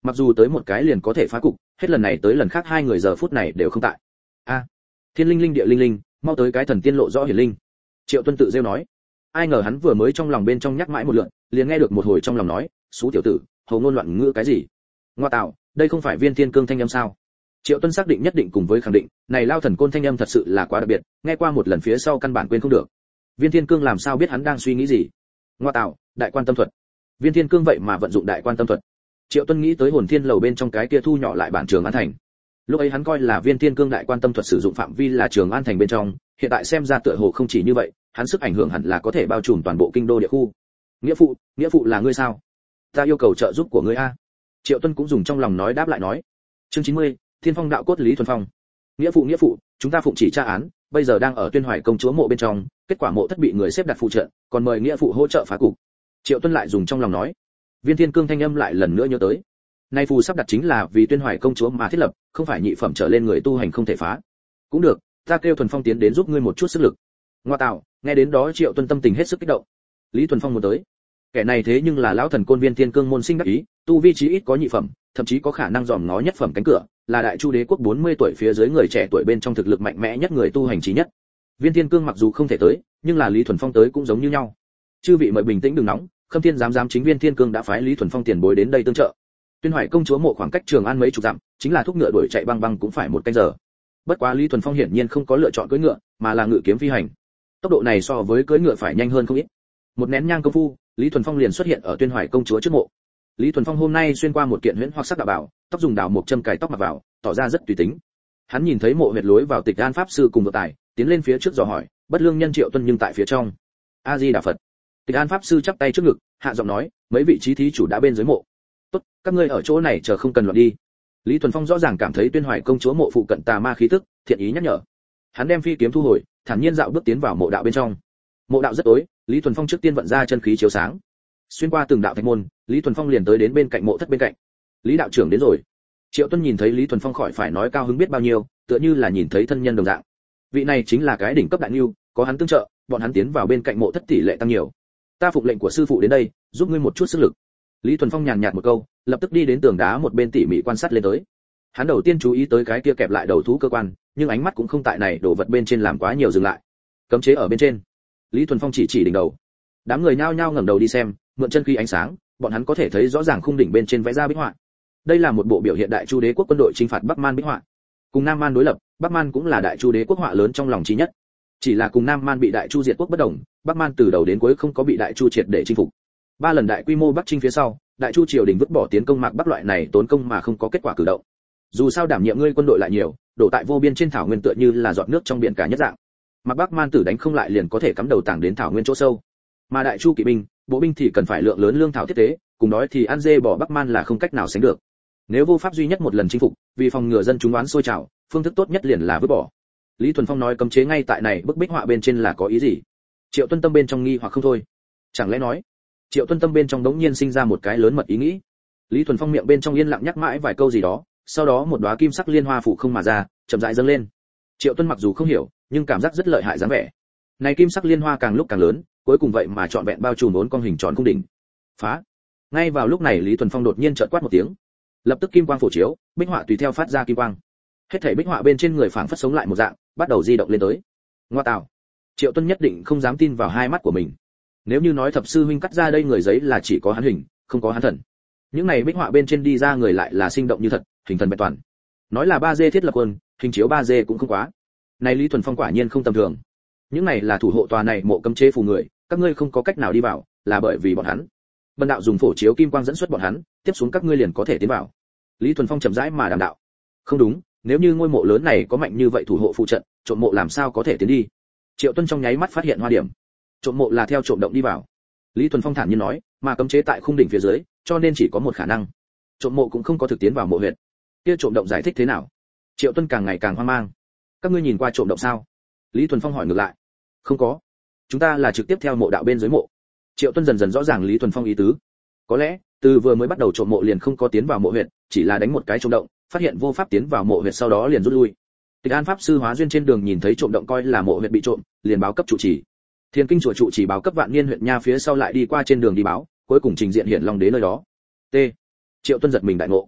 mặc dù tới một cái liền có thể phá cục, hết lần này tới lần khác hai người giờ phút này đều không tại. A, thiên linh linh địa linh linh, mau tới cái thần tiên lộ rõ hiển linh. Triệu Tuân tự rêu nói. Ai ngờ hắn vừa mới trong lòng bên trong nhắc mãi một lượt, liền nghe được một hồi trong lòng nói, xú tiểu tử, hầu ngôn loạn ngữ cái gì? Ngoa tạo, đây không phải Viên Thiên Cương thanh âm sao? Triệu Tuân xác định nhất định cùng với khẳng định, này lao thần côn thanh âm thật sự là quá đặc biệt, nghe qua một lần phía sau căn bản quên không được. Viên Thiên Cương làm sao biết hắn đang suy nghĩ gì? Ngoa tạo, đại quan tâm thuật. Viên Thiên Cương vậy mà vận dụng đại quan tâm thuật. Triệu Tuân nghĩ tới hồn thiên lầu bên trong cái kia thu nhỏ lại bản Trường An thành. Lúc ấy hắn coi là Viên Thiên Cương đại quan tâm thuật sử dụng phạm vi là Trường An thành bên trong, hiện tại xem ra tựa hồ không chỉ như vậy, hắn sức ảnh hưởng hẳn là có thể bao trùm toàn bộ kinh đô địa khu. Nghĩa phụ là ngươi sao? Ta yêu cầu trợ giúp của ngươi a. Triệu Tuân cũng dùng trong lòng nói đáp lại nói. Chương 90, Thiên Phong đạo cốt Lý Thuần Phong. Nghĩa phụ, chúng ta phụng chỉ tra án, bây giờ đang ở Tuyên Hoài công chúa mộ bên trong, kết quả mộ thất bị người xếp đặt phụ trợ, còn mời nghĩa phụ hỗ trợ phá cục. Triệu Tuân lại dùng trong lòng nói. Viên Thiên Cương thanh âm lại lần nữa nhớ tới. Nay phù sắp đặt chính là vì Tuyên Hoài công chúa mà thiết lập, không phải nhị phẩm trở lên người tu hành không thể phá. Cũng được, ta kêu Thuần Phong tiến đến giúp ngươi một chút sức lực. Ngoa tạo, nghe đến đó Triệu Tuân tâm tình hết sức kích động. Lý Thuần Phong muốn tới. Kẻ này thế nhưng là lão thần côn Viên Thiên Cương môn sinh đắc ý, tu vi chí ít có nhị phẩm, thậm chí có khả năng dòm ngó nhất phẩm cánh cửa, là đại chu đế quốc 40 tuổi phía dưới người trẻ tuổi bên trong thực lực mạnh mẽ nhất người tu hành trí nhất. Viên Thiên Cương mặc dù không thể tới, nhưng là Lý Thuần Phong tới cũng giống như nhau. Chư vị mời bình tĩnh đừng nóng, Khâm Thiên giám chính Viên Thiên Cương đã phái Lý Thuần Phong tiền bối đến đây tương trợ. Tuyên Hoài công chúa mộ khoảng cách Trường An mấy chục dặm, chính là thúc ngựa đuổi chạy băng băng cũng phải một canh giờ. Bất quá Lý Thuần Phong hiển nhiên không có lựa chọn cưỡi ngựa, mà là ngự kiếm phi hành. Tốc độ này so với cưỡi ngựa phải nhanh hơn không ít. Một nén nhang công phu, Lý Thuần Phong liền xuất hiện ở Tuyên Hoài công chúa trước mộ. Lý Thuần Phong hôm nay xuyên qua một kiện huyễn hoặc sắc đạo bảo, tóc dùng đào một châm cài tóc mặc vào, tỏ ra rất tùy tính. Hắn nhìn thấy mộ huyệt lối vào Tịch An pháp sư cùng Vượng Tài, tiến lên phía trước dò hỏi, bất lương nhân Triệu Tuân nhưng tại phía trong. A Di Đà Phật. Tịch An pháp sư chắp tay trước ngực, hạ giọng nói, mấy vị trí thí chủ đã bên dưới mộ. Tốt, các ngươi ở chỗ này chờ không cần loạn đi. Lý Thuần Phong rõ ràng cảm thấy Tuyên Hoài công chúa mộ phụ cận tà ma khí tức, thiện ý nhắc nhở. Hắn đem phi kiếm thu hồi, thản nhiên dạo bước tiến vào mộ đạo bên trong. Mộ đạo rất tối, Lý Thuần Phong trước tiên vận ra chân khí chiếu sáng. Xuyên qua từng đạo thạch môn, Lý Thuần Phong liền tới đến bên cạnh mộ thất bên cạnh. Lý đạo trưởng đến rồi. Triệu Tuân nhìn thấy Lý Thuần Phong khỏi phải nói cao hứng biết bao nhiêu, tựa như là nhìn thấy thân nhân đồng dạng. Vị này chính là cái đỉnh cấp đại nhu, có hắn tương trợ, bọn hắn tiến vào bên cạnh mộ thất tỷ lệ tăng nhiều. Ta phục lệnh của sư phụ đến đây, giúp ngươi một chút sức lực. Lý Thuần Phong nhàn nhạt một câu, lập tức đi đến tường đá một bên tỉ mỉ quan sát lên tới. Hắn đầu tiên chú ý tới cái kia kẹp lại đầu thú cơ quan, nhưng ánh mắt cũng không tại này đổ vật bên trên làm quá nhiều dừng lại. Cấm chế ở bên trên. Lý Thuần Phong chỉ đỉnh đầu. Đám người nhao nhao ngẩng đầu đi xem, mượn chân khí ánh sáng, bọn hắn có thể thấy rõ ràng khung đỉnh bên trên vẽ ra bích họa. Đây là một bộ biểu hiện đại chu đế quốc quân đội chinh phạt Bắc Man bích họa. Cùng Nam Man đối lập, Bắc Man cũng là đại chu đế quốc họa lớn trong lòng chí nhất. Chỉ là cùng Nam Man bị đại chu diệt quốc bất đồng, Bắc Man từ đầu đến cuối không có bị đại chu triệt để chinh phục. 3 lần đại quy mô Bắc chinh phía sau, đại chu triều đình vứt bỏ tiến công Mạc Bắc loại này tốn công mà không có kết quả cử động. Dù sao đảm nhiệm ngươi quân đội lại nhiều, đổ tại vô biên trên thảo nguyên tựa như là giọt nước trong biển cả nhất dạng. Mạc Bắc Man tử đánh không lại liền có thể cắm đầu tảng đến thảo nguyên chỗ sâu. Mà đại chu kỵ binh, bộ binh thì cần phải lượng lớn lương thảo tiếp tế, cùng đói thì ăn dê bỏ Bắc Man là không cách nào sánh được. Nếu vô pháp duy nhất một lần chinh phục, vì phòng ngừa dân chúng đoán sôi trào, phương thức tốt nhất liền là vứt bỏ. Lý Thuần Phong nói cấm chế ngay tại này bức bích họa bên trên là có ý gì? Triệu Tuân Tâm bên trong nghi hoặc không thôi. Chẳng lẽ nói? Triệu Tuân Tâm bên trong đống nhiên sinh ra một cái lớn mật ý nghĩ. Lý Thuần Phong miệng bên trong yên lặng nhắc mãi vài câu gì đó, sau đó một đóa kim sắc liên hoa phủ không mà ra, chậm rãi dâng lên. Triệu Tuân mặc dù không hiểu, nhưng cảm giác rất lợi hại dáng vẻ. Này kim sắc liên hoa càng lúc càng lớn, cuối cùng vậy mà trọn vẹn bao trùm 4 con hình tròn cung đỉnh. Phá! Ngay vào lúc này Lý Thuần Phong đột nhiên chợt quát một tiếng. Lập tức kim quang phổ chiếu, bích họa tùy theo phát ra kim quang. Hết thảy bích họa bên trên người phảng phất sống lại một dạng, bắt đầu di động lên tới. Ngoa tạo! Triệu Tuân nhất định không dám tin vào hai mắt của mình. Nếu như nói thập sư huynh cắt ra đây người giấy là chỉ có hắn hình, không có hắn thần. Những này bích họa bên trên đi ra người lại là sinh động như thật, hình thần vẹn toàn. Nói là 3D thiết lập quân, hình chiếu 3D cũng không quá. Này Lý Thuần Phong quả nhiên không tầm thường. Những này là thủ hộ tòa này mộ cấm chế phù người, các ngươi không có cách nào đi vào, là bởi vì bọn hắn. Bần đạo dùng phổ chiếu kim quang dẫn xuất bọn hắn, tiếp xuống các ngươi liền có thể tiến vào. Lý Thuần Phong chậm rãi mà đàm đạo. Không đúng, nếu như ngôi mộ lớn này có mạnh như vậy thủ hộ phụ trận, trộm mộ làm sao có thể tiến đi? Triệu Tuân trong nháy mắt phát hiện hoa điểm. Trộm mộ là theo trộm động đi vào. Lý Thuần Phong thản nhiên nói, mà cấm chế tại khung đỉnh phía dưới, cho nên chỉ có một khả năng. Trộm mộ cũng không có thực tiến vào mộ huyệt. Kia trộm động giải thích thế nào? Triệu Tuân càng ngày càng hoang mang. Các ngươi nhìn qua trộm động sao? Lý Thuần Phong hỏi ngược lại. Không có. Chúng ta là trực tiếp theo mộ đạo bên dưới mộ. Triệu Tuân dần dần rõ ràng Lý Thuần Phong ý tứ. Có lẽ, từ vừa mới bắt đầu trộm mộ liền không có tiến vào mộ huyệt, chỉ là đánh một cái trộm động, phát hiện vô pháp tiến vào mộ huyệt sau đó liền rút lui. Tịch An pháp sư hóa duyên trên đường nhìn thấy trộm động coi là mộ huyệt bị trộm, liền báo cấp trụ trì. Thiên Kinh chùa trụ trì báo cấp Vạn Niên huyện nha phía sau lại đi qua trên đường đi báo, cuối cùng trình diện hiển Long Đế nơi đó. T. Triệu Tuân giật mình đại ngộ.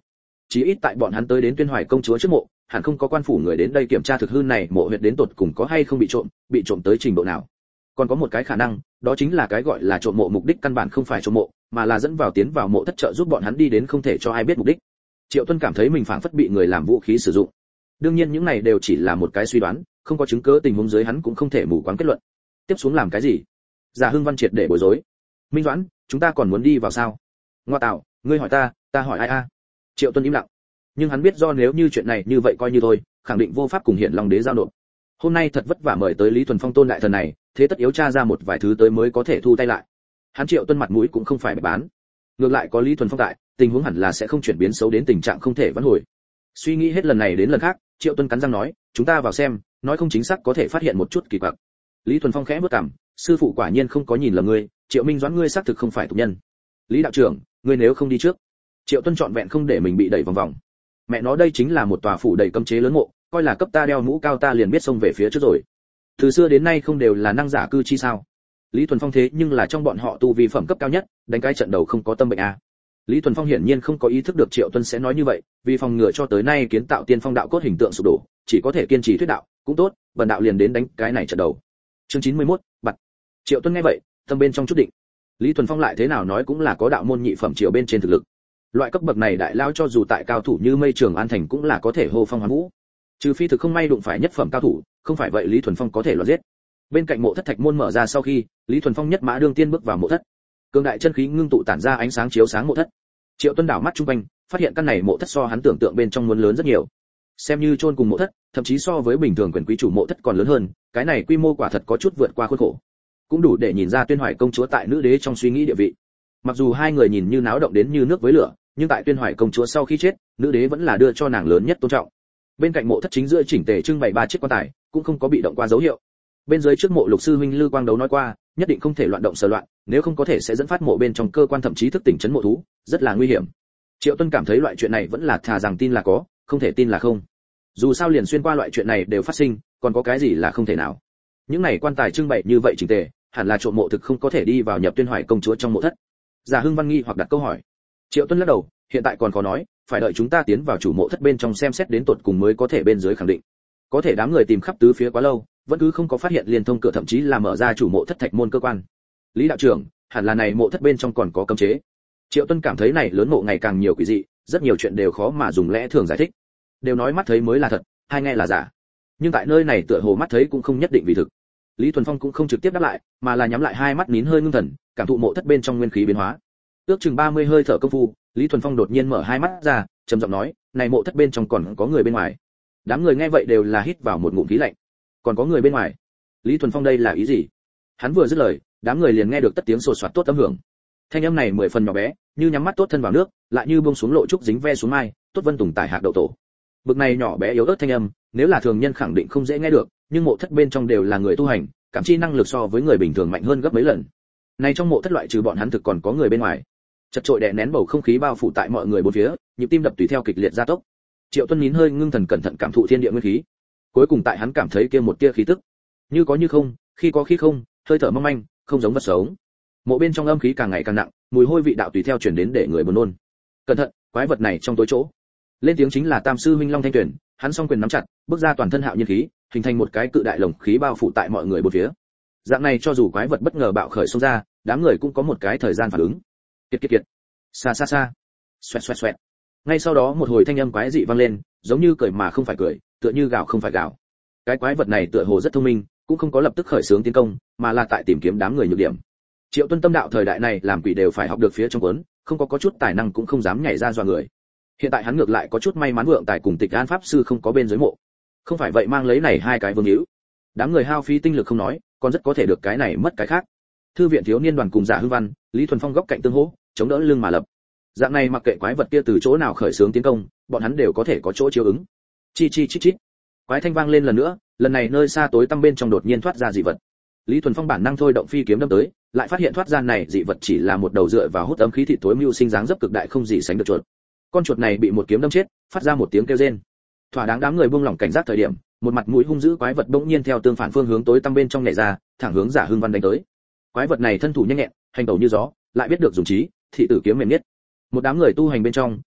chí ít tại bọn hắn tới đến Tuyên Hoài công chúa trước mộ, hẳn không có quan phủ người đến đây kiểm tra thực hư này mộ huyệt đến tột cùng có hay không bị trộm tới trình độ nào. Còn có một cái khả năng, đó chính là cái gọi là trộm mộ mục đích căn bản không phải trộm mộ, mà là dẫn vào tiến vào mộ thất trợ giúp bọn hắn đi đến không thể cho ai biết mục đích. Triệu Tuân cảm thấy mình phảng phất bị người làm vũ khí sử dụng. Đương nhiên những này đều chỉ là một cái suy đoán, không có chứng cứ tình huống dưới hắn cũng không thể mù quáng kết luận. Tiếp xuống làm cái gì? Giả Hưng Văn triệt để bối rối. Minh Doãn, chúng ta còn muốn đi vào sao? Ngoa tạo, ngươi hỏi ta hỏi ai a? Triệu Tuân im lặng. Nhưng hắn biết do nếu như chuyện này như vậy coi như thôi, khẳng định vô pháp cùng Hiển Long đế giao nộp. Hôm nay thật vất vả mời tới Lý Thuần Phong tôn đại thần này, thế tất yếu tra ra một vài thứ tới mới có thể thu tay lại. Hắn Triệu Tuân mặt mũi cũng không phải để bán. Ngược lại có Lý Thuần Phong tại, tình huống hẳn là sẽ không chuyển biến xấu đến tình trạng không thể vãn hồi. Suy nghĩ hết lần này đến lần khác, Triệu Tuân cắn răng nói, chúng ta vào xem, nói không chính xác có thể phát hiện một chút kỳ quặc. Lý Thuần Phong khẽ bước cằm, sư phụ quả nhiên không có nhìn lầm ngươi, Triệu Minh Doãn ngươi xác thực không phải tục nhân. Lý đạo trưởng, ngươi nếu không đi trước. Triệu Tuân trọn vẹn không để mình bị đẩy vòng vòng. Mẹ nó đây chính là một tòa phủ đầy cấm chế lớn mộ, coi là cấp ta đeo mũ cao ta liền biết xông về phía trước rồi. Từ xưa đến nay không đều là năng giả cư chi sao? Lý Thuần Phong thế nhưng là trong bọn họ tu vi phẩm cấp cao nhất, đánh cái trận đầu không có tâm bệnh a. Lý Thuần Phong hiển nhiên không có ý thức được Triệu Tuân sẽ nói như vậy, vì phòng ngừa cho tới nay kiến tạo tiên phong đạo cốt hình tượng sụp đổ, chỉ có thể kiên trì thuyết đạo, cũng tốt, bần đạo liền đến đánh cái này trận đầu. Chương 91, bật. Triệu Tuân nghe vậy, tâm bên trong chút định. Lý Thuần Phong lại thế nào nói cũng là có đạo môn nhị phẩm triều bên trên thực lực. Loại cấp bậc này đại lao cho dù tại cao thủ như Mây Trường An Thành cũng là có thể hô phong hoán vũ. Trừ phi thực không may đụng phải nhất phẩm cao thủ, không phải vậy Lý Thuần Phong có thể loạn giết. Bên cạnh mộ thất thạch môn mở ra sau khi, Lý Thuần Phong nhất mã đương tiên bước vào mộ thất. Cường đại chân khí ngưng tụ tản ra ánh sáng chiếu sáng mộ thất. Triệu Tuân đảo mắt trung quanh, phát hiện căn này mộ thất so hắn tưởng tượng bên trong muốn lớn rất nhiều. Xem như chôn cùng mộ thất, thậm chí so với bình thường quyền quý chủ mộ thất còn lớn hơn, cái này quy mô quả thật có chút vượt qua khuôn khổ. Cũng đủ để nhìn ra Tuyên Hoài công chúa tại nữ đế trong suy nghĩ địa vị. Mặc dù hai người nhìn như náo động đến như nước với lửa, nhưng tại Tuyên Hoài công chúa sau khi chết, nữ đế vẫn là đưa cho nàng lớn nhất tôn trọng. Bên cạnh mộ thất chính giữa chỉnh tề trưng bày 3 chiếc quan tài, cũng không có bị động qua dấu hiệu. Bên dưới trước mộ Lục sư huynh Lư Quang Đấu nói qua, nhất định không thể loạn động sờ loạn, nếu không có thể sẽ dẫn phát mộ bên trong cơ quan thậm chí thức tỉnh chấn mộ thú, rất là nguy hiểm. Triệu Tuân cảm thấy loại chuyện này vẫn là thà rằng tin là có, không thể tin là không. Dù sao liền xuyên qua loại chuyện này đều phát sinh, còn có cái gì là không thể nào. Những này quan tài trưng bày như vậy chỉnh tề, hẳn là trộm mộ thực không có thể đi vào nhập Tuyên Hoài công chúa trong mộ thất. Giả Hưng Văn nghi hoặc đặt câu hỏi. Triệu Tuân lắc đầu, hiện tại còn khó nói, phải đợi chúng ta tiến vào chủ mộ thất bên trong xem xét đến tột cùng mới có thể bên dưới khẳng định. Có thể đám người tìm khắp tứ phía quá lâu, vẫn cứ không có phát hiện liên thông cửa thậm chí là mở ra chủ mộ thất thạch môn cơ quan. Lý đạo trưởng, hẳn là này mộ thất bên trong còn có cấm chế. Triệu Tuân cảm thấy này lớn mộ ngày càng nhiều quỷ dị, rất nhiều chuyện đều khó mà dùng lẽ thường giải thích. Đều nói mắt thấy mới là thật, hay nghe là giả. Nhưng tại nơi này tựa hồ mắt thấy cũng không nhất định vì thực. Lý Thuần Phong cũng không trực tiếp đáp lại, mà là nhắm lại hai mắt nín hơi ngưng thần, cảm thụ mộ thất bên trong nguyên khí biến hóa. Ước chừng 30 hơi thở công phu, Lý Thuần Phong đột nhiên mở hai mắt ra, trầm giọng nói, "Này mộ thất bên trong còn có người bên ngoài." Đám người nghe vậy đều là hít vào một ngụm khí lạnh. Còn có người bên ngoài? Lý Thuần Phong đây là ý gì? Hắn vừa dứt lời, đám người liền nghe được tất tiếng sột soạt tốt âm hưởng. Thanh âm này 10 phần nhỏ bé, như nhắm mắt tốt thân vào nước, lại như buông xuống lộ trúc dính ve xuống mai, tốt vân tùng tải hạt đậu tổ. Bực này nhỏ bé yếu ớt thanh âm, nếu là thường nhân khẳng định không dễ nghe được, nhưng mộ thất bên trong đều là người tu hành, cảm chi năng lực so với người bình thường mạnh hơn gấp mấy lần. Này trong mộ thất loại trừ bọn hắn thực còn có người bên ngoài. Chật trội đè nén bầu không khí bao phủ tại mọi người bốn phía, nhịp tim đập tùy theo kịch liệt gia tốc. Triệu Tuân nín hơi ngưng thần cẩn thận cảm thụ thiên địa nguyên khí. Cuối cùng tại hắn cảm thấy kia một tia khí tức, như có như không, khi có khi không, hơi thở mong manh, không giống vật sống. Mộ bên trong âm khí càng ngày càng nặng, mùi hôi vị đạo tùy theo truyền đến để người buồn nôn. Cẩn thận, quái vật này trong tối chỗ. Lên tiếng chính là Tam sư huynh Long Thanh Tuyển, hắn song quyền nắm chặt, bước ra toàn thân hạo nhiên khí, hình thành một cái cự đại lồng khí bao phủ tại mọi người bốn phía. Dạng này cho dù quái vật bất ngờ bạo khởi xông ra, đám người cũng có một cái thời gian phản ứng. Kiệt kiệt kiệt. Xa xa xa. Xoẹt xoẹt xoẹt. Ngay sau đó một hồi thanh âm quái dị vang lên, giống như cười mà không phải cười, tựa như gào không phải gào. Cái quái vật này tựa hồ rất thông minh, cũng không có lập tức khởi xướng tiến công, mà là tại tìm kiếm đám người nhược điểm. Triệu Tuân tâm đạo thời đại này làm quỷ đều phải học được phía trong cuốn, không có chút tài năng cũng không dám nhảy ra dọa người. Hiện tại hắn ngược lại có chút may mắn vượng tài cùng Tịch An pháp sư không có bên dưới mộ. Không phải vậy mang lấy này hai cái vương hữu. Đám người hao phí tinh lực không nói, còn rất có thể được cái này mất cái khác. Thư viện thiếu niên đoàn cùng Giả Hưng Văn, Lý Thuần Phong góc cạnh tương hỗ, chống đỡ lưng mà lập. Dạng này mặc kệ quái vật kia từ chỗ nào khởi xướng tiến công, bọn hắn đều có thể có chỗ chiếu ứng. Chi chi chít chít. Quái thanh vang lên lần nữa, lần này nơi xa tối tăm bên trong đột nhiên thoát ra dị vật. Lý Thuần Phong bản năng thôi động phi kiếm đâm tới, lại phát hiện thoát ra này dị vật chỉ là một đầu dựa vào hút âm khí thịt tối mưu sinh dáng dấp cực đại không gì sánh được chuột. Con chuột này bị một kiếm đâm chết, phát ra một tiếng kêu rên. Thỏa đáng đám người buông lỏng cảnh giác thời điểm, một mặt mũi hung dữ quái vật bỗng nhiên theo tương phản phương hướng tối tăm bên trong nhảy ra, thẳng hướng Giả Hưng Văn đánh tới. Quái vật này thân thủ nhanh nhẹn, hành tẩu như gió, lại biết được dùng trí, thị tử kiếm mềm nhất. Một đám người tu hành bên trong,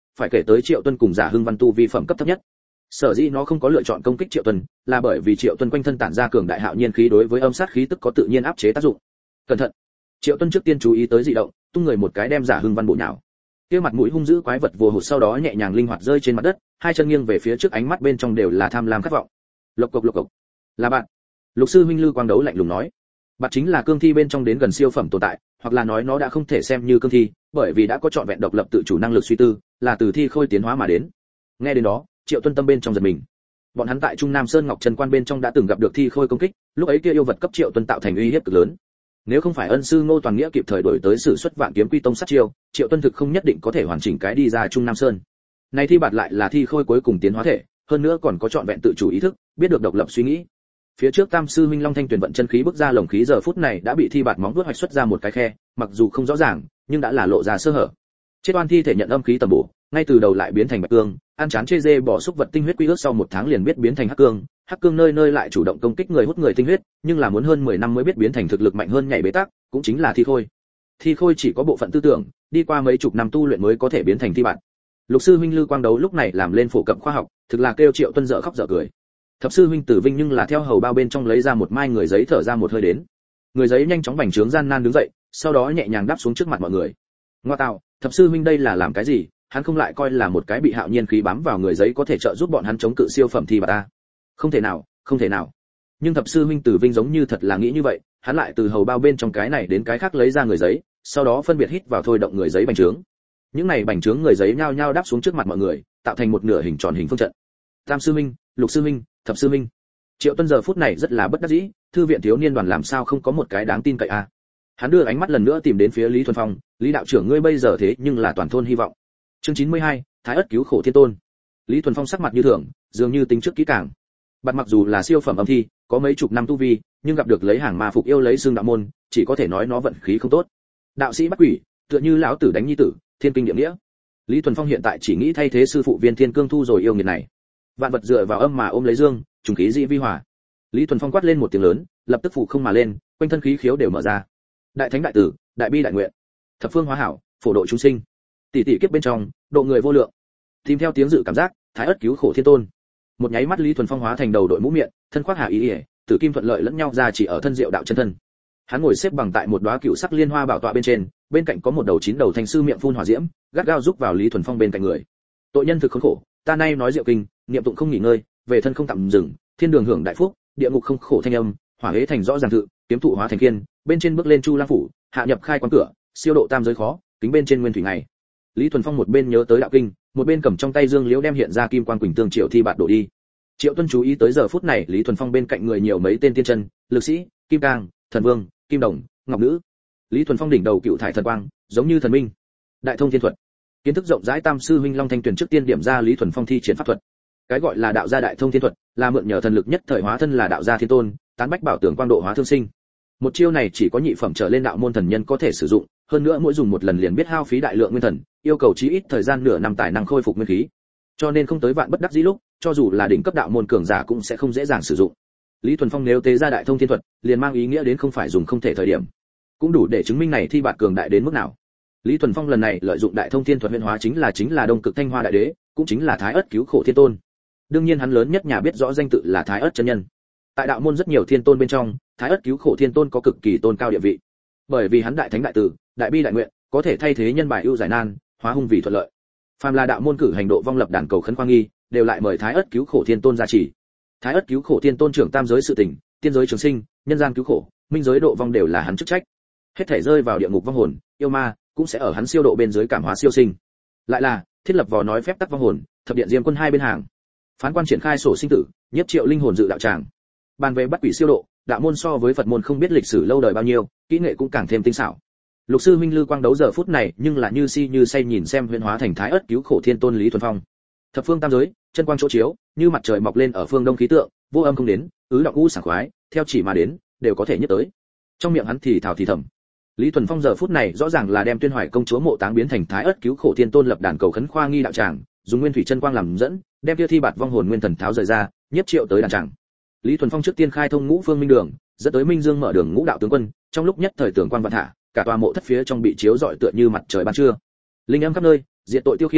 phải kể tới Triệu Tuân cùng Giả Hưng Văn tu vi phẩm cấp thấp nhất. Sở dĩ nó không có lựa chọn công kích Triệu Tuân, là bởi vì Triệu Tuân quanh thân tản ra cường đại hạo nhiên khí đối với âm sát khí tức có tự nhiên áp chế tác dụng. Cẩn thận! Triệu Tuân trước tiên chú ý tới dị động, tung người một cái đem Giả Hưng Văn bổ nhào. Kia mặt mũi hung dữ quái vật vồ hụt sau đó nhẹ nhàng linh hoạt rơi trên mặt đất, hai chân nghiêng về phía trước, ánh mắt bên trong đều là tham lam khát vọng. Lộc cộc lộc cộc. Là bạn. Lục sư huynh Lư Quang Đấu lạnh lùng nói. Bạn chính là cương thi bên trong đến gần siêu phẩm tồn tại, hoặc là nói nó đã không thể xem như cương thi, bởi vì đã có trọn vẹn độc lập tự chủ năng lực suy tư, là từ thi khôi tiến hóa mà đến. Nghe đến đó, Triệu Tuân tâm bên trong giật mình. Bọn hắn tại Trung Nam Sơn Ngọc Trần Quan bên trong đã từng gặp được thi khôi công kích, lúc ấy kia yêu vật cấp Triệu Tuân tạo thành uy hiếp cực lớn. Nếu không phải ân sư Ngô Toàn Nghĩa kịp thời đổi tới sử xuất Vạn Kiếm Quy Tông sát chiêu, Triệu Tuân thực không nhất định có thể hoàn chỉnh cái đi ra Trung Nam Sơn. Này thi bạt lại là thi khôi cuối cùng tiến hóa thể, hơn nữa còn có trọn vẹn tự chủ ý thức, biết được độc lập suy nghĩ. Phía trước Tam sư Minh Long Thanh Tuyền vận chân khí bức ra lồng khí, giờ phút này đã bị thi bạt móng vuốt hoạch xuất ra một cái khe, mặc dù không rõ ràng, nhưng đã là lộ ra sơ hở. Chết oan thi thể nhận âm khí tầm bổ, ngay từ đầu lại biến thành bạch cương, ăn chán chê dê bỏ xúc vật tinh huyết quy ước sau một tháng liền biết biến thành hắc cương nơi nơi lại chủ động công kích người, hút người tinh huyết, nhưng là muốn hơn 10 năm mới biết biến thành thực lực mạnh hơn nhảy bế tắc, cũng chính là thi khôi. Thi khôi chỉ có bộ phận tư tưởng, đi qua mấy chục năm tu luyện mới có thể biến thành thi bạt. Lục sư huynh Lư Quang Đấu lúc này làm lên phổ cập khoa học, thực là kêu Triệu Tuân dở khóc dở cười. Thập sư huynh Tử Vinh nhưng là theo hầu bao bên trong lấy ra một mai người giấy, thở ra một hơi đến. Người giấy nhanh chóng bành trướng gian nan đứng dậy, sau đó nhẹ nhàng đáp xuống trước mặt mọi người. Ngoa tạo, thập sư huynh đây là làm cái gì? Hắn không lại coi là một cái bị hạo nhiên khí bám vào người giấy có thể trợ giúp bọn hắn chống cự siêu phẩm thi bạt ta? Không thể nào, không thể nào. Nhưng thập sư huynh Tử Vinh giống như thật là nghĩ như vậy, hắn lại từ hầu bao bên trong cái này đến cái khác lấy ra người giấy, sau đó phân biệt hít vào thôi động người giấy bành trướng. Những này bành trướng người giấy nhao nhao đáp xuống trước mặt mọi người, tạo thành một nửa hình tròn hình phương trận. Tam sư huynh, Lục sư huynh, Thập sư huynh. Triệu Tuân giờ phút này rất là bất đắc dĩ, thư viện thiếu niên đoàn làm sao không có một cái đáng tin cậy a? Hắn đưa ánh mắt lần nữa tìm đến phía Lý Thuần Phong, Lý đạo trưởng ngươi bây giờ thế nhưng là toàn thôn hy vọng. Chương 92, Thái Ất cứu khổ thiên tôn. Lý Thuần Phong sắc mặt như thường, dường như tính trước kỹ càng. Bạt mặc dù là siêu phẩm âm thi, có mấy chục năm tu vi, nhưng gặp được lấy hàng ma phục yêu lấy xương đạo môn, chỉ có thể nói nó vận khí không tốt. Đạo sĩ bắt quỷ, tựa như lão tử đánh nhi tử, thiên kinh địa nghĩa. Lý Thuần Phong hiện tại chỉ nghĩ thay thế sư phụ Viên Thiên Cương thu rồi yêu nghiệt này. Vạn vật dựa vào âm mà ôm lấy dương, trùng khí dị vi hòa. Lý Thuần Phong quát lên một tiếng lớn, lập tức phụ không mà lên, quanh thân khí khiếu đều mở ra. Đại thánh đại tử, đại bi đại nguyện, thập phương hóa hảo, phổ độ chúng sinh. Tỷ tỷ kiếp bên trong, độ người vô lượng. Tìm theo tiếng dự cảm giác, Thái Ất cứu khổ thiên tôn. Một nháy mắt Lý Thuần Phong hóa thành đầu đội mũ miệng, thân khoác hà y, tử kim thuận lợi lẫn nhau ra chỉ ở thân diệu đạo chân thân. Hắn ngồi xếp bằng tại một đóa cựu sắc liên hoa bảo tọa bên trên, bên cạnh có một đầu 9 đầu thanh sư miệng phun hỏa diễm, gắt gao rúc vào Lý Thuần Phong bên cạnh người. Tội nhân thực khốn khổ, ta nay nói diệu kinh, niệm tụng không nghỉ ngơi, về thân không tạm dừng, thiên đường hưởng đại phúc, địa ngục không khổ thanh âm, hỏa hế thành rõ ràng tự, kiếm thụ hóa thành kiên, bên trên bước lên chu lang phủ, hạ nhập khai quan cửa, siêu độ tam giới khó, kính bên trên nguyên thủy ngày. Lý Thuần Phong một bên nhớ tới đạo kinh, một bên cầm trong tay dương liễu đem hiện ra kim quan quỳnh tương triệu thi bạt đổ đi. Triệu Tuân chú ý tới giờ phút này Lý Thuần Phong bên cạnh người nhiều mấy tên tiên chân, lực sĩ, kim cang, thần vương, kim đồng, ngọc nữ. Lý Thuần Phong đỉnh đầu cựu thải thần quang, giống như thần minh. Đại thông thiên thuật. Kiến thức rộng rãi Tam sư huynh Long Thanh Tuyền trước tiên điểm ra Lý Thuần Phong thi triển pháp thuật. Cái gọi là đạo gia đại thông thiên thuật, là mượn nhờ thần lực nhất thời hóa thân là đạo gia thiên tôn, tán bách bảo tưởng quang độ hóa thương sinh. Một chiêu này chỉ có nhị phẩm trở lên đạo môn thần nhân có thể sử dụng, hơn nữa mỗi dùng một lần liền biết hao phí đại lượng nguyên thần, yêu cầu chí ít thời gian nửa năm tài năng khôi phục nguyên khí. Cho nên không tới vạn bất đắc dĩ lúc, cho dù là đỉnh cấp đạo môn cường giả cũng sẽ không dễ dàng sử dụng. Lý Thuần Phong nếu tế ra đại thông thiên thuật, liền mang ý nghĩa đến không phải dùng không thể thời điểm. Cũng đủ để chứng minh này thi bạt cường đại đến mức nào. Lý Thuần Phong lần này lợi dụng đại thông thiên thuật huyễn hóa chính là Đông Cực Thanh Hoa đại đế, cũng chính là Thái Ất cứu khổ thiên tôn. Đương nhiên hắn lớn nhất nhà biết rõ danh tự là Thái Ất chân nhân. Tại đạo môn rất nhiều thiên tôn bên trong, Thái Ất cứu khổ thiên tôn có cực kỳ tôn cao địa vị. Bởi vì hắn đại thánh đại từ, đại bi đại nguyện, có thể thay thế nhân bài ưu giải nan, hóa hung vì thuận lợi. Phàm là đạo môn cử hành độ vong lập đàn cầu khấn khoa nghi, đều lại mời Thái Ất cứu khổ thiên tôn gia trì. Thái Ất cứu khổ thiên tôn trưởng tam giới sự tình, tiên giới trường sinh, nhân gian cứu khổ, minh giới độ vong đều là hắn chức trách. Hết thể rơi vào địa ngục vong hồn, yêu ma cũng sẽ ở hắn siêu độ bên dưới cảm hóa siêu sinh. Lại là thiết lập vò nói phép tắc vong hồn, thập điện diêm quân hai bên hàng. Phán quan triển khai sổ sinh tử, nhiếp triệu linh hồn dự đạo tràng. Bàn về bắt quỷ siêu độ, đạo môn so với Phật môn không biết lịch sử lâu đời bao nhiêu, kỹ nghệ cũng càng thêm tinh xảo. Lục sư huynh Lư Quang Đấu giờ phút này nhưng là như si như say nhìn xem huyễn hóa thành Thái Ất cứu khổ thiên tôn Lý Thuần Phong. Thập phương tam giới, chân quang chỗ chiếu, như mặt trời mọc lên ở phương đông khí tượng, vô âm không đến, đọc u sảng khoái, theo chỉ mà đến, đều có thể nhất tới. Trong miệng hắn thì thào thì thầm. Lý Thuần Phong giờ phút này rõ ràng là đem Tuyên Hoài công chúa mộ táng biến thành Thái Ất cứu khổ thiên tôn lập đàn cầu khấn khoa nghi đạo tràng, dùng nguyên thủy chân quang làm dẫn, đem kia thi bạt vong hồn nguyên thần tháo rời ra, nhiếp triệu tới đàn tràng. Lý Thuần Phong trước tiên khai thông ngũ phương minh đường, dẫn tới Minh Dương mở đường ngũ đạo tướng quân, trong lúc nhất thời tưởng quan vạn thả, cả tòa mộ thất phía trong bị chiếu rọi tựa như mặt trời ban trưa. Linh âm khắp nơi, diệt tội tiêu khiên,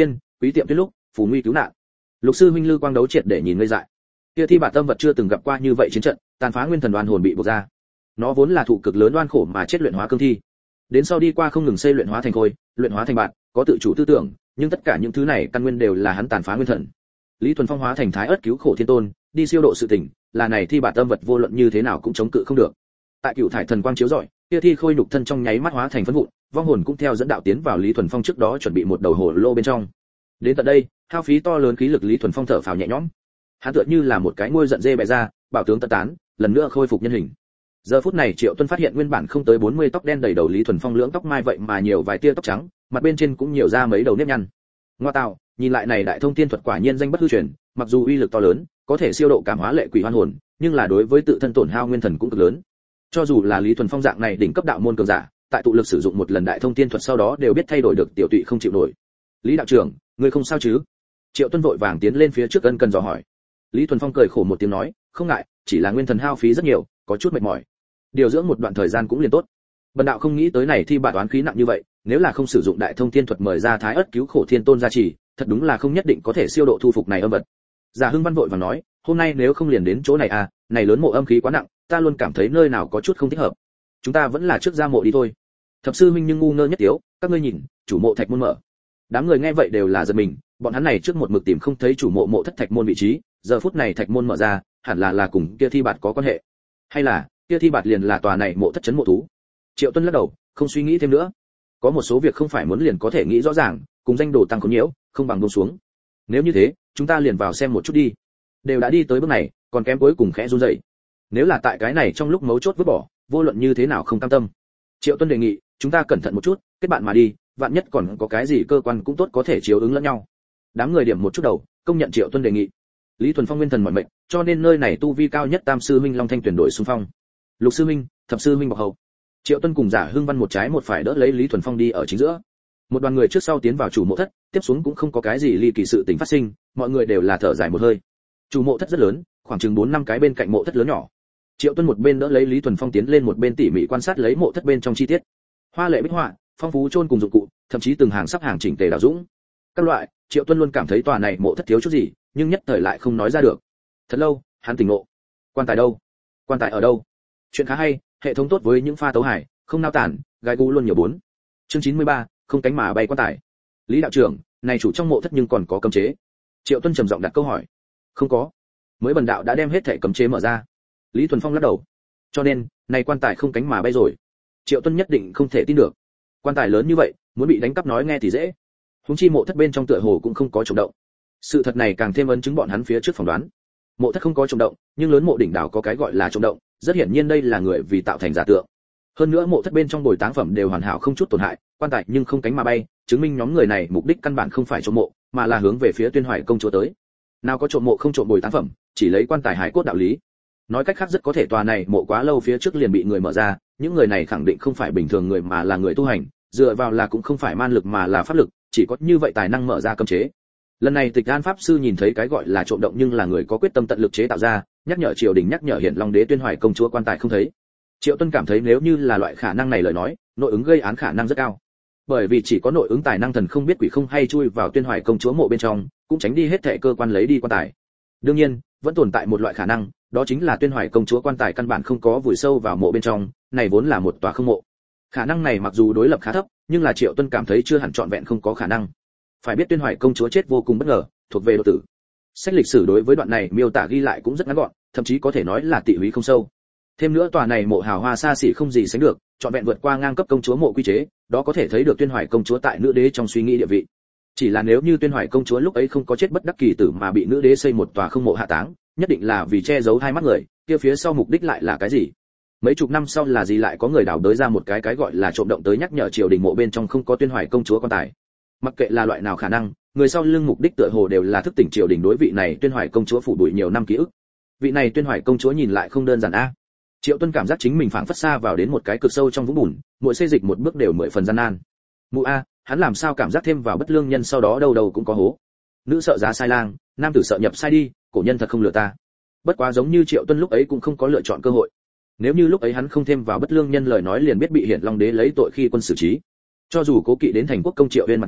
Quý Tiệm Tuyết lúc, phù nguy cứu nạn. Lục sư huynh Lư Quang Đấu triệt để nhìn ngây dại. Kia thi bạt tâm vật chưa từng gặp qua như vậy chiến trận, tàn phá nguyên thần oan hồn bị buộc ra. Nó vốn là thụ cực lớn oan khổ mà chết luyện hóa cương thi. Đến sau đi qua không ngừng xây luyện hóa thành khôi, luyện hóa thành bạt, có tự chủ tư tưởng, nhưng tất cả những thứ này căn nguyên đều là hắn tàn phá nguyên thần. Lý Thuần Phong hóa thành Thái Ức cứu khổ thiên tôn, đi siêu độ sự tình, là này thi bạt tâm vật vô luận như thế nào cũng chống cự không được. Tại Cửu Thải thần quang chiếu rọi, kia thi khôi nhục thân trong nháy mắt hóa thành phấn vụn, vong hồn cũng theo dẫn đạo tiến vào Lý Thuần Phong trước đó chuẩn bị một đầu hồ lô bên trong. Đến tận đây, hao phí to lớn khí lực Lý Thuần Phong thở phào nhẹ nhõm. Hắn tựa như là một cái ngôi giận dê bại ra, bảo tướng tận tán, lần nữa khôi phục nhân hình. Giờ phút này Triệu Tuân phát hiện nguyên bản không tới 40 tóc đen đầy đầu Lý Thuần Phong lưỡng tóc mai vậy mà nhiều vài tia tóc trắng, mặt bên trên cũng nhiều ra mấy đầu nếp nhăn. Ngoa tạo, nhìn lại này đại thông tiên thuật quả nhiên danh bất hư truyền, mặc dù uy lực to lớn, có thể siêu độ cảm hóa lệ quỷ hoan hồn, nhưng là đối với tự thân tổn hao nguyên thần cũng cực lớn. Cho dù là Lý Thuần Phong dạng này đỉnh cấp đạo môn cường giả, tại tụ lực sử dụng một lần đại thông tiên thuật sau đó đều biết thay đổi được tiểu tụy không chịu nổi. Lý đạo trưởng, ngươi không sao chứ? Triệu Tuân vội vàng tiến lên phía trước ân cần dò hỏi. Lý Thuần Phong cười khổ một tiếng nói, không ngại, chỉ là nguyên thần hao phí rất nhiều, có chút mệt mỏi. Điều dưỡng một đoạn thời gian cũng liền tốt. Bần đạo không nghĩ tới này thi bạt oán khí nặng như vậy, nếu là không sử dụng đại thông tiên thuật mời ra Thái Ức cứu khổ thiên tôn gia trì, thật đúng là không nhất định có thể siêu độ thu phục này âm vật. Giả Hưng Văn vội vàng nói, hôm nay nếu không liền đến chỗ này à, này lớn mộ âm khí quá nặng, ta luôn cảm thấy nơi nào có chút không thích hợp. Chúng ta vẫn là trước ra mộ đi thôi. Thập sư huynh nhưng ngu ngơ nhất tiếu, các ngươi nhìn, chủ mộ thạch môn mở. Đám người nghe vậy đều là giật mình, bọn hắn này trước một mực tìm không thấy chủ mộ mộ thất thạch môn vị trí, giờ phút này thạch môn mở ra, hẳn là cùng kia thi bạt có quan hệ, hay là kia thi bạt liền là tòa này mộ thất trấn mộ thú. Triệu Tuân lắc đầu, không suy nghĩ thêm nữa. Có một số việc không phải muốn liền có thể nghĩ rõ ràng, cùng danh đồ tăng có nhiễu, không bằng buông xuống. Nếu như thế, chúng ta liền vào xem một chút đi. Đều đã đi tới bước này, còn kém cuối cùng khẽ run rẩy. Nếu là tại cái này trong lúc mấu chốt vứt bỏ, vô luận như thế nào không cam tâm. Triệu Tuân đề nghị, chúng ta cẩn thận một chút, kết bạn mà đi, vạn nhất còn có cái gì cơ quan cũng tốt có thể chiếu ứng lẫn nhau. Đám người điểm một chút đầu, công nhận Triệu Tuân đề nghị. Lý Thuần Phong nguyên thần mỏi mệt, cho nên nơi này tu vi cao nhất Tam sư huynh Long Thanh tuyển đội xung phong. Lục sư huynh, Thập sư huynh bọc hậu. Triệu Tuân cùng Giả Hưng Văn một trái một phải đỡ lấy Lý Thuần Phong đi ở chính giữa. Một đoàn người trước sau tiến vào chủ mộ thất, tiếp xuống cũng không có cái gì ly kỳ sự tình phát sinh, mọi người đều là thở dài một hơi. Chủ mộ thất rất lớn, khoảng chừng 4-5 cái bên cạnh mộ thất lớn nhỏ. Triệu Tuân một bên đỡ lấy Lý Thuần Phong tiến lên một bên tỉ mỉ quan sát lấy mộ thất bên trong chi tiết. Hoa lệ bích họa, phong phú chôn cùng dụng cụ, thậm chí từng hàng sắp hàng chỉnh tề đào dũng. Các loại, Triệu Tuân luôn cảm thấy tòa này mộ thất thiếu chút gì, nhưng nhất thời lại không nói ra được. Thật lâu, hắn tỉnh ngộ. Quan tài đâu? Quan tài ở đâu? Chuyện khá hay, hệ thống tốt với những pha tấu hài, không nao tản, gai gu luôn nhiều bốn. Chương 93, không cánh mà bay quan tài. Lý đạo trưởng, này chủ trong mộ thất nhưng còn có cấm chế. Triệu Tuân trầm giọng đặt câu hỏi. Không có. Mới bần đạo đã đem hết thảy cấm chế mở ra. Lý Thuần Phong lắc đầu. Cho nên, này quan tài không cánh mà bay rồi. Triệu Tuân nhất định không thể tin được. Quan tài lớn như vậy, muốn bị đánh cắp nói nghe thì dễ. Huống chi mộ thất bên trong tựa hồ cũng không có trùng động. Sự thật này càng thêm ấn chứng bọn hắn phía trước phỏng đoán. Mộ thất không có trùng động, nhưng lớn mộ đỉnh đảo có cái gọi là trùng động, rất hiển nhiên đây là người vì tạo thành giả tượng. Hơn nữa mộ thất bên trong bồi táng phẩm đều hoàn hảo không chút tổn hại, quan tài nhưng không cánh mà bay, chứng minh nhóm người này mục đích căn bản không phải trộm mộ, mà là hướng về phía Tuyên Hoài công chúa tới. Nào có trộm mộ không trộm bồi táng phẩm, chỉ lấy quan tài hải cốt đạo lý. Nói cách khác rất có thể tòa này mộ quá lâu phía trước liền bị người mở ra, những người này khẳng định không phải bình thường người mà là người tu hành, dựa vào là cũng không phải man lực mà là pháp lực, chỉ có như vậy tài năng mở ra cấm chế. Lần này Tịch An pháp sư nhìn thấy cái gọi là trộm động nhưng là người có quyết tâm tận lực chế tạo ra, nhắc nhở triều đình nhắc nhở Hiển Long đế Tuyên Hoài công chúa quan tài không thấy. Triệu Tuân cảm thấy nếu như là loại khả năng này lời nói, nội ứng gây án khả năng rất cao. Bởi vì chỉ có nội ứng tài năng thần không biết quỷ không hay chui vào Tuyên Hoài công chúa mộ bên trong, cũng tránh đi hết thảy cơ quan lấy đi quan tài. Đương nhiên, vẫn tồn tại một loại khả năng, đó chính là Tuyên Hoài công chúa quan tài căn bản không có vùi sâu vào mộ bên trong, này vốn là một tòa không mộ. Khả năng này mặc dù đối lập khá thấp, nhưng là Triệu Tuân cảm thấy chưa hẳn trọn vẹn không có khả năng. Phải biết Tuyên Hoài công chúa chết vô cùng bất ngờ, thuộc về đột tử. Sách lịch sử đối với đoạn này miêu tả ghi lại cũng rất ngắn gọn, thậm chí có thể nói là tỉ húy không sâu. Thêm nữa tòa này mộ hào hoa xa xỉ không gì sánh được, trọn vẹn vượt qua ngang cấp công chúa mộ quy chế, đó có thể thấy được Tuyên Hoài công chúa tại nữ đế trong suy nghĩ địa vị. Chỉ là nếu như Tuyên Hoài công chúa lúc ấy không có chết bất đắc kỳ tử mà bị nữ đế xây một tòa không mộ hạ táng, nhất định là vì che giấu hai mắt người, kia phía sau mục đích lại là cái gì? Mấy chục năm sau là gì lại có người đào đới ra một cái gọi là trộm động tới nhắc nhở triều đình mộ bên trong không có Tuyên Hoài công chúa quan tài. Mặc kệ là loại nào khả năng, người sau lưng mục đích tựa hồ đều là thức tỉnh triều đình đối vị này Tuyên Hoài công chúa phủ bụi nhiều năm ký ức. Vị này Tuyên Hoài công chúa nhìn lại không đơn giản a. Triệu Tuân cảm giác chính mình phảng phất xa vào đến một cái cực sâu trong vũng bùn, mỗi xây dịch một bước đều 10 phần gian nan. Mụ a, hắn làm sao cảm giác thêm vào bất lương nhân sau đó đâu đâu cũng có hố. Nữ sợ giá sai lang, nam tử sợ nhập sai đi, cổ nhân thật không lừa ta. Bất quá giống như Triệu Tuân lúc ấy cũng không có lựa chọn cơ hội. Nếu như lúc ấy hắn không thêm vào bất lương nhân lời nói liền biết bị Hiển Long đế lấy tội khi quân xử trí. Cho dù cố kỵ đến thành quốc công Triệu Viên mặt mũi,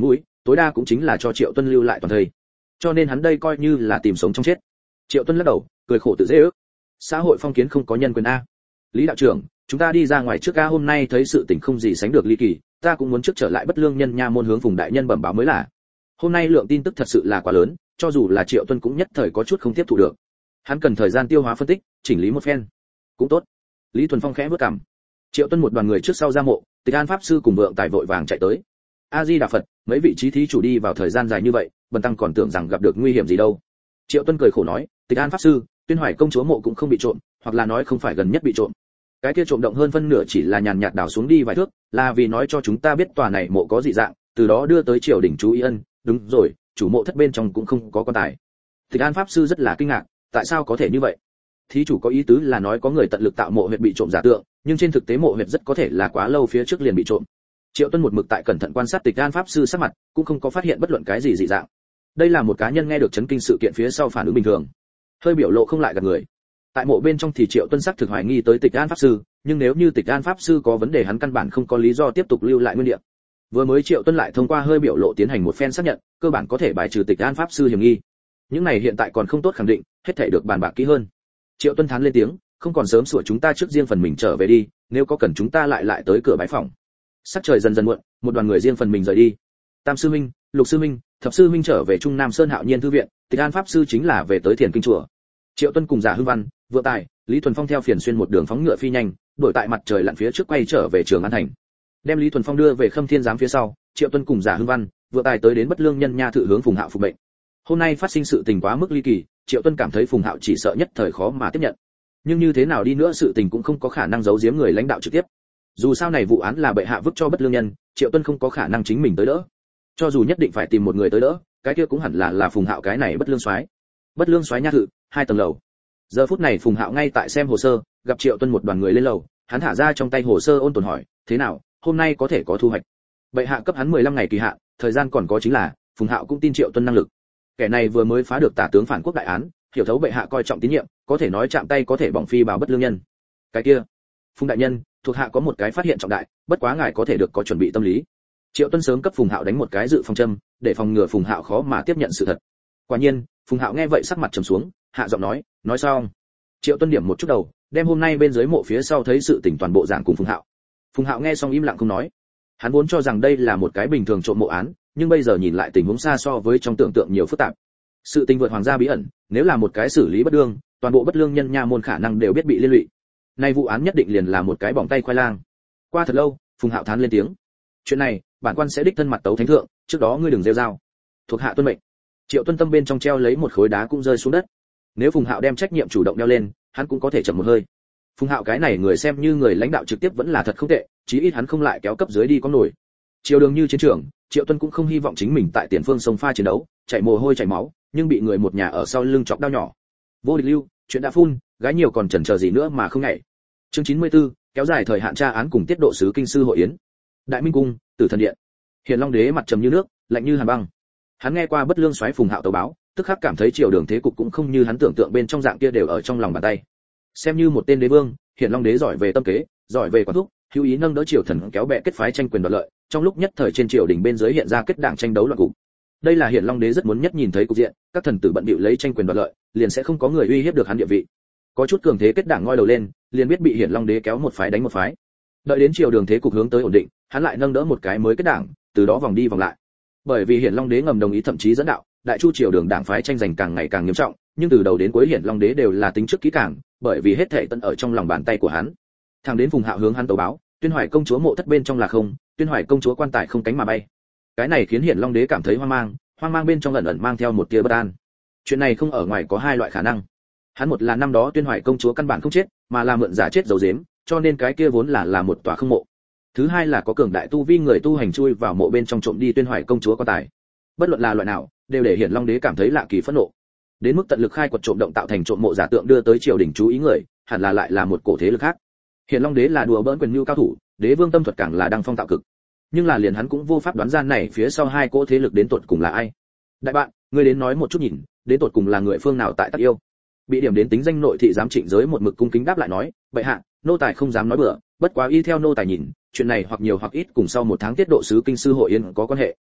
tối đa cũng chính là cho Triệu Tuân lưu lại toàn thời. Cho nên hắn đây coi như là tìm sống trong chết. Triệu Tuân lắc đầu, cười khổ tự dễ ước. Xã hội phong kiến không có nhân quyền a. Lý đạo trưởng, chúng ta đi ra ngoài trước a, hôm nay thấy sự tình không gì sánh được ly kỳ, ta cũng muốn trước trở lại Bất Lương Nhân Nha môn hướng Phùng đại nhân bẩm báo mới là. Hôm nay lượng tin tức thật sự là quá lớn, cho dù là Triệu Tuân cũng nhất thời có chút không tiếp thu được. Hắn cần thời gian tiêu hóa phân tích, chỉnh lý một phen. Cũng tốt. Lý Thuần Phong khẽ bước cằm. Triệu Tuân một đoàn người trước sau ra mộ, Tịch An pháp sư cùng Vượng Tài vội vàng chạy tới. A Di Đà Phật, mấy vị trí thí chủ đi vào thời gian dài như vậy, bần tăng còn tưởng rằng gặp được nguy hiểm gì đâu. Triệu Tuân cười khổ nói, Tịch An pháp sư, Tuyên Hoài công chúa mộ cũng không bị trộm, hoặc là nói không phải gần nhất bị trộm. Cái kia trộm động hơn phân nửa chỉ là nhàn nhạt đào xuống đi vài thước, là vì nói cho chúng ta biết tòa này mộ có dị dạng, từ đó đưa tới triều đình chú ý ân, đúng rồi, chủ mộ thất bên trong cũng không có quan tài. Tịch An pháp sư rất là kinh ngạc, tại sao có thể như vậy? Thí chủ có ý tứ là nói có người tận lực tạo mộ huyệt bị trộm giả tượng, nhưng trên thực tế mộ huyệt rất có thể là quá lâu phía trước liền bị trộm. Triệu Tuân một mực tại cẩn thận quan sát Tịch An pháp sư sắc mặt, cũng không có phát hiện bất luận cái gì dị dạng. Đây là một cá nhân nghe được chấn kinh sự kiện phía sau phản ứng bình thường, hơi biểu lộ không lại gạt người. Tại mộ bên trong thì Triệu Tuân sắc thực hoài nghi tới Tịch An pháp sư, nhưng nếu như Tịch An pháp sư có vấn đề hắn căn bản không có lý do tiếp tục lưu lại nguyên địa. Vừa mới Triệu Tuân lại thông qua hơi biểu lộ tiến hành một phen xác nhận, cơ bản có thể bài trừ Tịch An pháp sư hiểm nghi. Những này hiện tại còn không tốt khẳng định, hết thảy được bàn bạc kỹ hơn. Triệu Tuân thán lên tiếng, không còn sớm sủa chúng ta trước riêng phần mình trở về đi, nếu có cần chúng ta lại tới cửa bái phòng. Sắc trời dần dần muộn, một đoàn người riêng phần mình rời đi. Tam sư huynh, Lục sư huynh, Thập sư huynh trở về Trung Nam Sơn Hạo Nhiên thư viện, Tịch An pháp sư chính là về tới Thiền Kinh chùa. Triệu Tuân cùng Giả Hưng Văn, Vượng Tài, Lý Thuần Phong theo phiền xuyên một đường phóng ngựa phi nhanh, đổi tại mặt trời lặn phía trước quay trở về Trường An thành. Đem Lý Thuần Phong đưa về Khâm Thiên giám phía sau, Triệu Tuân cùng Giả Hưng Văn, Vượng Tài tới đến Bất Lương Nhân Nha thự hướng Phùng Hạo phục mệnh. Hôm nay phát sinh sự tình quá mức ly kỳ, Triệu Tuân cảm thấy Phùng Hạo chỉ sợ nhất thời khó mà tiếp nhận. Nhưng như thế nào đi nữa sự tình cũng không có khả năng giấu giếm người lãnh đạo trực tiếp. Dù sao này vụ án là bệ hạ vứt cho Bất Lương Nhân, Triệu Tuân không có khả năng chính mình tới đỡ. Cho dù nhất định phải tìm một người tới đỡ, cái kia cũng hẳn là Phùng Hạo cái này Bất Lương soái. Bất Lương soái nha thự, 2 tầng lầu. Giờ phút này Phùng Hạo ngay tại xem hồ sơ, gặp Triệu Tuân một đoàn người lên lầu, hắn thả ra trong tay hồ sơ ôn tồn hỏi, thế nào, hôm nay có thể có thu hoạch. Bệ hạ cấp hắn 15 ngày kỳ hạn, thời gian còn có chính là, Phùng Hạo cũng tin Triệu Tuân năng lực. Kẻ này vừa mới phá được tả tướng phản quốc đại án, hiểu thấu bệ hạ coi trọng tín nhiệm, có thể nói chạm tay có thể bỏng phi bảo Bất Lương Nhân. Cái kia, Phùng đại nhân, thuộc hạ có một cái phát hiện trọng đại, bất quá ngài có thể được có chuẩn bị tâm lý. Triệu Tuân sớm cấp Phùng Hạo đánh một cái dự phòng châm, để phòng ngừa Phùng Hạo khó mà tiếp nhận sự thật. Quả nhiên, Phùng Hạo nghe vậy sắc mặt trầm xuống, hạ giọng nói xong. Triệu Tuân điểm một chút đầu, đem hôm nay bên dưới mộ phía sau thấy sự tình toàn bộ giảng cùng Phùng Hạo. Phùng Hạo nghe xong im lặng không nói. Hắn vốn cho rằng đây là một cái bình thường trộm mộ án, nhưng bây giờ nhìn lại tình huống xa so với trong tưởng tượng nhiều phức tạp. Sự tình vượt hoàng gia bí ẩn, nếu là một cái xử lý bất đương, toàn bộ Bất Lương Nhân Nha môn khả năng đều biết bị liên lụy. Nay vụ án nhất định liền là một cái bỏng tay khoai lang. Qua thật lâu, Phùng Hạo thán lên tiếng. Chuyện này, bản quan sẽ đích thân mặt tấu thánh thượng, trước đó ngươi đừng rêu rao. Thuộc hạ tuân mệnh. Triệu Tuân tâm bên trong treo lấy một khối đá cũng rơi xuống đất. Nếu Phùng Hạo đem trách nhiệm chủ động đeo lên, hắn cũng có thể chậm một hơi. Phùng Hạo cái này người xem như người lãnh đạo trực tiếp vẫn là thật không tệ, chí ít hắn không lại kéo cấp dưới đi có nổi. Triều đường như chiến trường, Triệu Tuân cũng không hy vọng chính mình tại tiền phương sông pha chiến đấu, chảy mồ hôi chảy máu, nhưng bị người một nhà ở sau lưng chọc đau nhỏ. Vô địch lưu, chuyện đã phun, gái nhiều còn chần chờ gì nữa mà không nhảy. Chương 94, kéo dài thời hạn tra án cùng tiết độ sứ kinh sư hội yến. Đại Minh cung, Tử Thần điện. Hiền Long đế mặt trầm như nước, lạnh như hàn băng. Hắn nghe qua Bất Lương soái Phùng Hạo tấu báo, tức khắc cảm thấy triều đường thế cục cũng không như hắn tưởng tượng bên trong dạng kia đều ở trong lòng bàn tay. Xem như một tên đế vương, Hiền Long đế giỏi về tâm kế, giỏi về quản thúc, hữu ý nâng đỡ triều thần kéo bè kết phái tranh quyền đoạt lợi, trong lúc nhất thời trên triều đình bên dưới hiện ra kết đảng tranh đấu loạn cục. Đây là Hiền Long đế rất muốn nhất nhìn thấy cục diện, các thần tử bận bịu lấy tranh quyền đoạt lợi, liền sẽ không có người uy hiếp được hắn địa vị. Có chút cường thế kết đảng ngoi đầu lên, liền biết bị Hiền Long đế kéo một phái đánh một phái. Đợi đến triều đường thế cục hướng tới ổn định, hắn lại nâng đỡ một cái mới kết đảng, từ đó vòng đi vòng lại. Bởi vì Hiền Long đế ngầm đồng ý thậm chí dẫn đạo, đại chu triều đường đảng phái tranh giành càng ngày càng nghiêm trọng, nhưng từ đầu đến cuối Hiền Long đế đều là tính trước kỹ càng, bởi vì hết thảy tận ở trong lòng bàn tay của hắn. Thằng đến Phùng Hạo hướng hắn tấu báo, Tuyên Hoài công chúa mộ thất bên trong là không, Tuyên Hoài công chúa quan tài không cánh mà bay. Cái này khiến Hiền Long đế cảm thấy hoang mang bên trong ẩn ẩn mang theo một tia bất an. Chuyện này không ở ngoài có hai loại khả năng. Hắn một là năm đó Tuyên Hoài công chúa căn bản không chết, mà là mượn giả chết giấu giếm, cho nên cái kia vốn là một tòa không mộ. Thứ hai là có cường đại tu vi người tu hành chui vào mộ bên trong trộm đi Tuyên Hoài công chúa quan tài. Bất luận là loại nào, đều để Hiền Long đế cảm thấy lạ kỳ phẫn nộ. Đến mức tận lực khai quật trộm động tạo thành trộm mộ giả tượng đưa tới triều đình chú ý người, hẳn là lại là một cổ thế lực khác. Hiền Long đế là đùa bỡn quyền nhu cao thủ, đế vương tâm thuật càng là đăng phong tạo cực. Nhưng là liền hắn cũng vô pháp đoán ra này phía sau hai cỗ thế lực đến tột cùng là ai. Đại bạn, ngươi đến nói một chút nhìn, đến tột cùng là người phương nào tại Tắc Yêu. Bị điểm đến tính danh nội thị giám Trịnh Giới một mực cung kính đáp lại nói, bệ hạ, nô tài không dám nói bừa, bất quá y theo nô tài nhìn, chuyện này hoặc nhiều hoặc ít cùng sau một tháng tiết độ sứ kinh sư hội yến có quan hệ.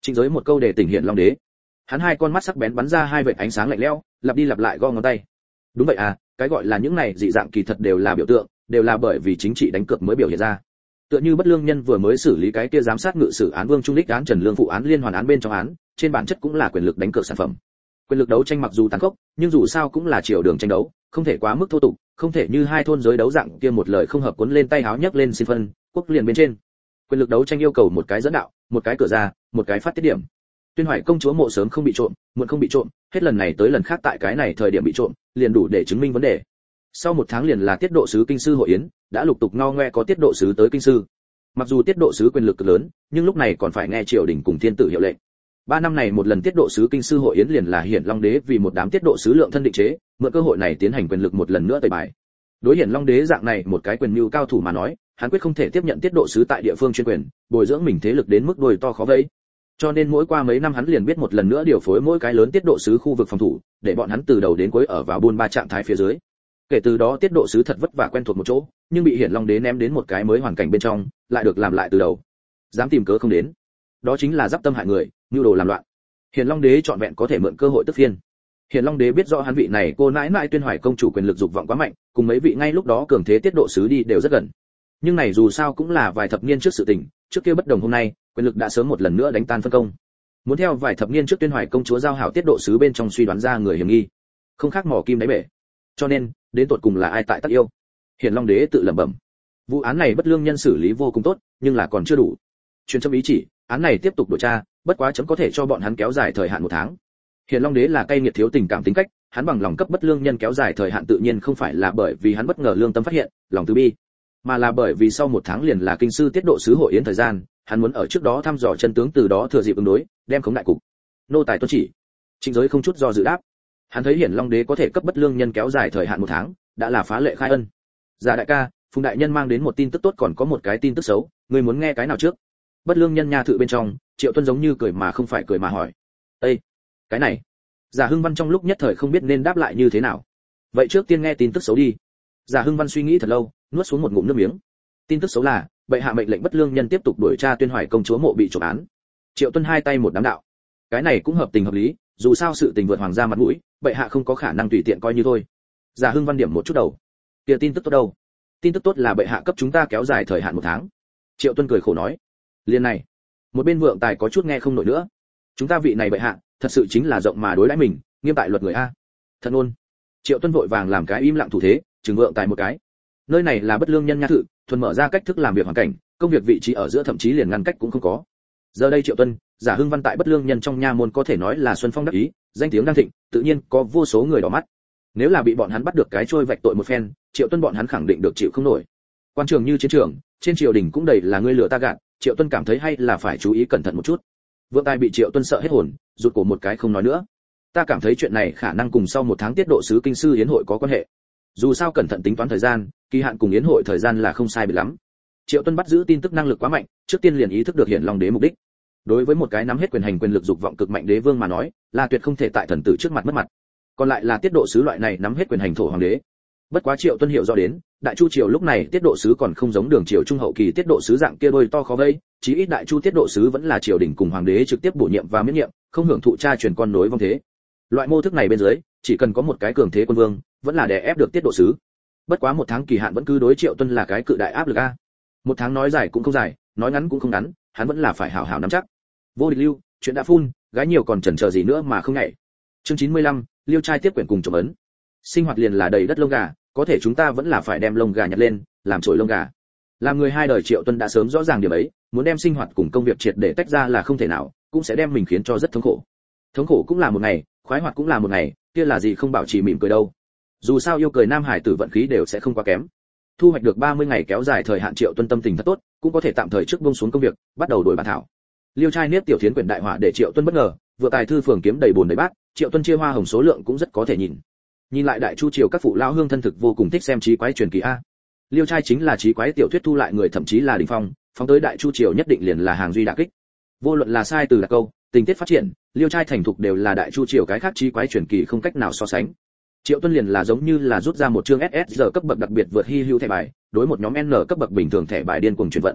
Trịnh Giới một câu để tỉnh hiện Long Đế. Hắn hai con mắt sắc bén bắn ra hai vệt ánh sáng lạnh lẽo, lặp đi lặp lại gõ ngón tay. Đúng vậy à, cái gọi là những này dị dạng kỳ thật đều là biểu tượng, đều là bởi vì chính trị đánh cược mới biểu hiện ra. Tựa như Bất Lương Nhân vừa mới xử lý cái kia giám sát ngự sử án Vương Trung Đích án Trần Lương phụ án liên hoàn án bên trong án, trên bản chất cũng là quyền lực đánh cược sản phẩm. Quyền lực đấu tranh mặc dù tàn khốc, nhưng dù sao cũng là chiều đường tranh đấu, không thể quá mức thô tục, không thể như hai thôn giới đấu dạng kia một lời không hợp cuốn lên tay háo nhấc lên xin phân, quốc liền bên trên. Quyền lực đấu tranh yêu cầu một cái dẫn đạo, một cái cửa ra, một cái phát tiết điểm. Tuyên Hoài công chúa mộ sớm không bị trộm, muộn không bị trộm, hết lần này tới lần khác tại cái này thời điểm bị trộm, liền đủ để chứng minh vấn đề. Sau một tháng liền là tiết độ sứ kinh sư hội yến, đã lục tục ngao ngoe có tiết độ sứ tới kinh sư. Mặc dù tiết độ sứ quyền lực cực lớn, nhưng lúc này còn phải nghe triều đình cùng thiên tử hiệu lệnh. 3 năm này một lần tiết độ sứ kinh sư hội yến liền là Hiển Long Đế vì một đám tiết độ sứ lượng thân định chế, mượn cơ hội này tiến hành quyền lực một lần nữa tẩy bài. Đối Hiển Long Đế dạng này một cái quyền mưu cao thủ mà nói, hắn quyết không thể tiếp nhận tiết độ sứ tại địa phương chuyên quyền, bồi dưỡng mình thế lực đến mức đồi to khó vây. Cho nên mỗi qua mấy năm hắn liền biết một lần nữa điều phối mỗi cái lớn tiết độ sứ khu vực phòng thủ, để bọn hắn từ đầu đến cuối ở vào buôn ba trạng thái phía dưới. Kể từ đó tiết độ sứ thật vất vả quen thuộc một chỗ, nhưng bị Hiển Long Đế ném đến một cái mới hoàn cảnh bên trong, lại được làm lại từ đầu. Dám tìm cớ không đến, đó chính là giáp tâm hại người, nhu đồ làm loạn. Hiển Long Đế chọn vẹn có thể mượn cơ hội tức phiên. Hiển Long Đế biết rõ hắn vị này cô nãi nãi Tuyên Hoài công chủ quyền lực dục vọng quá mạnh, cùng mấy vị ngay lúc đó cường thế tiết độ sứ đi đều rất gần. Nhưng này dù sao cũng là vài thập niên trước sự tình, trước kia bất đồng hôm nay, quyền lực đã sớm một lần nữa đánh tan phân công. Muốn theo vài thập niên trước Tuyên Hoài công chúa giao hảo tiết độ sứ bên trong suy đoán ra người hiểm nghi, không khác mò kim đáy bể. Cho nên, đến tột cùng là ai tại tác yêu? Hiển Long Đế tự lẩm bẩm. Vụ án này Bất Lương Nhân xử lý vô cùng tốt, nhưng là còn chưa đủ. Truyền chấm ý chỉ, án này tiếp tục điều tra, bất quá chấm có thể cho bọn hắn kéo dài thời hạn 1 tháng. Hiển Long Đế là cay nghiệt thiếu tình cảm tính cách, hắn bằng lòng cấp Bất Lương Nhân kéo dài thời hạn tự nhiên không phải là bởi vì hắn bất ngờ lương tâm phát hiện, lòng từ bi, mà là bởi vì sau 1 tháng liền là kinh sư tiết độ sứ hội yến thời gian, hắn muốn ở trước đó thăm dò chân tướng, từ đó thừa dịp ứng đối, đem khống đại cục. Nô tài tuân chỉ. Trịnh Giới không chút do dự đáp. Hắn thấy Hiển Long Đế có thể cấp Bất Lương Nhân kéo dài thời hạn 1 tháng, đã là phá lệ khai ân. Dạ đại ca, Phùng đại nhân mang đến một tin tức tốt, còn có một cái tin tức xấu, ngươi muốn nghe cái nào trước? Bất Lương Nhân nha thự bên trong, Triệu Tuân giống như cười mà không phải cười mà hỏi. Ê, cái này. Giả Hưng Văn trong lúc nhất thời không biết nên đáp lại như thế nào. Vậy trước tiên nghe tin tức xấu đi. Giả Hưng Văn suy nghĩ thật lâu, nuốt xuống một ngụm nước miếng. Tin tức xấu là, bệ hạ mệnh lệnh Bất Lương Nhân tiếp tục đuổi tra Tuyên Hoài công chúa mộ bị trộm án. Triệu Tuân hai tay một đám đạo. Cái này cũng hợp tình hợp lý, dù sao sự tình vượt hoàng gia mặt mũi, bệ hạ không có khả năng tùy tiện coi như thôi. Giả Hưng Văn điểm một chút đầu. Kia tin tức tốt đâu? Tin tức tốt là bệ hạ cấp chúng ta kéo dài thời hạn 1 tháng. Triệu Tuân cười khổ nói. Liên này, một bên Vượng Tài có chút nghe không nổi nữa. Chúng ta vị này bệ hạ, thật sự chính là rộng mà đối đãi mình, nghiêm tại luật người a. Thật ôn. Triệu Tuân vội vàng làm cái im lặng thủ thế, chừng Vượng Tài một cái. Nơi này là Bất Lương Nhân nha thự, thuần mở ra cách thức làm việc hoàn cảnh, công việc vị trí ở giữa thậm chí liền ngăn cách cũng không có. Giờ đây Triệu Tuân, Giả Hưng Văn tại Bất Lương Nhân trong nha môn có thể nói là xuân phong đắc ý, danh tiếng đang thịnh, tự nhiên có vô số người đỏ mắt. Nếu là bị bọn hắn bắt được cái trôi vạch tội một phen, Triệu Tuân bọn hắn khẳng định được chịu không nổi. Quan trường như chiến trường, trên triều đình cũng đầy là ngươi lừa ta gạt, Triệu Tuân cảm thấy hay là phải chú ý cẩn thận một chút. Vượng Tài bị Triệu Tuân sợ hết hồn, rụt cổ một cái không nói nữa. Ta cảm thấy chuyện này khả năng cùng sau 1 tháng tiết độ sứ kinh sư yến hội có quan hệ. Dù sao cẩn thận tính toán thời gian, kỳ hạn cùng yến hội thời gian là không sai biệt lắm. Triệu Tuân bắt giữ tin tức năng lực quá mạnh, trước tiên liền ý thức được Hiển Long Đế mục đích. Đối với một cái nắm hết quyền hành quyền lực dục vọng cực mạnh đế vương mà nói, là tuyệt không thể tại thần tử trước mặt mất mặt. Còn lại là tiết độ sứ loại này nắm hết quyền hành thổ hoàng đế. Bất quá Triệu Tuân hiểu rõ đến, Đại Chu triều lúc này tiết độ sứ còn không giống Đường triều trung hậu kỳ tiết độ sứ dạng kia đôi to khó vây, chí ít Đại Chu tiết độ sứ vẫn là triều đình cùng hoàng đế trực tiếp bổ nhiệm và miễn nhiệm, không hưởng thụ cha truyền con nối vong thế. Loại mô thức này bên dưới, chỉ cần có một cái cường thế quân vương, vẫn là đè ép được tiết độ sứ. Bất quá 1 tháng kỳ hạn vẫn cứ đối Triệu Tuân là cái cự đại áp lực a. 1 tháng nói dài cũng không dài, nói ngắn cũng không ngắn, hắn vẫn là phải hảo hảo nắm chắc. Vô địch lưu, chuyện đã phun, gái nhiều còn chần chờ gì nữa mà không nhảy. Chương 95, Liêu trai tiếp quyển cùng trộm ấn. Sinh hoạt liền là đầy đất lông gà, có thể chúng ta vẫn là phải đem lông gà nhặt lên, làm trội lông gà. Làm người hai đời Triệu Tuân đã sớm rõ ràng điểm ấy, muốn đem sinh hoạt cùng công việc triệt để tách ra là không thể nào, cũng sẽ đem mình khiến cho rất thống khổ. Thống khổ cũng là một ngày, khoái hoạt cũng là một ngày, kia là gì không bảo trì mỉm cười đâu. Dù sao yêu cười nam hải tử vận khí đều sẽ không quá kém. Thu hoạch được 30 ngày kéo dài thời hạn, Triệu Tuân tâm tình thật tốt, cũng có thể tạm thời trước buông xuống công việc, bắt đầu đổi bản thảo. Liêu trai niết tiểu thiến quyển đại họa để Triệu Tuân bất ngờ, vừa tài thư phường kiếm đầy bồn đầy bát, Triệu Tuân chia hoa hồng số lượng cũng rất có thể nhìn. Nhìn lại Đại Chu triều các phụ lão hương thân thực vô cùng thích xem trí quái truyền kỳ a. Liêu trai chính là trí quái tiểu thuyết thu lại người, thậm chí là đỉnh phong, phóng tới Đại Chu triều nhất định liền là hàng duy đả kích. Vô luận là sai từ là câu, tình tiết phát triển, Liêu trai thành thục đều là Đại Chu triều cái khác trí quái truyền kỳ không cách nào so sánh. Triệu Tuân liền là giống như là rút ra một chương SSR cấp bậc đặc biệt vượt hi hữu thẻ bài, đối một nhóm N cấp bậc bình thường thẻ bài điên cuồng chuyển vận.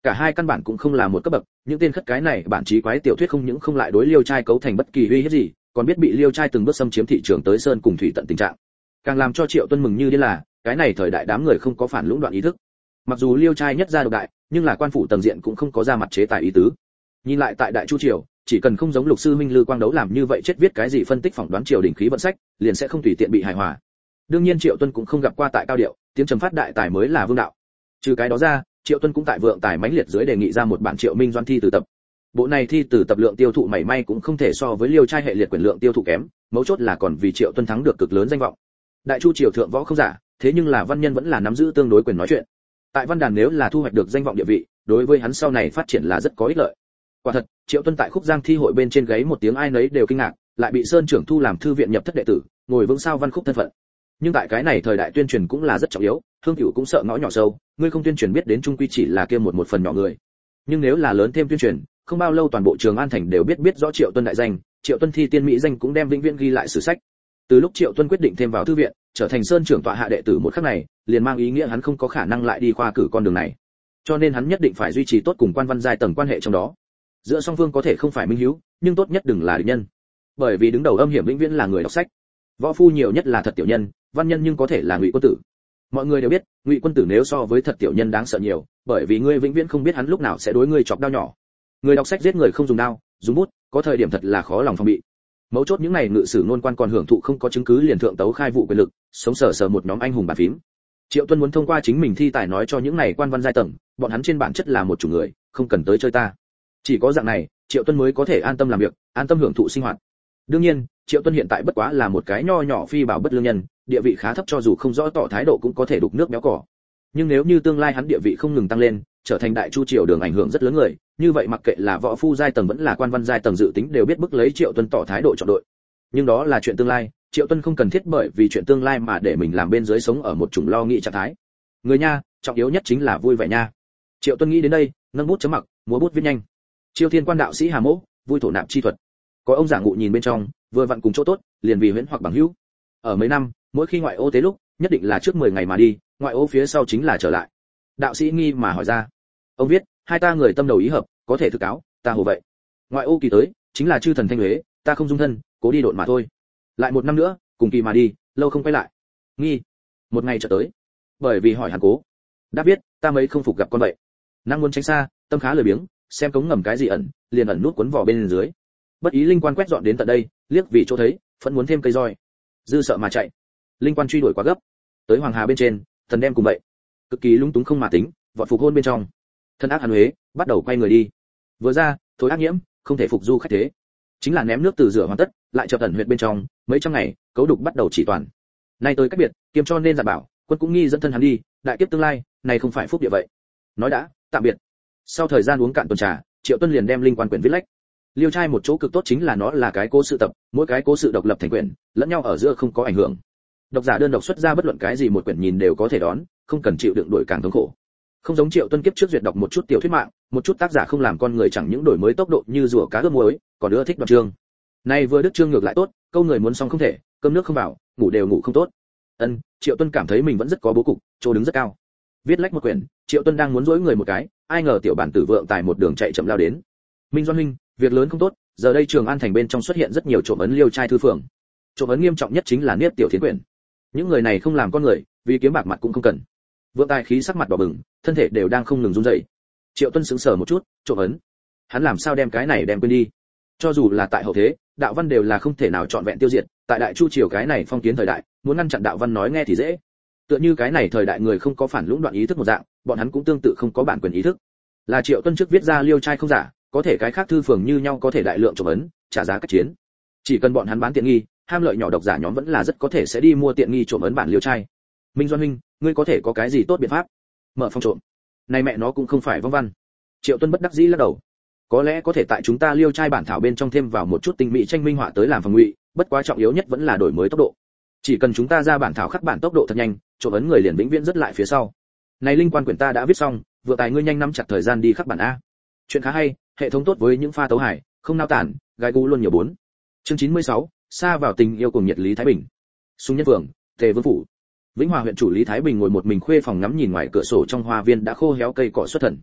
Cả hai căn bản cũng không là một cấp bậc, những tên khất cái này bản trí quái tiểu thuyết không những không lại đối Liêu trai cấu thành bất kỳ uy hiếp gì, còn biết bị Liêu trai từng bước xâm chiếm thị trường tới sơn cùng thủy tận tình trạng. Càng làm cho Triệu Tuân mừng như điên là, cái này thời đại đám người không có phản lũng đoạn ý thức. Mặc dù Liêu trai nhất gia độc đại, nhưng là quan phủ tầng diện cũng không có ra mặt chế tài ý tứ. Nhìn lại tại Đại Chu triều, chỉ cần không giống Lục sư minh Lư Quang Đấu làm như vậy chết viết cái gì phân tích phỏng đoán triều đình khí vận sách, liền sẽ không tùy tiện bị hài hòa. Đương nhiên Triệu Tuân cũng không gặp qua tại cao điệu, tiếng trầm phát đại tài mới là vương đạo. Trừ cái đó ra, Triệu Tuân cũng tại vượng tài mãnh liệt dưới đề nghị ra một bản Triệu Minh Doan thi từ tập. Bộ này thi từ tập lượng tiêu thụ mảy may cũng không thể so với Liêu trai hệ liệt quyền lượng tiêu thụ kém, mấu chốt là còn vì Triệu Tuân thắng được cực lớn danh vọng. Đại Chu triều thượng võ không giả, thế nhưng là văn nhân vẫn là nắm giữ tương đối quyền nói chuyện. Tại văn đàn nếu là thu hoạch được danh vọng địa vị, đối với hắn sau này phát triển là rất có ích lợi. Quả thật, Triệu Tuân tại Khúc Giang thi hội bên trên gáy một tiếng ai nấy đều kinh ngạc, lại bị Sơn trưởng thu làm thư viện nhập thất đệ tử, ngồi vững sao văn khúc thân phận. Nhưng tại cái này thời đại tuyên truyền cũng là rất trọng yếu, Thương Cửu cũng sợ ngõ nhỏ sâu, ngươi không tuyên truyền biết đến trung quy chỉ là kia một phần nhỏ người. Nhưng nếu là lớn thêm tuyên truyền, không bao lâu toàn bộ Trường An thành đều biết rõ Triệu Tuân đại danh, Triệu Tuân thi tiên mỹ danh cũng đem vĩnh viễn ghi lại sử sách. Từ lúc Triệu Tuân quyết định thêm vào thư viện, trở thành Sơn trưởng tọa hạ đệ tử một khắc này, liền mang ý nghĩa hắn không có khả năng lại đi khoa cử con đường này. Cho nên hắn nhất định phải duy trì tốt cùng quan văn giai tầng quan hệ trong đó. Giữa song phương có thể không phải minh hữu, nhưng tốt nhất đừng là địch nhân. Bởi vì đứng đầu âm hiểm vĩnh viễn là người đọc sách. Võ phu nhiều nhất là thật tiểu nhân, văn nhân nhưng có thể là Ngụy quân tử. Mọi người đều biết, Ngụy quân tử nếu so với thật tiểu nhân đáng sợ nhiều, bởi vì ngươi vĩnh viễn không biết hắn lúc nào sẽ đối ngươi chọc đao nhỏ. Người đọc sách giết người không dùng đao, dùng bút, có thời điểm thật là khó lòng phòng bị. Mấu chốt những này ngự sử nôn quan còn hưởng thụ không có chứng cứ liền thượng tấu khai vụ quyền lực, sống sờ sờ một nhóm anh hùng bàn phím. Triệu Tuân muốn thông qua chính mình thi tài nói cho những này quan văn giai tầng, bọn hắn trên bản chất là một chủ người, không cần tới chơi ta. Chỉ có dạng này, Triệu Tuân mới có thể an tâm làm việc, an tâm hưởng thụ sinh hoạt. Đương nhiên, Triệu Tuân hiện tại bất quá là một cái nho nhỏ phi bảo bất lương nhân, địa vị khá thấp, cho dù không rõ tỏ thái độ cũng có thể đục nước béo cỏ. Nhưng nếu như tương lai hắn địa vị không ngừng tăng lên, trở thành Đại Chu triều đường ảnh hưởng rất lớn người, như vậy mặc kệ là võ phu giai tầng vẫn là quan văn giai tầng dự tính đều biết bức lấy Triệu Tuân tỏ thái độ chọn đội. Nhưng đó là chuyện tương lai, Triệu Tuân không cần thiết bởi vì chuyện tương lai mà để mình làm bên dưới sống ở một chủng lo nghĩ trạng thái. Người nha, trọng yếu nhất chính là vui vẻ nha. Triệu Tuân nghĩ đến đây, nâng bút chấm mặc, múa bút viết nhanh. Chiêu Thiên quan đạo sĩ Hà Mỗ, vui thổ nạp chi thuật. Có ông giả ngụ nhìn bên trong, vừa vặn cùng chỗ tốt, liền vì huyễn hoặc bằng hữu. Ở mấy năm, mỗi khi ngoại ô tế lúc, nhất định là trước 10 ngày mà đi, ngoại ô phía sau chính là trở lại. Đạo sĩ nghi mà hỏi ra. Ông viết, hai ta người tâm đầu ý hợp, có thể thực cáo, ta hồ vậy. Ngoại ô kỳ tới, chính là chư thần thanh huế, ta không dung thân, cố đi độn mà thôi. Lại một năm nữa, cùng kỳ mà đi, lâu không quay lại. Nghi, một ngày trở tới. Bởi vì hỏi hắn cố. Đáp viết, ta mấy không phục gặp con vậy. Năng muốn tránh xa, tâm khá lười biếng, xem cống ngầm cái gì ẩn, liền ẩn nút cuốn vỏ bên dưới. Bất ý linh quan quét dọn đến tận đây, liếc vì chỗ thấy, vẫn muốn thêm cây roi. Dư sợ mà chạy. Linh quan truy đuổi quá gấp. Tới Hoàng Hà bên trên, thần đem cùng vậy. Cực kỳ lung túng không mà tính, vọt phục hôn bên trong. Thân ác hàn huế, bắt đầu quay người đi. Vừa ra, thối ác nhiễm, không thể phục du khách thế. Chính là ném nước từ rửa hoàn tất, lại chợt ẩn huyệt bên trong, mấy trăm ngày, cấu đục bắt đầu chỉ toàn. Nay tới cách biệt, kiêm cho nên dặn bảo, quân cũng nghi dẫn thân hắn đi, đại kiếp tương lai, này không phải phúc địa vậy. Nói đã, tạm biệt. Sau thời gian uống cạn tuần trà, Triệu Tuân liền đem linh quan quyển viết lách. Liêu trai một chỗ cực tốt chính là nó là cái cố sự tập, mỗi cái cố sự độc lập thành quyển, lẫn nhau ở giữa không có ảnh hưởng. Độc giả đơn độc xuất ra bất luận cái gì một quyển nhìn đều có thể đón, không cần chịu đựng đuổi càng thống khổ. Không giống Triệu Tuân kiếp trước duyệt đọc một chút tiểu thuyết mạng, một chút tác giả không làm con người chẳng những đổi mới tốc độ như rùa cá ướp muối, còn ưa thích đoạn chương. Nay vừa đức chương ngược lại tốt, câu người muốn xong không thể, cơm nước không vào, ngủ đều ngủ không tốt. Triệu Tuân cảm thấy mình vẫn rất có bố cục, chỗ đứng rất cao. Viết lách một quyển, Triệu Tuân đang muốn dỗi người một cái, ai ngờ tiểu bản tử vượng tài một đường chạy chậm lao đến. Minh Doan huynh, việc lớn không tốt, giờ đây Trường An thành bên trong xuất hiện rất nhiều trộm ấn Liêu trai thư phường. Trộm ấn nghiêm trọng nhất chính là niết tiểu thiến quyển. Những người này không làm con người, vì kiếm bạc mặt cũng không cần. Vượng tài khí sắc mặt đỏ bừng, thân thể đều đang không ngừng run rẩy. Triệu Tuân sững sờ một chút, trộm ấn. Hắn làm sao đem cái này đem quên đi? Cho dù là tại hậu thế, đạo văn đều là không thể nào trọn vẹn tiêu diệt, tại Đại Chu triều cái này phong kiến thời đại, muốn ngăn chặn đạo văn nói nghe thì dễ. Tựa như cái này thời đại người không có phản lũng đoạn ý thức một dạng, bọn hắn cũng tương tự không có bản quyền ý thức. Là Triệu Tuân trước viết ra Liêu trai không giả, có thể cái khác thư phường như nhau có thể đại lượng trộm ấn, trả giá cách chiến. Chỉ cần bọn hắn bán tiện nghi, ham lợi nhỏ độc giả nhóm vẫn là rất có thể sẽ đi mua tiện nghi trộm ấn bản Liêu trai. Minh Doan huynh, ngươi có thể có cái gì tốt biện pháp? Mở phòng trộm. Này mẹ nó cũng không phải vong văn. Triệu Tuân bất đắc dĩ lắc đầu. Có lẽ có thể tại chúng ta Liêu trai bản thảo bên trong thêm vào một chút tinh mỹ tranh minh họa tới làm phòng ngụy, bất quá trọng yếu nhất vẫn là đổi mới tốc độ. Chỉ cần chúng ta ra bản thảo khắc bản tốc độ thật nhanh, trộm ấn người liền vĩnh viễn rất lại phía sau. Này linh quan quyển ta đã viết xong, vừa tài ngươi nhanh nắm chặt thời gian đi khắc bản a. Chuyện khá hay, hệ thống tốt với những pha tấu hải, không nao tản, gai gu luôn nhiều bốn. Chương 96, xa vào tình yêu cùng nhiệt Lý Thái Bình. Sung Nhân Phường, Tề Vương phủ. Vĩnh Hòa huyện chủ Lý Thái Bình ngồi một mình khuê phòng ngắm nhìn ngoài cửa sổ trong hoa viên đã khô héo cây cỏ xuất thần.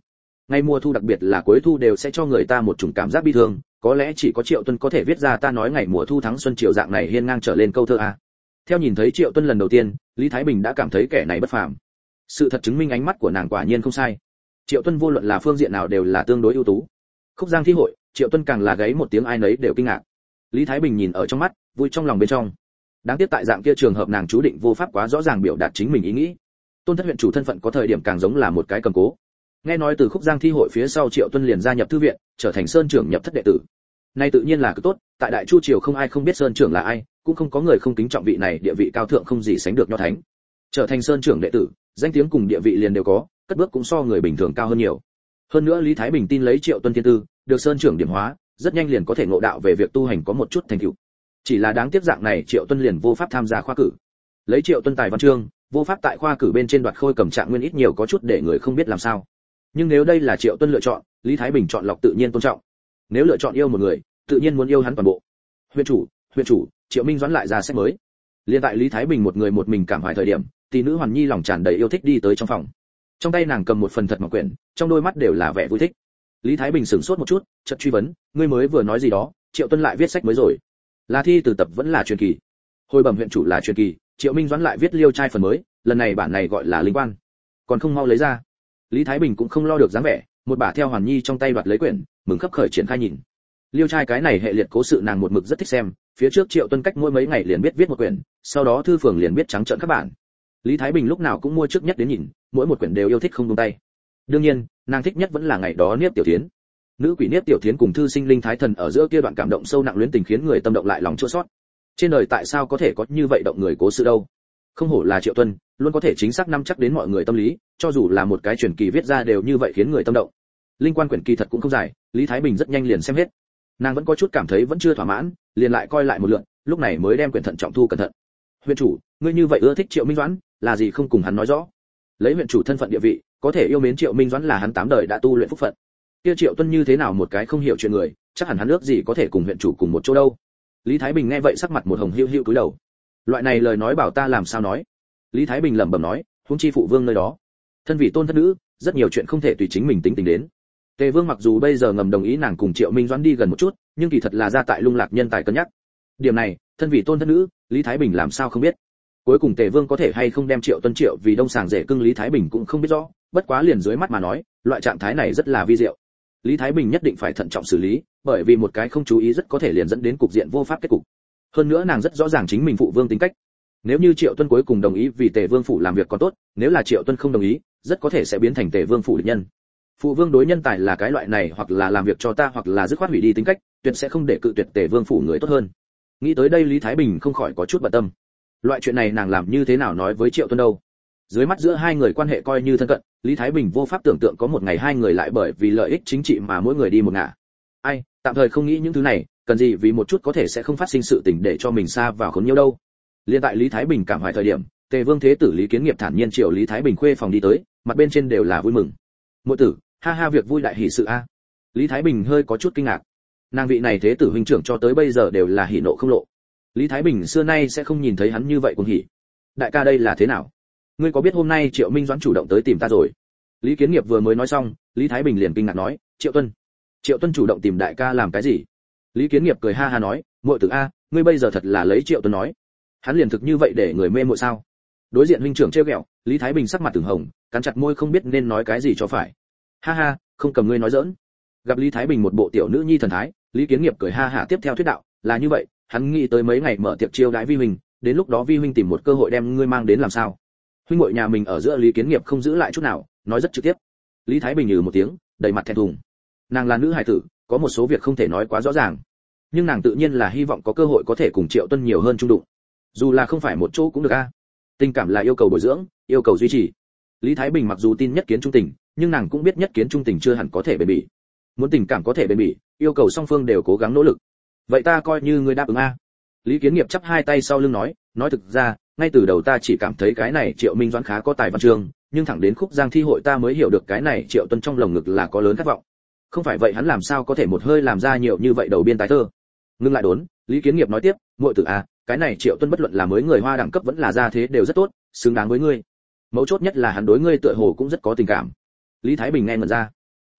Ngày mùa thu đặc biệt là cuối thu đều sẽ cho người ta một chủng cảm giác bi thương, có lẽ chỉ có Triệu Tuân có thể viết ra ta nói ngày mùa thu thắng xuân chiều dạng này hiên ngang trở lên câu thơ a. Theo nhìn thấy Triệu Tuân lần đầu tiên, Lý Thái Bình đã cảm thấy kẻ này bất phàm. Sự thật chứng minh ánh mắt của nàng quả nhiên không sai. Triệu Tuân vô luận là phương diện nào đều là tương đối ưu tú. Khúc Giang thi hội, Triệu Tuân càng là gáy một tiếng ai nấy đều kinh ngạc. Lý Thái Bình nhìn ở trong mắt, vui trong lòng bên trong. Đáng tiếc tại dạng kia trường hợp nàng chú định vô pháp quá rõ ràng biểu đạt chính mình ý nghĩ. Tôn Thất huyện chủ thân phận có thời điểm càng giống là một cái cầm cố. Nghe nói từ Khúc Giang thi hội phía sau Triệu Tuân liền gia nhập thư viện, trở thành sơn trưởng nhập thất đệ tử. Nay tự nhiên là cực tốt, tại Đại Chu triều không ai không biết sơn trưởng là ai, cũng không có người không kính trọng vị này địa vị cao thượng không gì sánh được nho thánh. Trở thành sơn trưởng đệ tử, danh tiếng cùng địa vị liền đều có, cất bước cũng so người bình thường cao hơn nhiều. Hơn nữa Lý Thái Bình tin lấy Triệu Tuân thiên tư, được sơn trưởng điểm hóa, rất nhanh liền có thể ngộ đạo về việc tu hành có một chút thành tựu. Chỉ là đáng tiếc dạng này Triệu Tuân liền vô pháp tham gia khoa cử. Lấy Triệu Tuân tài văn chương, vô pháp tại khoa cử bên trên đoạt khôi cầm trạng nguyên ít nhiều có chút để người không biết làm sao. Nhưng nếu đây là Triệu Tuân lựa chọn, Lý Thái Bình chọn lọc tự nhiên tôn trọng. Nếu lựa chọn yêu một người, tự nhiên muốn yêu hắn toàn bộ. Huyện chủ, Triệu Minh Doãn lại ra sách mới. Liên tại Lý Thái Bình một người một mình cảm hoài thời điểm, tỷ nữ Hoàn Nhi lòng tràn đầy yêu thích đi tới trong phòng. Trong tay nàng cầm một phần thật mỏng quyển, trong đôi mắt đều là vẻ vui thích. Lý Thái Bình sửng sốt một chút, chợt truy vấn, ngươi mới vừa nói gì đó? Triệu Tuân lại viết sách mới rồi? Là thi từ tập vẫn là truyền kỳ? Hồi bẩm huyện chủ là truyền kỳ, Triệu Minh Doãn lại viết liêu trai phần mới, lần này bản này gọi là linh quan. Còn không mau lấy ra. Lý Thái Bình cũng không lo được dáng vẻ, một bả theo Hoàn Nhi trong tay đoạt lấy quyển, mừng khấp khởi triển khai nhìn. Liêu trai cái này hệ liệt cố sự nàng một mực rất thích xem, phía trước Triệu Tuân cách mỗi mấy ngày liền biết viết một quyển, sau đó thư phường liền biết trắng trợn các bản. Lý Thái Bình lúc nào cũng mua trước nhất đến nhìn, mỗi một quyển đều yêu thích không buông tay. Đương nhiên, nàng thích nhất vẫn là ngày đó Niếp Tiểu Thiến. Nữ quỷ Niếp Tiểu Thiến cùng thư sinh linh thái thần ở giữa kia đoạn cảm động sâu nặng luyến tình khiến người tâm động lại lòng chua xót. Trên đời tại sao có thể có như vậy động người cố sự đâu? Không hổ là Triệu Tuân, luôn có thể chính xác nắm chắc đến mọi người tâm lý, cho dù là một cái truyền kỳ viết ra đều như vậy khiến người tâm động. Linh quan quyển kỳ thật cũng không dài, Lý Thái Bình rất nhanh liền xem hết. Nàng vẫn có chút cảm thấy vẫn chưa thỏa mãn, liền lại coi lại một lượt, lúc này mới đem quyển thận trọng thu cẩn thận. Huyện chủ, ngươi như vậy ưa thích Triệu Minh Doãn, là gì không cùng hắn nói rõ? Lấy huyện chủ thân phận địa vị, có thể yêu mến Triệu Minh Doãn là hắn 8 đời đã tu luyện phúc phận. Kia Triệu Tuân như thế nào một cái không hiểu chuyện người, chắc hẳn hắn ước gì có thể cùng huyện chủ cùng một chỗ đâu. Lý Thái Bình nghe vậy sắc mặt một hồng hiu hiu cúi đầu. Loại này lời nói bảo ta làm sao nói? Lý Thái Bình lẩm bẩm nói, huống chi phụ vương nơi đó, thân vị tôn thất nữ, rất nhiều chuyện không thể tùy chính mình tính đến. Tề Vương mặc dù bây giờ ngầm đồng ý nàng cùng Triệu Minh Doãn đi gần một chút, nhưng kỳ thật là ra tại Lung Lạc nhân tài cân nhắc. Điểm này, thân vị tôn thất nữ, Lý Thái Bình làm sao không biết. Cuối cùng Tề Vương có thể hay không đem Triệu Tuân Triệu vì đông sàng rể cưng Lý Thái Bình cũng không biết rõ, bất quá liền dưới mắt mà nói, loại trạng thái này rất là vi diệu. Lý Thái Bình nhất định phải thận trọng xử lý, bởi vì một cái không chú ý rất có thể liền dẫn đến cục diện vô pháp kết cục. Hơn nữa nàng rất rõ ràng chính mình phụ vương tính cách. Nếu như Triệu Tuân cuối cùng đồng ý vì Tề Vương phủ làm việc còn tốt, nếu là Triệu Tuân không đồng ý, rất có thể sẽ biến thành Tề Vương phủ địch nhân. Phụ vương đối nhân tài là cái loại này, hoặc là làm việc cho ta hoặc là dứt khoát hủy đi tính cách, tuyệt sẽ không để cự tuyệt Tề Vương phủ người tốt hơn. Nghĩ tới đây Lý Thái Bình không khỏi có chút bận tâm. Loại chuyện này nàng làm như thế nào nói với Triệu Tuân đâu? Dưới mắt giữa hai người quan hệ coi như thân cận, Lý Thái Bình vô pháp tưởng tượng có một ngày hai người lại bởi vì lợi ích chính trị mà mỗi người đi một ngả. Ai, tạm thời không nghĩ những thứ này, cần gì vì một chút có thể sẽ không phát sinh sự tình để cho mình xa vào khốn nhiễu đâu. Liên tại Lý Thái Bình cảm hoài thời điểm, Tề Vương thế tử Lý Kiến Nghiệp thản nhiên chiều Lý Thái Bình khuê phòng đi tới, mặt bên trên đều là vui mừng. Muội tử, ha ha, việc vui đại hỷ sự a. Lý Thái Bình hơi có chút kinh ngạc. Nàng vị này thế tử huynh trưởng cho tới bây giờ đều là hỉ nộ không lộ. Lý Thái Bình xưa nay sẽ không nhìn thấy hắn như vậy cuồng hỉ. Đại ca đây là thế nào? Ngươi có biết hôm nay Triệu Minh Doãn chủ động tới tìm ta rồi? Lý Kiến Nghiệp vừa mới nói xong, Lý Thái Bình liền kinh ngạc nói, Triệu Tuân chủ động tìm đại ca làm cái gì? Lý Kiến Nghiệp cười ha ha nói, muội tử a, ngươi bây giờ thật là lấy Triệu Tuân nói. Hắn liền thực như vậy để người mê muội sao? Đối diện huynh trưởng trêu ghẹo, Lý Thái Bình sắc mặt từng hồng, cắn chặt môi không biết nên nói cái gì cho phải. Ha ha, không cầm ngươi nói giỡn. Gặp Lý Thái Bình một bộ tiểu nữ nhi thần thái, Lý Kiến Nghiệp cười ha ha tiếp theo thuyết đạo, là như vậy, hắn nghĩ tới mấy ngày mở tiệc chiêu đãi vi huynh, đến lúc đó vi huynh tìm một cơ hội đem ngươi mang đến làm sao? Huynh muội nhà mình ở giữa Lý Kiến Nghiệp không giữ lại chút nào, nói rất trực tiếp. Lý Thái Bình nhừ một tiếng, đầy mặt thẹn thùng. Nàng là nữ hài tử, có một số việc không thể nói quá rõ ràng, nhưng nàng tự nhiên là hy vọng có cơ hội có thể cùng Triệu Tuân nhiều hơn chung đụng. Dù là không phải một chỗ cũng được a. Tình cảm là yêu cầu bồi dưỡng, yêu cầu duy trì. Lý Thái Bình mặc dù tin nhất kiến trung tình, nhưng nàng cũng biết nhất kiến trung tình chưa hẳn có thể bền bỉ. Muốn tình cảm có thể bền bỉ, yêu cầu song phương đều cố gắng nỗ lực. Vậy ta coi như ngươi đáp ứng a. Lý Kiến Nghiệp chắp hai tay sau lưng nói thực ra, ngay từ đầu ta chỉ cảm thấy cái này Triệu Minh Doãn khá có tài văn chương, nhưng thẳng đến Khúc Giang thi hội ta mới hiểu được cái này Triệu Tuân trong lồng ngực là có lớn khát vọng. Không phải vậy hắn làm sao có thể một hơi làm ra nhiều như vậy đầu biên tái thơ. Ngưng lại đốn, Lý Kiến Nghiệp nói tiếp, muội tử a, cái này Triệu Tuân bất luận là mới người Hoa đẳng cấp vẫn là gia thế đều rất tốt, xứng đáng với ngươi. Mấu chốt nhất là hắn đối ngươi tựa hồ cũng rất có tình cảm. Lý Thái Bình nghe ngẩn ra.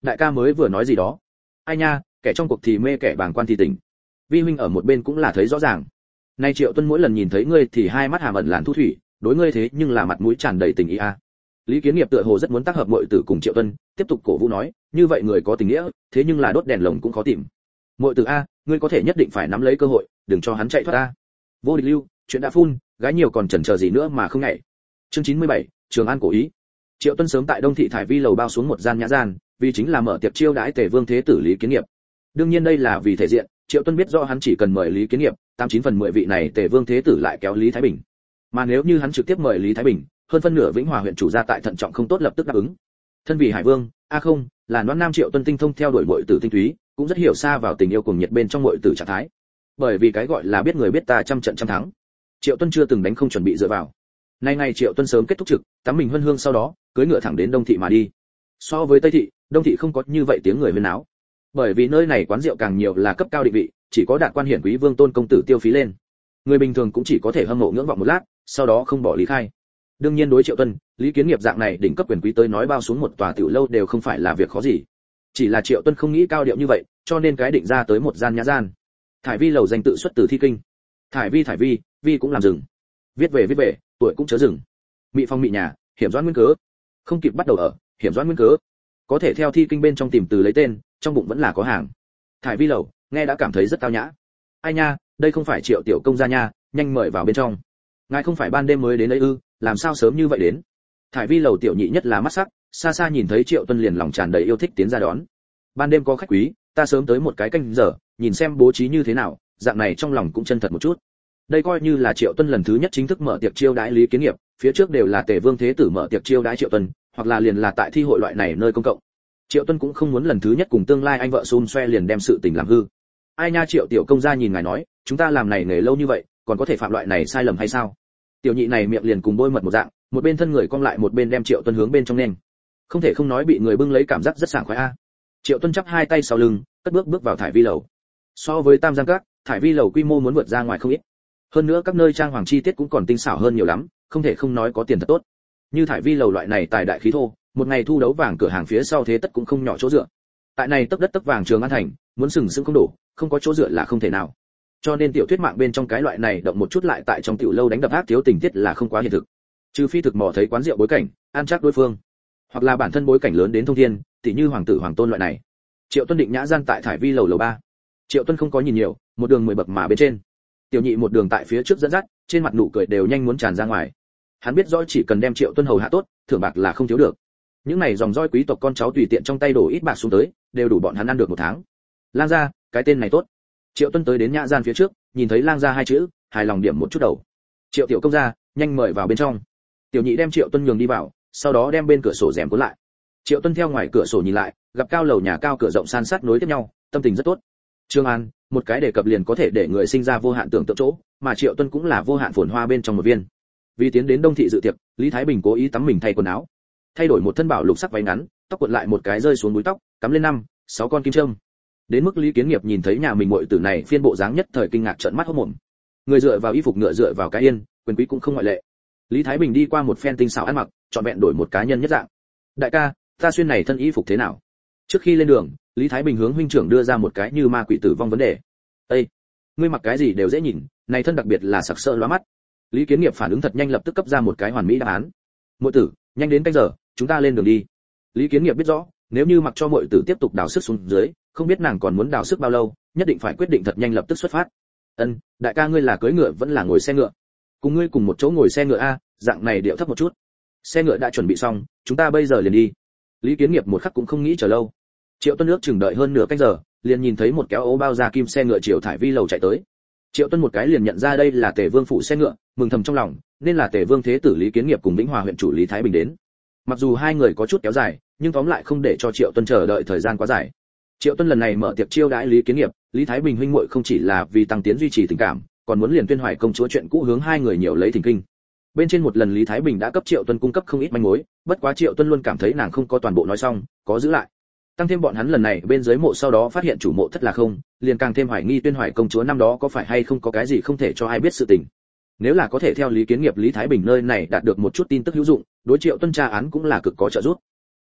Đại ca mới vừa nói gì đó? Ai nha, kẻ trong cuộc thì mê kẻ bàng quan thì tỉnh. Vi huynh ở một bên cũng là thấy rõ ràng. Nay Triệu Tuân mỗi lần nhìn thấy ngươi thì hai mắt hàm ẩn làn thu thủy, đối ngươi thế nhưng là mặt mũi tràn đầy tình ý a. Lý Kiến Nghiệp tựa hồ rất muốn tác hợp muội tử cùng Triệu Tuân, tiếp tục cổ vũ nói, như vậy người có tình nghĩa, thế nhưng là đốt đèn lồng cũng khó tìm. Muội tử a, ngươi có thể nhất định phải nắm lấy cơ hội, đừng cho hắn chạy thoát a. Vô Địch Lưu, chuyện đã phun, gái nhiều còn chần chờ gì nữa mà không nhảy. Chương 97, Trường An cổ ý. Triệu Tuân sớm tại Đông Thị Thải Vi lầu bao xuống một gian nhã gian, vì chính là mở tiệc chiêu đãi Tề Vương Thế tử Lý Kiến Nghiệp. Đương nhiên đây là vì thể diện, Triệu Tuân biết rõ hắn chỉ cần mời Lý Kiến Nghiệp, 89/10 vị này Tề Vương Thế tử lại kéo Lý Thái Bình. Mà nếu như hắn trực tiếp mời Lý Thái Bình, hơn phân nửa Vĩnh Hòa huyện chủ gia tại thận trọng không tốt lập tức đáp ứng. Thân vì Hải Vương, không, là Đoan Nam Triệu Tuân tinh thông theo đuổi muội tử tinh túy, cũng rất hiểu xa vào tình yêu cùng nhiệt bên trong muội tử trạng thái. Bởi vì cái gọi là biết người biết ta trăm trận trăm thắng. Triệu Tuân chưa từng đánh không chuẩn bị dựa vào. Nay ngày Triệu Tuân sớm kết thúc trực, tắm mình huân hương sau đó, cưỡi ngựa thẳng đến Đông Thị mà đi. So với Tây Thị, Đông Thị không có như vậy tiếng người huyên náo. Bởi vì nơi này quán rượu càng nhiều là cấp cao định vị, chỉ có đạt quan hiển quý vương tôn công tử tiêu phí lên. Người bình thường cũng chỉ có thể hâm mộ ngưỡng vọng một lát, sau đó không bỏ lý khai. Đương nhiên đối Triệu Tuân, Lý Kiến Nghiệp dạng này đỉnh cấp quyền quý tới nói bao xuống một tòa tiểu lâu đều không phải là việc khó gì. Chỉ là Triệu Tuân không nghĩ cao điệu như vậy, cho nên cái định ra tới một gian nhã gian. Thải Vi lầu danh tự xuất từ thi kinh. Thải Vi, vi cũng làm rừng. Viết về, tuổi cũng chớ rừng. Mị phong mị nhà, hiểm doãn nguyên cớ. Không kịp bắt đầu ở, hiểm doãn nguyên cớ. Có thể theo thi kinh bên trong tìm từ lấy tên, trong bụng vẫn là có hàng. Thải Vi lầu, nghe đã cảm thấy rất tao nhã. Ai nha, đây không phải Triệu tiểu công gia nha, nhanh mời vào bên trong. Ngài không phải ban đêm mới đến đây ư, làm sao sớm như vậy đến? Thải Vi lầu tiểu nhị nhất là mắt sắc, xa xa nhìn thấy Triệu Tuân liền lòng tràn đầy yêu thích tiến ra đón. Ban đêm có khách quý, ta sớm tới một cái canh giờ, nhìn xem bố trí như thế nào, dạng này trong lòng cũng chân thật một chút. Đây coi như là Triệu Tuân lần thứ nhất chính thức mở tiệc chiêu đãi Lý Kiến Nghiệp, phía trước đều là Tề Vương Thế tử mở tiệc chiêu đãi Triệu Tuân, hoặc là liền là tại thi hội loại này nơi công cộng. Triệu Tuân cũng không muốn lần thứ nhất cùng tương lai anh vợ xun xoe liền đem sự tình làm hư. Ai nha, Triệu tiểu công gia nhìn ngài nói, chúng ta làm này nghề lâu như vậy, còn có thể phạm loại này sai lầm hay sao? Tiểu nhị này miệng liền cùng bôi mật một dạng, một bên thân người cong lại một bên đem Triệu Tuân hướng bên trong nên. Không thể không nói bị người bưng lấy cảm giác rất sảng khoái a. Triệu Tuân chắp hai tay sau lưng, cất bước vào Thải Vi lầu. So với Tam Giang Các, Thải Vi lầu quy mô muốn vượt ra ngoài không ít. Hơn nữa các nơi trang hoàng chi tiết cũng còn tinh xảo hơn nhiều lắm, không thể không nói có tiền thật tốt. Như Thải Vi lầu loại này tài đại khí thô, một ngày thu đấu vàng cửa hàng phía sau thế tất cũng không nhỏ chỗ dựa. Tại này tấp đất tấp vàng Trường An thành, muốn sừng sững không đủ, không có chỗ dựa là không thể nào. Cho nên tiểu thuyết mạng bên trong cái loại này động một chút lại tại trong tiểu lâu đánh đập ác thiếu tình tiết là không quá hiện thực. Trừ phi thực mò thấy quán rượu bối cảnh, ăn chắc đối phương, hoặc là bản thân bối cảnh lớn đến thông thiên, tỉ như hoàng tử hoàng tôn loại này. Triệu Tuân định nhã gian tại Thải Vi lầu lầu 3. Triệu Tuân không có nhìn nhiều, một đường 10 bậc mà bên trên. Tiểu nhị một đường tại phía trước dẫn dắt, trên mặt nụ cười đều nhanh muốn tràn ra ngoài. Hắn biết rõ chỉ cần đem Triệu Tuân hầu hạ tốt, thưởng bạc là không thiếu được. Những này dòng dõi quý tộc con cháu tùy tiện trong tay đổ ít bạc xuống tới, đều đủ bọn hắn ăn được một tháng. Lang gia, cái tên này tốt. Triệu Tuân tới đến nhã gian phía trước, nhìn thấy Lang gia hai chữ, hài lòng điểm một chút đầu. Triệu tiểu công gia, nhanh mời vào bên trong. Tiểu nhị đem Triệu Tuân nhường đi vào, sau đó đem bên cửa sổ rèm cuốn lại. Triệu Tuân theo ngoài cửa sổ nhìn lại, gặp cao lầu nhà cao cửa rộng san sát nối tiếp nhau, tâm tình rất tốt. Trường An, một cái đề cập liền có thể để người sinh ra vô hạn tưởng tượng chỗ, mà Triệu Tuân cũng là vô hạn phồn hoa bên trong một viên. Vì tiến đến Đông Thị dự tiệc, Lý Thái Bình cố ý tắm mình thay quần áo, thay đổi một thân bảo lục sắc váy ngắn, tóc cuộn lại một cái rơi xuống búi tóc, cắm lên 5-6 con kim châm. Đến mức Lý Kiến Nghiệp nhìn thấy nhà mình muội tử này phiên bộ dáng nhất thời kinh ngạc trợn mắt hốt mồm. Người dựa vào y phục, ngựa dựa vào cái yên, quyền quý cũng không ngoại lệ. Lý Thái Bình đi qua một phen tinh xảo ăn mặc, chọn vẹn đổi một cá nhân nhất dạng. Đại ca, ta xuyên này thân y phục thế nào? Trước khi lên đường, Lý Thái Bình hướng huynh trưởng đưa ra một cái như ma quỷ tử vong vấn đề. Ê, ngươi mặc cái gì đều dễ nhìn, này thân đặc biệt là sặc sỡ lóa mắt. Lý Kiến Nghiệp phản ứng thật nhanh, lập tức cấp ra một cái hoàn mỹ đáp án. Muội tử, nhanh đến canh giờ, chúng ta lên đường đi. Lý Kiến Nghiệp biết rõ, nếu như mặc cho muội tử tiếp tục đào sức xuống dưới, không biết nàng còn muốn đào sức bao lâu, nhất định phải quyết định thật nhanh lập tức xuất phát. Ân, đại ca ngươi là cưỡi ngựa vẫn là ngồi xe ngựa? Cùng ngươi cùng một chỗ ngồi xe ngựa a, dạng này điệu thấp một chút. Xe ngựa đã chuẩn bị xong, chúng ta bây giờ liền đi. Lý Kiến Nghiệp một khắc cũng không nghĩ chờ lâu. Triệu Tuân nước chừng đợi hơn nửa canh giờ, liền nhìn thấy một kéo ố bao da kim xe ngựa chiều Thải Vi lầu chạy tới. Triệu Tuân một cái liền nhận ra đây là Tề Vương phủ xe ngựa, mừng thầm trong lòng, nên là Tề Vương Thế tử Lý Kiến Nghiệp cùng Vĩnh Hòa huyện chủ Lý Thái Bình đến. Mặc dù hai người có chút kéo dài, nhưng tóm lại không để cho Triệu Tuân chờ đợi thời gian quá dài. Triệu Tuân lần này mở tiệc chiêu đãi Lý Kiến Nghiệp, Lý Thái Bình huynh muội không chỉ là vì tăng tiến duy trì tình cảm, còn muốn liền Tuyên Hoài công chúa chuyện cũ hướng hai người nhiều lấy thỉnh kinh. Bên trên một lần Lý Thái Bình đã cấp Triệu Tuân cung cấp không ít manh mối, bất quá Triệu Tuân luôn cảm thấy nàng không có toàn bộ nói xong, có giữ lại. Tăng thêm bọn hắn lần này bên dưới mộ sau đó phát hiện chủ mộ thất là không, liền càng thêm hoài nghi Tuyên Hoài công chúa năm đó có phải hay không có cái gì không thể cho ai biết sự tình. Nếu là có thể theo Lý Kiến Nghiệp Lý Thái Bình nơi này đạt được một chút tin tức hữu dụng, đối Triệu Tuân tra án cũng là cực có trợ giúp.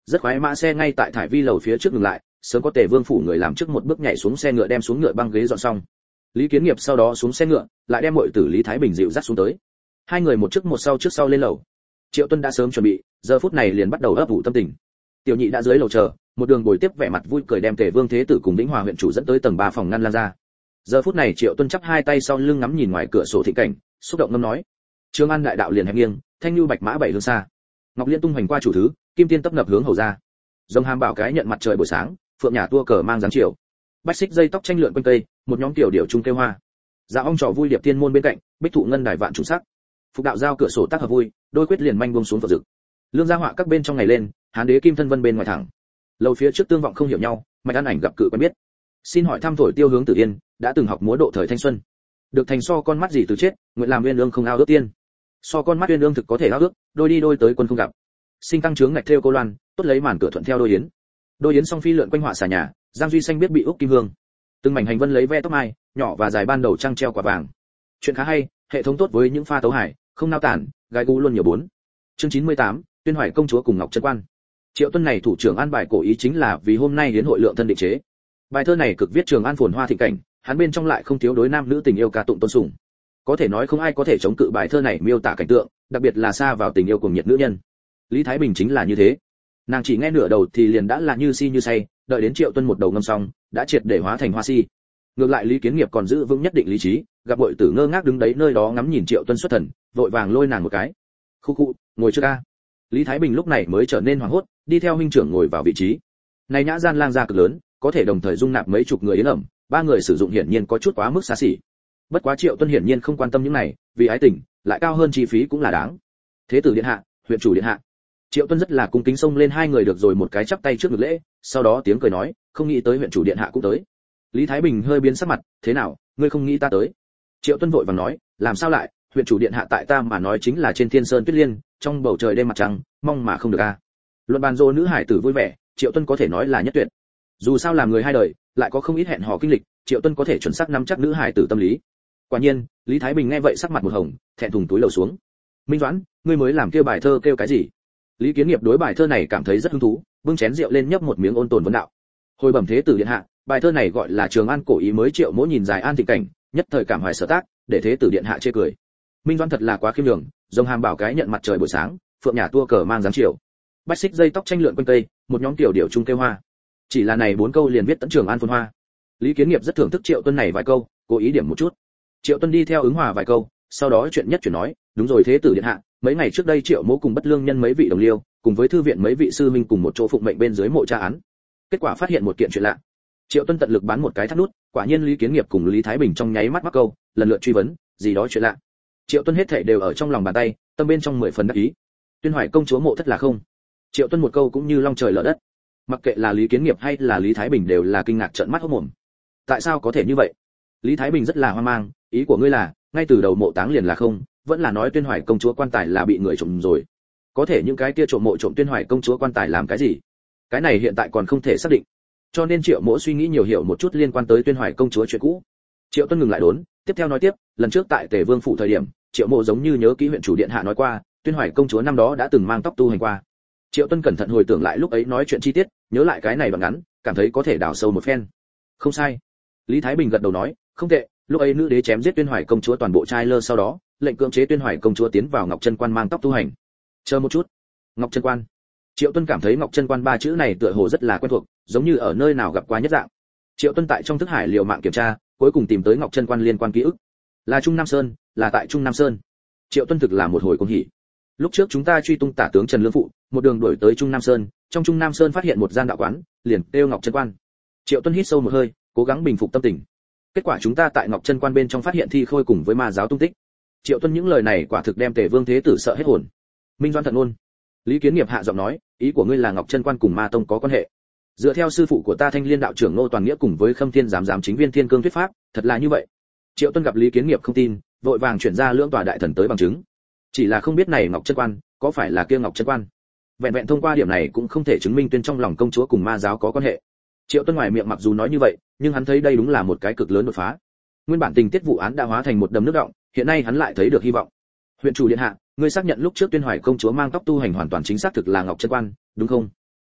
Rất khoái mã xe ngay tại thải vi lầu phía trước ngừng lại, sớm có Tề Vương phủ người làm trước một bước nhảy xuống xe ngựa đem xuống ngựa băng ghế dọn xong. Lý Kiến Nghiệp sau đó xuống xe ngựa, lại đem muội tử Lý Thái Bình dịu dắt xuống tới. Hai người một trước một sau lên lầu. Triệu Tuân đã sớm chuẩn bị, giờ phút này liền bắt đầu ấp ủ tâm tình. Tiểu Nhị đã dưới lầu chờ, một đường bồi tiếp vẻ mặt vui cười đem Tề Vương Thế tử cùng Vĩnh Hòa huyện chủ dẫn tới tầng 3 phòng ngăn lan ra. Giờ phút này Triệu Tuân chắp hai tay sau lưng ngắm nhìn ngoài cửa sổ thị cảnh, xúc động ngâm nói: Trường An đại đạo liền hẹp nghiêng, thanh lưu bạch mã bảy hướng xa. Ngọc Liên tung hoành qua chủ thứ, kim tiên tấp nập hướng hầu ra. Dòng hàm bảo cái nhận mặt trời buổi sáng, phượng nhà tua cờ mang dáng chiều. Bách xích dây tóc tranh lượn quanh cây, một nhóm tiểu điểu trung kêu hoa. Dạ ong trò vui điệp thiên môn bên cạnh, bích thụ ngân đài vạn trùng sắc. Phục đạo giao cửa sổ tác hợp vui, đôi quyết liền manh buông xuống phật rực. Lương gia họa các bên trong ngày lên, hán đế kim thân vân bên ngoài thẳng. Lầu phía trước tương vọng không hiểu nhau, mạch an ảnh gặp cự quen biết. Xin hỏi thăm thổi tiêu hướng Tử Yên, đã từng học múa độ thời thanh xuân. Được thành so con mắt gì từ chết, nguyện làm uyên ương không ao ước tiên. So con mắt uyên ương thực có thể ao ước, đôi đi đôi tới quân không gặp. Sinh tăng trướng ngạch theo cô loan, tốt lấy màn cửa thuận theo đôi yến. Đôi yến song phi lượn quanh họa xà nhà, Giang Duy xanh biết bị úc kim hương. Từng mảnh hành vân lấy ve tóc mai, nhỏ và dài ban đầu trăng treo quả vàng. Chuyện khá hay, hệ thống tốt với những pha tấu hải, không nao tản, gái gu luôn nhiều bốn. Chương 98, Tuyên Hoài công chúa cùng Ngọc Chân Quan. Triệu Tuân này thủ trưởng an bài cổ ý chính là vì hôm nay đến hội lượng thân định chế. Bài thơ này cực viết Trường An phồn hoa thịnh cảnh, hắn bên trong lại không thiếu đối nam nữ tình yêu ca tụng tôn sùng. Có thể nói không ai có thể chống cự bài thơ này miêu tả cảnh tượng, đặc biệt là xa vào tình yêu cùng nhiệt nữ nhân. Lý Thái Bình chính là như thế. Nàng chỉ nghe nửa đầu thì liền đã là như si như say, đợi đến Triệu Tuân một đầu ngâm xong, đã triệt để hóa thành hoa si. Ngược lại Lý Kiến Nghiệp còn giữ vững nhất định lý trí, gặp bội tử ngơ ngác đứng đấy nơi đó ngắm nhìn Triệu Tuân xuất thần, vội vàng lôi nàng một cái. Khu khu, ngồi chưa ca. Lý Thái Bình lúc này mới trở nên hoảng hốt, đi theo huynh trưởng ngồi vào vị trí. Này nhã gian lang gia cực lớn, có thể đồng thời dung nạp mấy chục người yến ẩm, ba người sử dụng hiển nhiên có chút quá mức xa xỉ. Bất quá Triệu Tuân hiển nhiên không quan tâm những này, vì ái tình, lại cao hơn chi phí cũng là đáng. Thế tử điện hạ, huyện chủ điện hạ. Triệu Tuân rất là cung kính xông lên hai người được rồi một cái chắp tay trước ngực lễ, sau đó tiếng cười nói, không nghĩ tới huyện chủ điện hạ cũng tới. Lý Thái Bình hơi biến sắc mặt, thế nào, ngươi không nghĩ ta tới? Triệu Tuân vội vàng nói, làm sao lại, huyện chủ điện hạ tại ta mà nói chính là trên thiên sơn tuyết liên, trong bầu trời đêm mặt trăng, mong mà không được a. Luận bàn dô nữ hải tử vui vẻ, Triệu Tuân có thể nói là nhất tuyệt. Dù sao làm người hai đời, lại có không ít hẹn hò kinh lịch, Triệu Tuân có thể chuẩn xác nắm chắc nữ hải tử tâm lý. Quả nhiên, Lý Thái Bình nghe vậy sắc mặt một hồng, thẹn thùng túi lầu xuống. Minh Doãn, ngươi mới làm kêu bài thơ kêu cái gì? Lý Kiến Nghiệp đối bài thơ này cảm thấy rất hứng thú, bưng chén rượu lên nhấp một miếng ôn tồn vấn đạo. Hồi bẩm thế tử điện hạ, bài thơ này gọi là Trường An cổ ý mới Triệu Mỗ nhìn dài an thịnh cảnh, nhất thời cảm hoài sở tác, để thế tử điện hạ chê cười. Minh Doãn thật là quá khiêm nhường, rồng hàm bảo cái nhận mặt trời buổi sáng, phượng nhà tua cờ mang dáng chiều. Bách xích dây tóc tranh lượn quanh cây, một nhóm tiểu điểu trung kêu hoa. Chỉ là này 4 câu liền viết tận Trường An phồn hoa. Lý Kiến Nghiệp rất thưởng thức Triệu Tuân này vài câu, cố ý điểm một chút. Triệu Tuân đi theo ứng hòa vài câu, sau đó chuyện nhất chuyển nói, đúng rồi thế tử điện hạ, mấy ngày trước đây Triệu Mỗ cùng Bất Lương nhân mấy vị đồng liêu, cùng với thư viện mấy vị sư minh cùng một chỗ phụng mệnh bên dưới mộ tra án. Kết quả phát hiện một kiện chuyện lạ. Triệu Tuân tận lực bán một cái thắt nút, quả nhiên Lý Kiến Nghiệp cùng Lý Thái Bình trong nháy mắt mắc câu, lần lượt truy vấn, gì đó chuyện lạ. Triệu Tuân hết thảy đều ở trong lòng bàn tay, tâm bên trong 10 phần đắc ý. Tuyên Hoài công chúa mộ thất là không. Triệu Tuân một câu cũng như long trời lở đất. Mặc kệ là Lý Kiến Nghiệp hay là Lý Thái Bình đều là kinh ngạc trợn mắt hốt mồm. Tại sao có thể như vậy? Lý Thái Bình rất là hoang mang, ý của ngươi là, ngay từ đầu mộ táng liền là không, vẫn là nói Tuyên Hoài công chúa quan tài là bị người trộm rồi. Có thể những cái kia trộm mộ trộm Tuyên Hoài công chúa quan tài làm cái gì? Cái này hiện tại còn không thể xác định. Cho nên Triệu Mỗ suy nghĩ nhiều hiểu một chút liên quan tới Tuyên Hoài công chúa chuyện cũ. Triệu Tuân ngừng lại đốn, tiếp theo nói tiếp, lần trước tại Tề Vương phủ thời điểm, Triệu Mỗ giống như nhớ kỹ huyện chủ điện hạ nói qua, Tuyên Hoài công chúa năm đó đã từng mang tóc tu hành qua. Triệu Tuân cẩn thận hồi tưởng lại lúc ấy nói chuyện chi tiết, nhớ lại cái này đoạn ngắn, cảm thấy có thể đào sâu một phen. Không sai. Lý Thái Bình gật đầu nói, không tệ, lúc ấy nữ đế chém giết Tuyên Hoài công chúa toàn bộ trai lơ sau đó, lệnh cưỡng chế Tuyên Hoài công chúa tiến vào Ngọc Chân Quan mang tóc tu hành. Chờ một chút. Ngọc Chân Quan. Triệu Tuân cảm thấy Ngọc Chân Quan ba chữ này tựa hồ rất là quen thuộc, giống như ở nơi nào gặp qua nhất dạng. Triệu Tuân tại trong thức hải liều mạng kiểm tra, cuối cùng tìm tới Ngọc Chân Quan liên quan ký ức. Là Trung Nam Sơn, là tại Trung Nam Sơn. Triệu Tuân thực là một hồi cuồng hỉ. Lúc trước chúng ta truy tung tả tướng Trần Lương phụ, một đường đuổi tới Trung Nam Sơn, trong Trung Nam Sơn phát hiện một gian đạo quán, liền kêu Ngọc Chân Quan. Triệu Tuân hít sâu một hơi, cố gắng bình phục tâm tình. Kết quả chúng ta tại Ngọc Chân Quan bên trong phát hiện thi khôi cùng với ma giáo tung tích. Triệu Tuân những lời này quả thực đem Tề Vương Thế tử sợ hết hồn. Minh Doãn thận ôn. Lý Kiến Nghiệp hạ giọng nói, ý của ngươi là Ngọc Chân Quan cùng Ma Tông có quan hệ. Dựa theo sư phụ của ta Thanh Liên đạo trưởng Ngô Toàn Nghĩa cùng với Khâm Thiên giám chính viên Thiên Cương thuyết pháp, thật là như vậy. Triệu Tuân gặp Lý Kiến Nghiệp không tin, vội vàng chuyển ra lưỡng tòa đại thần tới bằng chứng. Chỉ là không biết này Ngọc Chân Quan có phải là kia Ngọc Chân Quan. Vẹn vẹn thông qua điểm này cũng không thể chứng minh Tuyên trong lòng công chúa cùng ma giáo có quan hệ. Triệu Tuân ngoài miệng mặc dù nói như vậy, nhưng hắn thấy đây đúng là một cái cực lớn đột phá. Nguyên bản tình tiết vụ án đã hóa thành một đầm nước đọng, hiện nay hắn lại thấy được hy vọng. Huyện chủ điện hạ, ngươi xác nhận lúc trước Tuyên Hoài công chúa mang tóc tu hành hoàn toàn chính xác thực là Ngọc Chân Quan, đúng không?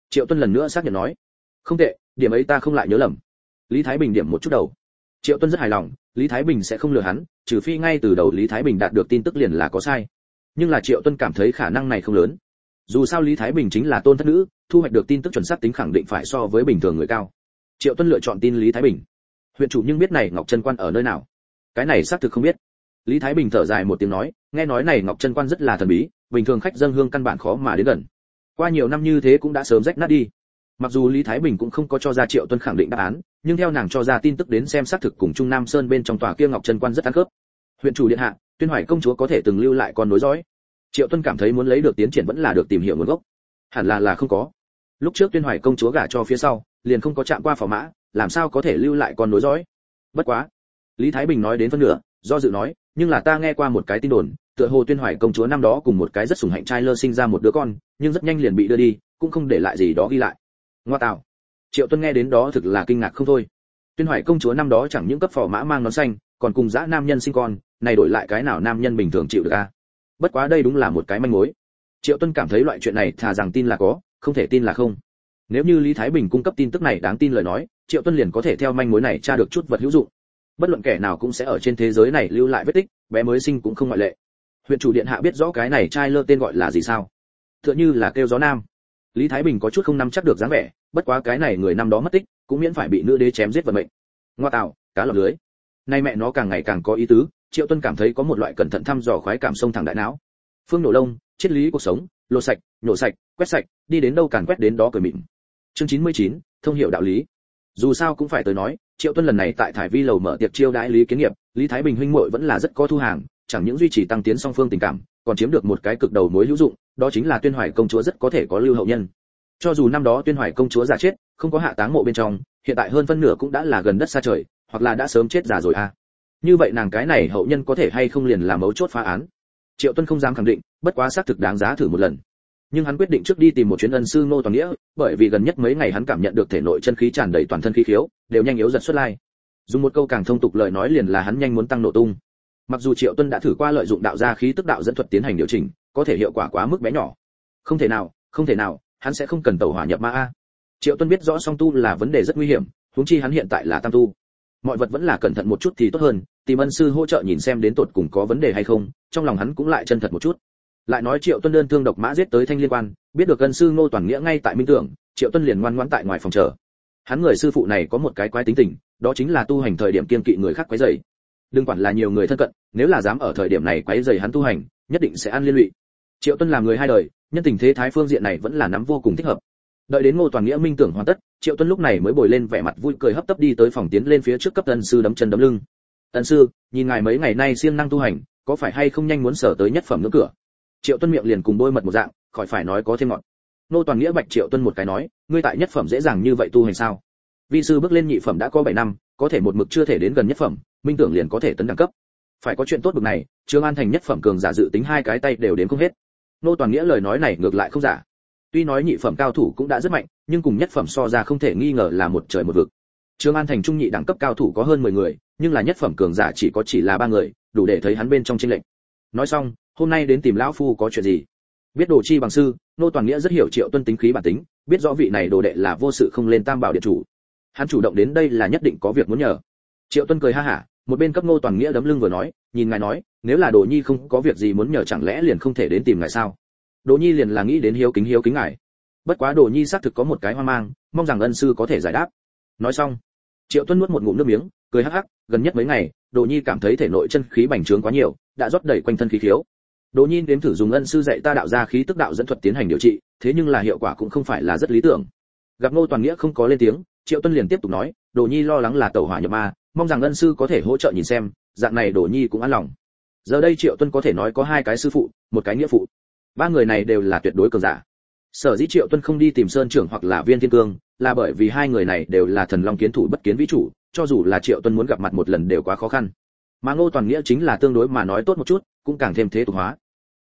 Triệu Tuân lần nữa xác nhận nói. Không tệ, điểm ấy ta không lại nhớ lầm. Lý Thái Bình điểm một chút đầu. Triệu Tuân rất hài lòng, Lý Thái Bình sẽ không lừa hắn, trừ phi ngay từ đầu Lý Thái Bình đạt được tin tức liền là có sai. Nhưng là Triệu Tuân cảm thấy khả năng này không lớn. Dù sao Lý Thái Bình chính là tôn thất nữ, thu hoạch được tin tức chuẩn xác tính khẳng định phải so với bình thường người cao. Triệu Tuân lựa chọn tin Lý Thái Bình. Huyện chủ nhưng biết này Ngọc Chân Quan ở nơi nào? Cái này xác thực không biết. Lý Thái Bình thở dài một tiếng nói, nghe nói này Ngọc Chân Quan rất là thần bí, bình thường khách dâng hương căn bản khó mà đến gần. Qua nhiều năm như thế cũng đã sớm rách nát đi. Mặc dù Lý Thái Bình cũng không có cho ra Triệu Tuân khẳng định đáp án, nhưng theo nàng cho ra tin tức đến xem xác thực cùng Trung Nam Sơn bên trong tòa kia Ngọc Chân Quan rất ăn khớp. Huyện chủ điện hạ, Tuyên Hoài công chúa có thể từng lưu lại con nối dõi. Triệu Tuân cảm thấy muốn lấy được tiến triển vẫn là được tìm hiểu nguồn gốc. Hẳn là không có. Lúc trước Tuyên Hoài công chúa gả cho phía sau, liền không có chạm qua phò mã, làm sao có thể lưu lại con nối dõi? Bất quá, Lý Thái Bình nói đến phân nửa, do dự nói, nhưng là ta nghe qua một cái tin đồn, tựa hồ Tuyên Hoài công chúa năm đó cùng một cái rất sủng hạnh trai lơ sinh ra một đứa con, nhưng rất nhanh liền bị đưa đi, cũng không để lại gì đó ghi lại. Ngoa tạo. Triệu Tuân nghe đến đó thực là kinh ngạc không thôi. Tuyên Hoài công chúa năm đó chẳng những cấp phò mã mang nón xanh, còn cùng dã nam nhân sinh con, này đổi lại cái nào nam nhân bình thường chịu được a? Bất quá đây đúng là một cái manh mối. Triệu Tuân cảm thấy loại chuyện này thà rằng tin là có, không thể tin là không. Nếu như Lý Thái Bình cung cấp tin tức này đáng tin lời nói, Triệu Tuân liền có thể theo manh mối này tra được chút vật hữu dụng. Bất luận kẻ nào cũng sẽ ở trên thế giới này lưu lại vết tích, bé mới sinh cũng không ngoại lệ. Huyện chủ điện hạ biết rõ cái này trai lơ tên gọi là gì sao? Tựa như là kêu gió nam. Lý Thái Bình có chút không nắm chắc được dáng vẻ, bất quá cái này người năm đó mất tích, cũng miễn phải bị nữ đế chém giết vận mệnh. Ngoa tạo, cá lọt lưới. Nay mẹ nó càng ngày càng có ý tứ, Triệu Tuân cảm thấy có một loại cẩn thận thăm dò khoái cảm sông thẳng đại não. Phương nổ lông, triết lý cuộc sống, lột sạch, nhổ sạch, quét sạch, đi đến đâu càng quét đến đó cười mịn. Chương 99, thông hiểu đạo lý. Dù sao cũng phải tới nói, Triệu Tuân lần này tại Thải Vi lầu mở tiệc chiêu đãi Lý Kiến Nghiệp, Lý Thái Bình huynh muội vẫn là rất có thu hàng, chẳng những duy trì tăng tiến song phương tình cảm, còn chiếm được một cái cực đầu mối hữu dụng, đó chính là Tuyên Hoài công chúa rất có thể có lưu hậu nhân. Cho dù năm đó Tuyên Hoài công chúa giả chết, không có hạ táng mộ bên trong, hiện tại hơn phân nửa cũng đã là gần đất xa trời, hoặc là đã sớm chết già rồi a. Như vậy nàng cái này hậu nhân có thể hay không liền là mấu chốt phá án. Triệu Tuân không dám khẳng định, bất quá xác thực đáng giá thử một lần. Nhưng hắn quyết định trước đi tìm một chuyến ân sư Ngô Toàn Nghĩa, bởi vì gần nhất mấy ngày hắn cảm nhận được thể nội chân khí tràn đầy toàn thân khí khiếu, đều nhanh yếu dần xuất lai. Dùng một câu càng thông tục lời nói liền là hắn nhanh muốn tăng nổ tung. Mặc dù Triệu Tuân đã thử qua lợi dụng đạo gia khí tức đạo dẫn thuật tiến hành điều chỉnh, có thể hiệu quả quá mức bé nhỏ. Không thể nào, hắn sẽ không cần tẩu hỏa nhập ma a. Triệu Tuân biết rõ song tu là vấn đề rất nguy hiểm, huống chi hắn hiện tại là tam tu. Mọi vật vẫn là cẩn thận một chút thì tốt hơn, tìm ân sư hỗ trợ nhìn xem đến tột cùng có vấn đề hay không, trong lòng hắn cũng lại chân thật một chút. Lại nói Triệu Tuân đơn thương độc mã giết tới Thanh Liên Quan, biết được ân sư Ngô Toàn Nghĩa ngay tại Minh Tưởng, Triệu Tuân liền ngoan ngoãn tại ngoài phòng chờ. Hắn người sư phụ này có một cái quái tính tình, đó chính là tu hành thời điểm kiêng kỵ người khác quấy rầy. Đừng quản là nhiều người thân cận, nếu là dám ở thời điểm này quấy rầy hắn tu hành, nhất định sẽ ăn liên lụy. Triệu Tuân làm người hai đời, nhân tình thế thái phương diện này vẫn là nắm vô cùng thích hợp. Đợi đến Ngô Toàn Nghĩa Minh Tưởng hoàn tất, Triệu Tuân lúc này mới bồi lên vẻ mặt vui cười hấp tấp đi tới phòng tiến lên phía trước cấp ân sư đấm chân đấm lưng. Ân sư, nhìn ngài mấy ngày nay siêng năng tu hành, có phải hay không nhanh muốn sở tới nhất phẩm ngưỡng cửa? Triệu Tuân miệng liền cùng bôi mật một dạng, khỏi phải nói có thêm ngọt. Ngô Toàn Nghĩa bạch Triệu Tuân một cái nói, ngươi tại nhất phẩm dễ dàng như vậy tu hành sao? Vi sư bước lên nhị phẩm đã có 7 năm, có thể một mực chưa thể đến gần nhất phẩm, Minh Tưởng liền có thể tấn đẳng cấp. Phải có chuyện tốt bực này, Trương An thành nhất phẩm cường giả dự tính hai cái tay đều đến không hết. Ngô Toàn Nghĩa lời nói này ngược lại không giả. Tuy nói nhị phẩm cao thủ cũng đã rất mạnh, nhưng cùng nhất phẩm so ra không thể nghi ngờ là một trời một vực. Trương An thành trung nhị đẳng cấp cao thủ có hơn 10 người, nhưng là nhất phẩm cường giả chỉ là 3 người, đủ để thấy hắn bên trong chênh lệch. Nói xong, hôm nay đến tìm lão phu có chuyện gì? Biết đồ chi bằng sư, Ngô Toàn Nghĩa rất hiểu Triệu Tuân tính khí bản tính, biết rõ vị này đồ đệ là vô sự không lên tam bảo điện chủ. Hắn chủ động đến đây là nhất định có việc muốn nhờ. Triệu Tuân cười ha hả, một bên cấp Ngô Toàn Nghĩa đấm lưng vừa nói, nhìn ngài nói, nếu là Đồ Nhi không có việc gì muốn nhờ chẳng lẽ liền không thể đến tìm ngài sao? Đồ Nhi liền là nghĩ đến hiếu kính ngài. Bất quá Đồ Nhi xác thực có một cái hoang mang, mong rằng ân sư có thể giải đáp. Nói xong, Triệu Tuân nuốt một ngụm nước miếng, cười hắc hắc, gần nhất mấy ngày, Đồ Nhi cảm thấy thể nội chân khí bành trướng quá nhiều, đã rót đầy quanh thân khí khiếu. Đồ Nhi đếm thử dùng ân sư dạy ta đạo ra khí tức đạo dẫn thuật tiến hành điều trị, thế nhưng là hiệu quả cũng không phải là rất lý tưởng. Gặp Ngô Toàn Nghĩa không có lên tiếng, Triệu Tuân liền tiếp tục nói, Đồ Nhi lo lắng là tẩu hỏa nhập ma, mong rằng ân sư có thể hỗ trợ nhìn xem, dạng này Đồ Nhi cũng an lòng. Giờ đây Triệu Tuân có thể nói có 2 cái sư phụ, một cái nghĩa phụ. 3 người này đều là tuyệt đối cường giả. Sở dĩ Triệu Tuân không đi tìm Sơn Trưởng hoặc là Viên Thiên Cương, là bởi vì 2 người này đều là thần long kiến thủ bất kiến vĩ chủ, cho dù là Triệu Tuân muốn gặp mặt một lần đều quá khó khăn. Mà Ngô Toàn Nghĩa chính là tương đối mà nói tốt một chút, cũng càng thêm thế tục hóa.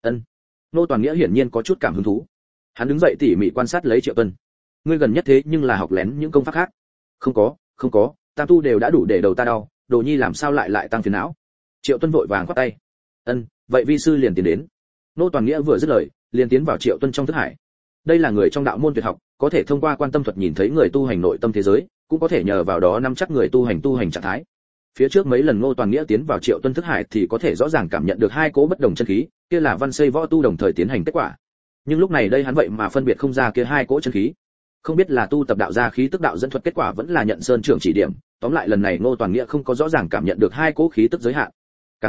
Ngô Toàn Nghĩa hiển nhiên có chút cảm hứng thú. Hắn đứng dậy tỉ mỉ quan sát lấy Triệu Tuân. Ngươi gần nhất thế nhưng là học lén những công pháp khác? Không có, tam tu đều đã đủ để đầu ta đau, Đồ Nhi làm sao lại tăng phiền não? Triệu Tuân vội vàng quát tay. Vậy vi sư liền tiến đến. Ngô Toàn Nghĩa vừa dứt lời, liền tiến vào Triệu Tuân trong thức hải. Đây là người trong đạo môn tuyệt học, có thể thông qua quan tâm thuật nhìn thấy người tu hành nội tâm thế giới, cũng có thể nhờ vào đó nắm chắc người tu hành trạng thái. Phía trước mấy lần Ngô Toàn Nghĩa tiến vào Triệu Tuân thức hải thì có thể rõ ràng cảm nhận được hai cỗ bất đồng chân khí, kia là văn xây võ tu đồng thời tiến hành kết quả. Nhưng lúc này đây hắn vậy mà phân biệt không ra kia hai cỗ chân khí. Không biết là tu tập đạo gia khí tức đạo dẫn thuật kết quả vẫn là nhận sơn trưởng chỉ điểm, tóm lại lần này Ngô Toàn Nghĩa không có rõ ràng cảm nhận được hai cỗ khí tức giới hạn. Càng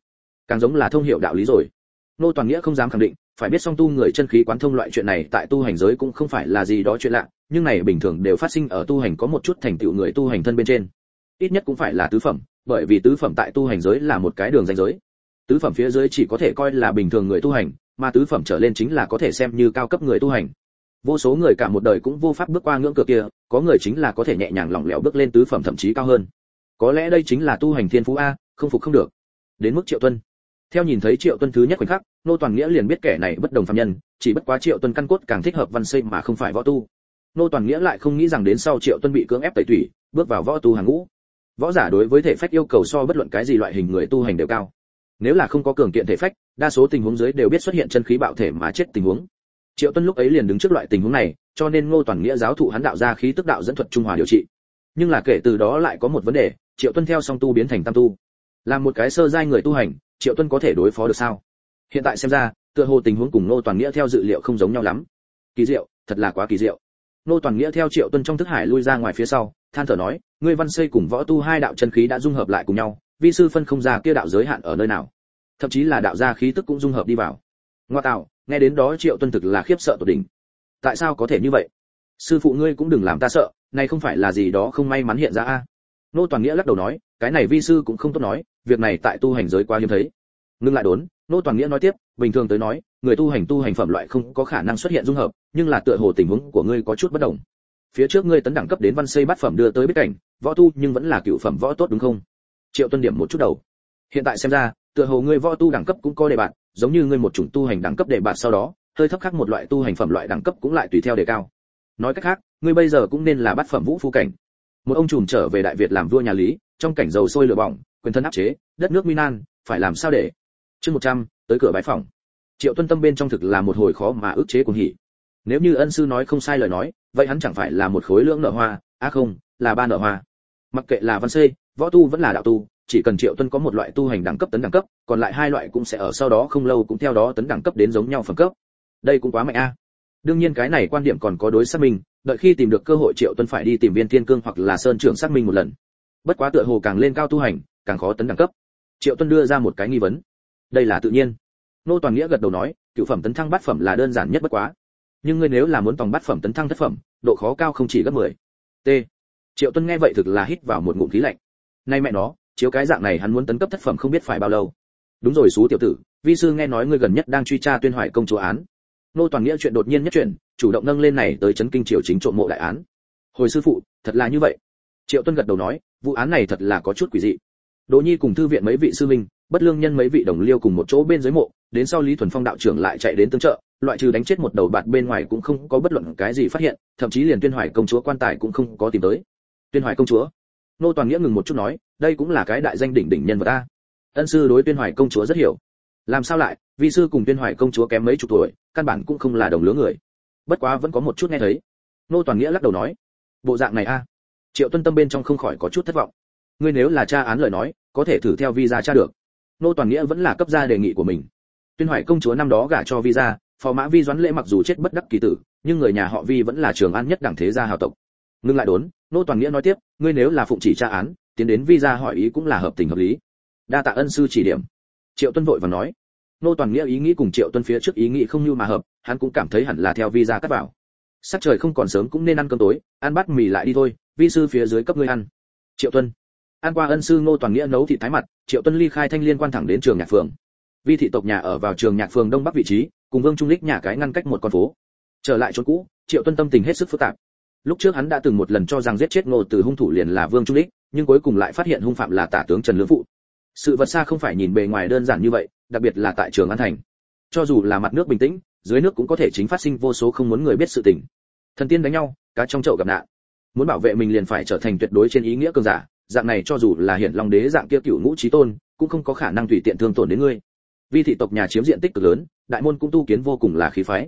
giống là thông hiểu đạo lý rồi. Ngô Toàn Nghĩa không dám khẳng định, phải biết song tu người chân khí quán thông loại chuyện này tại tu hành giới cũng không phải là gì đó chuyện lạ, nhưng này bình thường đều phát sinh ở tu hành có một chút thành tựu người tu hành thân bên trên. Ít nhất cũng phải là tứ phẩm, bởi vì tứ phẩm tại tu hành giới là một cái đường ranh giới. Tứ phẩm phía dưới chỉ có thể coi là bình thường người tu hành, mà tứ phẩm trở lên chính là có thể xem như cao cấp người tu hành. Vô số người cả một đời cũng vô pháp bước qua ngưỡng cửa kia, có người chính là có thể nhẹ nhàng lỏng lẻo bước lên tứ phẩm thậm chí cao hơn. Có lẽ đây chính là tu hành thiên phú a, không phục không được. Đến mức Triệu Tuân. Theo nhìn thấy Triệu Tuân thứ nhất khoảnh khắc, Ngô Toàn Nghĩa liền biết kẻ này bất đồng phàm nhân, chỉ bất quá Triệu Tuân căn cốt càng thích hợp văn xây mà không phải võ tu. Ngô Toàn Nghĩa lại không nghĩ rằng đến sau Triệu Tuân bị cưỡng ép tẩy tủy, bước vào võ tu hàng ngũ. Võ giả đối với thể phách yêu cầu so bất luận cái gì loại hình người tu hành đều cao. Nếu là không có cường kiện thể phách, đa số tình huống dưới đều biết xuất hiện chân khí bạo thể mà chết tình huống. Triệu Tuân lúc ấy liền đứng trước loại tình huống này, cho nên Ngô Toàn Nghĩa giáo thụ hắn đạo ra khí tức đạo dẫn thuật trung hòa điều trị. Nhưng là kể từ đó lại có một vấn đề, Triệu Tuân theo song tu biến thành tam tu. Làm một cái sơ giai người tu hành, Triệu Tuân có thể đối phó được sao? Hiện tại xem ra, tựa hồ tình huống cùng Ngô Toàn Nghĩa theo dự liệu không giống nhau lắm. Kỳ diệu, thật là quá kỳ diệu. Ngô Toàn Nghĩa theo Triệu Tuân trong thức hải lui ra ngoài phía sau, than thở nói, ngươi văn xây cùng võ tu hai đạo chân khí đã dung hợp lại cùng nhau, vi sư phân không ra kia đạo giới hạn ở nơi nào. Thậm chí là đạo gia khí tức cũng dung hợp đi vào. Ngoa tạo, nghe đến đó Triệu Tuân thực là khiếp sợ tột đỉnh. Tại sao có thể như vậy? Sư phụ ngươi cũng đừng làm ta sợ, này không phải là gì đó không may mắn hiện ra a. Ngô Toàn Nghĩa lắc đầu nói, cái này vi sư cũng không tốt nói, việc này tại tu hành giới quá hiếm thấy. Ngưng lại đốn, Ngô Toàn Nghĩa nói tiếp, bình thường tới nói, người tu hành phẩm loại không có khả năng xuất hiện dung hợp, nhưng là tựa hồ tình huống của ngươi có chút bất đồng. Phía trước ngươi tấn đẳng cấp đến văn xây bát phẩm đưa tới biết cảnh, võ tu nhưng vẫn là cửu phẩm võ tốt đúng không? Triệu Tuân điểm một chút đầu. Hiện tại xem ra, tựa hồ ngươi võ tu đẳng cấp cũng có đề bạt, giống như ngươi một chủng tu hành đẳng cấp đề bạt sau đó, hơi thấp khác một loại tu hành phẩm loại đẳng cấp cũng lại tùy theo đề cao. Nói cách khác, ngươi bây giờ cũng nên là bát phẩm vũ phu cảnh. Một ông trùm trở về Đại Việt làm vua nhà Lý, trong cảnh dầu sôi lửa bỏng, quyền thân áp chế, đất nước Minan, phải làm sao để? Chương 100, tới cửa bái phòng. Triệu Tuân tâm bên trong thực là một hồi khó mà ức chế cuồng hỉ. Nếu như ân sư nói không sai lời nói, vậy hắn chẳng phải là một khối lưỡng nợ hoa, không, là ba nợ hoa. Mặc kệ là văn xây, võ tu vẫn là đạo tu, chỉ cần Triệu Tuân có một loại tu hành đẳng cấp tấn đẳng cấp, còn lại hai loại cũng sẽ ở sau đó không lâu cũng theo đó tấn đẳng cấp đến giống nhau phẩm cấp. Đây cũng quá mạnh a. Đương nhiên cái này quan điểm còn có đối xác minh, đợi khi tìm được cơ hội Triệu Tuân phải đi tìm Viên Thiên Cương hoặc là Sơn Trưởng xác minh một lần. Bất quá tựa hồ càng lên cao tu hành, càng khó tấn đẳng cấp. Triệu Tuân đưa ra một cái nghi vấn. Đây là tự nhiên. Ngô Toàn Nghĩa gật đầu nói, cửu phẩm tấn thăng bát phẩm là đơn giản nhất bất quá. Nhưng ngươi nếu là muốn tòng bát phẩm tấn thăng thất phẩm, độ khó cao không chỉ gấp 10. T. Triệu Tuân nghe vậy thực là hít vào một ngụm khí lạnh. Nay mẹ nó, chiếu cái dạng này hắn muốn tấn cấp thất phẩm không biết phải bao lâu. Đúng rồi xú tiểu tử, vi sư nghe nói ngươi gần nhất đang truy tra Tuyên Hoài công chúa án. Ngô Toàn Nghĩa chuyện đột nhiên nhất chuyện, chủ động nâng lên này tới chấn kinh triều chính trộm mộ đại án. Hồi sư phụ, thật là như vậy. Triệu Tuân gật đầu nói, vụ án này thật là có chút quỷ dị. Đỗ Nhi cùng thư viện mấy vị sư minh, Bất Lương Nhân mấy vị đồng liêu cùng một chỗ bên dưới mộ, đến sau Lý Thuần Phong đạo trưởng lại chạy đến tương trợ, loại trừ đánh chết một đầu bạt bên ngoài cũng không có bất luận cái gì phát hiện, thậm chí liền Tuyên Hoài công chúa quan tài cũng không có tìm tới. Tuyên Hoài công chúa? Ngô Toàn Nghĩa ngừng một chút nói, đây cũng là cái đại danh đỉnh đỉnh nhân vật a. Ân sư đối Tuyên Hoài công chúa rất hiểu. Làm sao lại, vi sư cùng Tuyên Hoài công chúa kém mấy chục tuổi, căn bản cũng không là đồng lứa người. Bất quá vẫn có một chút nghe thấy. Ngô Toàn Nghĩa lắc đầu nói, bộ dạng này a. Triệu Tuân tâm bên trong không khỏi có chút thất vọng. Ngươi nếu là tra án lời nói, có thể thử theo visa tra được. Ngô Toàn Nghĩa vẫn là cấp ra đề nghị của mình. Tuyên Hoài công chúa năm đó gả cho visa, phò mã Vi Doãn Lễ mặc dù chết bất đắc kỳ tử, nhưng người nhà họ Vi vẫn là Trường An nhất đẳng thế gia hào tộc. Ngưng lại đốn, Ngô Toàn Nghĩa nói tiếp, ngươi nếu là phụng chỉ tra án, tiến đến visa hỏi ý cũng là hợp tình hợp lý. Đa tạ ân sư chỉ điểm. Triệu Tuân vội vàng nói. Ngô Toàn Nghĩa ý nghĩ cùng Triệu Tuân phía trước ý nghĩ không như mà hợp, hắn cũng cảm thấy hẳn là theo visa cắt vào. Sắc trời không còn sớm cũng nên ăn cơm tối, ăn bát mì lại đi thôi, vi sư phía dưới cấp ngươi ăn. Triệu Tuân. Ăn qua ân sư Ngô Toàn Nghĩa nấu thịt thái mặt, Triệu Tuân ly khai Thanh Liên quan thẳng đến Trường Nhạc phường. Vi thị tộc nhà ở vào Trường Nhạc phường đông bắc vị trí, cùng Vương Trung Lích nhà cái ngăn cách một con phố. Trở lại chỗ cũ, Triệu Tuân tâm tình hết sức phức tạp. Lúc trước hắn đã từng một lần cho rằng giết chết Ngô Từ hung thủ liền là Vương Trung Lích, nhưng cuối cùng lại phát hiện hung phạm là Tả tướng Trần Lương Phụ. Sự vật xa không phải nhìn bề ngoài đơn giản như vậy, đặc biệt là tại Trường An thành. Cho dù là mặt nước bình tĩnh, dưới nước cũng có thể chính phát sinh vô số không muốn người biết sự tình. Thần tiên đánh nhau, cá trong chậu gặp nạn. Muốn bảo vệ mình liền phải trở thành tuyệt đối trên ý nghĩa cường giả, dạng này cho dù là Hiển Long đế dạng kia cửu ngũ chí tôn, cũng không có khả năng tùy tiện thương tổn đến ngươi. Vi thị tộc nhà chiếm diện tích cực lớn, đại môn cũng tu kiến vô cùng là khí phái.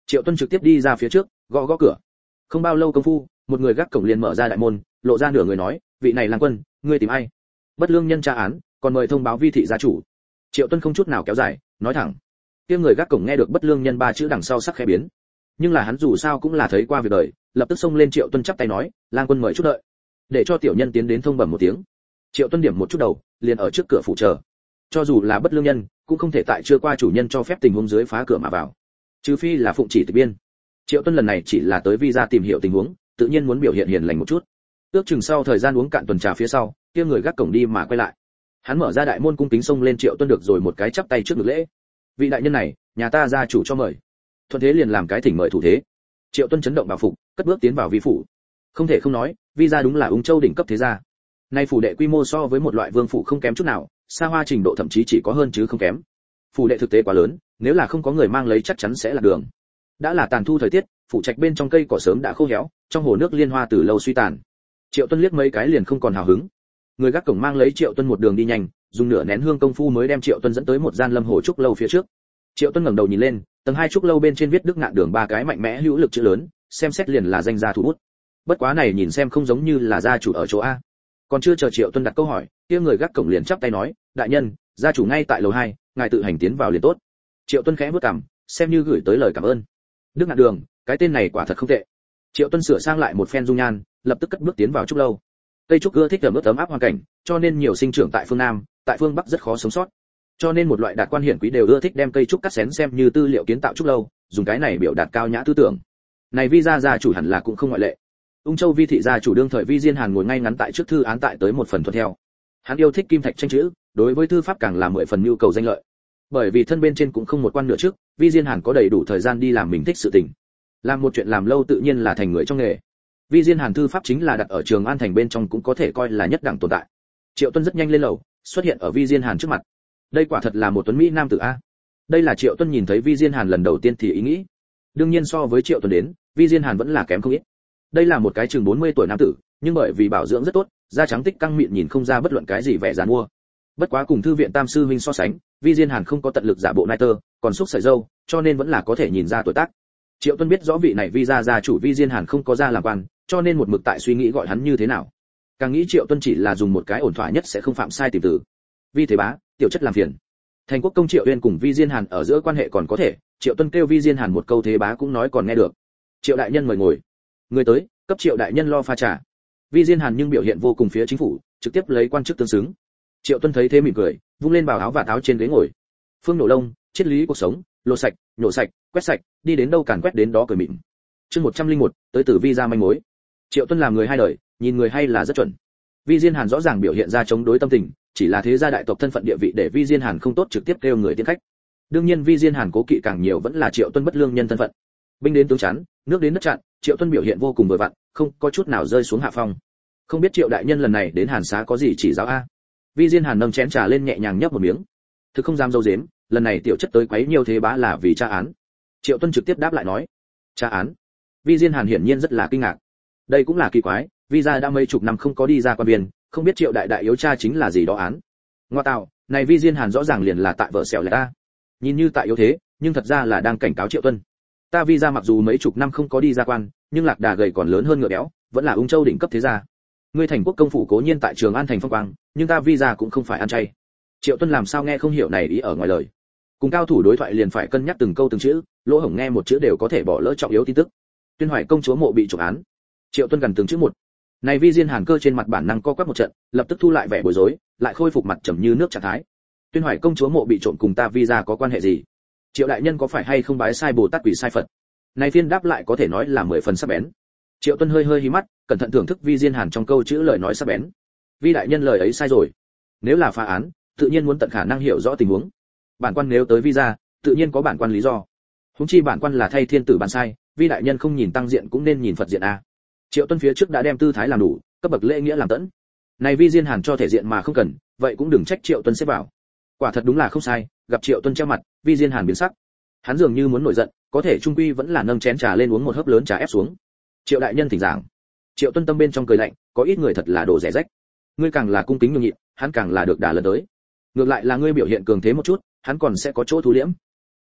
Triệu Tuân trực tiếp đi ra phía trước, gõ gõ cửa. Không bao lâu công phu, một người gác cổng liền mở ra đại môn, lộ ra nửa người nói, vị này lang quân, ngươi tìm ai? Bất lương nhân tra án, còn mời thông báo vi thị gia chủ. Triệu Tuân không chút nào kéo dài, nói thẳng. Kia người gác cổng nghe được bất lương nhân ba chữ đằng sau sắc khẽ biến, nhưng là hắn dù sao cũng là thấy qua việc đời, lập tức xông lên Triệu Tuân chắp tay nói, lang quân mời chút đợi, để cho tiểu nhân tiến đến thông bẩm một tiếng. Triệu Tuân điểm một chút đầu, liền ở trước cửa phủ chờ. Cho dù là bất lương nhân, cũng không thể tại chưa qua chủ nhân cho phép tình huống dưới phá cửa mà vào, trừ phi là phụng chỉ tịch biên. Triệu Tuân lần này chỉ là tới visa tìm hiểu tình huống, tự nhiên muốn biểu hiện hiền lành một chút. Ước chừng sau thời gian uống cạn tuần trà phía sau, kia người gác cổng đi mà quay lại. Hắn mở ra đại môn cung kính xông lên Triệu Tuân được rồi một cái chắp tay trước ngực lễ. Vị đại nhân này, nhà ta gia chủ cho mời. Thuận thế liền làm cái thỉnh mời thủ thế. Triệu Tuân chấn động bảo phục, cất bước tiến vào vi phủ. Không thể không nói, vi gia đúng là Ung Châu đỉnh cấp thế gia. Nay phủ đệ quy mô so với một loại vương phủ không kém chút nào, xa hoa trình độ thậm chí chỉ có hơn chứ không kém. Phủ đệ thực tế quá lớn, nếu là không có người mang lấy chắc chắn sẽ là đường. Đã là tàn thu thời tiết, phủ trạch bên trong cây cỏ sớm đã khô héo, trong hồ nước liên hoa từ lâu suy tàn. Triệu Tuân liếc mấy cái liền không còn hào hứng. Người gác cổng mang lấy Triệu Tuân một đường đi nhanh, dùng nửa nén hương công phu mới đem Triệu Tuân dẫn tới một gian lâm hồ trúc lâu phía trước. Triệu Tuân ngẩng đầu nhìn lên, tầng 2 trúc lâu bên trên viết Đức Ngạn Đường ba cái mạnh mẽ hữu lực chữ lớn, xem xét liền là danh gia thủ bút. Bất quá này nhìn xem không giống như là gia chủ ở chỗ a. Còn chưa chờ Triệu Tuân đặt câu hỏi, kia người gác cổng liền chắp tay nói, đại nhân, gia chủ ngay tại lầu 2, ngài tự hành tiến vào liền tốt. Triệu Tuân khẽ bước cằm, xem như gửi tới lời cảm ơn. Đức Ngạn Đường, cái tên này quả thật không tệ. Triệu Tuân sửa sang lại một phen dung nhan, lập tức cất bước tiến vào trúc lâu. Cây trúc ưa thích ấm áp hoàn cảnh, cho nên nhiều sinh trưởng tại phương Nam, tại phương Bắc rất khó sống sót. Cho nên một loại đạt quan hiển quý đều ưa thích đem cây trúc cắt xén xem như tư liệu kiến tạo trúc lâu, dùng cái này biểu đạt cao nhã tư tưởng. Này vi gia chủ hẳn là cũng không ngoại lệ. Ung Châu vi thị gia chủ đương thời Vi Diên Hàn ngồi ngay ngắn tại trước thư án tại tới một phần thuận theo. Hắn yêu thích kim thạch tranh chữ, đối với thư pháp càng là 10 phần nhu cầu danh lợi. Bởi vì thân bên trên cũng không một quan nửa trước, Vi Diên Hàn có đầy đủ thời gian đi làm mình thích sự tình. Làm một chuyện làm lâu tự nhiên là thành người trong nghề. Vi Diên Hàn thư pháp chính là đặt ở Trường An thành bên trong cũng có thể coi là nhất đẳng tồn tại. Triệu Tuân rất nhanh lên lầu, xuất hiện ở Vi Diên Hàn trước mặt. Đây quả thật là một tuấn mỹ nam tử a. Đây là Triệu Tuân nhìn thấy Vi Diên Hàn lần đầu tiên thì ý nghĩ. Đương nhiên so với Triệu Tuân đến, Vi Diên Hàn vẫn là kém không ít. Đây là một cái chừng 40 tuổi nam tử, nhưng bởi vì bảo dưỡng rất tốt, da trắng tích căng mịn nhìn không ra bất luận cái gì vẻ giàn mua. Bất quá cùng thư viện Tam sư huynh so sánh, Vi Diên Hàn không có tận lực giả bộ nai tơ, còn xúc sợi râu, cho nên vẫn là có thể nhìn ra tuổi tác. Triệu Tuân biết rõ vị này Vi gia chủ Vi Diên Hàn không có ra làm quan, cho nên một mực tại suy nghĩ gọi hắn như thế nào. Càng nghĩ Triệu Tuân chỉ là dùng một cái ổn thỏa nhất sẽ không phạm sai tìm từ. Vi thế bá, tiểu chất làm phiền. Thành Quốc công Triệu Uyên cùng Vi Diên Hàn ở giữa quan hệ còn có thể, Triệu Tuân kêu Vi Diên Hàn một câu thế bá cũng nói còn nghe được. Triệu đại nhân mời ngồi. Người tới, cấp Triệu đại nhân lo pha trà. Vi Diên Hàn nhưng biểu hiện vô cùng phía chính phủ, trực tiếp lấy quan chức tương xứng. Triệu Tuân thấy thế mỉm cười, vung lên bào áo và áo trên ghế ngồi. Phương nổ lông, triết lý cuộc sống, lột sạch, nhổ sạch, quét sạch, đi đến đâu càn quét đến đó cười mịn. Chương 101, tới từ Vi gia manh mối. Triệu Tuân làm người hai đời, nhìn người hay là rất chuẩn. Vi Diên Hàn rõ ràng biểu hiện ra chống đối tâm tình, chỉ là thế gia đại tộc thân phận địa vị để Vi Diên Hàn không tốt trực tiếp kêu người tiến khách. Đương nhiên Vi Diên Hàn cố kỵ càng nhiều vẫn là Triệu Tuân bất lương nhân thân phận. Binh đến tướng chắn, nước đến đất chặn, Triệu Tuân biểu hiện vô cùng vừa vặn, không có chút nào rơi xuống hạ phong. Không biết Triệu đại nhân lần này đến Hàn xá có gì chỉ giáo a? Vi Diên Hàn nâng chén trà lên nhẹ nhàng nhấp một miếng. Thực không dám dâu dếm, lần này tiểu chất tới quấy nhiều thế bá là vì tra án. Triệu Tuân trực tiếp đáp lại nói, tra án. Vi Diên Hàn hiển nhiên rất là kinh ngạc. Đây cũng là kỳ quái, Vi gia đã mấy chục năm không có đi ra quan biên, không biết Triệu đại yếu tra chính là gì đó án. Ngoa tạo, này Vi Diên Hàn rõ ràng liền là tại vợ xẻo lại ta. Nhìn như tại yếu thế, nhưng thật ra là đang cảnh cáo Triệu Tuân. Ta Vi gia mặc dù mấy chục năm không có đi ra quan, nhưng lạc đà gầy còn lớn hơn ngựa béo, vẫn là Ung Châu đỉnh cấp thế gia. Ngươi Thành Quốc công phủ cố nhiên tại Trường An thành phong quang, nhưng ta Vi gia cũng không phải ăn chay. Triệu Tuân làm sao nghe không hiểu này ý ở ngoài lời. Cùng cao thủ đối thoại liền phải cân nhắc từng câu từng chữ, lỗ hổng nghe một chữ đều có thể bỏ lỡ trọng yếu tin tức. Tuyên Hoài công chúa mộ bị trộm án. Triệu Tuân gần từng chữ một. Này Vi Diên Hàn cơ trên mặt bản năng co quắp một trận, lập tức thu lại vẻ bối rối, lại khôi phục mặt trầm như nước trạng thái. Tuyên Hoài công chúa mộ bị trộm cùng ta Vi gia có quan hệ gì? Triệu đại nhân có phải hay không bái sai Bồ Tát quỷ sai Phật? Này phiên đáp lại có thể nói là 10 phần sắc bén. Triệu Tuân hơi hí mắt, cẩn thận thưởng thức Vi Diên Hàn trong câu chữ lời nói sắc bén. Vi đại nhân lời ấy sai rồi. Nếu là phá án, tự nhiên muốn tận khả năng hiểu rõ tình huống. Bản quan nếu tới Vi gia, tự nhiên có bản quan lý do. Huống chi bản quan là thay thiên tử ban sai, Vi đại nhân không nhìn tăng diện cũng nên nhìn Phật diện a. Triệu Tuân phía trước đã đem tư thái làm đủ, cấp bậc lễ nghĩa làm tẫn. Này Vi Diên Hàn cho thể diện mà không cần, vậy cũng đừng trách Triệu Tuân xếp vào. Quả thật đúng là không sai, gặp Triệu Tuân treo mặt, Vi Diên Hàn biến sắc. Hắn dường như muốn nổi giận, có thể trung quy vẫn là nâng chén trà lên uống một hớp lớn trà ép xuống. Triệu đại nhân thỉnh giảng. Triệu Tuân tâm bên trong cười lạnh, có ít người thật là đồ rẻ rách. Ngươi càng là cung kính nhường nhịn, hắn càng là được đả lần tới. Ngược lại là ngươi biểu hiện cường thế một chút, hắn còn sẽ có chỗ thu liễm.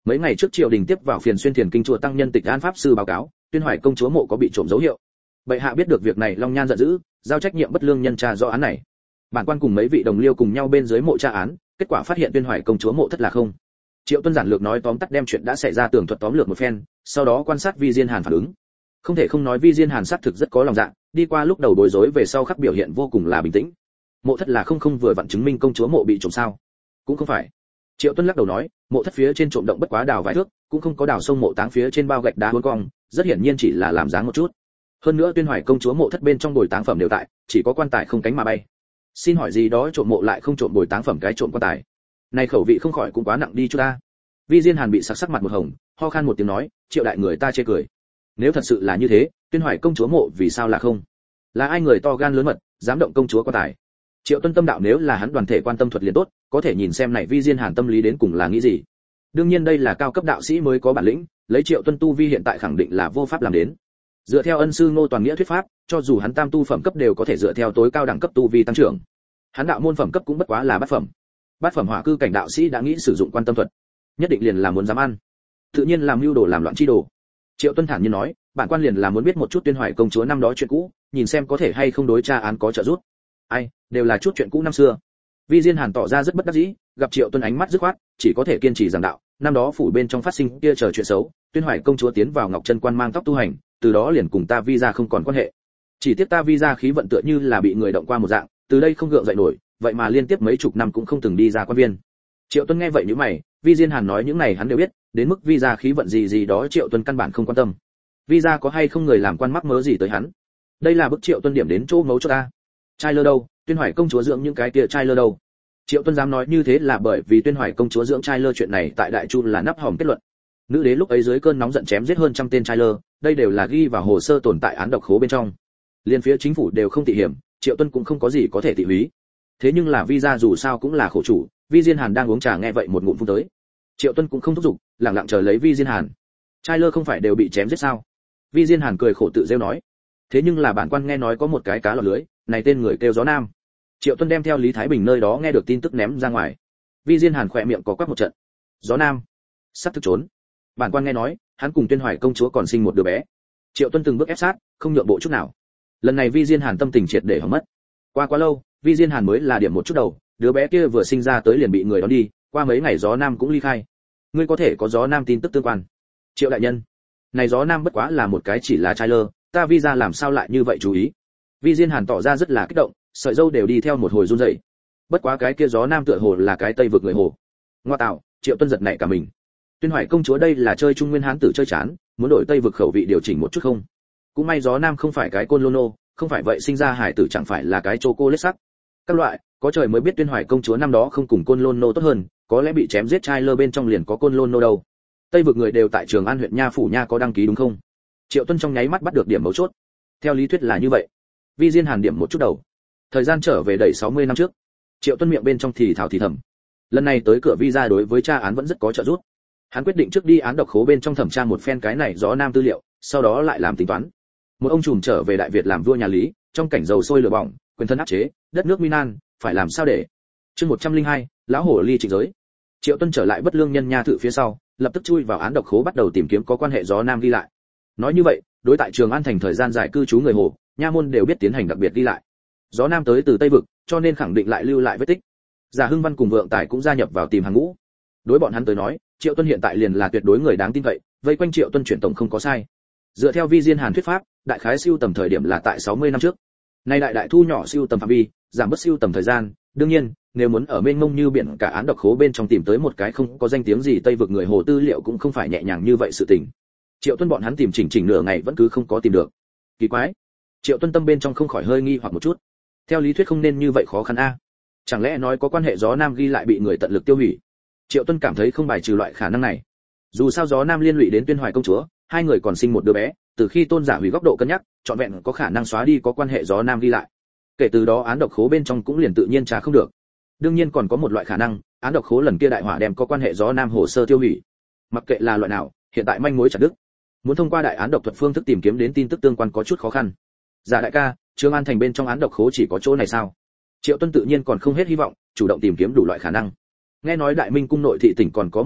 Mấy ngày trước triều đình tiếp vào phiền xuyên thiền kinh chùa tăng nhân Tịch An pháp sư báo cáo, Tuyên Hoài công chúa mộ có bị trộm dấu hiệu. Bệ hạ biết được việc này, Long Nhan giận dữ, giao trách nhiệm bất lương nhân tra rõ án này. Bản quan cùng mấy vị đồng liêu cùng nhau bên dưới mộ tra án, kết quả phát hiện Tuyên Hoài công chúa mộ thất là không. Triệu Tuân giản lược nói tóm tắt đem chuyện đã xảy ra tường thuật tóm lược một phen, sau đó quan sát Vi Diên Hàn phản ứng. Không thể không nói Vi Diên Hàn xác thực rất có lòng dạ, đi qua lúc đầu bối rối về sau khắc biểu hiện vô cùng là bình tĩnh. Mộ thất là không vừa vặn chứng minh công chúa mộ bị trộm sao? Cũng không phải. Triệu Tuân lắc đầu nói, mộ thất phía trên trộm động bất quá đào vài thước, cũng không có đào sông mộ táng phía trên bao gạch đá uốn cong, rất hiển nhiên chỉ là làm dáng một chút. Hơn nữa Tuyên Hoài công chúa mộ thất bên trong bồi táng phẩm đều tại, chỉ có quan tài không cánh mà bay. Xin hỏi gì đó trộm mộ lại không trộm bồi táng phẩm cái trộm quan tài? Này khẩu vị không khỏi cũng quá nặng đi chút ta. Vi Diên Hàn bị sắc mặt một hồng, ho khan một tiếng nói, Triệu đại người ta chê cười. Nếu thật sự là như thế, Tuyên Hoài công chúa mộ vì sao là không? Là ai người to gan lớn mật, dám động công chúa quan tài? Triệu Tuân tâm đạo nếu là hắn đoàn thể quan tâm thuật liền tốt, có thể nhìn xem này Vi Diên Hàn tâm lý đến cùng là nghĩ gì. Đương nhiên đây là cao cấp đạo sĩ mới có bản lĩnh, lấy Triệu Tuân tu vi hiện tại khẳng định là vô pháp làm đến. Dựa theo ân sư Ngô Toàn Nghĩa thuyết pháp, cho dù hắn tam tu phẩm cấp đều có thể dựa theo tối cao đẳng cấp tu vi tăng trưởng. Hắn đạo môn phẩm cấp cũng bất quá là bát phẩm. Bát phẩm hỏa cư cảnh đạo sĩ đã nghĩ sử dụng quan tâm thuật, nhất định liền là muốn dám ăn. Tự nhiên làm mưu đồ làm loạn chi đồ. Triệu Tuân thản nhiên nói, bản quan liền là muốn biết một chút Tuyên Hoài công chúa năm đó chuyện cũ, nhìn xem có thể hay không đối tra án có trợ giúp. Ai, đều là chút chuyện cũ năm xưa. Vi Diên Hàn tỏ ra rất bất đắc dĩ, gặp Triệu Tuân ánh mắt dứt khoát, chỉ có thể kiên trì giảng đạo, năm đó phủ bên trong phát sinh kia chờ chuyện xấu, Tuyên Hoài công chúa tiến vào Ngọc Chân Quan mang tóc tu hành, từ đó liền cùng ta Vi gia không còn quan hệ. Chỉ tiếc ta Vi gia khí vận tựa như là bị người động qua một dạng, từ đây không gượng dậy nổi, vậy mà liên tiếp mấy chục năm cũng không từng đi ra quan viên. Triệu Tuân nghe vậy nhíu mày, Vi Diên Hàn nói những này hắn đều biết, đến mức Vi gia khí vận gì đó Triệu Tuân căn bản không quan tâm. Vi gia có hay không người làm quan mắc mớ gì tới hắn? Đây là bức Triệu Tuân điểm đến chỗ mấu chốt ta. Trai lơ đâu, Tuyên Hoài công chúa dưỡng những cái kia trai lơ đâu? Triệu Tuân dám nói như thế là bởi vì Tuyên Hoài công chúa dưỡng trai lơ chuyện này tại Đại Chu là nắp hòm kết luận. Nữ đế lúc ấy dưới cơn nóng giận chém giết hơn trăm tên trai lơ, đây đều là ghi vào hồ sơ tồn tại án độc khố bên trong. Liên phía chính phủ đều không tị hiểm, Triệu Tuân cũng không có gì có thể tị húy. Thế nhưng là Vi gia dù sao cũng là khổ chủ, Vi Diên Hàn đang uống trà nghe vậy một ngụm phun tới. Triệu Tuân cũng không thúc giục, lặng lặng chờ lấy Vi Diên Hàn. Trai lơ không phải đều bị chém giết sao? Vi Diên Hàn cười khổ tự rêu nói. Thế nhưng là bản quan nghe nói có một cái cá lọt lưới, này tên người kêu Gió Nam. Triệu Tuân đem theo Lý Thái Bình nơi đó nghe được tin tức ném ra ngoài. Vi Diên Hàn khỏe miệng có quắc một trận. Gió Nam, sắp thức trốn. Bản quan nghe nói, hắn cùng Tuyên Hoài công chúa còn sinh một đứa bé. Triệu Tuân từng bước ép sát, không nhượng bộ chút nào. Lần này Vi Diên Hàn tâm tình triệt để hỏng mất. Qua quá lâu, Vi Diên Hàn mới là điểm một chút đầu, đứa bé kia vừa sinh ra tới liền bị người đón đi, qua mấy ngày Gió Nam cũng ly khai. Ngươi có thể có Gió Nam tin tức tương quan? Triệu đại nhân, này Gió Nam bất quá là một cái chỉ là trai lơ, ta Vi gia làm sao lại như vậy chú ý? Vi Diên Hàn tỏ ra rất là kích động, sợi râu đều đi theo một hồi run rẩy. Bất quá cái kia Gió Nam tựa hồ là cái Tây vực người hồ. Ngoa tạo, Triệu Tuân giật nảy cả mình. Tuyên Hoài công chúa đây là chơi Trung Nguyên Hán tử chơi chán, muốn đổi Tây vực khẩu vị điều chỉnh một chút không? Cũng may Gió Nam không phải cái côn lôn nô, không phải vậy sinh ra hải tử chẳng phải là cái chocolate sắc. Các loại, có trời mới biết Tuyên Hoài công chúa năm đó không cùng côn lôn nô tốt hơn, có lẽ bị chém giết trai lơ bên trong liền có côn lôn nô đâu. Tây vực người đều tại Trường An huyện Nha phủ Nha có đăng ký đúng không? Triệu Tuân trong nháy mắt bắt được điểm mấu chốt. Theo lý thuyết là như vậy. Vi Diên Hàn điểm một chút đầu. Thời gian trở về đẩy 60 năm trước. Triệu Tuân miệng bên trong thì thào thì thầm. Lần này tới cửa Vi gia đối với tra án vẫn rất có trợ giúp. Hắn quyết định trước đi án độc khố bên trong thẩm tra một phen cái này Gió Nam tư liệu, sau đó lại làm tính toán. Một ông trùm trở về Đại Việt làm vua nhà Lý, trong cảnh dầu sôi lửa bỏng, quyền thân áp chế, đất nước Minan, phải làm sao để? Chương 102, lão hổ ly trịnh giới. Triệu Tuân trở lại Bất Lương Nhân Nha thự phía sau, lập tức chui vào án độc khố bắt đầu tìm kiếm có quan hệ Gió Nam ghi lại. Nói như vậy, đối tại Trường An thành thời gian dài cư trú người Hồ, nha môn đều biết tiến hành đặc biệt ghi lại. Gió Nam tới từ Tây vực, cho nên khẳng định lại lưu lại vết tích. Giả Hưng Văn cùng Vượng Tài cũng gia nhập vào tìm hàng ngũ. Đối bọn hắn tới nói, Triệu Tuân hiện tại liền là tuyệt đối người đáng tin cậy, vây quanh Triệu Tuân chuyển tổng không có sai. Dựa theo Vi Diên Hàn thuyết pháp, đại khái siêu tầm thời điểm là tại 60 năm trước. Nay đại thu nhỏ siêu tầm phạm vi, giảm bớt siêu tầm thời gian, đương nhiên, nếu muốn ở mênh mông như biển cả án độc khố bên trong tìm tới một cái không có danh tiếng gì Tây vực người Hồ tư liệu cũng không phải nhẹ nhàng như vậy sự tình. Triệu Tuân bọn hắn tìm chỉnh nửa ngày vẫn cứ không có tìm được. Kỳ quái. Triệu Tuân tâm bên trong không khỏi hơi nghi hoặc một chút. Theo lý thuyết không nên như vậy khó khăn a. Chẳng lẽ nói có quan hệ Gió Nam ghi lại bị người tận lực tiêu hủy? Triệu Tuân cảm thấy không bài trừ loại khả năng này. Dù sao Gió Nam liên lụy đến Tuyên Hoài công chúa, hai người còn sinh một đứa bé, từ khi Tôn giả hủy góc độ cân nhắc, trọn vẹn có khả năng xóa đi có quan hệ Gió Nam ghi lại. Kể từ đó án độc khố bên trong cũng liền tự nhiên trả không được. Đương nhiên còn có một loại khả năng, án độc khố lần kia đại hỏa đem có quan hệ Gió Nam hồ sơ tiêu hủy. Mặc kệ là loại nào, hiện tại manh mối chặt đứt. Muốn thông qua đại án độc thuật phương thức tìm kiếm đến tin tức tương quan có chút khó khăn. Giả đại ca, Trường An thành bên trong án độc khố chỉ có chỗ này sao? Triệu Tuân tự nhiên còn không hết hy vọng, chủ động tìm kiếm đủ loại khả năng. Nghe nói Đại Minh cung nội thị tỉnh còn có một cái,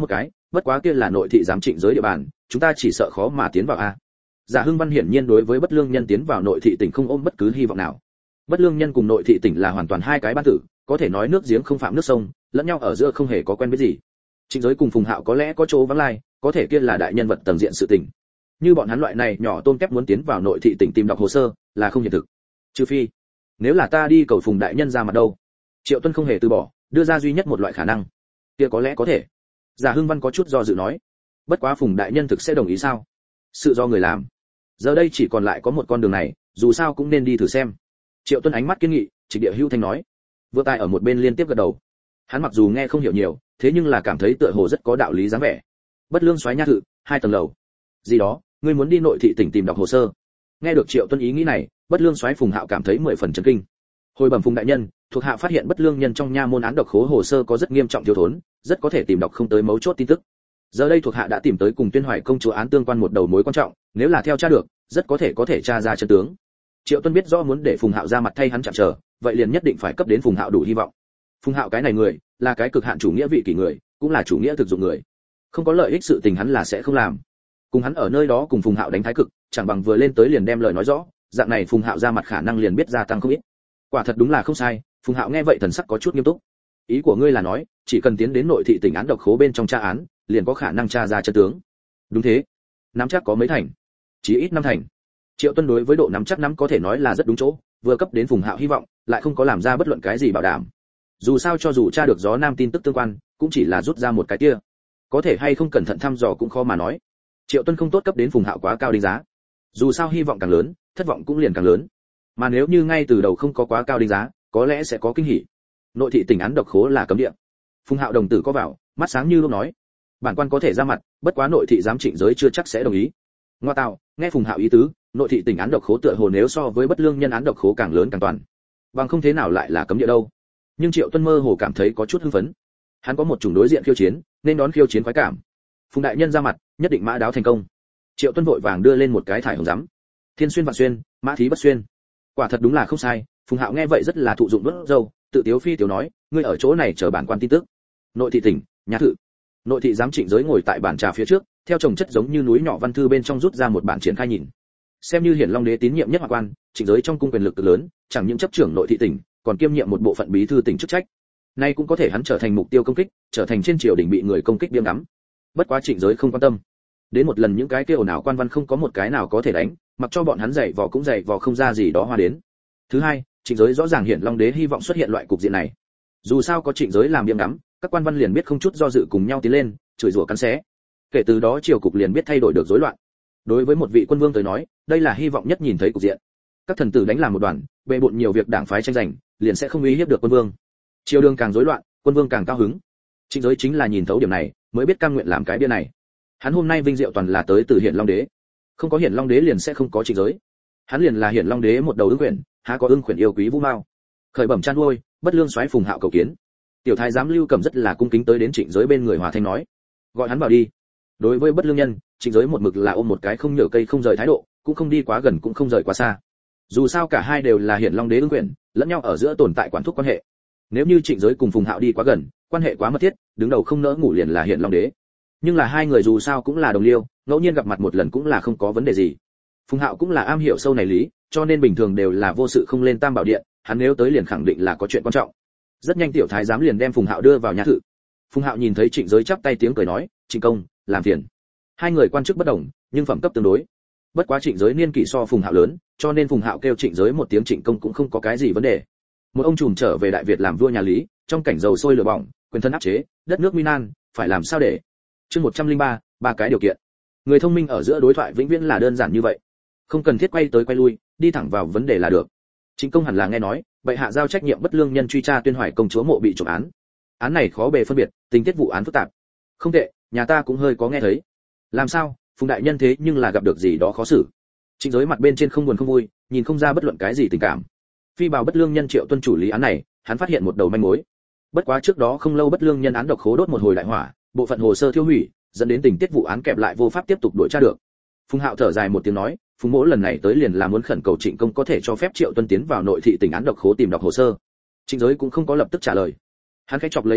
bất quá kia là nội thị giám trịnh giới địa bàn, chúng ta chỉ sợ khó mà tiến vào a. Giả Hưng Văn hiển nhiên đối với Bất Lương Nhân tiến vào nội thị tỉnh không ôm bất cứ hy vọng nào. Bất Lương Nhân cùng nội thị tỉnh là hoàn toàn hai cái ban tử, có thể nói nước giếng không phạm nước sông, lẫn nhau ở giữa không hề có quen biết gì. Trịnh Giới cùng Phùng Hạo có lẽ có chỗ vắng lai, có thể kia là đại nhân vật tầng diện sự tình. Như bọn hắn loại này nhỏ tôm tép muốn tiến vào nội thị tỉnh tìm đọc hồ sơ, là không hiện thực. Trừ phi, nếu là ta đi cầu Phùng đại nhân ra mặt đâu. Triệu Tuân không hề từ bỏ, đưa ra duy nhất một loại khả năng. Kia có lẽ có thể. Giả Hưng Văn có chút do dự nói. Bất quá Phùng đại nhân thực sẽ đồng ý sao? Sự do người làm. Giờ đây chỉ còn lại có một con đường này, dù sao cũng nên đi thử xem. Triệu Tuân ánh mắt kiên nghị, Trịnh Địa Hưu thanh nói. Vừa tài ở một bên liên tiếp gật đầu. Hắn mặc dù nghe không hiểu nhiều, thế nhưng là cảm thấy tựa hồ rất có đạo lý dáng vẻ. Bất Lương soái nha thự, 2 tầng lầu. Gì đó, ngươi muốn đi nội thị tỉnh tìm đọc hồ sơ. Nghe được Triệu Tuân ý nghĩ này, Bất Lương soái Phùng Hạo cảm thấy 10 phần chấn kinh. Hồi bẩm Phùng đại nhân, thuộc hạ phát hiện Bất Lương nhân trong nha môn án độc khố hồ sơ có rất nghiêm trọng thiếu thốn, rất có thể tìm đọc không tới mấu chốt tin tức. Giờ đây thuộc hạ đã tìm tới cùng Tuyên Hoài công chúa án tương quan một đầu mối quan trọng, nếu là theo tra được, rất có thể tra ra chân tướng. Triệu Tuân biết rõ muốn để Phùng Hạo ra mặt thay hắn chặn trở, vậy liền nhất định phải cấp đến Phùng Hạo đủ hy vọng. Phùng Hạo cái này người, là cái cực hạn chủ nghĩa vị kỷ người, cũng là chủ nghĩa thực dụng người. Không có lợi ích sự tình hắn là sẽ không làm. Cùng hắn ở nơi đó cùng Phùng Hạo đánh thái cực, chẳng bằng vừa lên tới liền đem lời nói rõ, dạng này Phùng Hạo ra mặt khả năng liền biết gia tăng không ít. Quả thật đúng là không sai, Phùng Hạo nghe vậy thần sắc có chút nghiêm túc. Ý của ngươi là nói, chỉ cần tiến đến nội thị tỉnh án độc khố bên trong tra án, liền có khả năng tra ra chân tướng. Đúng thế. Nắm chắc có mấy thành? Chỉ ít 5 thành. Triệu Tuân đối với độ nắm chắc nắm có thể nói là rất đúng chỗ, vừa cấp đến Phùng Hạo hy vọng, lại không có làm ra bất luận cái gì bảo đảm. Dù sao cho dù tra được gió nam tin tức tương quan, cũng chỉ là rút ra một cái kia. Có thể hay không cẩn thận thăm dò cũng khó mà nói. Triệu Tuân không tốt cấp đến Phùng Hạo quá cao đánh giá. Dù sao hy vọng càng lớn, thất vọng cũng liền càng lớn. Mà nếu như ngay từ đầu không có quá cao đánh giá, có lẽ sẽ có kinh hỉ. Nội thị tỉnh án độc khố là cấm địa. Phùng Hạo đồng tử có vào, mắt sáng như lúc nói. Bản quan có thể ra mặt, bất quá nội thị giám trịnh giới chưa chắc sẽ đồng ý. Ngoa tạo, nghe Phùng Hạo ý tứ, nội thị tỉnh án độc khố tựa hồ nếu so với Bất Lương nhân án độc khố càng lớn càng toàn. Bằng không thế nào lại là cấm địa đâu. Nhưng Triệu Tuân mơ hồ cảm thấy có chút hưng phấn. Hắn có một chủng đối diện khiêu chiến, nên đón khiêu chiến khoái cảm. Phùng đại nhân ra mặt, nhất định mã đáo thành công. Triệu Tuân vội vàng đưa lên một cái thải hồng giám. Thiên xuyên vạn xuyên, mã thí bất xuyên. Quả thật đúng là không sai. Phùng Hạo nghe vậy rất là thụ dụng đốt dâu, tự tiếu phi tiểu nói, ngươi ở chỗ này chờ bản quan tin tức. Nội thị tỉnh, nhà thự. Nội thị giám trịnh giới ngồi tại bàn trà phía trước, theo chồng chất giống như núi nhỏ văn thư bên trong rút ra một bản triển khai nhìn. Xem như Hiển Long đế tín nhiệm nhất hoạn quan, trịnh giới trong cung quyền lực cực lớn, chẳng những chấp trưởng nội thị tỉnh, còn kiêm nhiệm một bộ phận bí thư tỉnh chức trách. Nay cũng có thể hắn trở thành mục tiêu công kích, trở thành trên triều đình bị người công kích biếm đắm. Bất quá trịnh giới không quan tâm. Đến một lần những cái kia ồn ào quan văn không có một cái nào có thể đánh, mặc cho bọn hắn dạy vò cũng dạy vò không ra gì đó hoa đến. Thứ hai, trịnh giới rõ ràng Hiển Long đế hy vọng xuất hiện loại cục diện này. Dù sao có trịnh giới làm biếm đắm, các quan văn liền biết không chút do dự cùng nhau tiến lên, chửi rủa cắn xé. Kể từ đó triều cục liền biết thay đổi được rối loạn. Đối với một vị quân vương tới nói, đây là hy vọng nhất nhìn thấy cục diện. Các thần tử đánh làm một đoàn, bệ bội nhiều việc đảng phái tranh giành, liền sẽ không uy hiếp được quân vương. Triều đường càng rối loạn, quân vương càng cao hứng. Trịnh giới chính là nhìn thấu điểm này, mới biết cam nguyện làm cái bia này. Hắn hôm nay vinh diệu toàn là tới từ Hiển Long đế. Không có Hiển Long đế liền sẽ không có trịnh giới. Hắn liền là Hiển Long đế một đầu ưng khuyển, há có ưng khuyển yêu quý vũ mao. Khởi bẩm chan nuôi, Bất Lương soái Phùng Hạo cầu kiến. Tiểu thái giám Lưu Cẩm rất là cung kính tới đến trịnh giới bên người hòa thanh nói, gọi hắn vào đi. Đối với Bất Lương nhân, trịnh giới một mực là ôm một cái không nhở cây không rời thái độ, cũng không đi quá gần cũng không rời quá xa. Dù sao cả hai đều là Hiển Long đế ưng quyền, lẫn nhau ở giữa tồn tại quản thúc quan hệ. Nếu như trịnh giới cùng Phùng Hạo đi quá gần, quan hệ quá mật thiết, đứng đầu không nỡ ngủ liền là Hiển Long đế. Nhưng là hai người dù sao cũng là đồng liêu, ngẫu nhiên gặp mặt một lần cũng là không có vấn đề gì. Phùng Hạo cũng là am hiểu sâu này lý, cho nên bình thường đều là vô sự không lên Tam Bảo điện, hắn nếu tới liền khẳng định là có chuyện quan trọng. Rất nhanh tiểu thái giám liền đem Phùng Hạo đưa vào nhà thự. Phùng Hạo nhìn thấy trịnh giới chắp tay tiếng cười nói, trịnh công, làm phiền. Hai người quan chức bất đồng, nhưng phẩm cấp tương đối. Bất quá trịnh giới niên kỷ so Phùng Hạo lớn, cho nên Phùng Hạo kêu trịnh giới một tiếng trịnh công cũng không có cái gì vấn đề. Một ông trùm trở về Đại Việt làm vua nhà Lý, trong cảnh dầu sôi lửa bỏng, quyền thân áp chế, đất nước nguy nan, phải làm sao để? Chương 103, ba cái điều kiện. Người thông minh ở giữa đối thoại vĩnh viễn là đơn giản như vậy, không cần thiết quay tới quay lui, đi thẳng vào vấn đề là được. Trịnh công hẳn là nghe nói, bệ hạ giao trách nhiệm Bất Lương nhân truy tra Tuyên Hoài công chúa mộ bị trộm án. Án này khó bề phân biệt, tình tiết vụ án phức tạp. Không tệ, nhà ta cũng hơi có nghe thấy. Làm sao, Phùng đại nhân thế nhưng là gặp được gì đó khó xử. Trịnh giới mặt bên trên không buồn không vui, nhìn không ra bất luận cái gì tình cảm. Phi bảo Bất Lương nhân Triệu Tuân chủ lý án này, hắn phát hiện một đầu manh mối. Bất quá trước đó không lâu Bất Lương nhân án độc khố đốt một hồi đại hỏa, bộ phận hồ sơ thiêu hủy, dẫn đến tình tiết vụ án kẹp lại vô pháp tiếp tục đuổi tra được. Phùng Hạo thở dài một tiếng nói, Phùng mỗ lần này tới liền là muốn khẩn cầu Trịnh công có thể cho phép Triệu Tuân tiến vào nội thị tỉnh án độc khố tìm đọc hồ sơ. Trịnh giới cũng không có lập tức trả lời. Hắn khẽ chọc lấy ngón tay,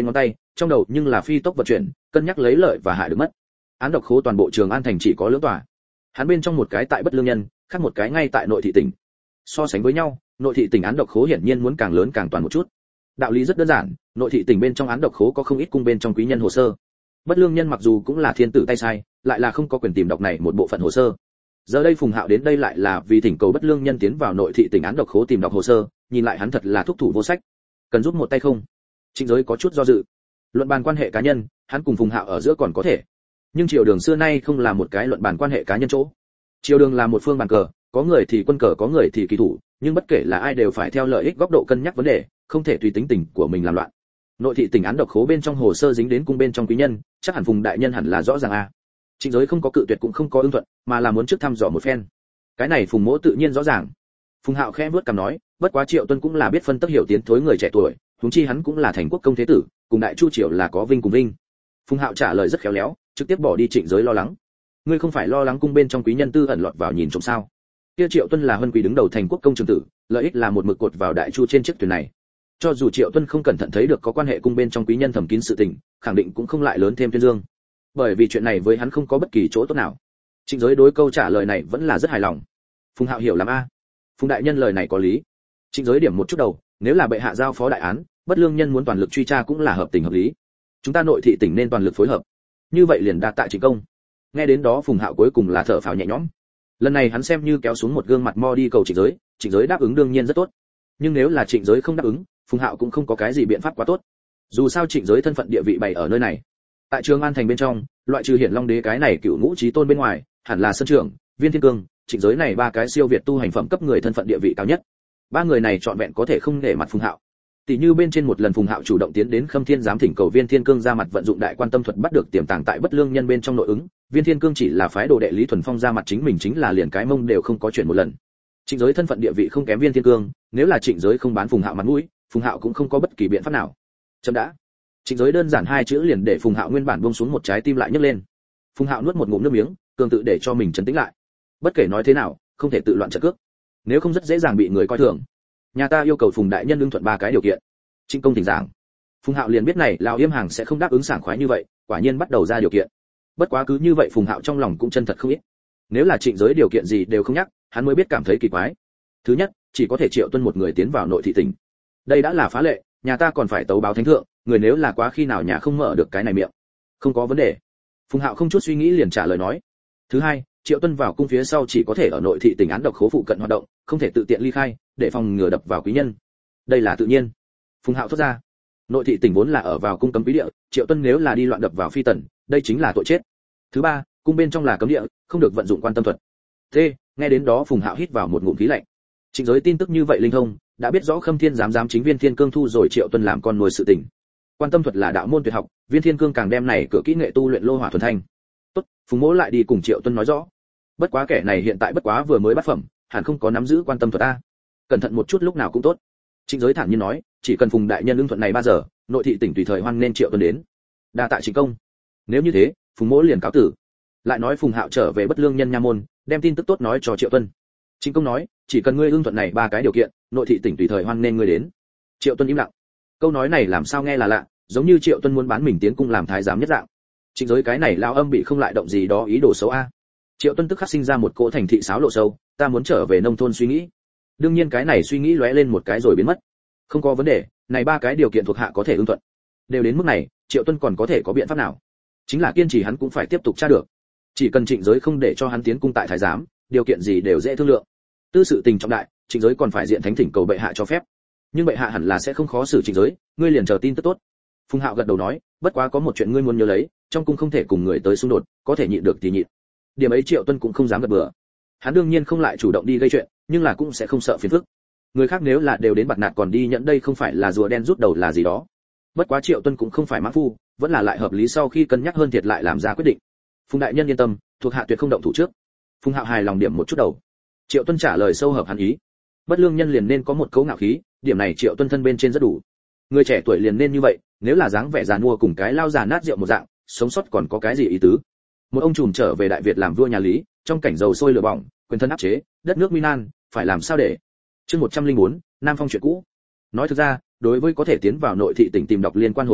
trong đầu nhưng là phi tốc vận chuyển, cân nhắc lấy lợi và hại được mất. Án độc khố toàn bộ Trường An thành chỉ có lưỡng tòa. Hắn bên trong một cái tại Bất Lương Nhân, khác một cái ngay tại nội thị tỉnh. So sánh với nhau, nội thị tỉnh án độc khố hiển nhiên muốn càng lớn càng toàn một chút. Đạo lý rất đơn giản, nội thị tỉnh bên trong án độc khố có không ít cung bên trong quý nhân hồ sơ. Bất Lương Nhân mặc dù cũng là thiên tử tay sai, lại là không có quyền tìm đọc này một bộ phận hồ sơ. Giờ đây Phùng Hạo đến đây lại là vì thỉnh cầu Bất Lương Nhân tiến vào nội thị tỉnh án độc khố tìm đọc hồ sơ, nhìn lại hắn thật là thúc thủ vô sách. Cần giúp một tay không? Trịnh Giới có chút do dự. Luận bàn quan hệ cá nhân, hắn cùng Phùng Hạo ở giữa còn có thể. Nhưng triều đường xưa nay không là một cái luận bàn quan hệ cá nhân chỗ. Triều đường là một phương bàn cờ, có người thì quân cờ có người thì kỳ thủ, nhưng bất kể là ai đều phải theo lợi ích góc độ cân nhắc vấn đề, không thể tùy tính tình của mình làm loạn. Nội thị tỉnh án độc khố bên trong hồ sơ dính đến cung bên trong quý nhân, chắc hẳn Phùng đại nhân hẳn là rõ ràng a. Trịnh Giới không có cự tuyệt cũng không có ưng thuận, mà là muốn trước thăm dò một phen. Cái này Phùng Mỗ tự nhiên rõ ràng. Phùng Hạo khẽ vuốt cằm nói, bất quá Triệu Tuân cũng là biết phân tốc hiểu tiến thối người trẻ tuổi, huống chi hắn cũng là thành quốc công thế tử, cùng đại chu triều là có vinh cùng vinh. Phùng Hạo trả lời rất khéo léo, trực tiếp bỏ đi Trịnh Giới lo lắng. Ngươi không phải lo lắng cung bên trong quý nhân tư ẩn lọt vào nhìn trộm sao? Kia Triệu Tuân là huân quý đứng đầu thành quốc công trường tử, lợi ích là một mực cột vào đại chu trên chiếc thuyền này. Cho dù Triệu Tuân không cẩn thận thấy được có quan hệ cung bên trong quý nhân thẩm kín sự tình, khẳng định cũng không lại lớn thêm tuyên dương. Bởi vì chuyện này với hắn không có bất kỳ chỗ tốt nào. Trịnh Giới đối câu trả lời này vẫn là rất hài lòng. Phùng Hạo hiểu lắm a. Phùng đại nhân lời này có lý. Trịnh Giới điểm một chút đầu, nếu là bệ hạ giao phó đại án, Bất Lương Nhân muốn toàn lực truy tra cũng là hợp tình hợp lý. Chúng ta nội thị tỉnh nên toàn lực phối hợp. Như vậy liền đa tạ Trịnh công. Nghe đến đó Phùng Hạo cuối cùng là thở phào nhẹ nhõm. Lần này hắn xem như kéo xuống một gương mặt mo đi cầu Trịnh Giới, Trịnh Giới đáp ứng đương nhiên rất tốt. Nhưng nếu là Trịnh Giới không đáp ứng, Phùng Hạo cũng không có cái gì biện pháp quá tốt. Dù sao Trịnh Giới thân phận địa vị bày ở nơi này. Tại Trường An thành bên trong, loại trừ Hiển Long đế cái này cựu ngũ chí tôn bên ngoài, hẳn là Sơn Trưởng, Viên Thiên Cương, Trịnh Giới này ba cái siêu việt tu hành phẩm cấp người thân phận địa vị cao nhất. Ba người này trọn vẹn có thể không để mặt Phùng Hạo. Tỷ như bên trên một lần Phùng Hạo chủ động tiến đến Khâm Thiên giám thỉnh cầu Viên Thiên Cương ra mặt vận dụng đại quan tâm thuật bắt được tiềm tàng tại Bất Lương Nhân bên trong nội ứng, Viên Thiên Cương chỉ là phái đồ đệ Lý Thuần Phong ra mặt chính mình chính là liền cái mông đều không có chuyện một lần. Trịnh Giới thân phận địa vị không kém Viên Thiên Cương, nếu là Trịnh Giới không bán Phùng Hạo mặt mũi, Phùng Hạo cũng không có bất kỳ biện pháp nào. Chậm đã. Trịnh Giới đơn giản hai chữ liền để Phùng Hạo nguyên bản buông xuống một trái tim lại nhấc lên. Phùng Hạo nuốt một ngụm nước miếng, cường tự để cho mình trấn tĩnh lại. Bất kể nói thế nào, không thể tự loạn trận cước, nếu không rất dễ dàng bị người coi thường. Nhà ta yêu cầu Phùng đại nhân ứng thuận ba cái điều kiện. Trịnh công thỉnh giảng. Phùng Hạo liền biết này lão Yêm Hàng sẽ không đáp ứng sảng khoái như vậy, quả nhiên bắt đầu ra điều kiện. Bất quá cứ như vậy Phùng Hạo trong lòng cũng chân thật không ít. Nếu là Trịnh Giới điều kiện gì đều không nhắc, hắn mới biết cảm thấy kỳ quái. Thứ nhất, chỉ có thể Triệu Tuân một người tiến vào nội thị tỉnh. Đây đã là phá lệ, nhà ta còn phải tấu báo thánh thượng, người nếu là quá khi nào nhà không mở được cái này miệng. Không có vấn đề. Phùng Hạo không chút suy nghĩ liền trả lời nói. Thứ hai, Triệu Tuân vào cung phía sau chỉ có thể ở nội thị tỉnh án độc khố phụ cận hoạt động, không thể tự tiện ly khai, để phòng ngừa đập vào quý nhân. Đây là tự nhiên. Phùng Hạo thốt ra. Nội thị tỉnh vốn là ở vào cung cấm quý địa, Triệu Tuân nếu là đi loạn đập vào phi tần, đây chính là tội chết. Thứ ba, cung bên trong là cấm địa, không được vận dụng quan tâm thuật. Thế, nghe đến đó Phùng Hạo hít vào một ngụm khí lạnh. Trịnh Giới tin tức như vậy linh thông, đã biết rõ Khâm Thiên giám chính Viên Thiên Cương thu rồi Triệu Tuân làm con nuôi sự tình. Quan tâm thuật là đạo môn tuyệt học, Viên Thiên Cương càng đem này cửa kỹ nghệ tu luyện lô hỏa thuần thanh. Tốt, Phùng Mỗ lại đi cùng Triệu Tuân nói rõ. Bất quá kẻ này hiện tại bất quá vừa mới bắt phẩm, hẳn không có nắm giữ quan tâm thuật a. Cẩn thận một chút lúc nào cũng tốt. Trịnh Giới thản nhiên nói, chỉ cần Phùng đại nhân ưng thuận này 3 giờ, nội thị tỉnh tùy thời hoan nên Triệu Tuân đến. Đa tạ Trịnh công. Nếu như thế, Phùng Mỗ liền cáo tử. Lại nói Phùng Hạo trở về Bất Lương Nhân nha môn, đem tin tức tốt nói cho Triệu Tuân. Trịnh công nói, chỉ cần ngươi ưng thuận này 3 cái điều kiện, nội thị tỉnh tùy thời hoan nên ngươi đến. Triệu Tuân im lặng. Câu nói này làm sao nghe là lạ, giống như Triệu Tuân muốn bán mình tiến cung làm thái giám nhất dạng. Trịnh Giới cái này lao âm bị không lại động gì đó ý đồ xấu a. Triệu Tuân tức khắc sinh ra một cỗ thành thị sáo lộ sâu, ta muốn trở về nông thôn suy nghĩ. Đương nhiên cái này suy nghĩ lóe lên một cái rồi biến mất. Không có vấn đề, này 3 cái điều kiện thuộc hạ có thể ưng thuận. Đều đến mức này, Triệu Tuân còn có thể có biện pháp nào? Chính là kiên trì hắn cũng phải tiếp tục tra được. Chỉ cần Trịnh Giới không để cho hắn tiến cung tại thái giám, điều kiện gì đều dễ thương lượng. Tư sự tình trọng đại, Trịnh Giới còn phải diện thánh thỉnh cầu bệ hạ cho phép. Nhưng bệ hạ hẳn là sẽ không khó xử Trịnh Giới, ngươi liền chờ tin tức tốt. Phùng Hạo gật đầu nói, bất quá có một chuyện ngươi muốn nhớ lấy, trong cung không thể cùng người tới xung đột, có thể nhịn được thì nhịn. Điểm ấy Triệu Tuân cũng không dám gật bừa. Hắn đương nhiên không lại chủ động đi gây chuyện, nhưng là cũng sẽ không sợ phiền phức. Người khác nếu là đều đến bạt nạt còn đi nhận đây không phải là rùa đen rút đầu là gì đó. Bất quá Triệu Tuân cũng không phải mãng phu, vẫn là lại hợp lý sau khi cân nhắc hơn thiệt lại làm ra quyết định. Phùng đại nhân yên tâm, thuộc hạ tuyệt không động thủ trước. Phùng Hạo hài lòng điểm một chút đầu. Triệu Tuân trả lời sâu hợp hắn ý. Bất Lương Nhân liền nên có một cấu ngạo khí, điểm này Triệu Tuân thân bên trên rất đủ. Người trẻ tuổi liền nên như vậy, nếu là dáng vẻ già nua cùng cái lao già nát rượu một dạng, sống sót còn có cái gì ý tứ? Một ông trùm trở về Đại Việt làm vua nhà Lý, trong cảnh dầu sôi lửa bỏng, quyền thân áp chế, đất nước nguy nan, phải làm sao để? Chương 104, Nam Phong chuyện cũ. Nói thực ra, đối với có thể tiến vào nội thị tỉnh tìm đọc liên quan hồ sơ,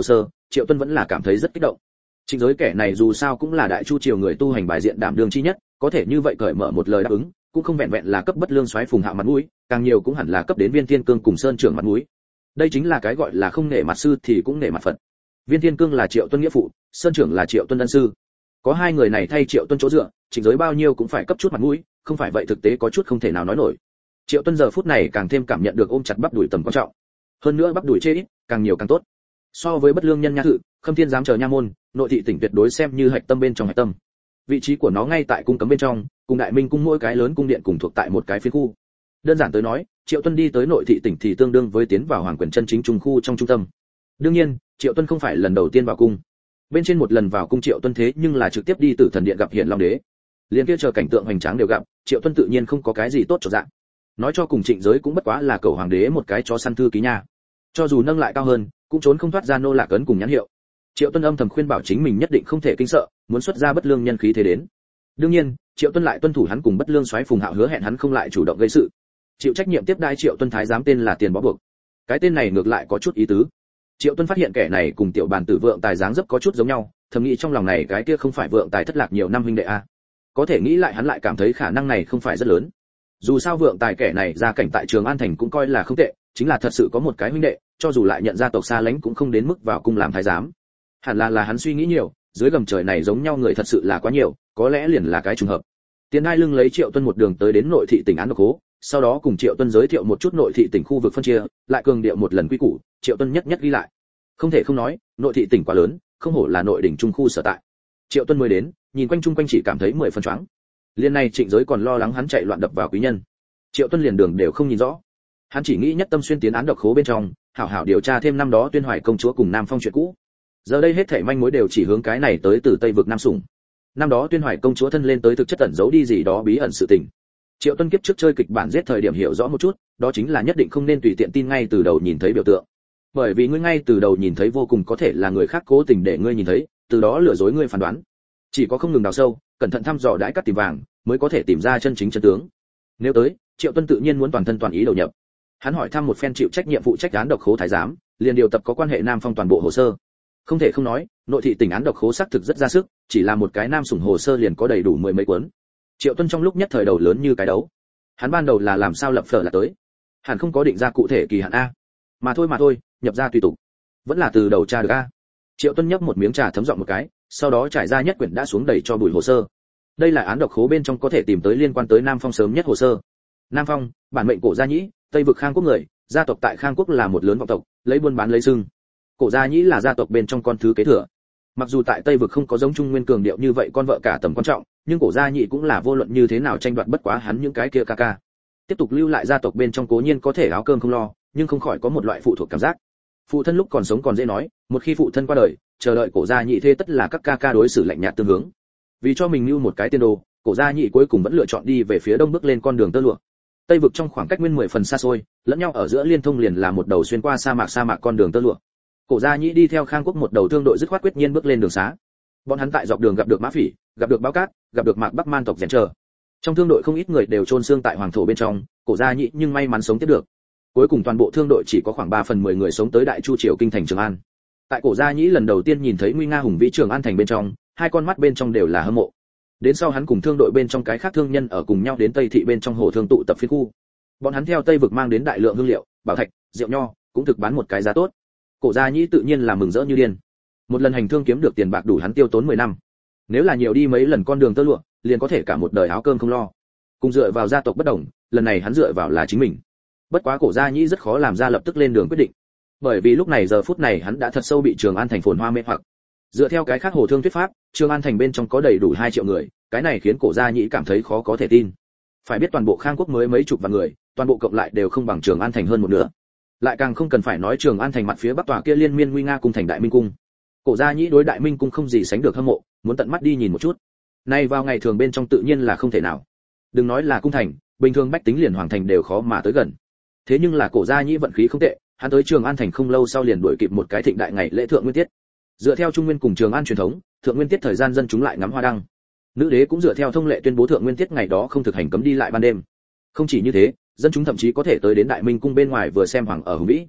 Triệu Tuân vẫn là cảm thấy rất kích động. Trịnh Giới kẻ này dù sao cũng là đại chu triều người tu hành bài diện đảm đương chi nhất, có thể như vậy cởi mở một lời đáp ứng, cũng không vẹn vẹn là cấp Bất Lương soái Phùng Hạo mặt mũi, càng nhiều cũng hẳn là cấp đến Viên Thiên Cương cùng Sơn trưởng mặt mũi. Đây chính là cái gọi là không nể mặt sư thì cũng nể mặt Phật. Viên Thiên Cương là Triệu Tuân nghĩa phụ, Sơn trưởng là Triệu Tuân ân sư. Có hai người này thay Triệu Tuân chỗ dựa, Trịnh Giới bao nhiêu cũng phải cấp chút mặt mũi, không phải vậy thực tế có chút không thể nào nói nổi. Triệu Tuân giờ phút này càng thêm cảm nhận được ôm chặt bắp đùi tầm quan trọng. Hơn nữa bắp đùi chê ít, càng nhiều càng tốt. So với Bất Lương nhân nha thự, Khâm Thiên giám chờ nha môn, nội thị tỉnh tuyệt đối xem như hạch tâm bên trong hạch tâm. Vị trí của nó ngay tại cung cấm bên trong, cùng Đại Minh cung mỗi cái lớn cung điện cùng thuộc tại một cái phiến khu. Đơn giản tới nói, Triệu Tuân đi tới nội thị tỉnh thì tương đương với tiến vào hoàng quyền chân chính trung khu trong trung tâm. Đương nhiên, Triệu Tuân không phải lần đầu tiên vào cung. Bên trên một lần vào cung Triệu Tuân thế nhưng là trực tiếp đi Tử Thần điện gặp Hiển Long đế. Liên kia chờ cảnh tượng hoành tráng đều gặp, Triệu Tuân tự nhiên không có cái gì tốt cho dạng. Nói cho cùng Trịnh Giới cũng bất quá là cầu hoàng đế một cái chó săn thư ký nha. Cho dù nâng lại cao hơn, cũng trốn không thoát ra nô lạc ấn cùng nhãn hiệu. Triệu Tuân âm thầm khuyên bảo chính mình nhất định không thể kinh sợ, muốn xuất ra Bất Lương nhân khí thế đến. Đương nhiên, Triệu Tuân lại tuân thủ hắn cùng Bất Lương soái Phùng Hạo hứa hẹn hắn không lại chủ động gây sự. Chịu trách nhiệm tiếp đai Triệu Tuân thái giám tên là Tiền Bó Buộc. Cái tên này ngược lại có chút ý tứ. Triệu Tuân phát hiện kẻ này cùng tiểu bản tử Vượng Tài dáng dấp có chút giống nhau, thầm nghĩ trong lòng này cái kia không phải Vượng Tài thất lạc nhiều năm huynh đệ a. Có thể nghĩ lại hắn lại cảm thấy khả năng này không phải rất lớn. Dù sao Vượng Tài kẻ này ra cảnh tại Trường An thành cũng coi là không tệ, chính là thật sự có một cái huynh đệ, cho dù lại nhận gia tộc xa lánh cũng không đến mức vào cung làm thái giám. Hẳn là hắn suy nghĩ nhiều, dưới gầm trời này giống nhau người thật sự là quá nhiều, có lẽ liền là cái trùng hợp. Tiền Đai lưng lấy Triệu Tuân một đường tới đến nội thị tỉnh Án Độc Hố, sau đó cùng Triệu Tuân giới thiệu một chút nội thị tỉnh khu vực phân chia, lại cường điệu một lần quy củ, Triệu Tuân nhất nhất ghi lại. Không thể không nói, nội thị tỉnh quá lớn, không hổ là nội đỉnh trung khu sở tại. Triệu Tuân mới đến, nhìn quanh chung quanh chỉ cảm thấy 10 phần choáng. Liên này Trịnh Giới còn lo lắng hắn chạy loạn đập vào quý nhân. Triệu Tuân liền đường đều không nhìn rõ. Hắn chỉ nghĩ nhất tâm xuyên tiến Án Độc Hố bên trong, hảo hảo điều tra thêm năm đó Tuyên Hoài công chúa cùng Nam Phong chuyện cũ. Giờ đây hết thảy manh mối đều chỉ hướng cái này tới từ Tây vực Nam Sủng. Năm đó Tuyên Hoài công chúa thân lên tới thực chất ẩn giấu đi gì đó bí ẩn sự tình. Triệu Tuân kiếp trước chơi kịch bản giết thời điểm hiểu rõ một chút, đó chính là nhất định không nên tùy tiện tin ngay từ đầu nhìn thấy biểu tượng. Bởi vì ngươi ngay từ đầu nhìn thấy vô cùng có thể là người khác cố tình để ngươi nhìn thấy, từ đó lừa dối ngươi phán đoán. Chỉ có không ngừng đào sâu, cẩn thận thăm dò đãi cắt tìm vàng, mới có thể tìm ra chân chính chân tướng. Nếu tới, Triệu Tuân tự nhiên muốn toàn thân toàn ý đầu nhập. Hắn hỏi thăm một phen chịu trách nhiệm phụ trách án độc khố thái giám, liền điều tập có quan hệ Nam Phong toàn bộ hồ sơ. Không thể không nói, nội thị tỉnh án độc khố xác thực rất ra sức, chỉ là một cái Nam Sủng hồ sơ liền có đầy đủ 10 mấy cuốn. Triệu Tuân trong lúc nhất thời đầu lớn như cái đấu. Hắn ban đầu là làm sao lập phở là tới, hẳn không có định ra cụ thể kỳ hạn a. Mà thôi, nhập ra tùy tục. Vẫn là từ đầu tra được a. Triệu Tuân nhấp một miếng trà thấm giọng một cái, sau đó trải ra nhất quyển đã xuống đầy cho bùi hồ sơ. Đây là án độc khố bên trong có thể tìm tới liên quan tới Nam Phong sớm nhất hồ sơ. Nam Phong, bản mệnh cổ gia nhĩ, Tây vực Khang quốc người, gia tộc tại Khang quốc là một lớn vọng tộc, lấy buôn bán lấy sưng. Cổ gia nhĩ là gia tộc bên trong con thứ kế thừa. Mặc dù tại Tây vực không có giống Trung Nguyên cường điệu như vậy con vợ cả tầm quan trọng, nhưng cổ gia nhĩ cũng là vô luận như thế nào tranh đoạt bất quá hắn những cái kia ca ca. Tiếp tục lưu lại gia tộc bên trong cố nhiên có thể áo cơm không lo, nhưng không khỏi có một loại phụ thuộc cảm giác. Phụ thân lúc còn sống còn dễ nói, một khi phụ thân qua đời, chờ đợi cổ gia nhị thế tất là các ca ca đối xử lạnh nhạt tương hướng. Vì cho mình lưu một cái tiên đồ, cổ gia nhị cuối cùng vẫn lựa chọn đi về phía đông bước lên con đường tơ lụa. Tây vực trong khoảng cách nguyên 10 phần xa xôi, lẫn nhau ở giữa liên thông liền là một đầu xuyên qua sa mạc con đường tơ lụa. Cổ gia nhị đi theo Khang quốc một đầu thương đội dứt khoát quyết nhiên bước lên đường xá. Bọn hắn tại dọc đường gặp được Mã Phỉ, gặp được Báo Cát, gặp được Mạc Bắc Man tộc rèn chờ. Trong thương đội không ít người đều chôn xương tại hoàng thổ bên trong, cổ gia nhị nhưng may mắn sống tiếp được. Cuối cùng toàn bộ thương đội chỉ có khoảng 3 phần 10 người sống tới Đại Chu triều kinh thành Trường An. Tại cổ gia nhĩ lần đầu tiên nhìn thấy nguy nga hùng vĩ Trường An thành bên trong, hai con mắt bên trong đều là hâm mộ. Đến sau hắn cùng thương đội bên trong cái khác thương nhân ở cùng nhau đến Tây thị bên trong hồ thương tụ tập phiên khu. Bọn hắn theo Tây vực mang đến đại lượng hương liệu, bảo thạch, rượu nho, cũng thực bán một cái giá tốt. Cổ gia nhĩ tự nhiên là mừng rỡ như điên. Một lần hành thương kiếm được tiền bạc đủ hắn tiêu tốn 10 năm. Nếu là nhiều đi mấy lần con đường tơ lụa, liền có thể cả một đời áo cơm không lo. Cùng dựa vào gia tộc bất đồng, lần này hắn dựa vào là chính mình. Bất quá cổ gia nhĩ rất khó làm ra lập tức lên đường quyết định, bởi vì lúc này giờ phút này hắn đã thật sâu bị Trường An thành phồn hoa mê hoặc. Dựa theo cái khác hồ thương thuyết pháp, Trường An thành bên trong có đầy đủ 2 triệu người, cái này khiến cổ gia nhĩ cảm thấy khó có thể tin. Phải biết toàn bộ Khang quốc mới mấy chục vạn người, toàn bộ cộng lại đều không bằng Trường An thành hơn một nửa. Lại càng không cần phải nói Trường An thành mặt phía bắc tòa kia liên miên nguy nga cung thành Đại Minh cung. Cổ gia nhĩ đối Đại Minh cung không gì sánh được hâm mộ, muốn tận mắt đi nhìn một chút. Nay vào ngày thường bên trong tự nhiên là không thể nào. Đừng nói là cung thành, bình thường bách tính liền hoàng thành đều khó mà tới gần. Thế nhưng là cổ gia nhĩ vận khí không tệ, hắn tới Trường An thành không lâu sau liền đuổi kịp một cái thịnh đại ngày lễ thượng nguyên tiết. Dựa theo Trung Nguyên cùng Trường An truyền thống, thượng nguyên tiết thời gian dân chúng lại ngắm hoa đăng. Nữ đế cũng dựa theo thông lệ tuyên bố thượng nguyên tiết ngày đó không thực hành cấm đi lại ban đêm. Không chỉ như thế, dân chúng thậm chí có thể tới đến Đại Minh cung bên ngoài vừa xem hoàng ở hùng vĩ.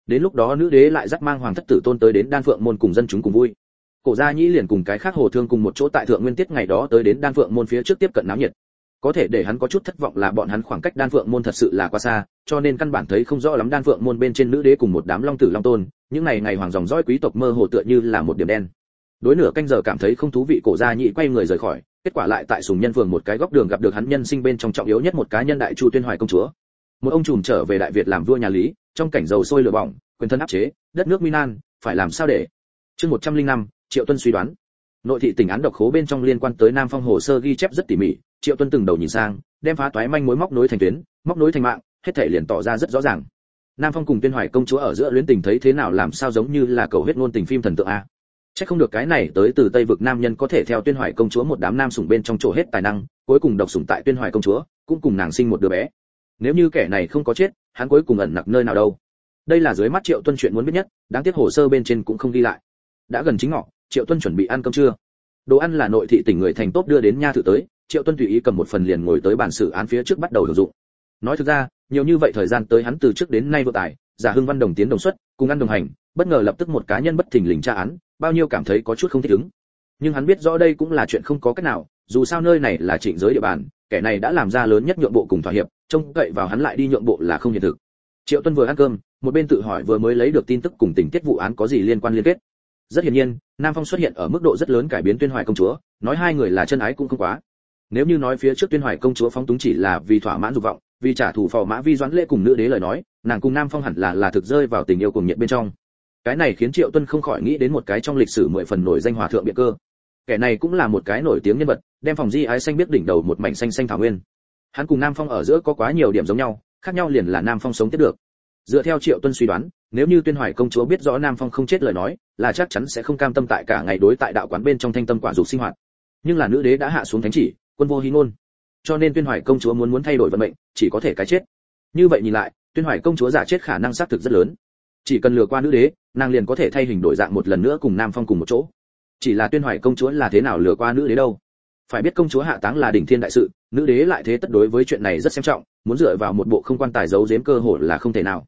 Đến lúc đó nữ đế lại dắt mang hoàng thất tử tôn tới đến Đan Phượng môn cùng dân chúng cùng vui. Cổ Gia Nhĩ liền cùng cái khác Hồ Thương cùng một chỗ tại Thượng Nguyên Tiết ngày đó tới đến Đan Phượng môn phía trước tiếp cận náo nhiệt. Có thể để hắn có chút thất vọng là bọn hắn khoảng cách Đan Phượng môn thật sự là quá xa, cho nên căn bản thấy không rõ lắm Đan Phượng môn bên trên nữ đế cùng một đám long tử long tôn, những ngày hoàng dòng dõi quý tộc mơ hồ tựa như là một điểm đen. Đối nửa canh giờ cảm thấy không thú vị, Cổ Gia Nhĩ quay người rời khỏi, kết quả lại tại Sùng Nhân Phường một cái góc đường gặp được hắn nhân sinh bên trong trọng yếu nhất một cá nhân, Đại Chu Tuyên Hoài công chúa. Một ông trùm trở về Đại Việt làm vua nhà Lý, trong cảnh dầu sôi lửa bỏng, quyền thân áp chế, đất nước Minan, phải làm sao để. Chương 105, Triệu Tuân suy đoán. Nội thị tỉnh án độc khố bên trong liên quan tới Nam Phong hồ sơ ghi chép rất tỉ mỉ, Triệu Tuân từng đầu nhìn sang, đem phá toái manh mối móc nối thành tuyến, móc nối thành mạng, hết thảy liền tỏ ra rất rõ ràng. Nam Phong cùng Tuyên Hoài công chúa ở giữa luyến tình thấy thế nào làm sao giống như là cầu huyết ngôn tình phim thần tượng a. Chắc không được cái này tới từ Tây vực nam nhân có thể theo Tuyên Hoài công chúa một đám nam sủng bên trong chỗ hết tài năng, cuối cùng độc sủng tại Tuyên Hoài công chúa, cũng cùng nàng sinh một đứa bé. Nếu như kẻ này không có chết, hắn cuối cùng ẩn nặc nơi nào đâu? Đây là dưới mắt Triệu Tuân chuyện muốn biết nhất, đáng tiếc hồ sơ bên trên cũng không ghi lại. Đã gần chính ngọ, Triệu Tuân chuẩn bị ăn cơm trưa. Đồ ăn là nội thị tỉnh người thành tốt đưa đến nha thự tới, Triệu Tuân tùy ý cầm một phần liền ngồi tới bàn xử án phía trước bắt đầu hưởng dụng. Nói thực ra, nhiều như vậy thời gian tới hắn từ trước đến nay vô tài, giả Hưng Văn đồng tiến đồng xuất, cùng ăn đồng hành, bất ngờ lập tức một cá nhân bất thình lình tra án, bao nhiêu cảm thấy có chút không thích ứng. Nhưng hắn biết rõ đây cũng là chuyện không có cách nào, dù sao nơi này là Trịnh giới địa bàn, kẻ này đã làm ra lớn nhất nhượng bộ cùng thỏa hiệp, trông cậy vào hắn lại đi nhượng bộ là không hiện thực. Triệu Tuân vừa ăn cơm, một bên tự hỏi vừa mới lấy được tin tức cùng tình tiết vụ án có gì liên quan liên kết. Rất hiển nhiên, Nam Phong xuất hiện ở mức độ rất lớn cải biến Tuyên Hoài công chúa, nói hai người là chân ái cũng không quá. Nếu như nói phía trước Tuyên Hoài công chúa phóng túng chỉ là vì thỏa mãn dục vọng, vì trả thù phò mã Vi Doãn Lễ cùng nữ đế lời nói, nàng cùng Nam Phong hẳn là thực rơi vào tình yêu cuồng nhiệt bên trong. Cái này khiến Triệu Tuân không khỏi nghĩ đến một cái trong lịch sử 10 phần nổi danh hòa thượng Biện Cơ. Kẻ này cũng là một cái nổi tiếng nhân vật, đem phòng di ái xanh biết đỉnh đầu một mảnh xanh xanh thảo nguyên. Hắn cùng Nam Phong ở giữa có quá nhiều điểm giống nhau, khác nhau liền là Nam Phong sống tiếp được. Dựa theo Triệu Tuân suy đoán, nếu như Tuyên Hoài công chúa biết rõ Nam Phong không chết lời nói, là chắc chắn sẽ không cam tâm tại cả ngày đối tại đạo quán bên trong thanh tâm quả dục sinh hoạt. Nhưng là nữ đế đã hạ xuống thánh chỉ, quân vô hí ngôn, cho nên Tuyên Hoài công chúa muốn thay đổi vận mệnh, chỉ có thể cái chết. Như vậy nhìn lại, Tuyên Hoài công chúa giả chết khả năng xác thực rất lớn. Chỉ cần lừa qua nữ đế, nàng liền có thể thay hình đổi dạng một lần nữa cùng Nam Phong cùng một chỗ. Chỉ là Tuyên Hoài công chúa là thế nào lừa qua nữ đế đâu? Phải biết công chúa hạ táng là đỉnh thiên đại sự, nữ đế lại thế tất đối với chuyện này rất xem trọng, muốn dựa vào một bộ không quan tài giấu giếm cơ hội là không thể nào.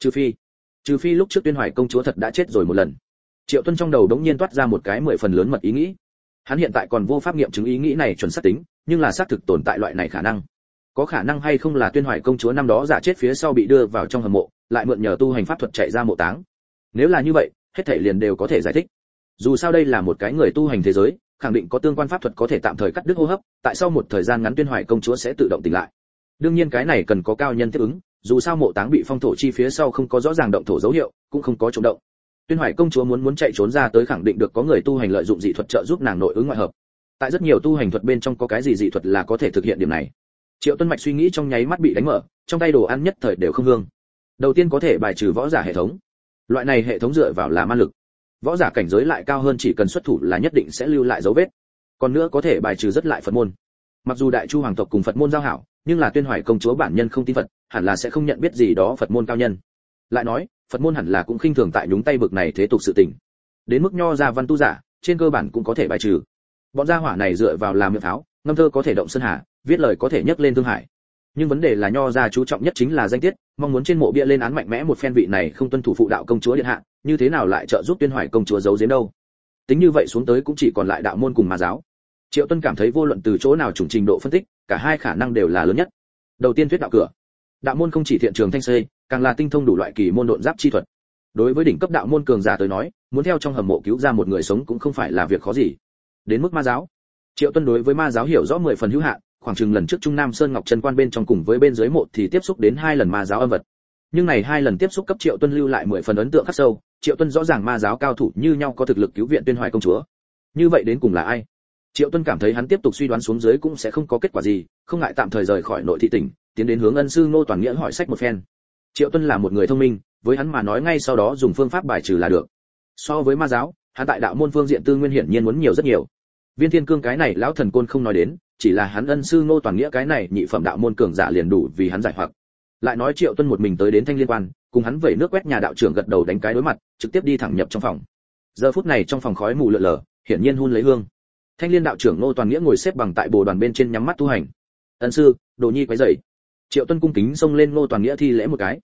Trừ phi lúc trước Tuyên Hoài công chúa thật đã chết rồi một lần. Triệu Tuân trong đầu đống nhiên toát ra một cái 10 phần lớn mật ý nghĩ. Hắn hiện tại còn vô pháp nghiệm chứng ý nghĩ này chuẩn xác tính, nhưng là xác thực tồn tại loại này khả năng. Có khả năng hay không là Tuyên Hoài công chúa năm đó giả chết phía sau bị đưa vào trong hầm mộ, lại mượn nhờ tu hành pháp thuật chạy ra mộ táng. Nếu là như vậy, hết thảy liền đều có thể giải thích. Dù sao đây là một cái người tu hành thế giới, khẳng định có tương quan pháp thuật có thể tạm thời cắt đứt hô hấp, tại sau một thời gian ngắn Tuyên Hoài công chúa sẽ tự động tỉnh lại. Đương nhiên cái này cần có cao nhân tiếp ứng, dù sao mộ táng bị phong thổ chi phía sau không có rõ ràng động thổ dấu hiệu, cũng không có trùng động. Tuyên Hoài công chúa muốn chạy trốn ra tới khẳng định được có người tu hành lợi dụng dị thuật trợ giúp nàng nội ứng ngoại hợp. Tại rất nhiều tu hành thuật bên trong có cái gì dị thuật là có thể thực hiện điểm này. Triệu Tuân mạch suy nghĩ trong nháy mắt bị đánh mở, trong tay đồ ăn nhất thời đều không hương. Đầu tiên có thể bài trừ võ giả hệ thống. Loại này hệ thống dựa vào là ma lực. Võ giả cảnh giới lại cao hơn chỉ cần xuất thủ là nhất định sẽ lưu lại dấu vết. Còn nữa có thể bài trừ rất lại Phật môn. Mặc dù Đại Chu hoàng tộc cùng Phật môn giao hảo, nhưng là Tuyên Hoài công chúa bản nhân không tin Phật, hẳn là sẽ không nhận biết gì đó Phật môn cao nhân. Lại nói, Phật môn hẳn là cũng khinh thường tại nhúng tay bực này thế tục sự tình. Đến mức nho gia văn tu giả, trên cơ bản cũng có thể bài trừ. Bọn gia hỏa này dựa vào làm miệng pháo, ngâm thơ có thể động sơn hà, viết lời có thể nhấc lên thương hải. Nhưng vấn đề là nho gia chú trọng nhất chính là danh tiết, mong muốn trên mộ bia lên án mạnh mẽ một phen vị này không tuân thủ phụ đạo công chúa điện hạ, như thế nào lại trợ giúp Tuyên Hoài công chúa giấu giếm đâu? Tính như vậy xuống tới cũng chỉ còn lại đạo môn cùng ma giáo. Triệu Tuân cảm thấy vô luận từ chỗ nào chủng trình độ phân tích, cả hai khả năng đều là lớn nhất. Đầu tiên thuyết đạo cửa. Đạo môn không chỉ thiện trường thanh xây, càng là tinh thông đủ loại kỳ môn độn giáp chi thuật. Đối với đỉnh cấp đạo môn cường giả tới nói, muốn theo trong hầm mộ cứu ra một người sống cũng không phải là việc khó gì. Đến mức ma giáo, Triệu Tuân đối với ma giáo hiểu rõ 10 phần hữu hạn, khoảng chừng lần trước Trung Nam Sơn Ngọc Trần Quan bên trong cùng với bên dưới mộ thì tiếp xúc đến 2 lần ma giáo âm vật. Nhưng này 2 lần tiếp xúc cấp Triệu Tuân lưu lại 10 phần ấn tượng khắc sâu, Triệu Tuân rõ ràng ma giáo cao thủ như nhau có thực lực cứu viện Tuyên Hoài công chúa. Như vậy đến cùng là ai? Triệu Tuân cảm thấy hắn tiếp tục suy đoán xuống dưới cũng sẽ không có kết quả gì, không ngại tạm thời rời khỏi nội thị tỉnh, tiến đến hướng ân sư Ngô Toàn Nghĩa hỏi sách một phen. Triệu Tuân là một người thông minh, với hắn mà nói ngay sau đó dùng phương pháp bài trừ là được. So với ma giáo, hắn tại đạo môn phương diện tư nguyên hiển nhiên muốn nhiều rất nhiều. Viên Thiên Cương cái này lão thần côn không nói đến, chỉ là hắn ân sư Ngô Toàn Nghĩa cái này nhị phẩm đạo môn cường giả liền đủ vì hắn giải hoặc. Lại nói Triệu Tuân một mình tới đến Thanh Liên Quan, cùng hắn vẩy nước quét nhà đạo trưởng gật đầu đánh cái đối mặt, trực tiếp đi thẳng nhập trong phòng. Giờ phút này trong phòng khói mù lượn lờ, hiển nhiên hun lấy hương. Thanh Liên đạo trưởng Ngô Toàn Nghĩa ngồi xếp bằng tại bồ đoàn bên trên nhắm mắt tu hành. Ân sư, Đồ Nhi quấy rầy. Triệu Tuân cung kính xông lên Ngô Toàn Nghĩa thi lễ một cái.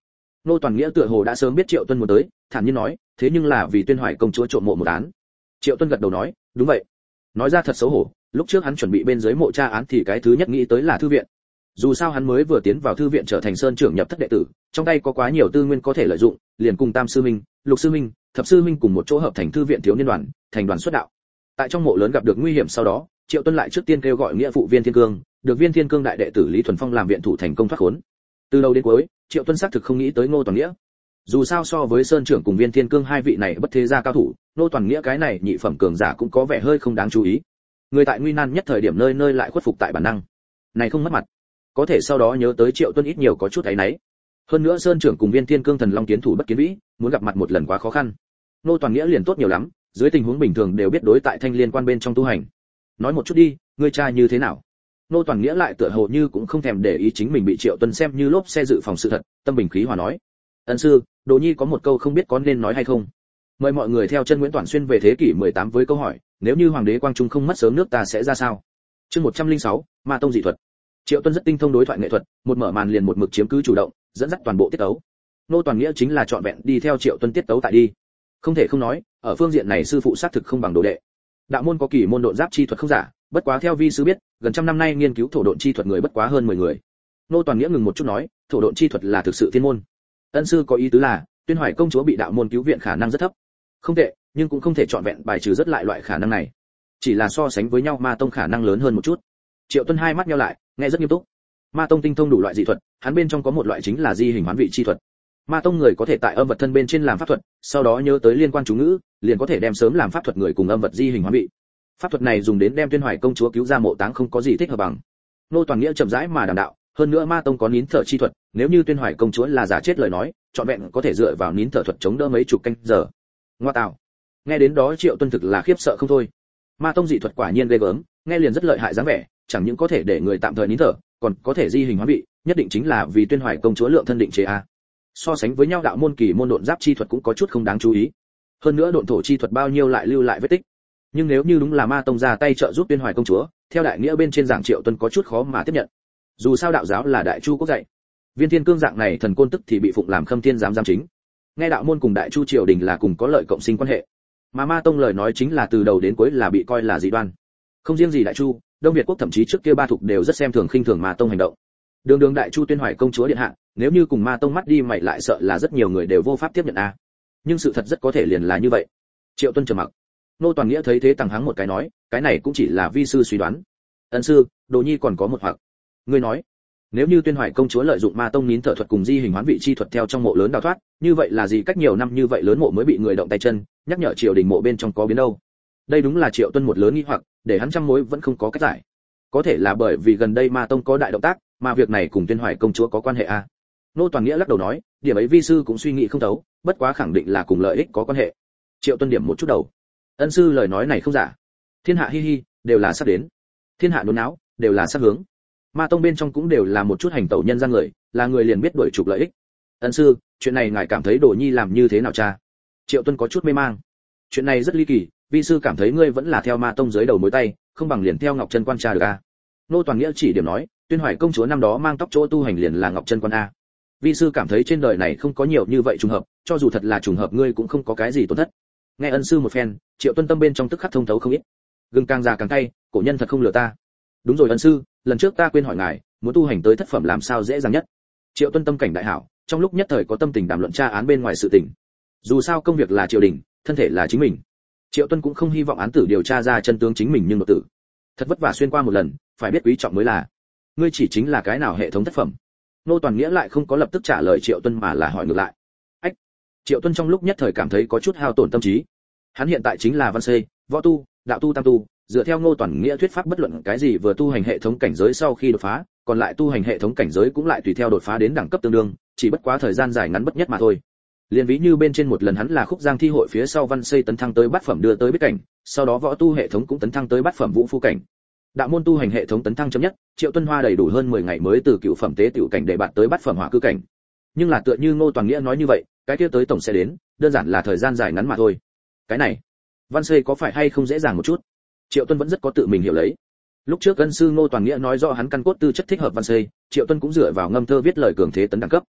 Nô Toàn Nghĩa tựa hồ đã sớm biết Triệu Tuân muốn tới, thản nhiên nói, thế nhưng là vì Tuyên Hoài công chúa trộm mộ một án. Triệu Tuân gật đầu nói, đúng vậy. Nói ra thật xấu hổ, lúc trước hắn chuẩn bị bên dưới mộ tra án thì cái thứ nhất nghĩ tới là thư viện. Dù sao hắn mới vừa tiến vào thư viện trở thành sơn trưởng nhập thất đệ tử, trong tay có quá nhiều tư nguyên có thể lợi dụng, liền cùng Tam sư minh, Lục sư minh, Thập sư minh cùng một chỗ hợp thành thư viện thiếu niên đoàn, thành đoàn xuất đạo. Tại trong mộ lớn gặp được nguy hiểm sau đó, Triệu Tuân lại trước tiên kêu gọi nghĩa phụ Viên Thiên Cương, được Viên Thiên Cương đại đệ tử Lý Thuần Phong làm viện thủ thành công thoát khốn. Từ đầu đến cuối, Triệu Tuân xác thực không nghĩ tới Ngô Toàn Nghĩa. Dù sao so với sơn trưởng cùng Viên Thiên Cương hai vị này bất thế gia cao thủ, Ngô Toàn Nghĩa cái này nhị phẩm cường giả cũng có vẻ hơi không đáng chú ý. Người tại nguy nan nhất thời điểm nơi nơi lại khuất phục tại bản năng, này không mất mặt. Có thể sau đó nhớ tới Triệu Tuân ít nhiều có chút áy náy. Hơn nữa sơn trưởng cùng Viên Thiên Cương thần long kiến thủ bất kiến vĩ, muốn gặp mặt một lần quá khó khăn. Ngô Toàn Nghĩa liền tốt nhiều lắm, dưới tình huống bình thường đều biết đối tại thanh liên quan bên trong tu hành. Nói một chút đi, ngươi trai như thế nào? Ngô Toàn Nghĩa lại tựa hồ như cũng không thèm để ý chính mình bị Triệu Tuân xem như lốp xe dự phòng sự thật, tâm bình khí hòa nói: "Ân sư, Đồ Nhi có một câu không biết có nên nói hay không. Mời mọi người theo chân Nguyễn Toản Xuyên về thế kỷ 18 với câu hỏi, nếu như hoàng đế Quang Trung không mất sớm nước ta sẽ ra sao?" Chương 106, Ma tông dị thuật. Triệu Tuân rất tinh thông đối thoại nghệ thuật, một mở màn liền một mực chiếm cứ chủ động, dẫn dắt toàn bộ tiết tấu. Ngô Toàn Nghĩa chính là trọn vẹn đi theo Triệu Tuân tiết tấu tại đi. Không thể không nói, ở phương diện này sư phụ xác thực không bằng đồ đệ. Đạo môn có kỳ môn độn giáp chi thuật không giả, bất quá theo vi sư biết, gần trăm năm nay nghiên cứu thổ độn chi thuật người bất quá hơn 10 người. Ngô Toàn Nghĩa ngừng một chút nói, thổ độn chi thuật là thực sự thiên môn. Ân sư có ý tứ là, Tuyên Hoài công chúa bị đạo môn cứu viện khả năng rất thấp. Không tệ, nhưng cũng không thể trọn vẹn bài trừ rất lại loại khả năng này. Chỉ là so sánh với nhau Ma tông khả năng lớn hơn một chút. Triệu Tuân hai mắt nheo lại, nghe rất nghiêm túc. Ma tông tinh thông đủ loại dị thuật, hắn bên trong có một loại chính là di hình hoán vị chi thuật. Ma tông người có thể tại âm vật thân bên trên làm pháp thuật, sau đó nhớ tới liên quan chú ngữ, liền có thể đem sớm làm pháp thuật người cùng âm vật di hình hoán vị. Pháp thuật này dùng đến đem Tuyên Hoài công chúa cứu ra mộ táng không có gì thích hợp bằng. Ngô Toàn Nghĩa chậm rãi mà đàm đạo, hơn nữa Ma tông có nín thở chi thuật, nếu như Tuyên Hoài công chúa là giả chết lời nói, trọn vẹn có thể dựa vào nín thở thuật chống đỡ mấy chục canh giờ. Ngoa tạo. Nghe đến đó Triệu Tuân thực là khiếp sợ không thôi. Ma tông dị thuật quả nhiên ghê gớm, nghe liền rất lợi hại dáng vẻ, chẳng những có thể để người tạm thời nín thở, còn có thể di hình hoán vị, nhất định chính là vì Tuyên Hoài công chúa lượng thân định chế a. So sánh với nhau đạo môn kỳ môn độn giáp chi thuật cũng có chút không đáng chú ý. Hơn nữa độn thổ chi thuật bao nhiêu lại lưu lại vết tích. Nhưng nếu như đúng là Ma tông ra tay trợ giúp Tuyên Hoài công chúa, theo đại nghĩa bên trên giảng Triệu Tuân có chút khó mà tiếp nhận. Dù sao đạo giáo là đại chu quốc dạy, Viên Thiên Cương dạng này thần côn tức thì bị phụng làm khâm thiên giám chính. Nghe đạo môn cùng đại chu triều đình là cùng có lợi cộng sinh quan hệ. Mà Ma tông lời nói chính là từ đầu đến cuối là bị coi là dị đoan. Không riêng gì đại chu, Đông Việt quốc thậm chí trước kia ba thuộc đều rất xem thường khinh thường Ma tông hành động. Đường đại chu Tuyên Hoài công chúa điện hạ, nếu như cùng Ma tông mắt đi mày lại sợ là rất nhiều người đều vô pháp tiếp nhận a. Nhưng sự thật rất có thể liền là như vậy. Triệu Tuân trầm mặc. Ngô Toàn Nghĩa thấy thế tằng hắng một cái nói, cái này cũng chỉ là vi sư suy đoán. Ân sư, Đồ Nhi còn có một hoặc. Ngươi nói, nếu như Tuyên Hoài công chúa lợi dụng Ma tông nín thở thuật cùng di hình hoán vị chi thuật theo trong mộ lớn đào thoát, như vậy là gì cách nhiều năm như vậy lớn mộ mới bị người động tay chân, nhắc nhở triều đình mộ bên trong có biến đâu. Đây đúng là Triệu Tuân một lớn nghi hoặc, để hắn trăm mối vẫn không có cách giải. Có thể là bởi vì gần đây Ma tông có đại động tác, mà việc này cùng Tuyên Hoài công chúa có quan hệ a. Ngô Toàn Nghĩa lắc đầu nói, điểm ấy vi sư cũng suy nghĩ không thấu, bất quá khẳng định là cùng lợi ích có quan hệ. Triệu Tuân điểm một chút đầu. Ân sư lời nói này không giả. Thiên hạ hi hi, đều là sắp đến. Thiên hạ nôn náo, đều là sắp hướng. Ma tông bên trong cũng đều là một chút hành tẩu nhân gian người, là người liền biết đuổi trục lợi ích. Ân sư, chuyện này ngài cảm thấy Đồ Nhi làm như thế nào cha? Triệu Tuân có chút mê mang. Chuyện này rất ly kỳ, vi sư cảm thấy ngươi vẫn là theo Ma tông dưới đầu mối tay, không bằng liền theo Ngọc Chân Quan cha được a. Ngô Toàn Nghĩa chỉ điểm nói, Tuyên Hoài công chúa năm đó mang tóc chỗ tu hành liền là Ngọc Chân Quan a. Vi sư cảm thấy trên đời này không có nhiều như vậy trùng hợp, cho dù thật là trùng hợp ngươi cũng không có cái gì tổn thất. Nghe ân sư một phen, Triệu Tuân tâm bên trong tức khắc thông thấu không ít. Gừng càng già càng cay, cổ nhân thật không lừa ta. Đúng rồi ân sư, lần trước ta quên hỏi ngài, muốn tu hành tới thất phẩm làm sao dễ dàng nhất? Triệu Tuân tâm cảnh đại hảo, trong lúc nhất thời có tâm tình đàm luận tra án bên ngoài sự tình. Dù sao công việc là triều đình, thân thể là chính mình. Triệu Tuân cũng không hy vọng án tử điều tra ra chân tướng chính mình nhưng nộp tử. Thật vất vả xuyên qua một lần, phải biết quý trọng mới là. Ngươi chỉ chính là cái nào hệ thống thất phẩm? Ngô Toàn Nghĩa lại không có lập tức trả lời Triệu Tuân mà là hỏi ngược lại. Ách. Triệu Tuân trong lúc nhất thời cảm thấy có chút hao tổn tâm trí. Hắn hiện tại chính là văn xây, võ tu, đạo tu tam tu, dựa theo Ngô Toàn Nghĩa thuyết pháp bất luận cái gì vừa tu hành hệ thống cảnh giới sau khi đột phá, còn lại tu hành hệ thống cảnh giới cũng lại tùy theo đột phá đến đẳng cấp tương đương, chỉ bất quá thời gian dài ngắn bất nhất mà thôi. Liên ví như bên trên một lần hắn là khúc giang thi hội phía sau văn xây tấn thăng tới bát phẩm đưa tới biết cảnh, sau đó võ tu hệ thống cũng tấn thăng tới bát phẩm vũ phu cảnh. Đạo môn tu hành hệ thống tấn thăng chấm nhất, Triệu Tuân Hoa đầy đủ hơn 10 ngày mới từ cựu phẩm tế tiểu cảnh để bạt tới bát phẩm hỏa cư cảnh. Nhưng là tựa như Ngô Toàn Nghĩa nói như vậy, cái kia tới tổng sẽ đến, đơn giản là thời gian dài ngắn mà thôi. Cái này, văn xây có phải hay không dễ dàng một chút? Triệu Tuân vẫn rất có tự mình hiểu lấy. Lúc trước ân sư Ngô Toàn Nghĩa nói rõ hắn căn cốt tư chất thích hợp văn xây, Triệu Tuân cũng dựa vào ngâm thơ viết lời cường thế tấn đẳng cấp.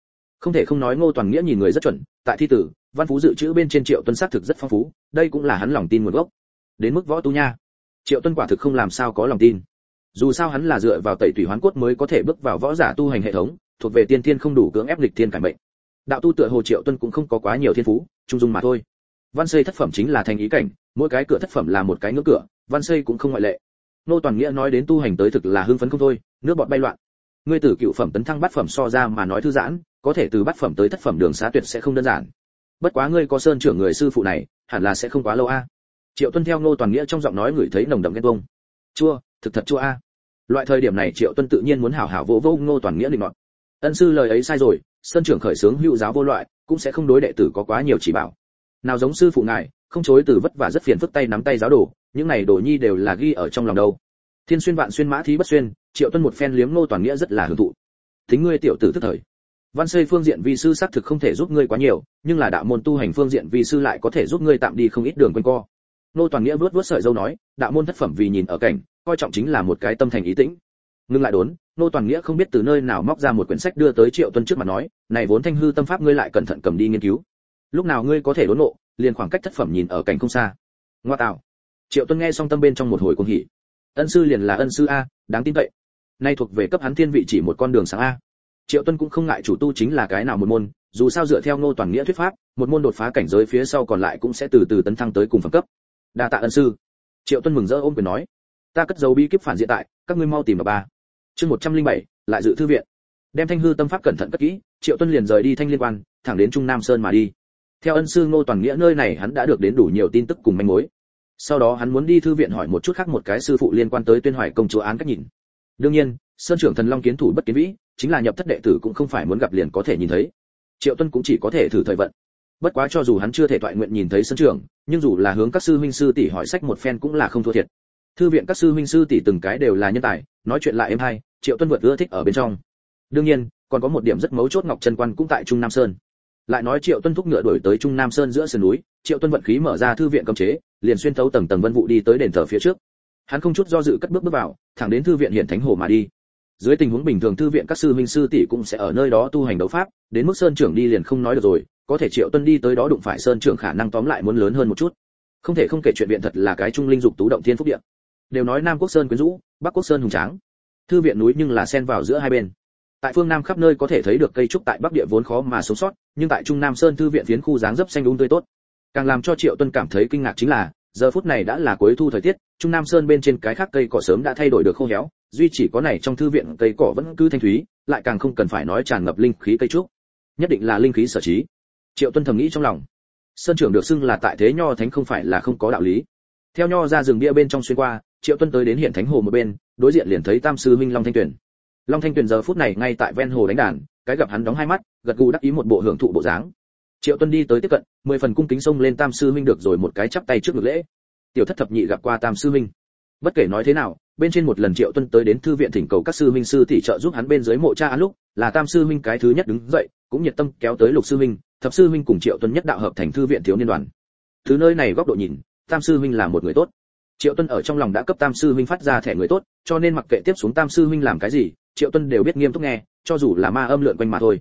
Không thể không nói Ngô Toàn Nghĩa nhìn người rất chuẩn, tại thi tử, văn phú dự trữ bên trên Triệu Tuân xác thực rất phong phú, đây cũng là hắn lòng tin nguồn gốc. Đến mức võ tu nha, Triệu Tuân quả thực không làm sao có lòng tin. Dù sao hắn là dựa vào tẩy tủy hoán cốt mới có thể bước vào võ giả tu hành hệ thống, thuộc về tiên thiên không đủ cưỡng ép nghịch thiên cải mệnh. Đạo tu tựa hồ Triệu Tuân cũng không có quá nhiều thiên phú, trung dung mà thôi. Văn Xây thất phẩm chính là thành ý cảnh, mỗi cái cửa thất phẩm là một cái ngưỡng cửa, Văn Xây cũng không ngoại lệ. Ngô Toàn Nghĩa nói đến tu hành tới thực là hưng phấn không thôi, nước bọt bay loạn. Ngươi từ cựu phẩm tấn thăng bát phẩm so ra mà nói thư giãn, có thể từ bát phẩm tới thất phẩm đường xá tuyệt sẽ không đơn giản. Bất quá ngươi có Sơn trưởng người sư phụ này, hẳn là sẽ không quá lâu a. Triệu Tuân theo Ngô Toàn Nghĩa trong giọng nói ngửi thấy nồng đậm ghen tuông. Chua, thực thật chua a. Loại thời điểm này Triệu Tuân tự nhiên muốn hảo hảo vỗ vỗ Ngô Toàn Nghĩa định nọt. Ân sư lời ấy sai rồi, Sơn trưởng khởi xướng hữu giáo vô loại, cũng sẽ không đối đệ tử có quá nhiều chỉ bảo. Nào giống sư phụ ngài, không chối từ vất vả rất phiền phức tay nắm tay giáo đồ, những này đồ nhi đều là ghi ở trong lòng đâu. Thiên xuyên vạn xuyên mã thí bất xuyên, Triệu Tuân một phen liếm Ngô Toàn Nghĩa rất là hưởng thụ. Tính ngươi tiểu tử tức thời. Văn Xây phương diện vi sư xác thực không thể giúp ngươi quá nhiều, nhưng là đạo môn tu hành phương diện vi sư lại có thể giúp ngươi tạm đi không ít đường quanh co. Ngô Toàn Nghĩa vuốt vuốt sợi râu nói, đạo môn thất phẩm vì nhìn ở cảnh, coi trọng chính là một cái tâm thành ý tĩnh. Ngưng lại đốn, Ngô Toàn Nghĩa không biết từ nơi nào móc ra một quyển sách đưa tới Triệu Tuân trước mặt nói, này vốn thanh hư tâm pháp ngươi lại cẩn thận cầm đi nghiên cứu. Lúc nào ngươi có thể đốn ngộ, liền khoảng cách thất phẩm nhìn ở cảnh không xa. Ngoa tạo. Triệu Tuân nghe xong tâm bên trong một hồi cuồng hỉ. Ân sư liền là ân sư a, đáng tin cậy. Nay thuộc về cấp hắn thiên vị chỉ một con đường sáng a. Triệu Tuân cũng không ngại chủ tu chính là cái nào một môn, dù sao dựa theo Ngô Toàn Nghĩa thuyết pháp, một môn đột phá cảnh giới phía sau còn lại cũng sẽ từ từ tấn thăng tới cùng phẩm cấp. Đa tạ ân sư. Triệu Tuân mừng rỡ ôm quyền nói, ta cất giấu bí kíp phản diện tại, các ngươi mau tìm vào ba. Chương 107, lại dự thư viện. Đem thanh hư tâm pháp cẩn thận cất kỹ, Triệu Tuân liền rời đi Thanh Liên Quan, thẳng đến Trung Nam Sơn mà đi. Theo ân sư Ngô Toàn Nghĩa nơi này hắn đã được đến đủ nhiều tin tức cùng manh mối. Sau đó hắn muốn đi thư viện hỏi một chút khác một cái sư phụ liên quan tới Tuyên Hoài công chúa án cách nhìn. Đương nhiên, Sơn trưởng Thần Long kiến thủ bất kiến vĩ, chính là nhập thất đệ tử cũng không phải muốn gặp liền có thể nhìn thấy. Triệu Tuân cũng chỉ có thể thử thời vận. Bất quá cho dù hắn chưa thể toại nguyện nhìn thấy Sơn trưởng, nhưng dù là hướng các sư huynh sư tỷ hỏi sách một phen cũng là không thua thiệt. Thư viện các sư huynh sư tỷ từng cái đều là nhân tài, nói chuyện lại êm hay, Triệu Tuân vượt ưa thích ở bên trong. Đương nhiên, còn có một điểm rất mấu chốt Ngọc Chân Quan cũng tại Trung Nam Sơn. Lại nói Triệu Tuân thúc ngựa đuổi tới Trung Nam Sơn giữa sườn núi, Triệu Tuân vận khí mở ra thư viện cấm chế, liền xuyên thấu tầng tầng vân vụ đi tới đền thờ phía trước. Hắn không chút do dự cất bước bước vào, thẳng đến thư viện Hiển Thánh Hồ mà đi. Dưới tình huống bình thường thư viện các sư huynh sư tỷ cũng sẽ ở nơi đó tu hành đấu pháp, đến mức Sơn trưởng đi liền không nói được rồi, có thể Triệu Tuân đi tới đó đụng phải Sơn trưởng khả năng tóm lại muốn lớn hơn một chút. Không thể không kể chuyện viện thật là cái trung linh dục tú động thiên phúc địa. Đều nói Nam Quốc Sơn quyến rũ, Bắc Quốc Sơn hùng tráng. Thư viện núi nhưng là xen vào giữa hai bên. Tại phương Nam khắp nơi có thể thấy được cây trúc tại Bắc địa vốn khó mà sống sót, nhưng tại Trung Nam Sơn thư viện phiến khu dáng dấp xanh đúng tươi tốt. Càng làm cho Triệu Tuân cảm thấy kinh ngạc chính là, giờ phút này đã là cuối thu thời tiết, Trung Nam Sơn bên trên cái khác cây cỏ sớm đã thay đổi được khô héo, duy chỉ có này trong thư viện cây cỏ vẫn cứ thanh thúy, lại càng không cần phải nói tràn ngập linh khí cây trúc. Nhất định là linh khí sở trí. Triệu Tuân thầm nghĩ trong lòng. Sơn trưởng được xưng là tại thế nho thánh không phải là không có đạo lý. Theo nho ra rừng bia bên trong xuyên qua, Triệu Tuân tới đến Hiển Thánh Hồ một bên, đối diện liền thấy Tam sư huynh Long Thanh Tuyền. Long Thanh Tuyền giờ phút này ngay tại ven hồ đánh đàn, cái gặp hắn đóng hai mắt, gật gù đắc ý một bộ hưởng thụ bộ dáng. Triệu Tuân đi tới tiếp cận, 10 phần cung kính xông lên Tam sư huynh được rồi một cái chắp tay trước ngực lễ. Tiểu thất thập nhị gặp qua Tam sư huynh. Bất kể nói thế nào, bên trên một lần Triệu Tuân tới đến thư viện thỉnh cầu các sư huynh sư tỷ trợ giúp hắn bên dưới mộ cha án lúc, là Tam sư huynh cái thứ nhất đứng dậy, cũng nhiệt tâm kéo tới Lục sư huynh, Thập sư huynh cùng Triệu Tuân nhất đạo hợp thành thư viện thiếu niên đoàn. Từ nơi này góc độ nhìn, Tam sư huynh là một người tốt. Triệu Tuân ở trong lòng đã cấp Tam sư huynh phát ra thẻ người tốt, cho nên mặc kệ tiếp xuống Tam sư huynh làm cái gì, Triệu Tuân đều biết nghiêm túc nghe, cho dù là ma âm lượn quanh mà thôi.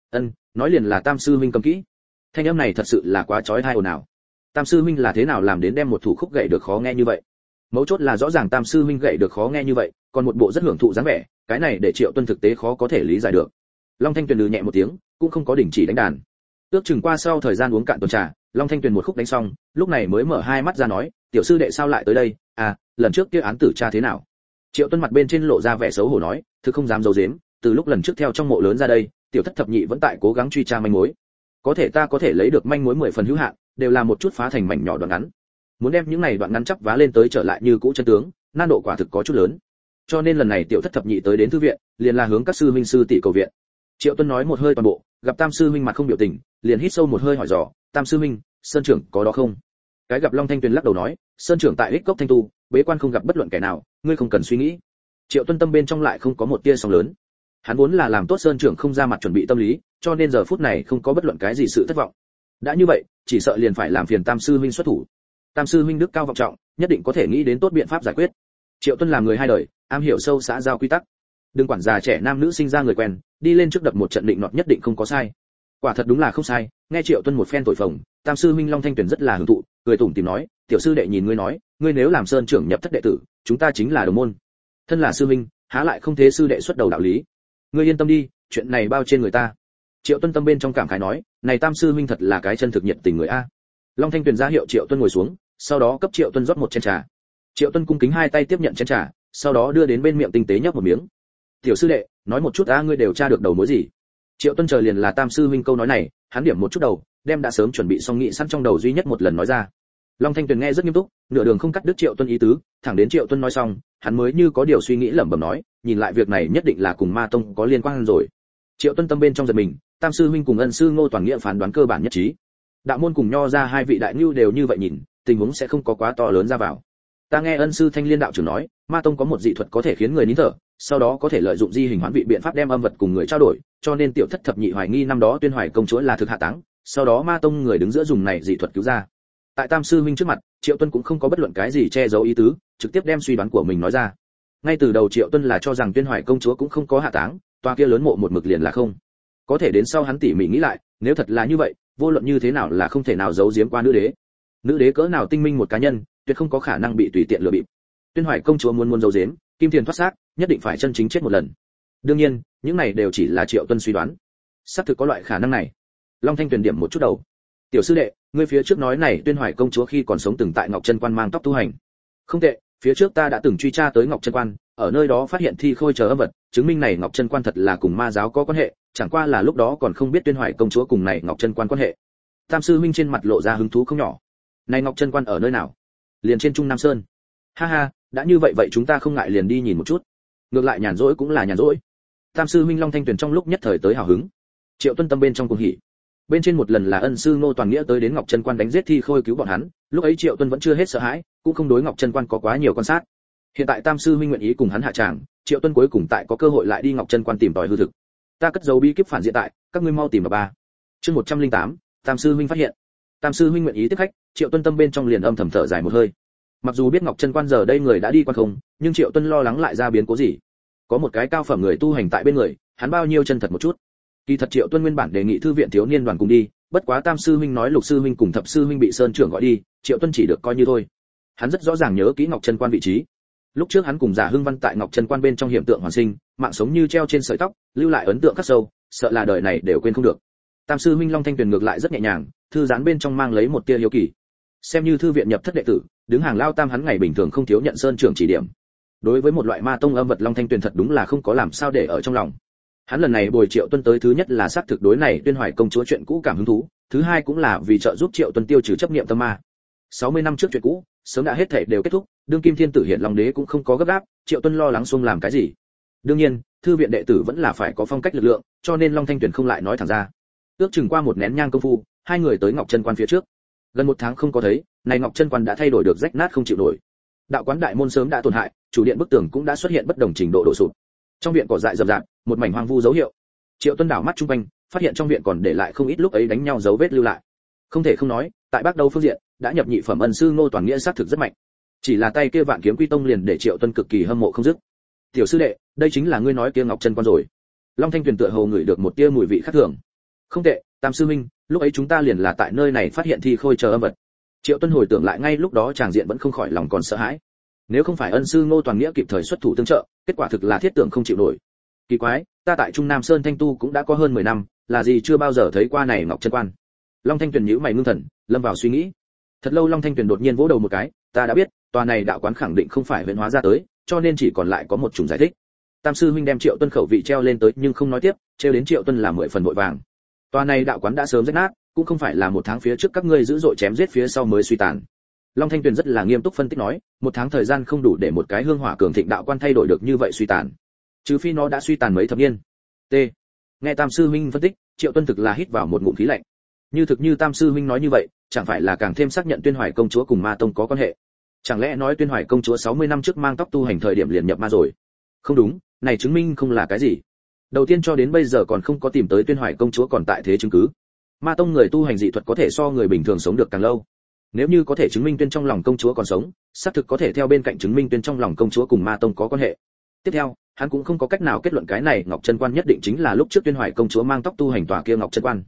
Nói liền là Tam sư huynh cầm kỹ. Thanh âm này thật sự là quá chói tai ồn ào. Tam sư huynh là thế nào làm đến đem một thủ khúc gậy được khó nghe như vậy? Mấu chốt là rõ ràng Tam sư huynh gậy được khó nghe như vậy, còn một bộ rất hưởng thụ dáng vẻ, cái này để Triệu Tuân thực tế khó có thể lý giải được. Long Thanh Tuyền lừ nhẹ một tiếng, cũng không có đình chỉ đánh đàn. Ước chừng qua sau thời gian uống cạn tuần trà, Long Thanh Tuyền một khúc đánh xong, lúc này mới mở hai mắt ra nói, tiểu sư đệ sao lại tới đây? À, lần trước kia án tử tra thế nào? Triệu Tuân mặt bên trên lộ ra vẻ xấu hổ nói, thực không dám giấu giếm, từ lúc lần trước theo trong mộ lớn ra đây, tiểu thất thập nhị vẫn tại cố gắng truy tra manh mối. Có thể ta có thể lấy được manh mối 10 phần hữu hạn, đều là một chút phá thành mảnh nhỏ đoạn ngắn. Muốn đem những này đoạn ngắn chắp vá lên tới trở lại như cũ chân tướng, nan độ quả thực có chút lớn. Cho nên lần này tiểu thất thập nhị tới đến thư viện, liền là hướng các sư huynh sư tỷ cầu viện. Triệu Tuân nói một hơi toàn bộ, gặp Tam sư huynh mặt không biểu tình, liền hít sâu một hơi hỏi dò, Tam sư huynh, Sơn trưởng có đó không? Cái gặp Long Thanh Tuyền lắc đầu nói, Sơn trưởng tại Ích Cốc Thanh Tu, bế quan không gặp bất luận kẻ nào, ngươi không cần suy nghĩ. Triệu Tuân tâm bên trong lại không có một tia sóng lớn. Hắn vốn là làm tốt Sơn trưởng không ra mặt chuẩn bị tâm lý, cho nên giờ phút này không có bất luận cái gì sự thất vọng. Đã như vậy, chỉ sợ liền phải làm phiền Tam sư huynh xuất thủ. Tam sư huynh đức cao vọng trọng, nhất định có thể nghĩ đến tốt biện pháp giải quyết. Triệu Tuân làm người hai đời, am hiểu sâu xã giao quy tắc. Đừng quản già trẻ nam nữ sinh ra người quen, đi lên trước đập một trận định nọt nhất định không có sai. Quả thật đúng là không sai. Nghe Triệu Tuân một phen thổi phồng, Tam sư huynh Long Thanh Tuyền rất là hưởng thụ, cười tủm tỉm nói, tiểu sư đệ nhìn ngươi nói, ngươi nếu làm sơn trưởng nhập thất đệ tử, chúng ta chính là đồng môn. Thân là sư huynh, há lại không thế sư đệ xuất đầu đạo lý. Ngươi yên tâm đi, chuyện này bao trên người ta. Triệu Tuân tâm bên trong cảm khái nói, này Tam sư huynh thật là cái chân thực nhiệt tình người a. Long Thanh Tuyền ra hiệu Triệu Tuân ngồi xuống, sau đó cấp Triệu Tuân rót một chén trà. Triệu Tuân cung kính hai tay tiếp nhận chén trà, sau đó đưa đến bên miệng tinh tế nhấp một miếng. Tiểu sư đệ, nói một chút ngươi đều tra được đầu mối gì? Triệu Tuân chờ liền là Tam sư huynh câu nói này, hắn điểm một chút đầu, đem đã sớm chuẩn bị xong nghị sẵn trong đầu duy nhất một lần nói ra. Long Thanh Tuyền nghe rất nghiêm túc, nửa đường không cắt đứt Triệu Tuân ý tứ, thẳng đến Triệu Tuân nói xong, hắn mới như có điều suy nghĩ lẩm bẩm nói, nhìn lại việc này nhất định là cùng Ma Tông có liên quan rồi. Triệu Tuân tâm bên trong giật mình, Tam sư huynh cùng Ân sư Ngô Toàn Nghĩa phán đoán cơ bản nhất trí. Đạo môn cùng Nho ra hai vị đại nhu đều như vậy nhìn, tình huống sẽ không có quá to lớn ra vào. Ta nghe Ân sư Thanh Liên đạo trưởng nói, Ma Tông có một dị thuật có thể khiến người nín thở, sau đó có thể lợi dụng di hình hoán vị biện pháp đem âm vật cùng người trao đổi, cho nên tiểu thất thập nhị hoài nghi năm đó Tuyên Hoài công chúa là thực hạ táng, sau đó Ma Tông người đứng giữa dùng này dị thuật cứu ra. Tại Tam sư huynh trước mặt, Triệu Tuân cũng không có bất luận cái gì che giấu ý tứ, trực tiếp đem suy đoán của mình nói ra. Ngay từ đầu Triệu Tuân là cho rằng Tuyên Hoài công chúa cũng không có hạ táng, tòa kia lớn mộ một mực liền là không. Có thể đến sau hắn tỉ mỉ nghĩ lại, nếu thật là như vậy, vô luận như thế nào là không thể nào giấu giếm qua nữ đế. Nữ đế cỡ nào tinh minh một cá nhân, tuyệt không có khả năng bị tùy tiện lừa bịp. Tuyên Hoài công chúa muốn giấu giếm, Kim Thiền thoát xác, nhất định phải chân chính chết một lần. Đương nhiên, những này đều chỉ là Triệu Tuân suy đoán. Xác thực có loại khả năng này. Long Thanh Tuyền điểm một chút đầu. Tiểu sư đệ, ngươi phía trước nói này Tuyên Hoài công chúa khi còn sống từng tại Ngọc Chân Quan mang tóc tu hành. Không tệ, phía trước ta đã từng truy tra tới Ngọc Chân Quan, ở nơi đó phát hiện thi khôi chờ âm vật, chứng minh này Ngọc Chân Quan thật là cùng ma giáo có quan hệ, chẳng qua là lúc đó còn không biết Tuyên Hoài công chúa cùng này Ngọc Chân Quan quan hệ. Tam sư huynh trên mặt lộ ra hứng thú không nhỏ. Này Ngọc Chân Quan ở nơi nào? Liền trên Trung Nam Sơn. Ha ha, đã như vậy vậy chúng ta không ngại liền đi nhìn một chút. Ngược lại nhàn rỗi cũng là nhàn rỗi. Tam sư huynh Long Thanh Tuyền trong lúc nhất thời tới hào hứng. Triệu Tuân tâm bên trong cuồng hỉ. Bên trên một lần là Ân sư Ngô Toàn Nghĩa tới đến Ngọc Chân Quan đánh giết thi khôi cứu bọn hắn, lúc ấy Triệu Tuân vẫn chưa hết sợ hãi, cũng không đối Ngọc Chân Quan có quá nhiều quan sát. Hiện tại Tam sư huynh nguyện ý cùng hắn hạ tràng, Triệu Tuân cuối cùng tại có cơ hội lại đi Ngọc Chân Quan tìm tòi hư thực. Ta cất giấu bí kíp phản diện tại, các ngươi mau tìm vào ba. Chương 108, Tam sư huynh phát hiện. Tam sư huynh nguyện ý tiếp khách, Triệu Tuân tâm bên trong liền âm thầm thở dài một hơi. Mặc dù biết Ngọc Chân Quan giờ đây người đã đi quan không, nhưng Triệu Tuân lo lắng lại ra biến cố gì. Có một cái cao phẩm người tu hành tại bên người, hắn bao nhiêu chân thật một chút. Kỳ thật Triệu Tuân nguyên bản đề nghị thư viện thiếu niên đoàn cùng đi, bất quá Tam sư huynh nói Lục sư huynh cùng Thập sư huynh bị Sơn trưởng gọi đi, Triệu Tuân chỉ được coi như thôi. Hắn rất rõ ràng nhớ kỹ Ngọc Chân Quan vị trí. Lúc trước hắn cùng Giả Hưng Văn tại Ngọc Chân Quan bên trong hiểm tượng hoàn sinh, mạng sống như treo trên sợi tóc, lưu lại ấn tượng khắc sâu, sợ là đời này đều quên không được. Tam sư huynh Long Thanh Tuyền ngược lại rất nhẹ nhàng, thư giãn bên trong mang lấy một tia hiếu kỳ. Xem như thư viện nhập thất đệ tử, đứng hàng lao tam hắn ngày bình thường không thiếu nhận Sơn trưởng chỉ điểm. Đối với một loại ma tông âm vật Long Thanh Tuyền thật đúng là không có làm sao để ở trong lòng. Hắn lần này bồi Triệu Tuân tới thứ nhất là xác thực đối này Tuyên Hoài công chúa chuyện cũ cảm hứng thú, thứ hai cũng là vì trợ giúp Triệu Tuân tiêu trừ chấp niệm tâm ma. 60 năm trước chuyện cũ, sớm đã hết thảy đều kết thúc, đương kim thiên tử hiện Long đế cũng không có gấp gáp, Triệu Tuân lo lắng xung làm cái gì. Đương nhiên, thư viện đệ tử vẫn là phải có phong cách lực lượng, cho nên Long Thanh Tuyền không lại nói thẳng ra. Ước chừng qua một nén nhang công phu, hai người tới Ngọc Chân Quan phía trước. Gần một tháng không có thấy, này Ngọc Chân Quan đã thay đổi được rách nát không chịu nổi. Đạo quán đại môn sớm đã tổn hại, chủ điện bức tường cũng đã xuất hiện bất đồng trình độ đổ sụp. Trong viện cỏ dại rậm rạp, một mảnh hoang vu dấu hiệu. Triệu Tuân đảo mắt chung quanh, phát hiện trong viện còn để lại không ít lúc ấy đánh nhau dấu vết lưu lại. Không thể không nói, tại Bắc Đâu phương diện, đã nhập nhị phẩm Ân sư Ngô Toàn Nghĩa sát thực rất mạnh. Chỉ là tay kia Vạn Kiếm Quy Tông liền để Triệu Tuân cực kỳ hâm mộ không dứt. Tiểu sư đệ, đây chính là ngươi nói kia Ngọc Chân Quan rồi. Long Thanh Tuyền tựa hồ ngửi được một tia mùi vị khác thường. Không tệ, Tam sư huynh, lúc ấy chúng ta liền là tại nơi này phát hiện thi khôi chờ âm vật. Triệu Tuân hồi tưởng lại ngay lúc đó chàng diện vẫn không khỏi lòng còn sợ hãi. Nếu không phải Ân sư Ngô Toàn Nghĩa kịp thời xuất thủ tương trợ, kết quả thực là thiết tưởng không chịu nổi. Kỳ quái, ta tại Trung Nam Sơn Thanh tu cũng đã có hơn 10 năm, là gì chưa bao giờ thấy qua này Ngọc Chân Quan. Long Thanh Tuyền nhíu mày ngưng thần, lâm vào suy nghĩ. Thật lâu Long Thanh Tuyền đột nhiên vỗ đầu một cái, ta đã biết, tòa này đạo quán khẳng định không phải huyễn hóa ra tới, cho nên chỉ còn lại có một chủng giải thích. Tam sư huynh đem Triệu Tuân khẩu vị treo lên tới nhưng không nói tiếp, treo đến Triệu Tuân là 10 phần vội vàng. Tòa này đạo quán đã sớm rách nát, cũng không phải là một tháng phía trước các ngươi dữ dội chém giết phía sau mới suy tàn. Long Thanh Tuyền rất là nghiêm túc phân tích nói, một tháng thời gian không đủ để một cái hương hỏa cường thịnh đạo quan thay đổi được như vậy suy tàn. Trừ phi nó đã suy tàn mấy thập niên. T. Nghe Tam sư huynh phân tích, Triệu Tuân thực là hít vào một ngụm khí lạnh. Như Tam sư huynh nói như vậy, chẳng phải là càng thêm xác nhận Tuyên Hoài công chúa cùng Ma tông có quan hệ. Chẳng lẽ nói Tuyên Hoài công chúa 60 năm trước mang tóc tu hành thời điểm liền nhập ma rồi? Không đúng, này chứng minh không là cái gì. Đầu tiên cho đến bây giờ còn không có tìm tới Tuyên Hoài công chúa còn tại thế chứng cứ. Ma tông người tu hành dị thuật có thể so người bình thường sống được càng lâu. Nếu như có thể chứng minh Tuyên trong lòng công chúa còn sống, xác thực có thể theo bên cạnh chứng minh Tuyên trong lòng công chúa cùng Ma tông có quan hệ. Tiếp theo, hắn cũng không có cách nào kết luận cái này Ngọc Chân Quan nhất định chính là lúc trước Tuyên Hoài công chúa mang tóc tu hành tòa kia Ngọc Chân Quan.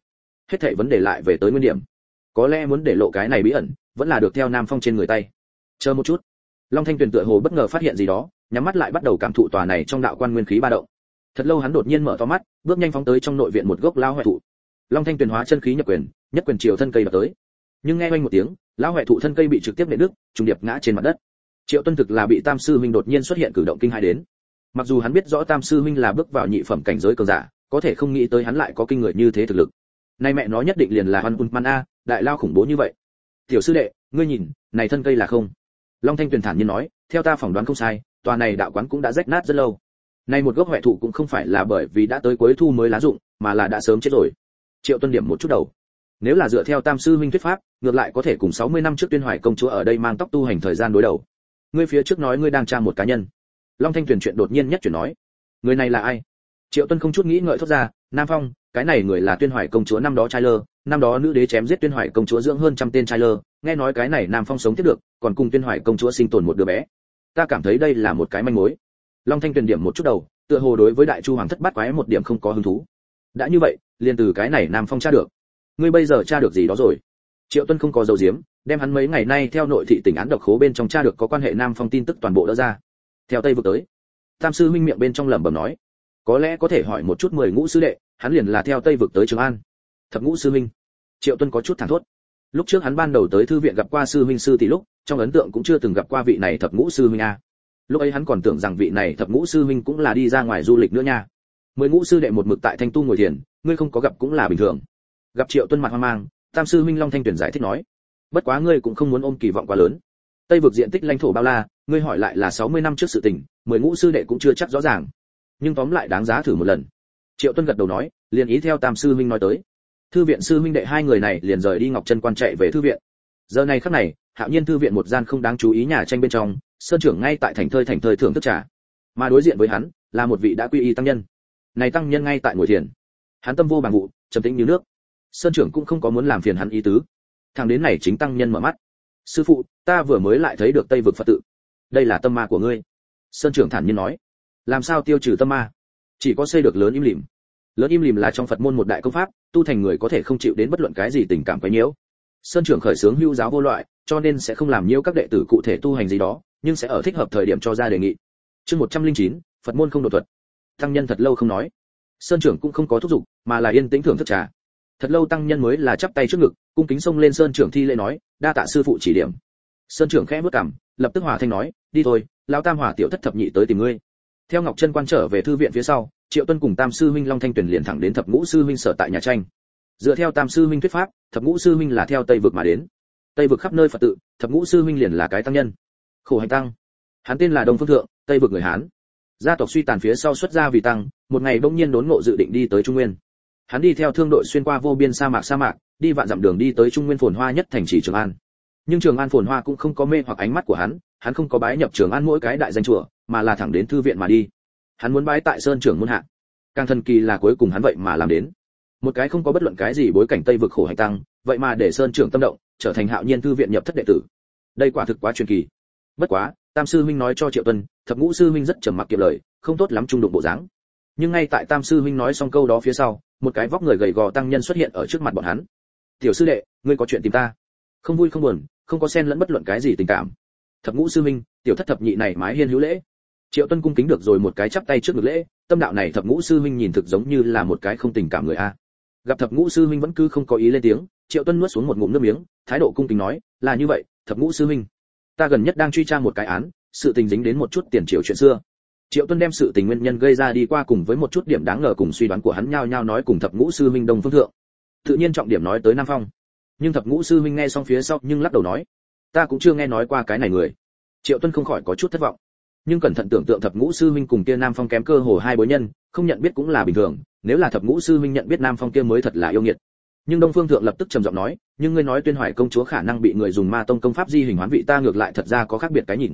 hết thảy vấn đề lại về tới nguyên điểm. Có lẽ muốn để lộ cái này bí ẩn, vẫn là được theo Nam Phong trên người tay. Chờ một chút. Long Thanh Tuyền tựa hồ bất ngờ phát hiện gì đó, nhắm mắt lại bắt đầu cảm thụ tòa này trong đạo quan nguyên khí ba động. Thật lâu hắn đột nhiên mở to mắt, bước nhanh phóng tới trong nội viện một gốc lao hoại thụ. Long Thanh Tuyền hóa chân khí nhập quyền, nhất quyền chiều thân cây đập tới. Nhưng nghe oanh một tiếng, lao hoại thụ thân cây bị trực tiếp nện đứt, trùng điệp ngã trên mặt đất. Triệu Tuân thực là bị Tam sư huynh đột nhiên xuất hiện cử động kinh hãi đến. Mặc dù hắn biết rõ Tam sư huynh là bước vào nhị phẩm cảnh giới cường giả, có thể không nghĩ tới hắn lại có kinh người như thế thực lực. Nay mẹ nó nhất định liền là Hoan Man a, đại lao khủng bố như vậy. Tiểu sư đệ, ngươi nhìn, này thân cây là không? Long Thanh Tuyền thản nhiên nói, theo ta phỏng đoán không sai, tòa này đạo quán cũng đã rách nát rất lâu. Nay một gốc hoại thụ cũng không phải là bởi vì đã tới cuối thu mới lá rụng, mà là đã sớm chết rồi. Triệu Tuân điểm một chút đầu. Nếu là dựa theo Tam sư huynh thuyết pháp, ngược lại có thể cùng 60 năm trước Tuyên Hoài công chúa ở đây mang tóc tu hành thời gian đối đầu. Ngươi phía trước nói ngươi đang tra một cá nhân. Long Thanh Tuyền chuyện đột nhiên nhất chuyển nói. Người này là ai? Triệu Tuân không chút nghĩ ngợi thốt ra, Nam Phong, cái này người là Tuyên Hoài công chúa năm đó trai lơ, năm đó nữ đế chém giết Tuyên Hoài công chúa dưỡng hơn trăm tên trai lơ, nghe nói cái này Nam Phong sống tiếp được, còn cùng Tuyên Hoài công chúa sinh tồn một đứa bé. Ta cảm thấy đây là một cái manh mối. Long Thanh Tuyền điểm một chút đầu, tựa hồ đối với Đại Chu Hoàng thất bát quái một điểm không có hứng thú. Đã như vậy, liền từ cái này Nam Phong tra được. Ngươi bây giờ tra được gì đó rồi? Triệu Tuân không có dấu diếm, đem hắn mấy ngày nay theo nội thị tỉnh án độc khố bên trong tra được có quan hệ Nam Phong tin tức toàn bộ đỡ ra. Theo Tây vực tới. Tam sư huynh miệng bên trong lẩm bẩm nói, có lẽ có thể hỏi một chút 10 ngũ sư đệ, hắn liền là theo Tây vực tới Trường An. Thập ngũ sư huynh. Triệu Tuân có chút thẳng thốt. Lúc trước hắn ban đầu tới thư viện gặp qua sư huynh sư tỷ lúc, trong ấn tượng cũng chưa từng gặp qua vị này thập ngũ sư huynh a. Lúc ấy hắn còn tưởng rằng vị này thập ngũ sư huynh cũng là đi ra ngoài du lịch nữa nha. 10 ngũ sư đệ một mực tại Thanh Tu ngồi thiền, ngươi không có gặp cũng là bình thường. Gặp Triệu Tuân mặt hoang mang, Tam sư huynh Long Thanh Tuyền giải thích nói, bất quá ngươi cũng không muốn ôm kỳ vọng quá lớn. Tây vực diện tích lãnh thổ bao la, ngươi hỏi lại là 60 năm trước sự tình, 10 ngũ sư đệ cũng chưa chắc rõ ràng. Nhưng tóm lại đáng giá thử một lần. Triệu Tuân gật đầu nói, liền ý theo Tam sư huynh nói tới. Thư viện sư huynh đệ hai người này liền rời đi Ngọc Chân Quan chạy về thư viện. Giờ này khắc này, Hạo Nhiên thư viện một gian không đáng chú ý nhà tranh bên trong, Sơn trưởng ngay tại thành thơi thưởng thức trà. Mà đối diện với hắn là một vị đã quy y tăng nhân. Này tăng nhân ngay tại ngồi thiền. Hắn tâm vô bằng vụ, trầm tĩnh như nước. Sơn trưởng cũng không có muốn làm phiền hắn ý tứ. Thằng đến này chính tăng nhân mở mắt. Sư phụ, ta vừa mới lại thấy được Tây vực Phật tự. Đây là tâm ma của ngươi. Sơn trưởng thản nhiên nói. Làm sao tiêu trừ tâm ma? Chỉ có xây được lớn im lìm. Lớn im lìm là trong Phật môn một đại công pháp, tu thành người có thể không chịu đến bất luận cái gì tình cảm quấy nhiễu. Sơn trưởng khởi xướng hữu giáo vô loại, cho nên sẽ không làm nhiễu các đệ tử cụ thể tu hành gì đó, nhưng sẽ ở thích hợp thời điểm cho ra đề nghị. Chương 109, Phật môn không độ thuật. Tăng nhân thật lâu không nói. Sơn trưởng cũng không có thúc giục, mà là yên tĩnh thưởng thức trà. Thật lâu tăng nhân mới là chắp tay trước ngực, cung kính xông lên Sơn trưởng thi lễ nói, đa tạ sư phụ chỉ điểm. Sơn trưởng khẽ bước cằm, lập tức hòa thanh nói, đi thôi, lão tam hòa tiểu thất thập nhị tới tìm ngươi. Theo Ngọc Chân Quan trở về thư viện phía sau, Triệu Tuân cùng Tam sư huynh Long Thanh Tuyền liền thẳng đến thập ngũ sư huynh sở tại nhà tranh. Dựa theo Tam sư huynh thuyết pháp, thập ngũ sư huynh là theo Tây vực mà đến. Tây vực khắp nơi Phật tự, thập ngũ sư huynh liền là cái tăng nhân. Khổ hành tăng. Hắn tên là Đông Phương Thượng, Tây vực người Hán. Gia tộc suy tàn phía sau xuất gia vì tăng, một ngày bỗng nhiên đốn ngộ dự định đi tới Trung Nguyên. Hắn đi theo thương đội xuyên qua vô biên sa mạc, đi vạn dặm đường đi tới Trung Nguyên phồn hoa nhất thành trì Trường An. Nhưng Trường An phồn hoa cũng không có mê hoặc ánh mắt của hắn không có bái nhập Trường An mỗi cái đại danh chùa, mà là thẳng đến thư viện mà đi. Hắn muốn bái tại Sơn trưởng môn hạ. Càng thần kỳ là cuối cùng hắn vậy mà làm đến. Một cái không có bất luận cái gì bối cảnh Tây vực khổ hành tăng, vậy mà để Sơn trưởng tâm động, trở thành Hạo Nhiên thư viện nhập thất đệ tử. Đây quả thực quá truyền kỳ. Bất quá, Tam sư huynh nói cho Triệu Tuân, thập ngũ sư huynh rất trầm mặc kiệm lời, không tốt lắm trung đụng bộ dáng. Nhưng ngay tại Tam sư huynh nói xong câu đó phía sau, một cái vóc người gầy gò tăng nhân xuất hiện ở trước mặt bọn hắn. "Tiểu sư đệ, ngươi có chuyện tìm ta?" Không vui không buồn, không có xen lẫn bất luận cái gì tình cảm. "Thập ngũ sư huynh, tiểu thất thập nhị này mái hiên hữu lễ." Triệu Tuân cung kính được rồi một cái chắp tay trước ngực lễ, tâm đạo này thập ngũ sư huynh nhìn thực giống như là một cái không tình cảm người a. Gặp thập ngũ sư huynh vẫn cứ không có ý lên tiếng, Triệu Tuân nuốt xuống một ngụm nước miếng, thái độ cung kính nói, "Là như vậy, thập ngũ sư huynh, ta gần nhất đang truy tra một cái án, sự tình dính đến một chút tiền triệu chuyện xưa." Triệu Tuân đem sự tình nguyên nhân gây ra đi qua cùng với một chút điểm đáng ngờ cùng suy đoán của hắn nhao nhao nói cùng thập ngũ sư huynh Đông Phương Thượng. Tự nhiên trọng điểm nói tới Nam Phong. Nhưng thập ngũ sư huynh nghe xong phía sau nhưng lắc đầu nói, "Ta cũng chưa nghe nói qua cái này người." Triệu Tuân không khỏi có chút thất vọng. Nhưng cẩn thận tưởng tượng thập ngũ sư huynh cùng kia Nam Phong kém cơ hồ hai bối nhân, không nhận biết cũng là bình thường, nếu là thập ngũ sư huynh nhận biết Nam Phong kia mới thật là yêu nghiệt. Nhưng Đông Phương Thượng lập tức trầm giọng nói, "Nhưng ngươi nói Tuyên Hoài công chúa khả năng bị người dùng ma tông công pháp di hình hoán vị, ta ngược lại thật ra có khác biệt cái nhìn."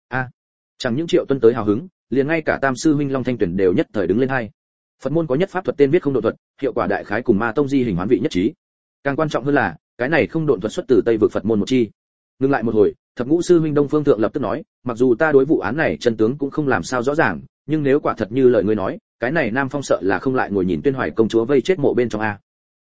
Chẳng những Triệu Tuân tới hào hứng, liền ngay cả Tam sư huynh Long Thanh Tuyền đều nhất thời đứng lên hai. Phật môn có nhất pháp thuật tên viết không độ thuật, hiệu quả đại khái cùng ma tông di hình hoán vị nhất trí. Càng quan trọng hơn là, cái này không độn thuật xuất từ Tây vực Phật môn một chi. Ngừng lại một hồi, thập ngũ sư huynh Đông Phương Thượng lập tức nói, "Mặc dù ta đối vụ án này chân tướng cũng không làm sao rõ ràng, nhưng nếu quả thật như lời ngươi nói, cái này Nam Phong sợ là không lại ngồi nhìn Tuyên Hoài công chúa vây chết mộ bên trong a."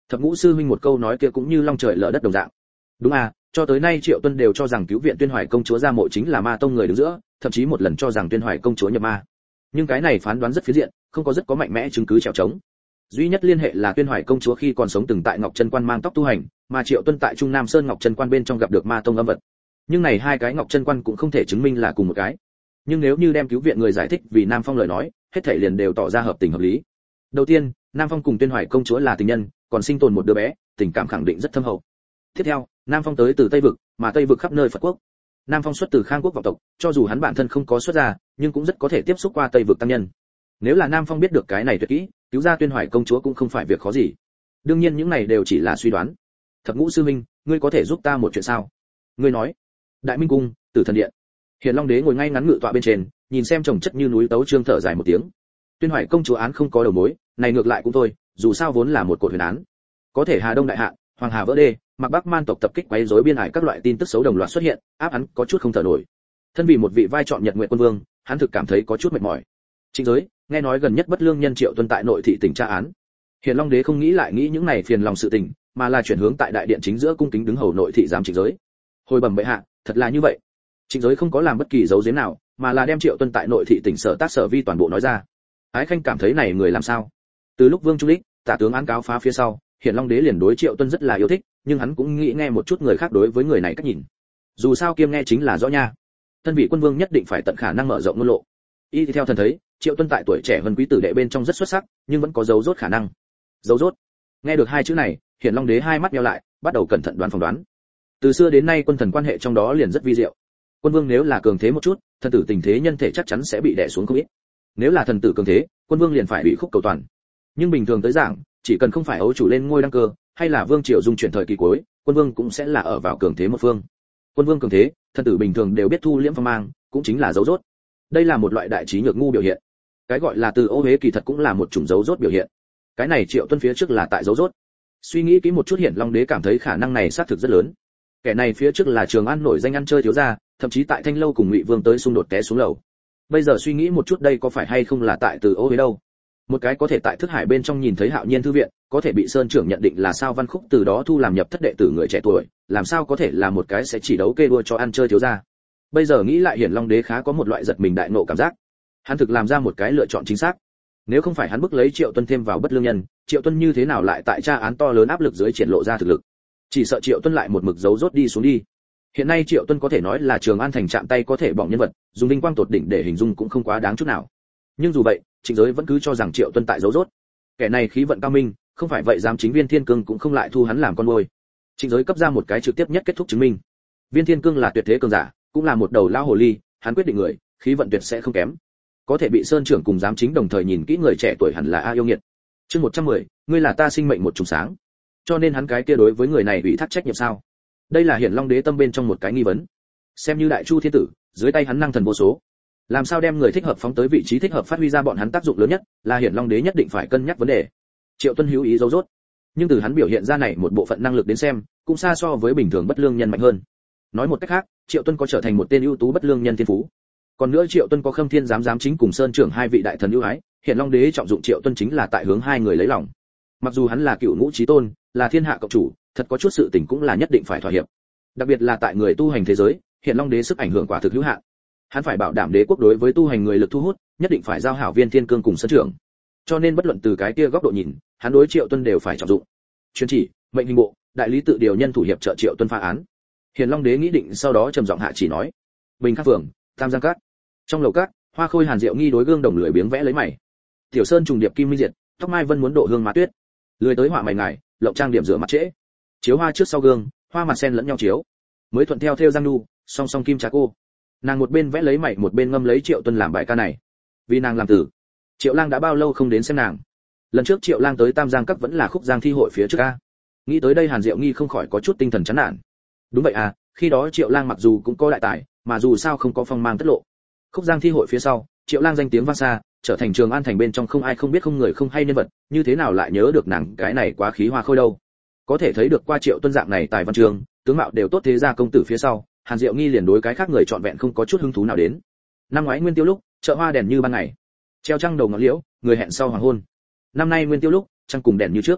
Thập ngũ sư huynh một câu nói kia cũng như long trời lở đất đồng dạng. Đúng à, cho tới nay Triệu Tuân đều cho rằng cứu viện Tuyên Hoài công chúa ra mộ chính là ma tông người đứng giữa, thậm chí một lần cho rằng Tuyên Hoài công chúa nhập ma. Nhưng cái này phán đoán rất phiến diện, không có rất có mạnh mẽ chứng cứ trèo trống. Duy nhất liên hệ là Tuyên Hoài công chúa khi còn sống từng tại Ngọc Chân Quan mang tóc tu hành, mà Triệu Tuân tại Trung Nam Sơn Ngọc Chân Quan bên trong gặp được ma tông âm vật. Nhưng này hai cái Ngọc Chân Quan cũng không thể chứng minh là cùng một cái. Nhưng nếu như đem cứu viện người giải thích vì Nam Phong lời nói, hết thảy liền đều tỏ ra hợp tình hợp lý. Đầu tiên, Nam Phong cùng Tuyên Hoài công chúa là tình nhân, còn sinh tồn một đứa bé, tình cảm khẳng định rất thâm hậu. Tiếp theo, Nam Phong tới từ Tây vực, mà Tây vực khắp nơi Phật quốc. Nam Phong xuất từ Khang quốc vọng tộc, cho dù hắn bản thân không có xuất gia, nhưng cũng rất có thể tiếp xúc qua Tây vực tăng nhân. Nếu là Nam Phong biết được cái này tuyệt kỹ, cứu ra Tuyên Hoài công chúa cũng không phải việc khó gì. Đương nhiên những này đều chỉ là suy đoán. Thập ngũ sư huynh, ngươi có thể giúp ta một chuyện sao? Ngươi nói. Đại Minh cung, Tử Thần điện. Hiền Long đế ngồi ngay ngắn ngự tọa bên trên, nhìn xem chồng chất như núi tấu chương thở dài một tiếng. Tuyên Hoài công chúa án không có đầu mối, này ngược lại cũng thôi, dù sao vốn là một cột huyền án. Có thể Hà Đông đại hạ, Hoàng Hà vỡ đê, Mạc Bắc man tộc tập kích quấy rối biên ải các loại tin tức xấu đồng loạt xuất hiện, áp hắn có chút không thở nổi. Thân vì một vị vai chọn Nhật Nguyệt quân vương, hắn thực cảm thấy có chút mệt mỏi. Trịnh Giới, nghe nói gần nhất bất lương nhân Triệu Tuân tại nội thị tỉnh tra án. Hiền Long đế không nghĩ lại nghĩ những này phiền lòng sự tình, mà là chuyển hướng tại đại điện chính giữa cung kính đứng hầu nội thị giám Trịnh Giới. Hồi bẩm bệ hạ, thật là như vậy. Trịnh Giới không có làm bất kỳ dấu giếm nào, mà là đem Triệu Tuân tại nội thị tỉnh sở tác sở vi toàn bộ nói ra. Ái Khanh cảm thấy này người làm sao? Từ lúc Vương Trung Lịch, tả tướng án cáo phá phía sau, Hiền Long đế liền đối Triệu Tuân rất là yêu thích, nhưng hắn cũng nghĩ nghe một chút người khác đối với người này cách nhìn. Dù sao kiêm nghe chính là rõ nha. Thân vị quân vương nhất định phải tận khả năng mở rộng ngôn lộ. Y theo thần thấy, Triệu Tuân tại tuổi trẻ hơn quý tử đệ bên trong rất xuất sắc, nhưng vẫn có dấu rốt khả năng. Dấu rốt? Nghe được hai chữ này, Hiền Long đế hai mắt nheo lại, bắt đầu cẩn thận đoán phỏng đoán. Từ xưa đến nay quân thần quan hệ trong đó liền rất vi diệu. Quân vương nếu là cường thế một chút, thần tử tình thế nhân thể chắc chắn sẽ bị đè xuống không ít. Nếu là thần tử cường thế, quân vương liền phải bị khúc cầu toàn. Nhưng bình thường tới giảng, chỉ cần không phải ấu chủ lên ngôi đăng cơ, hay là vương triều dung chuyển thời kỳ cuối, quân vương cũng sẽ là ở vào cường thế một phương. Quân vương cường thế, thần tử bình thường đều biết thu liễm phong mang, cũng chính là dấu rốt. Đây là một loại đại trí nhược ngu biểu hiện. Cái gọi là từ ô hế kỳ thật cũng là một chủng dấu rốt biểu hiện. Cái này Triệu Tuân phía trước là tại dấu rốt. Suy nghĩ kỹ một chút, Hiển Long đế cảm thấy khả năng này xác thực rất lớn. Kẻ này phía trước là Trường An nổi danh ăn chơi thiếu gia, thậm chí tại Thanh lâu cùng Ngụy Vương tới xung đột té xuống lầu. Bây giờ suy nghĩ một chút, đây có phải hay không là tại từ ô hế đâu? Một cái có thể tại thức hải bên trong nhìn thấy Hạo Nhiên thư viện, có thể bị Sơn trưởng nhận định là Sao Văn Khúc từ đó thu làm nhập thất đệ tử người trẻ tuổi, làm sao có thể là một cái sẽ chỉ đấu kê đua cho ăn chơi thiếu gia? Bây giờ nghĩ lại, Hiển Long đế khá có một loại giật mình đại nộ cảm giác. Hắn thực làm ra một cái lựa chọn chính xác. Nếu không phải hắn bức lấy Triệu Tuân thêm vào bất lương nhân, Triệu Tuân như thế nào lại tại tra án to lớn áp lực dưới triển lộ ra thực lực? Chỉ sợ Triệu Tuân lại một mực giấu rốt đi xuống đi. Hiện nay Triệu Tuân có thể nói là Trường An thành chạm tay có thể bỏng nhân vật, dùng vinh quang tột đỉnh để hình dung cũng không quá đáng chút nào. Nhưng dù vậy, Trịnh Giới vẫn cứ cho rằng Triệu Tuân tại giấu rốt. Kẻ này khí vận cao minh, không phải vậy giám chính Viên Thiên Cương cũng không lại thu hắn làm con nuôi. Trịnh Giới cấp ra một cái trực tiếp nhất kết thúc chứng minh. Viên Thiên Cương là tuyệt thế cường giả, cũng là một đầu lao hồ ly, hắn quyết định người, khí vận tuyệt sẽ không kém. Có thể bị Sơn trưởng cùng giám chính đồng thời nhìn kỹ người trẻ tuổi hẳn là a yêu nghiệt. Chương 110, ngươi là ta sinh mệnh một trùng sáng. Cho nên hắn cái kia đối với người này ủy thác trách nhiệm sao? Đây là Hiển Long đế tâm bên trong một cái nghi vấn. Xem như đại chu thiên tử, dưới tay hắn năng thần vô số. Làm sao đem người thích hợp phóng tới vị trí thích hợp phát huy ra bọn hắn tác dụng lớn nhất, là Hiển Long đế nhất định phải cân nhắc vấn đề. Triệu Tuân hữu ý giấu rốt, nhưng từ hắn biểu hiện ra này một bộ phận năng lực đến xem, cũng xa so với bình thường bất lương nhân mạnh hơn. Nói một cách khác, Triệu Tuân có trở thành một tên ưu tú bất lương nhân thiên phú. Còn nữa Triệu Tuân có Khâm Thiên giám chính cùng Sơn trưởng hai vị đại thần ưu ái, Hiển Long đế trọng dụng Triệu Tuân chính là tại hướng hai người lấy lòng. Mặc dù hắn là cựu ngũ chí tôn, là thiên hạ cộng chủ, thật có chút sự tình cũng là nhất định phải thỏa hiệp. Đặc biệt là tại người tu hành thế giới, Hiển Long đế sức ảnh hưởng quả thực hữu hạn. Hắn phải bảo đảm đế quốc đối với tu hành người lực thu hút, nhất định phải giao hảo Viên Thiên Cương cùng Sơn trưởng. Cho nên bất luận từ cái kia góc độ nhìn, hắn đối Triệu Tuân đều phải trọng dụng. Chuyên chỉ, mệnh hình bộ, đại lý tự điều nhân thủ hiệp trợ Triệu Tuân phá án. Hiển Long đế nghĩ định sau đó trầm giọng hạ chỉ nói: Bình Khắc phường, Tam Giang Các. Trong lầu các, Hoa Khôi Hàn Diệu Nghi đối gương đồng lưỡi biếng vẽ lấy mày. Tiểu Sơn trùng điệp Kim Minh Diệt, Tóc Mai Vân muốn độ hương má tuyết. Lười tới họa mày ngài, lộng trang điểm rửa mặt trễ. Chiếu hoa trước sau gương, hoa mặt sen lẫn nhau chiếu. Mới thuận theo giang nu, song song kim trà cô. Nàng một bên vẽ lấy mày một bên ngâm lấy Triệu Tuân làm bài ca này. Vì nàng làm tử. Triệu Lang đã bao lâu không đến xem nàng. Lần trước Triệu Lang tới Tam Giang Các vẫn là khúc giang thi hội phía trước a. Nghĩ tới đây Hàn Diệu Nghi không khỏi có chút tinh thần chán nản. Đúng vậy à, khi đó Triệu Lang mặc dù cũng có đại tài, mà dù sao không có phong mang tất lộ. Khúc giang thi hội phía sau, Triệu Lang danh tiếng vang xa, trở thành Trường An thành bên trong không ai không biết không người không hay nhân vật, như thế nào lại nhớ được nàng cái này quá khí hoa khôi đâu. Có thể thấy được qua Triệu Tuân dạng này tài văn trường, tướng mạo đều tốt thế gia công tử phía sau, Hàn Diệu Nghi liền đối cái khác người trọn vẹn không có chút hứng thú nào đến. Năm ngoái nguyên tiêu lúc, chợ hoa đèn như ban ngày, treo trăng đầu ngọn liễu, người hẹn sau hoàng hôn. Năm nay nguyên tiêu lúc, trăng cùng đèn như trước.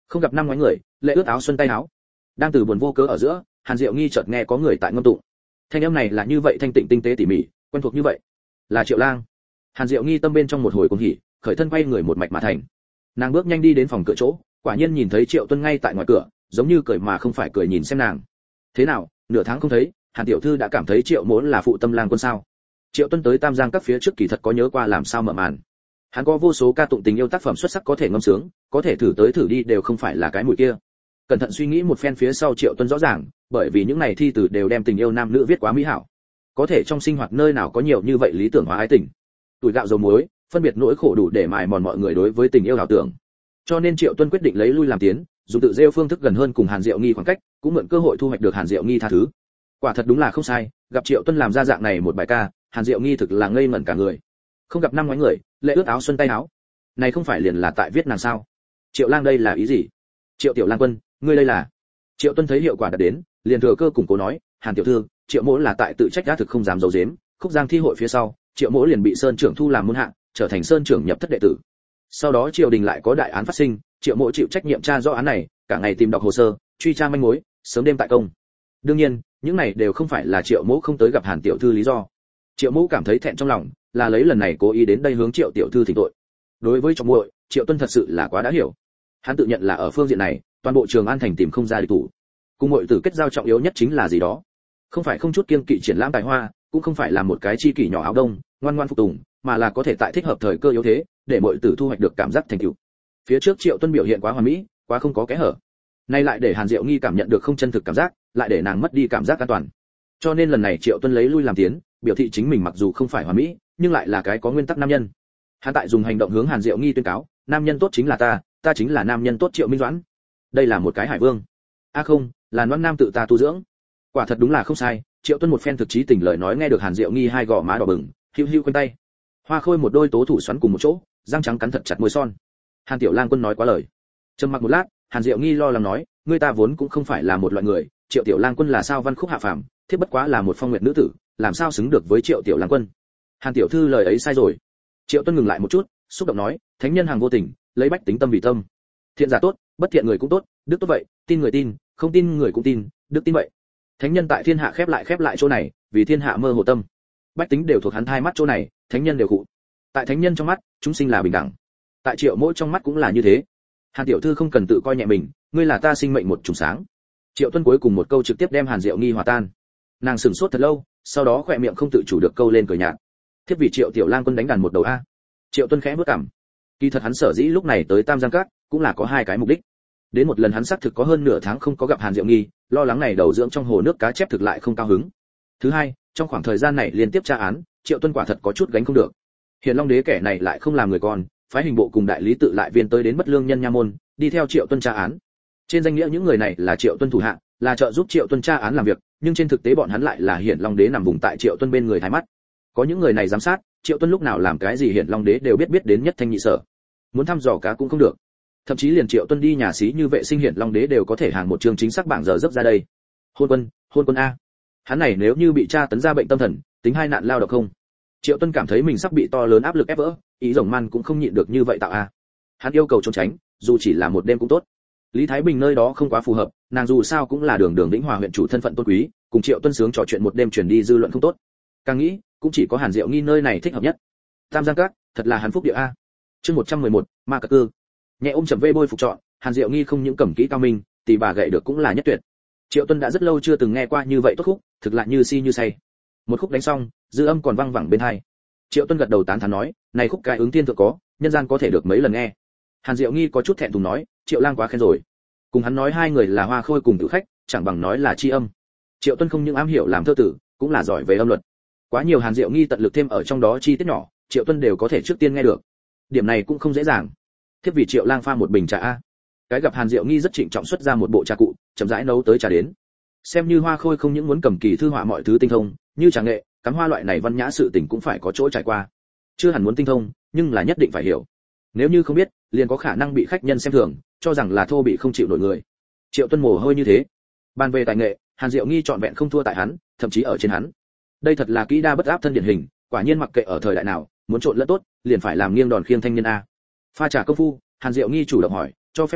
Không gặp năm ngoái người, lệ ướt áo xuân tay áo. Đang từ buồn vô cớ ở giữa, Hàn Diệu Nghi chợt nghe có người tại ngâm tụng. Thanh âm này là như vậy thanh tịnh tinh tế tỉ mỉ, quen thuộc như vậy. Là Triệu Lang. Hàn Diệu Nghi tâm bên trong một hồi cuồng hỉ, khởi thân quay người một mạch mà thành. Nàng bước nhanh đi đến phòng cửa chỗ, quả nhiên nhìn thấy Triệu Tuân ngay tại ngoài cửa, giống như cười mà không phải cười nhìn xem nàng. Thế nào, nửa tháng không thấy, Hàn tiểu thư đã cảm thấy Triệu Mỗ là phụ tâm lang quân sao? Triệu Tuân tới Tam Giang các phía trước kỳ thật có nhớ qua làm sao mở màn. Hắn có vô số ca tụng tình yêu tác phẩm xuất sắc có thể ngâm sướng, có thể thử tới thử đi đều không phải là cái mùi kia. Cẩn thận suy nghĩ một phen phía sau Triệu Tuân rõ ràng, bởi vì những này thi từ đều đem tình yêu nam nữ viết quá mỹ hảo. Có thể trong sinh hoạt nơi nào có nhiều như vậy lý tưởng hóa ái tình. Tuổi gạo dầu muối, phân biệt nỗi khổ đủ để mài mòn mọi người đối với tình yêu ảo tưởng. Cho nên Triệu Tuân quyết định lấy lui làm tiến, dùng tự rêu phương thức gần hơn cùng Hàn Diệu Nghi khoảng cách, cũng mượn cơ hội thu hoạch được Hàn Diệu Nghi tha thứ. Quả thật đúng là không sai, gặp Triệu Tuân làm ra dạng này một bài ca, Hàn Diệu Nghi thực là ngây ngẩn cả người. Không gặp năm ngoái người, lệ ướt áo xuân tay áo. Này không phải liền là tại viết nàng sao? Triệu Lang đây là ý gì? Triệu tiểu lang quân, ngươi đây là? Triệu Tuân thấy hiệu quả đã đến, liền thừa cơ củng cố nói, Hàn tiểu thư, Triệu Mỗ là tại tự trách đã thực không dám giấu giếm, Khúc Giang thi hội phía sau, Triệu Mỗ liền bị Sơn trưởng thu làm môn hạ, trở thành Sơn trưởng nhập thất đệ tử. Sau đó triều đình lại có đại án phát sinh, Triệu Mỗ chịu trách nhiệm tra rõ án này, cả ngày tìm đọc hồ sơ, truy tra manh mối, sớm đêm tại công. Đương nhiên, những này đều không phải là Triệu Mỗ không tới gặp Hàn tiểu thư lý do. Triệu Mỗ cảm thấy thẹn trong lòng, là lấy lần này cố ý đến đây hướng Triệu tiểu thư thỉnh tội. Đối với trọng muội, Triệu Tuân thật sự là quá đã hiểu. Hắn tự nhận là ở phương diện này, toàn bộ Trường An thành tìm không ra địch thủ. Cùng muội tử kết giao trọng yếu nhất chính là gì đó? Không phải không chút kiêng kỵ triển lãm tài hoa, cũng không phải là một cái chi kỷ nhỏ áo đông, ngoan ngoãn phục tùng, mà là có thể tại thích hợp thời cơ yếu thế, để muội tử thu hoạch được cảm giác thành tựu. Phía trước Triệu Tuân biểu hiện quá hoàn mỹ, quá không có kẽ hở. Nay lại để Hàn Diệu Nghi cảm nhận được không chân thực cảm giác, lại để nàng mất đi cảm giác an toàn. Cho nên lần này Triệu Tuân lấy lui làm tiến, biểu thị chính mình mặc dù không phải hoàn mỹ, nhưng lại là cái có nguyên tắc nam nhân. Hắn tại dùng hành động hướng Hàn Diệu Nghi tuyên cáo, nam nhân tốt chính là ta chính là nam nhân tốt Triệu Minh Doãn. Đây là một cái hải vương. Không, là Loan Nam tự ta tu dưỡng. Quả thật đúng là không sai, Triệu Tuân một phen thực chí tình lời nói nghe được Hàn Diệu Nghi hai gò má đỏ bừng, hữu hữu quanh tay. Hoa Khôi một đôi tố thủ xoắn cùng một chỗ, răng trắng cắn thật chặt môi son. Hàn tiểu lang quân nói quá lời. Trầm mặc một lát, Hàn Diệu Nghi lo lắng nói, ngươi ta vốn cũng không phải là một loại người, Triệu tiểu lang quân là sao văn khúc hạ phàm, thiết bất quá là một phong nguyệt nữ tử, làm sao xứng được với Triệu tiểu lang quân. Hàn tiểu thư lời ấy sai rồi. Triệu Tuân ngừng lại một chút, xúc động nói, thánh nhân hàng vô tình, lấy bách tính tâm vì tâm. Thiện giả tốt, bất thiện người cũng tốt, đức tốt vậy, tin người tin, không tin người cũng tin, đức tin vậy. Thánh nhân tại thiên hạ khép lại chỗ này, vì thiên hạ mơ hồ tâm. Bách tính đều thuộc hắn hai mắt chỗ này, thánh nhân đều cụ. Tại thánh nhân trong mắt, chúng sinh là bình đẳng. Tại Triệu Mỗ trong mắt cũng là như thế. Hàn tiểu thư không cần tự coi nhẹ mình, ngươi là ta sinh mệnh một trùng sáng. Triệu Tuân cuối cùng một câu trực tiếp đem Hàn Diệu Nghi hòa tan. Nàng sửng sốt thật lâu, sau đó khỏe miệng không tự chủ được câu lên cười nhạt. Thiết vì Triệu tiểu lang quân đánh đàn một đầu a. Triệu Tuân khẽ bước cằm. Kỳ thật hắn sở dĩ lúc này tới Tam Giang Các, cũng là có hai cái mục đích. Đến một lần hắn xác thực có hơn nửa tháng không có gặp Hàn Diệu Nghi, lo lắng này đầu dưỡng trong hồ nước cá chép thực lại không cao hứng. Thứ hai, trong khoảng thời gian này liên tiếp tra án, Triệu Tuân quả thật có chút gánh không được. Hiện Long đế kẻ này lại không làm người con, phái hình bộ cùng đại lý tự lại viên tới đến Bất Lương nhân nha môn, đi theo Triệu Tuân tra án. Trên danh nghĩa những người này là Triệu Tuân thủ hạ, là trợ giúp Triệu Tuân tra án làm việc, nhưng trên thực tế bọn hắn lại là Hiển Long đế nằm vùng tại Triệu Tuân bên người thái mắt. Có những người này giám sát, Triệu Tuân lúc nào làm cái gì Hiển Long đế đều biết đến nhất thanh nhị sở. Muốn thăm dò cá cũng không được. Thậm chí liền Triệu Tuân đi nhà xí như vệ sinh Hiển Long đế đều có thể hàng một chương chính xác bảng giờ dấp ra đây. Hôn quân a. Hắn này nếu như bị tra tấn ra bệnh tâm thần, tính hai nạn lao động không? Triệu Tuân cảm thấy mình sắp bị to lớn áp lực ép vỡ, ý rồng man cũng không nhịn được như vậy tạo a. Hắn yêu cầu trốn tránh, dù chỉ là một đêm cũng tốt. Lý Thái Bình nơi đó không quá phù hợp, nàng dù sao cũng là đường Vĩnh Hòa huyện chủ thân phận tôn quý, cùng Triệu Tuân sướng trò chuyện một đêm truyền đi dư luận không tốt. Càng nghĩ, cũng chỉ có Hàn Diệu Nghi nơi này thích hợp nhất. Tam Giang Các, thật là hắn phúc địa a. Chương 111, Ma Cật Cư. Nhẹ ôm chậm vê bôi phục chọn, Hàn Diệu Nghi không những cẩm kỹ cao minh, tỷ bà gậy được cũng là nhất tuyệt. Triệu Tuân đã rất lâu chưa từng nghe qua như vậy tốt khúc, thực lại như si như say. Một khúc đánh xong, dư âm còn vang vẳng bên tai. Triệu Tuân gật đầu tán thán nói, này khúc cái ứng thiên thượng có, nhân gian có thể được mấy lần nghe. Hàn Diệu Nghi có chút thẹn thùng nói, Triệu lang quá khen rồi. Cùng hắn nói hai người là Hoa Khôi cùng Tử Khách, chẳng bằng nói là chi âm. Triệu Tuân không những am hiểu làm thơ tử, cũng là giỏi về âm luật. Quá nhiều Hàn Diệu Nghi tận lực thêm ở trong đó chi tiết nhỏ, Triệu Tuân đều có thể trước tiên nghe được. Điểm này cũng không dễ dàng. Thiết vì Triệu lang pha một bình trà a. Cái gặp Hàn Diệu Nghi rất trịnh trọng xuất ra một bộ trà cụ, chậm rãi nấu tới trà đến. Xem như Hoa Khôi không những muốn cầm kỳ thư họa mọi thứ tinh thông, như trà nghệ, cắm hoa loại này văn nhã sự tình cũng phải có chỗ trải qua. Chưa hẳn muốn tinh thông, nhưng là nhất định phải hiểu. Nếu như không biết, liền có khả năng bị khách nhân xem thường, cho rằng là thô bị không chịu nổi người. Triệu Tuân mồ hôi như thế. Bàn về tài nghệ, Hàn Diệu Nghi trọn vẹn không thua tại hắn, thậm chí ở trên hắn. Đây thật là kỹ đa bất áp thân điển hình, quả nhiên mặc kệ ở thời đại nào, muốn trộn lẫn tốt, liền phải làm nghiêng đòn khiêng thanh niên a. Pha trà công phu, Hàn Diệu Nghi chủ động hỏi, cho phép lang,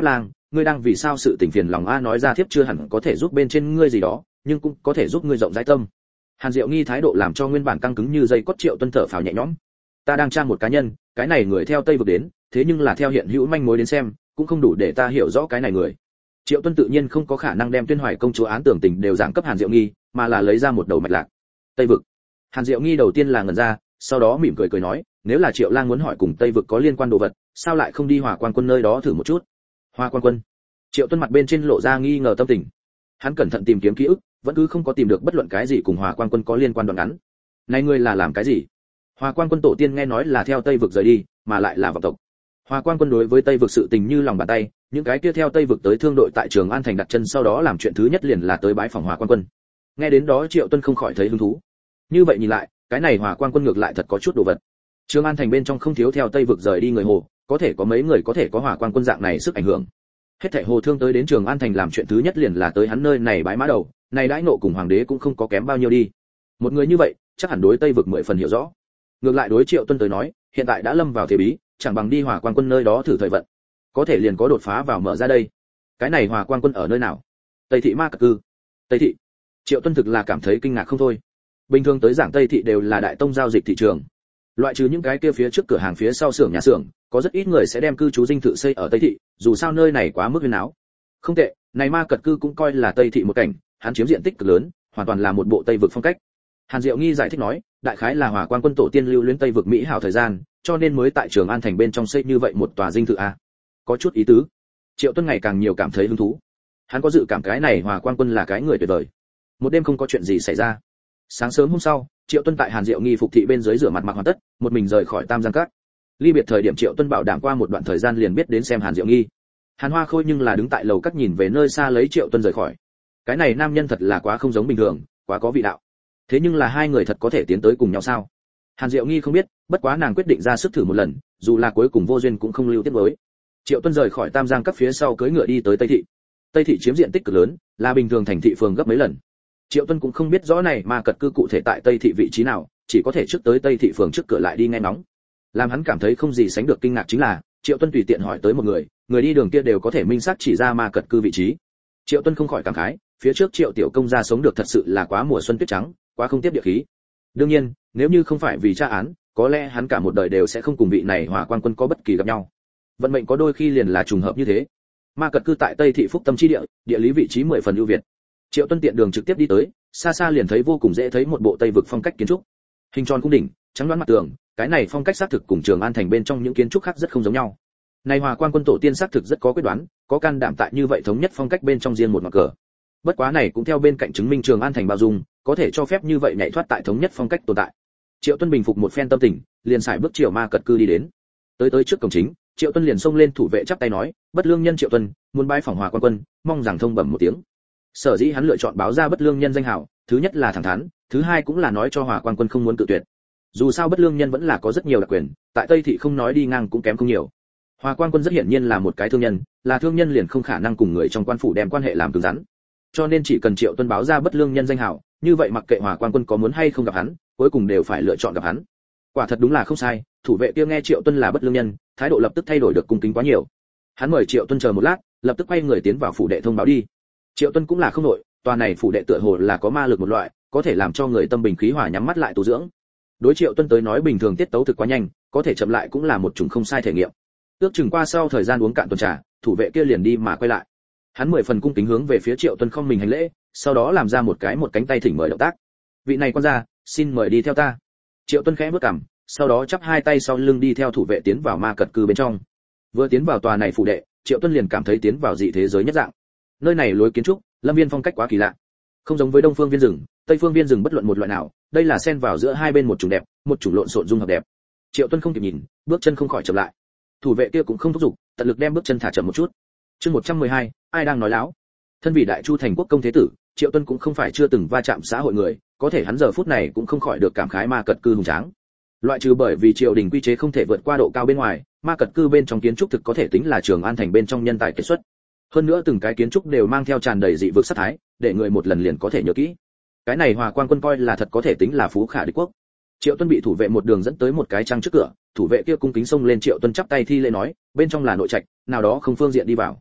ngươi đang vì sao sự tình phiền lòng a? Nói ra thiếp chưa hẳn có thể giúp bên trên ngươi gì đó, nhưng cũng có thể giúp ngươi rộng rãi tâm. Hàn Diệu Nghi thái độ làm cho nguyên bản căng cứng như dây cốt Triệu Tuân thở phào nhẹ nhõm. Ta đang tra một cá nhân, cái này người theo Tây vực đến, thế nhưng là theo hiện hữu manh mối đến xem, cũng không đủ để ta hiểu rõ cái này người. Triệu Tuân tự nhiên không có khả năng đem Tuyên Hoài công chúa án tưởng tình đều giảng cấp Hàn Diệu Nghi, mà là lấy ra một đầu mạch lạc. Tây vực. Hàn Diệu Nghi đầu tiên là ngẩn ra, sau đó mỉm cười nói, nếu là Triệu Lang muốn hỏi cùng Tây vực có liên quan đồ vật, sao lại không đi Hòa Quan quân nơi đó thử một chút? Hòa Quan quân? Triệu Tuân mặt bên trên lộ ra nghi ngờ tâm tình. Hắn cẩn thận tìm kiếm ký ức, vẫn cứ không có tìm được bất luận cái gì cùng Hòa Quan quân có liên quan đoạn ngắn. Này ngươi là làm cái gì? Hòa Quan quân tổ tiên nghe nói là theo Tây vực rời đi, mà lại là vọng tộc. Hòa Quan quân đối với Tây vực sự tình như lòng bàn tay, những cái kia theo Tây vực tới thương đội tại Trường An thành đặt chân sau đó làm chuyện thứ nhất liền là tới bái phỏng Hòa Quan quân. Nghe đến đó Triệu Tuân không khỏi thấy hứng thú. Như vậy nhìn lại, cái này Hòa Quan quân ngược lại thật có chút đồ vật. Trường An thành bên trong không thiếu theo Tây vực rời đi người Hồ, có thể có mấy người có thể có Hòa Quan quân dạng này sức ảnh hưởng. Hết thảy Hồ thương tới đến Trường An thành làm chuyện thứ nhất liền là tới hắn nơi này bái mã đầu, này đãi nộ cùng hoàng đế cũng không có kém bao nhiêu đi. Một người như vậy, chắc hẳn đối Tây vực 10 phần hiểu rõ. Ngược lại đối Triệu Tuân tới nói, hiện tại đã lâm vào thế bí, chẳng bằng đi Hòa Quan quân nơi đó thử thời vận. Có thể liền có đột phá vào mở ra đây. Cái này Hòa Quan quân ở nơi nào? Tây thị Ma Cật Cư. Tây thị. Triệu Tuân thực là cảm thấy kinh ngạc không thôi. Bình thường tới giảng Tây thị đều là đại tông giao dịch thị trường. Loại trừ những cái kia phía trước cửa hàng phía sau xưởng nhà xưởng, có rất ít người sẽ đem cư trú dinh thự xây ở Tây thị, dù sao nơi này quá mức huyền áo. Không tệ, này Ma Cật Cư cũng coi là Tây thị một cảnh, hắn chiếm diện tích cực lớn, hoàn toàn là một bộ Tây vực phong cách. Hàn Diệu Nghi giải thích nói, đại khái là Hòa Quan quân tổ tiên lưu luyến Tây vực mỹ hảo thời gian, cho nên mới tại Trường An thành bên trong xây như vậy một tòa dinh thự a. Có chút ý tứ. Triệu Tuân ngày càng nhiều cảm thấy hứng thú. Hắn có dự cảm cái này Hòa Quan quân là cái người tuyệt vời. Một đêm không có chuyện gì xảy ra. Sáng sớm hôm sau, Triệu Tuân tại Hàn Diệu Nghi phục thị bên dưới rửa mặt mặc hoàn tất, một mình rời khỏi Tam Giang Các. Ly biệt thời điểm Triệu Tuân bảo đảm qua một đoạn thời gian liền biết đến xem Hàn Diệu Nghi. Hàn Hoa Khôi nhưng là đứng tại lầu các nhìn về nơi xa lấy Triệu Tuân rời khỏi. Cái này nam nhân thật là quá không giống bình thường, quá có vị đạo. Thế nhưng là hai người thật có thể tiến tới cùng nhau sao? Hàn Diệu Nghi không biết, bất quá nàng quyết định ra sức thử một lần, dù là cuối cùng vô duyên cũng không lưu tiếp với. Triệu Tuân rời khỏi Tam Giang Các phía sau cưỡi ngựa đi tới Tây thị. Tây thị chiếm diện tích cực lớn, là bình thường thành thị phường gấp mấy lần. Triệu Tuân cũng không biết rõ này Ma Cật Cư cụ thể tại Tây thị vị trí nào, chỉ có thể trước tới Tây thị phường trước cửa lại đi nghe ngóng. Làm hắn cảm thấy không gì sánh được kinh ngạc chính là, Triệu Tuân tùy tiện hỏi tới một người, người đi đường kia đều có thể minh xác chỉ ra Ma Cật Cư vị trí. Triệu Tuân không khỏi cảm khái, phía trước Triệu tiểu công gia sống được thật sự là quá mùa xuân tuyết trắng, quá không tiếp địa khí. Đương nhiên, nếu như không phải vì tra án, có lẽ hắn cả một đời đều sẽ không cùng vị này Hòa Quan quân có bất kỳ gặp nhau. Vận mệnh có đôi khi liền là trùng hợp như thế. Ma Cật Cư tại Tây thị Phúc Tâm chi địa, địa lý vị trí 10 phần ưu việt. Triệu Tuân tiện đường trực tiếp đi tới, xa xa liền thấy vô cùng dễ thấy một bộ Tây vực phong cách kiến trúc. Hình tròn cung đỉnh, trắng đoán mặt tường, cái này phong cách xác thực cùng Trường An thành bên trong những kiến trúc khác rất không giống nhau. Này Hòa Quan quân tổ tiên xác thực rất có quyết đoán, có can đảm tại như vậy thống nhất phong cách bên trong riêng một mặt cờ. Bất quá này cũng theo bên cạnh chứng minh Trường An thành bao dung, có thể cho phép như vậy nhảy thoát tại thống nhất phong cách tồn tại. Triệu Tuân bình phục một phen tâm tình, liền xài bước chiều Ma Cật Cư đi đến. Tới trước cổng chính, Triệu Tuân liền xông lên thủ vệ chắp tay nói, bất lương nhân Triệu Tuân, muốn bái phỏng Hòa Quan quân, mong rằng thông bẩm một tiếng. Sở dĩ hắn lựa chọn báo ra bất lương nhân danh hào, thứ nhất là thẳng thắn, thứ hai cũng là nói cho Hòa Quan quân không muốn cự tuyệt. Dù sao bất lương nhân vẫn là có rất nhiều đặc quyền, tại Tây thị không nói đi ngang cũng kém không nhiều. Hòa Quan quân rất hiển nhiên là một cái thương nhân, là thương nhân liền không khả năng cùng người trong quan phủ đem quan hệ làm cứng rắn. Cho nên chỉ cần Triệu Tuân báo ra bất lương nhân danh hào, như vậy mặc kệ Hòa Quan quân có muốn hay không gặp hắn, cuối cùng đều phải lựa chọn gặp hắn. Quả thật đúng là không sai, thủ vệ kia nghe Triệu Tuân là bất lương nhân, thái độ lập tức thay đổi được cung kính quá nhiều. Hắn mời Triệu Tuân chờ một lát, lập tức quay người tiến vào phủ đệ thông báo đi. Triệu Tuân cũng là không nội, tòa này phủ đệ tựa hồ là có ma lực một loại, có thể làm cho người tâm bình khí hòa nhắm mắt lại tu dưỡng. Đối Triệu Tuân tới nói bình thường tiết tấu thực quá nhanh, có thể chậm lại cũng là một chủng không sai thể nghiệm. Ước chừng qua sau thời gian uống cạn tuần trà, thủ vệ kia liền đi mà quay lại. Hắn 10 phần cung kính hướng về phía Triệu Tuân không mình hành lễ, sau đó làm ra một cánh tay thỉnh mời động tác. Vị này quan gia, xin mời đi theo ta. Triệu Tuân khẽ bước cằm, sau đó chắp hai tay sau lưng đi theo thủ vệ tiến vào Ma Cật Cư bên trong. Vừa tiến vào tòa này phủ đệ, Triệu Tuân liền cảm thấy tiến vào dị thế giới nhất dạng. Nơi này lối kiến trúc, lâm viên phong cách quá kỳ lạ. Không giống với Đông Phương viên rừng, Tây Phương viên rừng bất luận một loại nào, đây là xen vào giữa hai bên một chủng đẹp, một chủng lộn xộn dung hợp đẹp. Triệu Tuân không kịp nhìn, bước chân không khỏi chậm lại. Thủ vệ kia cũng không thúc giục, tận lực đem bước chân thả chậm một chút. Chương 112, ai đang nói láo? Thân vị Đại Chu thành quốc công thế tử, Triệu Tuân cũng không phải chưa từng va chạm xã hội người, có thể hắn giờ phút này cũng không khỏi được cảm khái Ma Cật Cư hùng tráng. Loại trừ bởi vì triều đình quy chế không thể vượt qua độ cao bên ngoài, Ma Cật Cư bên trong kiến trúc thực có thể tính là Trường An thành bên trong nhân tài kiệt xuất. Hơn nữa từng cái kiến trúc đều mang theo tràn đầy dị vực sát thái, để người một lần liền có thể nhớ kỹ. Cái này Hòa Quan quân coi là thật có thể tính là phú khả địch quốc. Triệu Tuân bị thủ vệ một đường dẫn tới một cái trang trước cửa, thủ vệ kia cung kính xông lên Triệu Tuân chắp tay thi lễ nói, bên trong là nội trạch, nào đó không phương diện đi vào.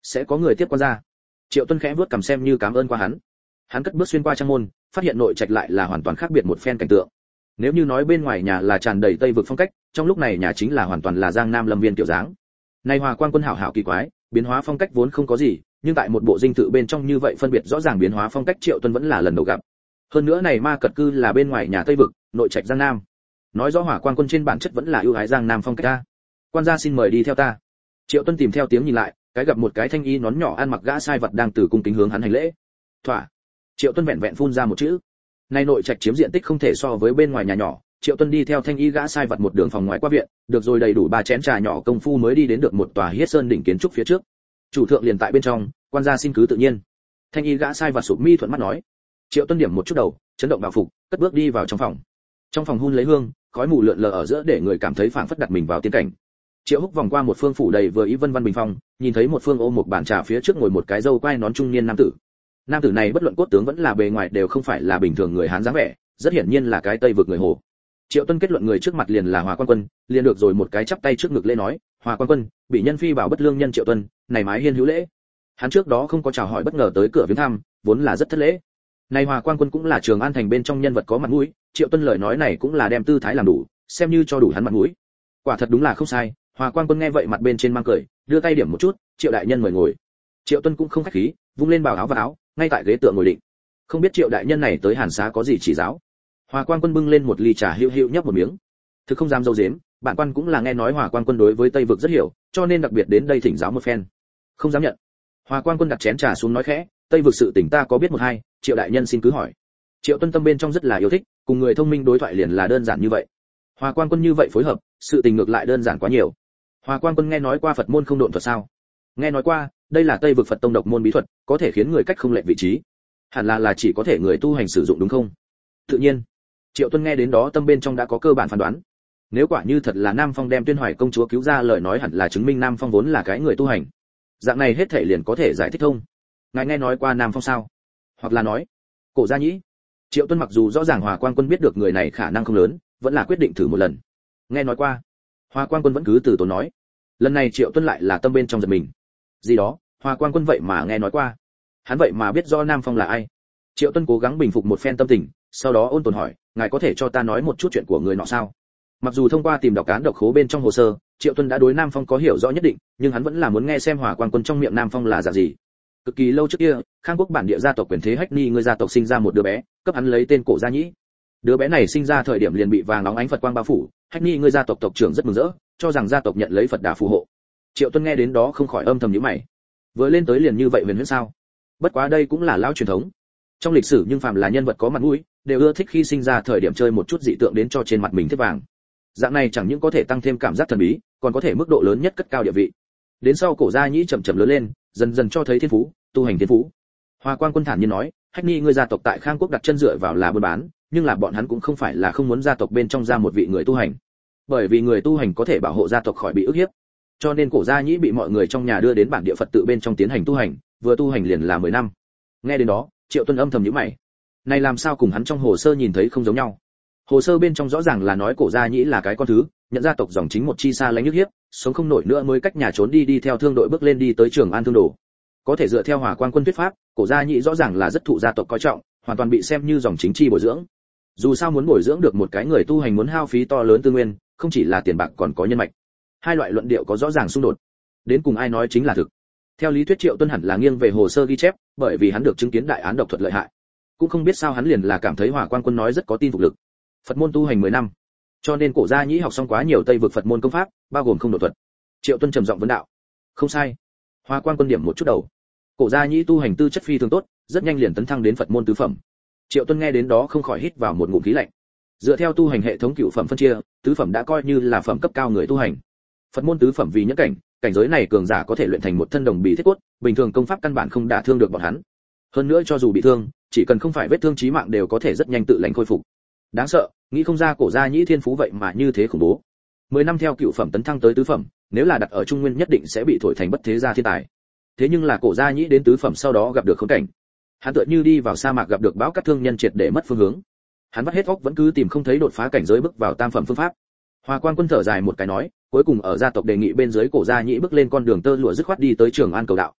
sẽ có người tiếp quan ra. Triệu Tuân khẽ vuốt cằm xem như cảm ơn qua hắn. Hắn cất bước xuyên qua trang môn, phát hiện nội trạch lại là hoàn toàn khác biệt một phen cảnh tượng. Nếu như nói bên ngoài nhà là tràn đầy tây vực phong cách, trong lúc này nhà chính là hoàn toàn là Giang Nam Lâm Viên kiểu dáng. Nay Hòa Quang Quân hảo hảo kỳ quái, biến hóa phong cách vốn không có gì, nhưng tại một bộ dinh thự bên trong như vậy phân biệt rõ ràng biến hóa phong cách Triệu Tuân vẫn là lần đầu gặp. Hơn nữa này ma cật cư là bên ngoài nhà tây vực, nội trạch Giang Nam. Nói rõ Hòa Quang Quân trên bản chất vẫn là ưu ái Giang Nam phong cách ta. Quan gia xin mời đi theo ta. Triệu Tuân tìm theo tiếng nhìn lại, cái gặp một cái thanh y nón nhỏ ăn mặc gã sai vật đang từ cung kính hướng hắn hành lễ. Thỏa. Triệu Tuân vẹn vẹn phun ra một chữ. Nay nội trạch chiếm diện tích không thể so với bên ngoài nhà nhỏ, Triệu Tuân đi theo thanh y gã sai vật một đường phòng ngoài qua viện, được rồi đầy đủ 3 chén trà nhỏ công phu mới đi đến được một tòa Hiết Sơn đỉnh kiến trúc phía trước. Chủ thượng liền tại bên trong, quan gia xin cứ tự nhiên. Thanh y gã sai vật sụp mi thuận mắt nói. Triệu Tuân điểm một chút đầu, chấn động vào phục, cất bước đi vào trong phòng. Trong phòng hun lấy hương, khói mù lượn lờ ở giữa để người cảm thấy phảng phất đặt mình vào tiên cảnh. Triệu Húc vòng qua một phương phủ đầy vừa ý vân văn bình phong, nhìn thấy một phương ôm một bàn trà phía trước ngồi một cái râu quai nón trung niên nam tử. Nam tử này bất luận cốt tướng vẫn là bề ngoài đều không phải là bình thường người Hán dáng vẻ, rất hiển nhiên là cái Tây vực người Hồ. Triệu Tuân kết luận người trước mặt liền là Hòa Quang Quân, liền được rồi một cái chắp tay trước ngực lễ nói, Hòa Quang Quân, bị nhân phi bảo bất lương nhân Triệu Tuân, này mái hiên hữu lễ. Hắn trước đó không có chào hỏi bất ngờ tới cửa viếng thăm, vốn là rất thất lễ. Này Hòa Quang Quân cũng là Trường An thành bên trong nhân vật có mặt mũi, Triệu Tuân lời nói này cũng là đem tư thái làm đủ, xem như cho đủ hắn mặt mũi. Quả thật đúng là không sai. Hòa Quang Quân nghe vậy mặt bên trên mang cười, đưa tay điểm một chút, Triệu đại nhân mời ngồi. Triệu Tuân cũng không khách khí, vung lên bào áo và áo, ngay tại ghế tựa ngồi định. Không biết Triệu đại nhân này tới Hàn Xá có gì chỉ giáo. Hòa Quang Quân bưng lên một ly trà hữu hữu nhấp một miếng. Thực không dám dâu dếm, bản quan cũng là nghe nói Hòa Quang Quân đối với Tây vực rất hiểu, cho nên đặc biệt đến đây thỉnh giáo một phen. Không dám nhận. Hòa Quang Quân đặt chén trà xuống nói khẽ, Tây vực sự tình ta có biết một hai, Triệu đại nhân xin cứ hỏi. Triệu Tuân tâm bên trong rất là yêu thích, cùng người thông minh đối thoại liền là đơn giản như vậy. Hòa Quang Quân như vậy phối hợp, sự tình ngược lại đơn giản quá nhiều. Hòa Quang Quân nghe nói qua Phật môn không độn thuật sao? Nghe nói qua, đây là Tây vực Phật tông độc môn bí thuật, có thể khiến người cách không lệch vị trí. Hẳn là chỉ có thể người tu hành sử dụng đúng không? Tự nhiên. Triệu Tuân nghe đến đó tâm bên trong đã có cơ bản phán đoán. Nếu quả như thật là Nam Phong đem Tuyên Hoài công chúa cứu ra, lời nói hẳn là chứng minh Nam Phong vốn là cái người tu hành. Dạng này hết thảy liền có thể giải thích thông. Ngài nghe nói qua Nam Phong sao? Hoặc là nói, Cổ Gia Nhĩ. Triệu Tuân mặc dù rõ ràng Hòa Quang Quân biết được người này khả năng không lớn, vẫn là quyết định thử một lần. Nghe nói qua. Hòa Quang Quân vẫn cứ từ tốn nói. Lần này Triệu Tuân lại là tâm bên trong giật mình. Gì đó, Hòa Quang Quân vậy mà nghe nói qua. Hắn vậy mà biết do Nam Phong là ai. Triệu Tuân cố gắng bình phục một phen tâm tình, sau đó ôn tồn hỏi, ngài có thể cho ta nói một chút chuyện của người nọ sao? Mặc dù thông qua tìm đọc cán độc khố bên trong hồ sơ, Triệu Tuân đã đối Nam Phong có hiểu rõ nhất định, nhưng hắn vẫn là muốn nghe xem Hòa Quang Quân trong miệng Nam Phong là dạng gì. Cực kỳ lâu trước kia, Khang Quốc bản địa gia tộc quyền thế Hách Ni người gia tộc sinh ra một đứa bé, cấp hắn lấy tên Cổ Gia Nhĩ. Đứa bé này sinh ra thời điểm liền bị vàng óng ánh Phật quang bao phủ, Hách Ni người gia tộc tộc trưởng rất mừng rỡ, cho rằng gia tộc nhận lấy Phật Đà phù hộ. Triệu Tuân nghe đến đó không khỏi âm thầm nhíu mày. Vừa lên tới liền như vậy huyền huyễn sao? Bất quá đây cũng là lão truyền thống. Trong lịch sử nhưng phàm là nhân vật có mặt mũi, đều ưa thích khi sinh ra thời điểm chơi một chút dị tượng đến cho trên mặt mình thiết vàng. Dạng này chẳng những có thể tăng thêm cảm giác thần bí, còn có thể mức độ lớn nhất cất cao địa vị. Đến sau Cổ Gia Nhĩ chậm chậm lớn lên, dần dần cho thấy thiên phú, tu hành thiên phú. Hòa Quang Quân thản nhiên nói, Hách Ni người gia tộc tại Khang Quốc đặt chân dựa vào là buôn bán, nhưng là bọn hắn cũng không phải là không muốn gia tộc bên trong ra một vị người tu hành. Bởi vì người tu hành có thể bảo hộ gia tộc khỏi bị ức hiếp, cho nên Cổ Gia Nhĩ bị mọi người trong nhà đưa đến bản địa Phật tự bên trong tiến hành tu hành, vừa tu hành liền là 10 năm. Nghe đến đó, Triệu Tuân âm thầm nhíu mày. Này làm sao cùng hắn trong hồ sơ nhìn thấy không giống nhau? Hồ sơ bên trong rõ ràng là nói Cổ Gia Nhĩ là cái con thứ, nhận gia tộc dòng chính một chi xa lánh nhức hiếp, sống không nổi nữa mới cách nhà trốn đi theo thương đội bước lên đi tới Trường An thương đồ. Có thể dựa theo Hòa Quang Quân thuyết pháp, Cổ Gia Nhĩ rõ ràng là rất thụ gia tộc coi trọng, hoàn toàn bị xem như dòng chính chi bồi dưỡng. Dù sao muốn bồi dưỡng được một cái người tu hành muốn hao phí to lớn tư nguyên, không chỉ là tiền bạc còn có nhân mạch. Hai loại luận điệu có rõ ràng xung đột. Đến cùng ai nói chính là thực? Theo lý thuyết Triệu Tuân hẳn là nghiêng về hồ sơ ghi chép, bởi vì hắn được chứng kiến đại án độc thuật lợi hại. Cũng không biết sao hắn liền là cảm thấy Hòa Quang Quân nói rất có tin phục lực. Phật môn tu hành 10 năm, cho nên Cổ Gia Nhĩ học xong quá nhiều Tây vực Phật môn công pháp, bao gồm không độ thuật. Triệu Tuân trầm giọng vấn đạo. Không sai. Hòa Quang Quân điểm một chút đầu. Cổ Gia Nhĩ tu hành tư chất phi thường tốt, rất nhanh liền tấn thăng đến Phật môn tứ phẩm. Triệu Tuân nghe đến đó không khỏi hít vào một ngụm khí lạnh. Dựa theo tu hành hệ thống cửu phẩm phân chia, tứ phẩm đã coi như là phẩm cấp cao người tu hành. Phật môn tứ phẩm vì nhẫn cảnh, cảnh giới này cường giả có thể luyện thành một thân đồng bì thiết cốt, bình thường công pháp căn bản không đả thương được bọn hắn. Hơn nữa cho dù bị thương, chỉ cần không phải vết thương chí mạng đều có thể rất nhanh tự lành khôi phục. Đáng sợ, nghĩ không ra Cổ Gia Nhĩ thiên phú vậy mà như thế khủng bố. 10 năm theo cửu phẩm tấn thăng tới tứ phẩm, nếu là đặt ở Trung Nguyên nhất định sẽ bị thổi thành bất thế gia thiên tài. Thế nhưng là Cổ Gia Nhĩ đến tứ phẩm sau đó gặp được khốn cảnh. Hắn tựa như đi vào sa mạc gặp được bão cát thương nhân triệt để mất phương hướng. Hắn vắt hết óc vẫn cứ tìm không thấy đột phá cảnh giới bước vào tam phẩm phương pháp. Hòa Quang Quân thở dài một cái nói, cuối cùng ở gia tộc đề nghị bên dưới Cổ Gia Nhĩ bước lên con đường tơ lụa dứt khoát đi tới Trường An cầu đạo.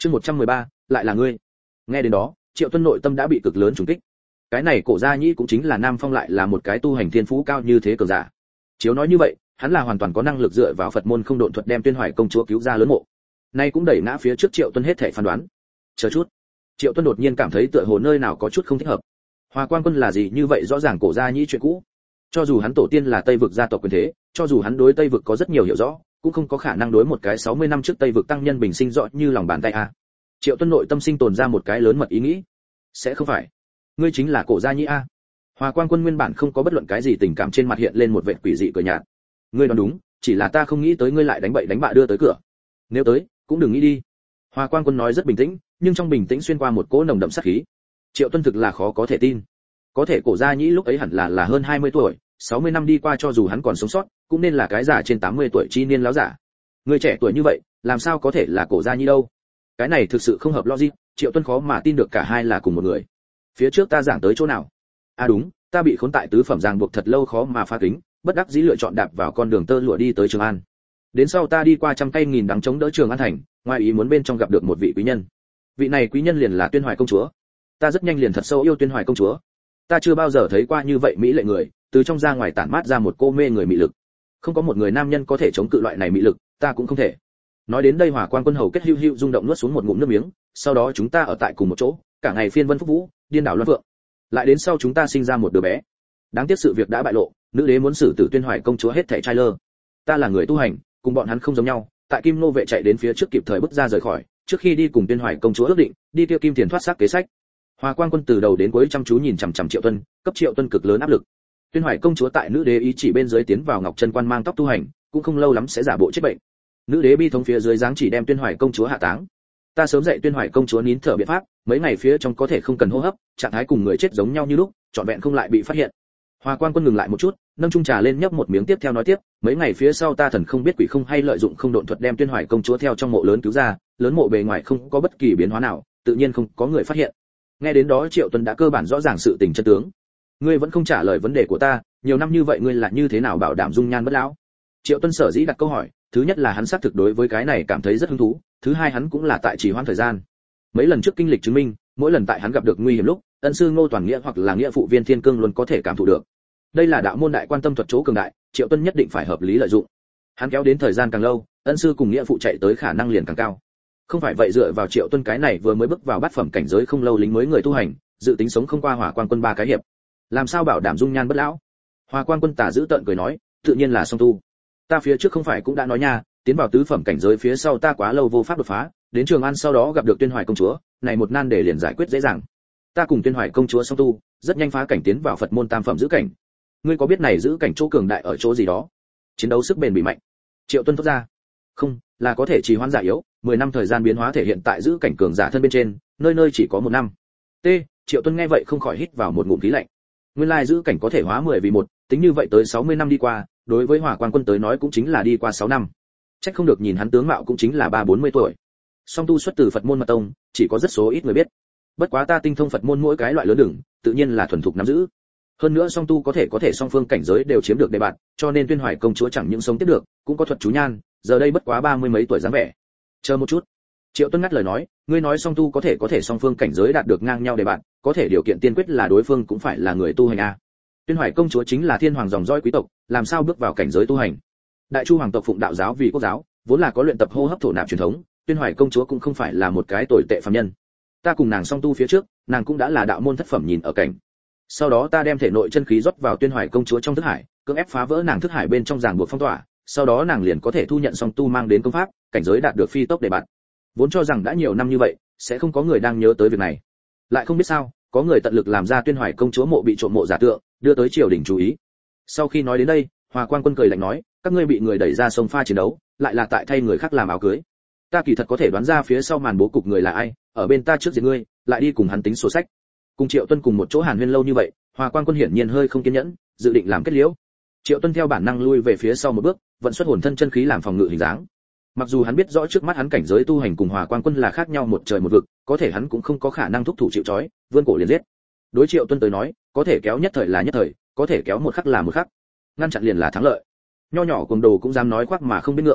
Chương 113, lại là ngươi. Nghe đến đó, Triệu Tuân nội tâm đã bị cực lớn trùng kích. Cái này Cổ Gia Nhĩ cũng chính là Nam Phong lại là một cái tu hành thiên phú cao như thế cường giả. Chiếu nói như vậy, hắn là hoàn toàn có năng lực dựa vào Phật môn không độn thuật đem Tuyên Hoài công chúa cứu ra lớn mộ. Nay cũng đẩy ngã phía trước Triệu Tuân hết thảy phán đoán. Chờ chút. Triệu Tuân đột nhiên cảm thấy tựa hồ nơi nào có chút không thích hợp. Hoa Quan Quân là gì như vậy rõ ràng Cổ Gia Nhĩ chuyện cũ. Cho dù hắn tổ tiên là Tây vực gia tộc quyền thế, cho dù hắn đối Tây vực có rất nhiều hiểu rõ, cũng không có khả năng đối một cái 60 năm trước Tây vực tăng nhân bình sinh rõ như lòng bàn tay a. Triệu Tuân nội tâm sinh tồn ra một cái lớn mật ý nghĩ. Sẽ không phải, ngươi chính là Cổ Gia Nhĩ a? Hoa Quan Quân nguyên bản không có bất luận cái gì tình cảm trên mặt hiện lên một vệt quỷ dị cười nhạt. Ngươi đoán đúng, chỉ là ta không nghĩ tới ngươi lại đánh bậy đánh bạ đưa tới cửa. Nếu tới, cũng đừng nghĩ đi. Hoa Quan Quân nói rất bình tĩnh, nhưng trong bình tĩnh xuyên qua một cỗ nồng đậm sát khí. Triệu Tuân thực là khó có thể tin. Có thể Cổ Gia Nhĩ lúc ấy hẳn là hơn 20 tuổi, 60 năm đi qua cho dù hắn còn sống sót, cũng nên là cái già trên 80 tuổi chi niên láo giả. Người trẻ tuổi như vậy, làm sao có thể là Cổ Gia Nhĩ đâu? Cái này thực sự không hợp logic, Triệu Tuân khó mà tin được cả hai là cùng một người. Phía trước ta giảng tới chỗ nào? À đúng, ta bị khốn tại tứ phẩm ràng buộc thật lâu khó mà phá kính, bất đắc dĩ lựa chọn đạp vào con đường tơ lụa đi tới Trường An. Đến sau ta đi qua trăm cây nghìn đắng chống đỡ Trường An thành, ngoài ý muốn bên trong gặp được một vị quý nhân. Vị này quý nhân liền là Tuyên Hoài công chúa. Ta rất nhanh liền thật sâu yêu Tuyên Hoài công chúa. Ta chưa bao giờ thấy qua như vậy mỹ lệ người, từ trong ra ngoài tản mát ra một cô mê người mị lực. Không có một người nam nhân có thể chống cự loại này mị lực, ta cũng không thể. Nói đến đây Hỏa Quan Quân hầu kết hưu hưu rung động nuốt xuống một ngụm nước miếng, sau đó chúng ta ở tại cùng một chỗ, cả ngày phiên vân phúc vũ, điên đảo luân vượng. Lại đến sau chúng ta sinh ra một đứa bé. Đáng tiếc sự việc đã bại lộ, nữ đế muốn xử tử Tuyên Hoài công chúa hết thảy trai lơ. Ta là người tu hành, cùng bọn hắn không giống nhau, tại Kim Nô vệ chạy đến phía trước kịp thời bước ra rời khỏi, trước khi đi cùng Tuyên Hoài công chúa ước định, đi tiêu Kim Tiền thoát xác kế sách. Hoa Quan Quân từ đầu đến cuối chăm chú nhìn chằm chằm Triệu Tuân, cấp Triệu Tuân cực lớn áp lực. Tuyên Hoài công chúa tại nữ đế ý chỉ bên dưới tiến vào Ngọc Chân Quan mang tóc tu hành, cũng không lâu lắm sẽ giả bộ chết bệnh. Nữ đế bi thống phía dưới giáng chỉ đem Tuyên Hoài công chúa hạ táng. Ta sớm dạy Tuyên Hoài công chúa nín thở biện pháp, mấy ngày phía trong có thể không cần hô hấp, trạng thái cùng người chết giống nhau như lúc, trọn vẹn không lại bị phát hiện. Hoa Quan Quân ngừng lại một chút, nâng chung trà lên nhấp một miếng tiếp theo nói tiếp, mấy ngày phía sau ta thần không biết quỷ không hay lợi dụng không độn thuật đem Tuyên Hoài công chúa theo trong mộ lớn cứu ra, lớn mộ bề ngoài không có bất kỳ biến hóa nào, tự nhiên không có người phát hiện. Nghe đến đó Triệu Tuân đã cơ bản rõ ràng sự tình chân tướng. Ngươi vẫn không trả lời vấn đề của ta, nhiều năm như vậy ngươi là như thế nào bảo đảm dung nhan bất lão? Triệu Tuân sở dĩ đặt câu hỏi, thứ nhất là hắn xác thực đối với cái này cảm thấy rất hứng thú, thứ hai hắn cũng là tại trì hoãn thời gian. Mấy lần trước kinh lịch chứng minh, mỗi lần tại hắn gặp được nguy hiểm lúc, ân sư Ngô Toàn Nghĩa hoặc là nghĩa phụ Viên Thiên Cương luôn có thể cảm thụ được. Đây là đạo môn đại quan tâm thuật chỗ cường đại, Triệu Tuân nhất định phải hợp lý lợi dụng. Hắn kéo đến thời gian càng lâu, ân sư cùng nghĩa phụ chạy tới khả năng liền càng cao. Không phải vậy dựa vào Triệu Tuân cái này vừa mới bước vào bát phẩm cảnh giới không lâu lính mới người tu hành, dự tính sống không qua Hỏa Quan Quân ba cái hiệp. Làm sao bảo đảm dung nhan bất lão? Hỏa Quan Quân tà giữ tợn cười nói, tự nhiên là song tu. Ta phía trước không phải cũng đã nói nha, tiến vào tứ phẩm cảnh giới phía sau ta quá lâu vô pháp đột phá, đến Trường An sau đó gặp được Tuyên Hoài công chúa, này một nan đề liền giải quyết dễ dàng. Ta cùng Tuyên Hoài công chúa song tu, rất nhanh phá cảnh tiến vào Phật môn tam phẩm giữ cảnh. Ngươi có biết này giữ cảnh chỗ cường đại ở chỗ gì đó? Chiến đấu sức bền bỉ mạnh. Triệu Tuân thốt ra. Không, là có thể trì hoãn giả yếu, 10 năm thời gian biến hóa thể hiện tại giữ cảnh cường giả thân bên trên, nơi nơi chỉ có 1 năm. T, Triệu Tuân nghe vậy không khỏi hít vào một ngụm khí lạnh. Nguyên lai giữ cảnh có thể hóa 10 vì 1, tính như vậy tới 60 năm đi qua, đối với Hỏa Quan Quân tới nói cũng chính là đi qua 6 năm. Chắc không được nhìn hắn tướng mạo cũng chính là 30-40 tuổi. Song tu xuất từ Phật môn mật tông, chỉ có rất số ít người biết. Bất quá ta tinh thông Phật môn mỗi cái loại lớn đường, tự nhiên là thuần thục nắm giữ. Hơn nữa song tu có thể song phương cảnh giới đều chiếm được đề bạt, cho nên Tuyên Hoài công chúa chẳng những sống tiếp được, cũng có thuật chú nhan, giờ đây bất quá 30 mấy tuổi dáng vẻ. Chờ một chút. Triệu Tuân ngắt lời nói, ngươi nói song tu có thể song phương cảnh giới đạt được ngang nhau đề bạt, có thể điều kiện tiên quyết là đối phương cũng phải là người tu hành a. Tuyên Hoài công chúa chính là thiên hoàng dòng dõi quý tộc, làm sao bước vào cảnh giới tu hành? Đại Chu hoàng tộc phụng đạo giáo vì quốc giáo, vốn là có luyện tập hô hấp thổ nạp truyền thống, Tuyên Hoài công chúa cũng không phải là một cái tồi tệ phàm nhân. Ta cùng nàng song tu phía trước, nàng cũng đã là đạo môn thất phẩm nhìn ở cảnh. Sau đó ta đem thể nội chân khí rót vào Tuyên Hoài công chúa trong thức hải, cưỡng ép phá vỡ nàng thức hải bên trong ràng buộc phong tỏa, sau đó nàng liền có thể thu nhận song tu mang đến công pháp, cảnh giới đạt được phi tốc đề bạt. Vốn cho rằng đã nhiều năm như vậy, sẽ không có người đang nhớ tới việc này. Lại không biết sao, có người tận lực làm ra Tuyên Hoài công chúa mộ bị trộm mộ giả tượng, đưa tới triều đình chú ý. Sau khi nói đến đây, Hòa Quan Quân cười lạnh nói, các ngươi bị người đẩy ra sông pha chiến đấu, lại là tại thay người khác làm áo cưới. Ta kỳ thật có thể đoán ra phía sau màn bố cục người là ai, ở bên ta trước diệt ngươi, lại đi cùng hắn tính sổ sách. Cùng Triệu Tuân cùng một chỗ hàn huyên lâu như vậy, Hòa Quan Quân hiển nhiên hơi không kiên nhẫn, dự định làm kết liễu. Triệu Tuân theo bản năng lui về phía sau một bước, vận xuất hồn thân chân khí làm phòng ngự hình dáng. Mặc dù hắn biết rõ trước mắt hắn cảnh giới tu hành cùng Hòa Quan Quân là khác nhau một trời một vực, có thể hắn cũng không có khả năng thúc thủ chịu trói, vươn cổ liền giết. Đối Triệu Tuân tới nói, có thể kéo nhất thời là nhất thời, có thể kéo một khắc là một khắc, ngăn chặn liền là thắng lợi. Nho nhỏ cuồng đồ cũng dám nói khoác mà không biết ngượng.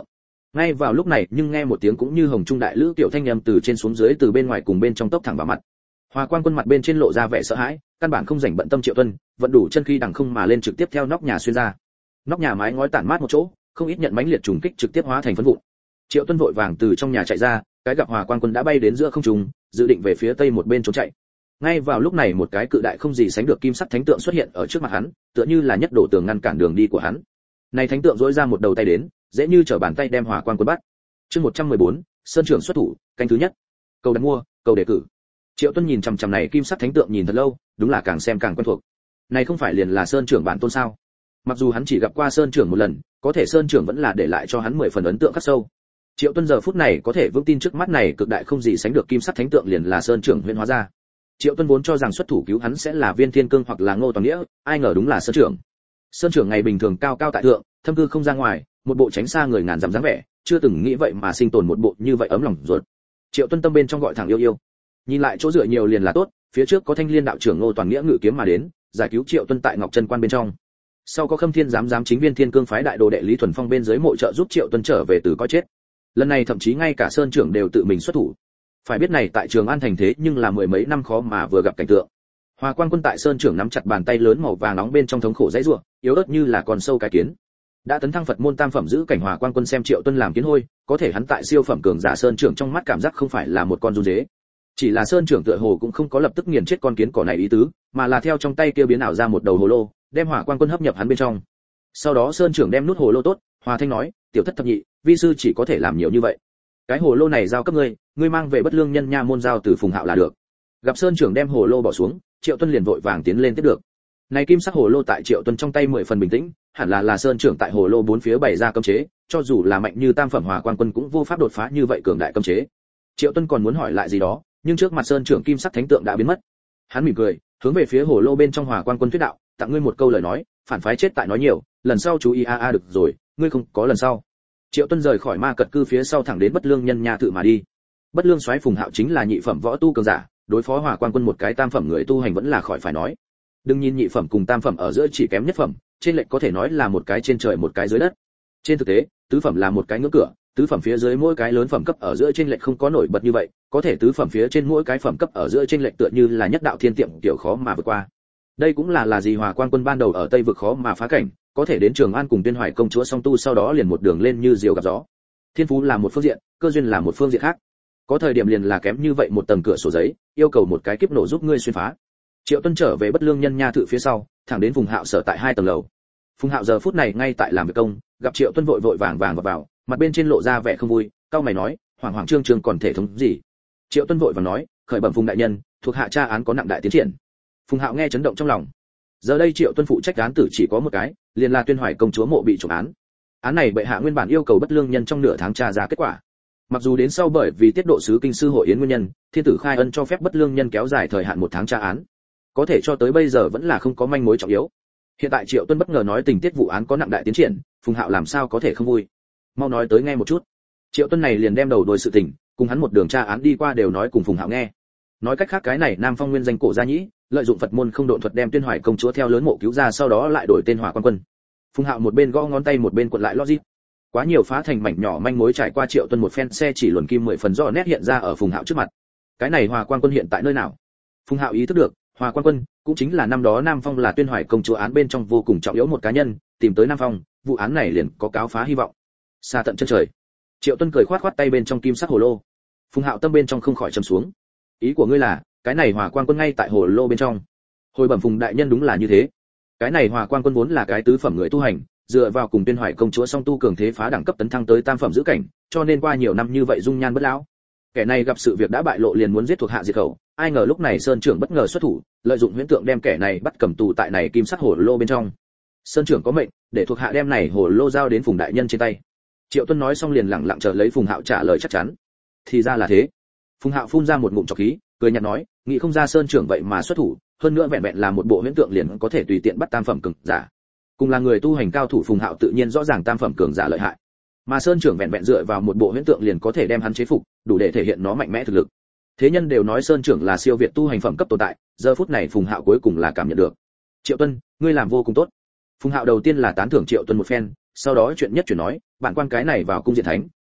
Ngay vào lúc này nhưng nghe một tiếng cũng như hồng trung đại lữ tiểu thanh âm từ trên xuống dưới từ bên ngoài cùng bên trong tốc thẳng vào mặt. Hòa Quang Quân mặt bên trên lộ ra vẻ sợ hãi, căn bản không rảnh bận tâm Triệu Tuân, vận đủ chân khí đằng không mà lên trực tiếp theo nóc nhà xuyên ra. Nóc nhà mái ngói tản mát một chỗ, không ít nhận mãnh liệt trùng kích trực tiếp hóa thành phấn vụn. Triệu Tuân vội vàng từ trong nhà chạy ra, cái gặp Hòa Quang Quân đã bay đến giữa không trung, dự định về phía tây một bên trốn chạy. Ngay vào lúc này một cái cự đại không gì sánh được kim sắc thánh tượng xuất hiện ở trước mặt hắn, tựa như là nhất đổ tường ngăn cản đường đi của hắn. Này thánh tượng dỗi ra một đầu tay đến, dễ như trở bàn tay đem Hòa Quang Quân bắt. Chương 114, Sơn trưởng xuất thủ, canh thứ nhất. Cầu đặt mua, cầu đề cử. Triệu Tuân nhìn chằm chằm này kim sắc thánh tượng nhìn thật lâu, đúng là càng xem càng quen thuộc. Này không phải liền là Sơn trưởng bản tôn sao? Mặc dù hắn chỉ gặp qua Sơn trưởng một lần, có thể Sơn trưởng vẫn là để lại cho hắn 10 phần ấn tượng khắc sâu. Triệu Tuân giờ phút này có thể vững tin trước mắt này cực đại không gì sánh được kim sắc thánh tượng liền là Sơn trưởng huyễn hóa ra. Triệu Tuân vốn cho rằng xuất thủ cứu hắn sẽ là Viên Thiên Cương hoặc là Ngô Toàn Nghĩa, ai ngờ đúng là Sơn trưởng. Sơn trưởng ngày bình thường cao cao tại thượng, thâm cư không ra ngoài, một bộ tránh xa người ngàn dặm dáng vẻ, chưa từng nghĩ vậy mà sinh tồn một bộ như vậy ấm lòng ruột. Triệu Tuân tâm bên trong gọi thẳng yêu yêu. Nhìn lại chỗ dựa nhiều liền là tốt, phía trước có Thanh Liên đạo trưởng Ngô Toàn Nghĩa ngự kiếm mà đến, giải cứu Triệu Tuân tại Ngọc Chân Quan bên trong. Sau có Khâm Thiên giám chính Viên Thiên Cương phái đại đồ đệ Lý Thuần Phong bên dưới mộ trợ giúp Triệu Tuân trở về từ cõi chết. Lần này thậm chí ngay cả Sơn trưởng đều tự mình xuất thủ. Phải biết này tại Trường An thành thế nhưng là mười mấy năm khó mà vừa gặp cảnh tượng. Hòa Quang Quân tại Sơn trưởng nắm chặt bàn tay lớn màu vàng nóng bên trong thống khổ dãy rủa, yếu ớt như là con sâu cái kiến. Đã tấn thăng Phật môn tam phẩm giữ cảnh Hòa Quang Quân xem Triệu Tuân làm kiến hôi, có thể hắn tại siêu phẩm cường giả Sơn trưởng trong mắt cảm giác không phải là một con run dế. Chỉ là Sơn trưởng tựa hồ cũng không có lập tức nghiền chết con kiến cỏ này ý tứ, mà là theo trong tay kia biến ảo ra một đầu hồ lô, đem Hỏa Quang Quân hấp nhập hắn bên trong. Sau đó Sơn trưởng đem nút hồ lô tốt, Hòa Thanh nói, tiểu thất thập nhị, vi sư chỉ có thể làm nhiều như vậy. Cái hồ lô này giao cấp ngươi, ngươi mang về Bất Lương Nhân Nha môn giao từ Phùng Hạo là được. Gặp Sơn trưởng đem hồ lô bỏ xuống, Triệu Tuân liền vội vàng tiến lên tiếp được. Này kim sắc hồ lô tại Triệu Tuân trong tay 10 phần bình tĩnh, hẳn là Sơn trưởng tại hồ lô bốn phía bày ra cấm chế, cho dù là mạnh như tam phẩm Hỏa Quang Quân cũng vô pháp đột phá như vậy cường đại cấm chế. Triệu Tuân còn muốn hỏi lại gì đó, nhưng trước mặt Sơn trưởng kim sắc thánh tượng đã biến mất. Hắn mỉm cười, hướng về phía hồ lô bên trong Hỏa Quang Quân thuyết đạo, tặng ngươi một câu lời nói, phản phái chết tại nói nhiều, lần sau chú ý được rồi, ngươi không có lần sau. Triệu Tuân rời khỏi ma cật cư phía sau thẳng đến Bất Lương Nhân Nha tự mà đi. Bất Lương soái Phùng Hạo chính là nhị phẩm võ tu cường giả, đối phó Hỏa Quang Quân một cái tam phẩm người tu hành vẫn là khỏi phải nói. Đừng nhìn nhị phẩm cùng tam phẩm ở giữa chỉ kém nhất phẩm, trên lệch có thể nói là một cái trên trời một cái dưới đất. Trên thực tế, tứ phẩm là một cái ngưỡng cửa, tứ phẩm phía dưới mỗi cái lớn phẩm cấp ở giữa trên lệch không có nổi bật như vậy, có thể tứ phẩm phía trên mỗi cái phẩm cấp ở giữa trên lệch tựa như là nhất đạo thiên tiệm kiểu khó mà vượt qua. Đây cũng là gì Hỏa Quang Quân ban đầu ở Tây vực khó mà phá cảnh, có thể đến Trường An cùng Tuyên Hoài công chúa song tu sau đó liền một đường lên như diều gặp gió. Thiên phú là một phương diện, cơ duyên là một phương diện khác. Có thời điểm liền là kém như vậy một tầng cửa sổ giấy, yêu cầu một cái kiếp nổ giúp ngươi xuyên phá. Triệu Tuân trở về Bất Lương Nhân Nha tự phía sau, thẳng đến Phùng Hạo sở tại 2 tầng lầu. Phùng Hạo giờ phút này ngay tại làm việc công, gặp Triệu Tuân vội vàng vào, mặt bên trên lộ ra vẻ không vui, cau mày nói, hoảng trương trương còn thể thống gì? Triệu Tuân vội vàng nói, khởi bẩm Phùng đại nhân, thuộc hạ tra án có nặng đại tiến triển. Phùng Hạo nghe chấn động trong lòng. Giờ đây Triệu Tuân phụ trách án tử chỉ có một cái, liền là Tuyên Hoài công chúa mộ bị trộm án. Án này bệ hạ nguyên bản yêu cầu Bất Lương nhân trong nửa tháng tra ra kết quả. Mặc dù đến sau bởi vì tiết độ sứ kinh sư hội yến nguyên nhân, thiên tử khai ân cho phép Bất Lương nhân kéo dài thời hạn 1 tháng tra án. Có thể cho tới bây giờ vẫn là không có manh mối trọng yếu. Hiện tại Triệu Tuân bất ngờ nói tình tiết vụ án có nặng đại tiến triển, Phùng Hạo làm sao có thể không vui. Mau nói tới nghe một chút. Triệu Tuân này liền đem đầu đuôi sự tình, cùng hắn một đường tra án đi qua đều nói cùng Phùng Hạo nghe. Nói cách khác cái này Nam Phong nguyên danh cổ gia nhĩ, lợi dụng Phật môn không độn thuật đem Tuyên Hoài công chúa theo lớn mộ cứu ra sau đó lại đổi tên Hỏa Quang Quân. Phùng Hạo một bên gõ ngón tay một bên cuộn lại logic. Quá nhiều phá thành mảnh nhỏ manh mối trải qua Triệu Tuân một phen xe chỉ luồn kim 10 phần rõ nét hiện ra ở Phùng Hạo trước mặt. Cái này Hỏa Quang Quân hiện tại nơi nào? Phùng Hạo ý thức được, Hỏa Quang Quân cũng chính là năm đó Nam Phong là Tuyên Hoài công chúa án bên trong vô cùng trọng yếu một cá nhân, tìm tới Nam Phong, vụ án này liền có cáo phá hy vọng. Xa tận chân trời. Triệu Tuân cười khoát tay bên trong kim sắc hồ lô. Phùng Hạo tâm bên trong không khỏi trầm xuống. Ý của ngươi là, cái này Hỏa Quang Quân ngay tại hồ lô bên trong? Hồi bẩm Phùng đại nhân đúng là như thế. Cái này Hỏa Quang Quân vốn là cái tứ phẩm người tu hành, dựa vào cùng Tuyên Hoài công chúa song tu cường thế phá đẳng cấp tấn thăng tới tam phẩm giữ cảnh, cho nên qua nhiều năm như vậy dung nhan bất lão. Kẻ này gặp sự việc đã bại lộ liền muốn giết thuộc hạ diệt khẩu, ai ngờ lúc này Sơn trưởng bất ngờ xuất thủ, lợi dụng huyễn tượng đem kẻ này bắt cầm tù tại này kim sắc hồ lô bên trong. Sơn trưởng có mệnh, để thuộc hạ đem này hồ lô giao đến Phùng đại nhân trên tay. Triệu Tuân nói xong liền lặng lặng chờ lấy Phùng Hạo trả lời chắc chắn. Thì ra là thế. Phùng Hạo phun ra một ngụm trọc khí, cười nhạt nói, nghĩ không ra Sơn trưởng vậy mà xuất thủ, hơn nữa vẹn vẹn là một bộ huyễn tượng liền có thể tùy tiện bắt tam phẩm cường giả. Cùng là người tu hành cao thủ Phùng Hạo tự nhiên rõ ràng tam phẩm cường giả lợi hại. Mà Sơn trưởng vẹn vẹn dựa vào một bộ huyễn tượng liền có thể đem hắn chế phục, đủ để thể hiện nó mạnh mẽ thực lực. Thế nhân đều nói Sơn trưởng là siêu việt tu hành phẩm cấp tồn tại, giờ phút này Phùng Hạo cuối cùng là cảm nhận được. Triệu Tuân, ngươi làm vô cùng tốt. Phùng Hạo đầu tiên là tán thưởng Triệu Tuân một phen, sau đó chuyện nhất chuyển nói, bản quan cái này vào cung diện thánh,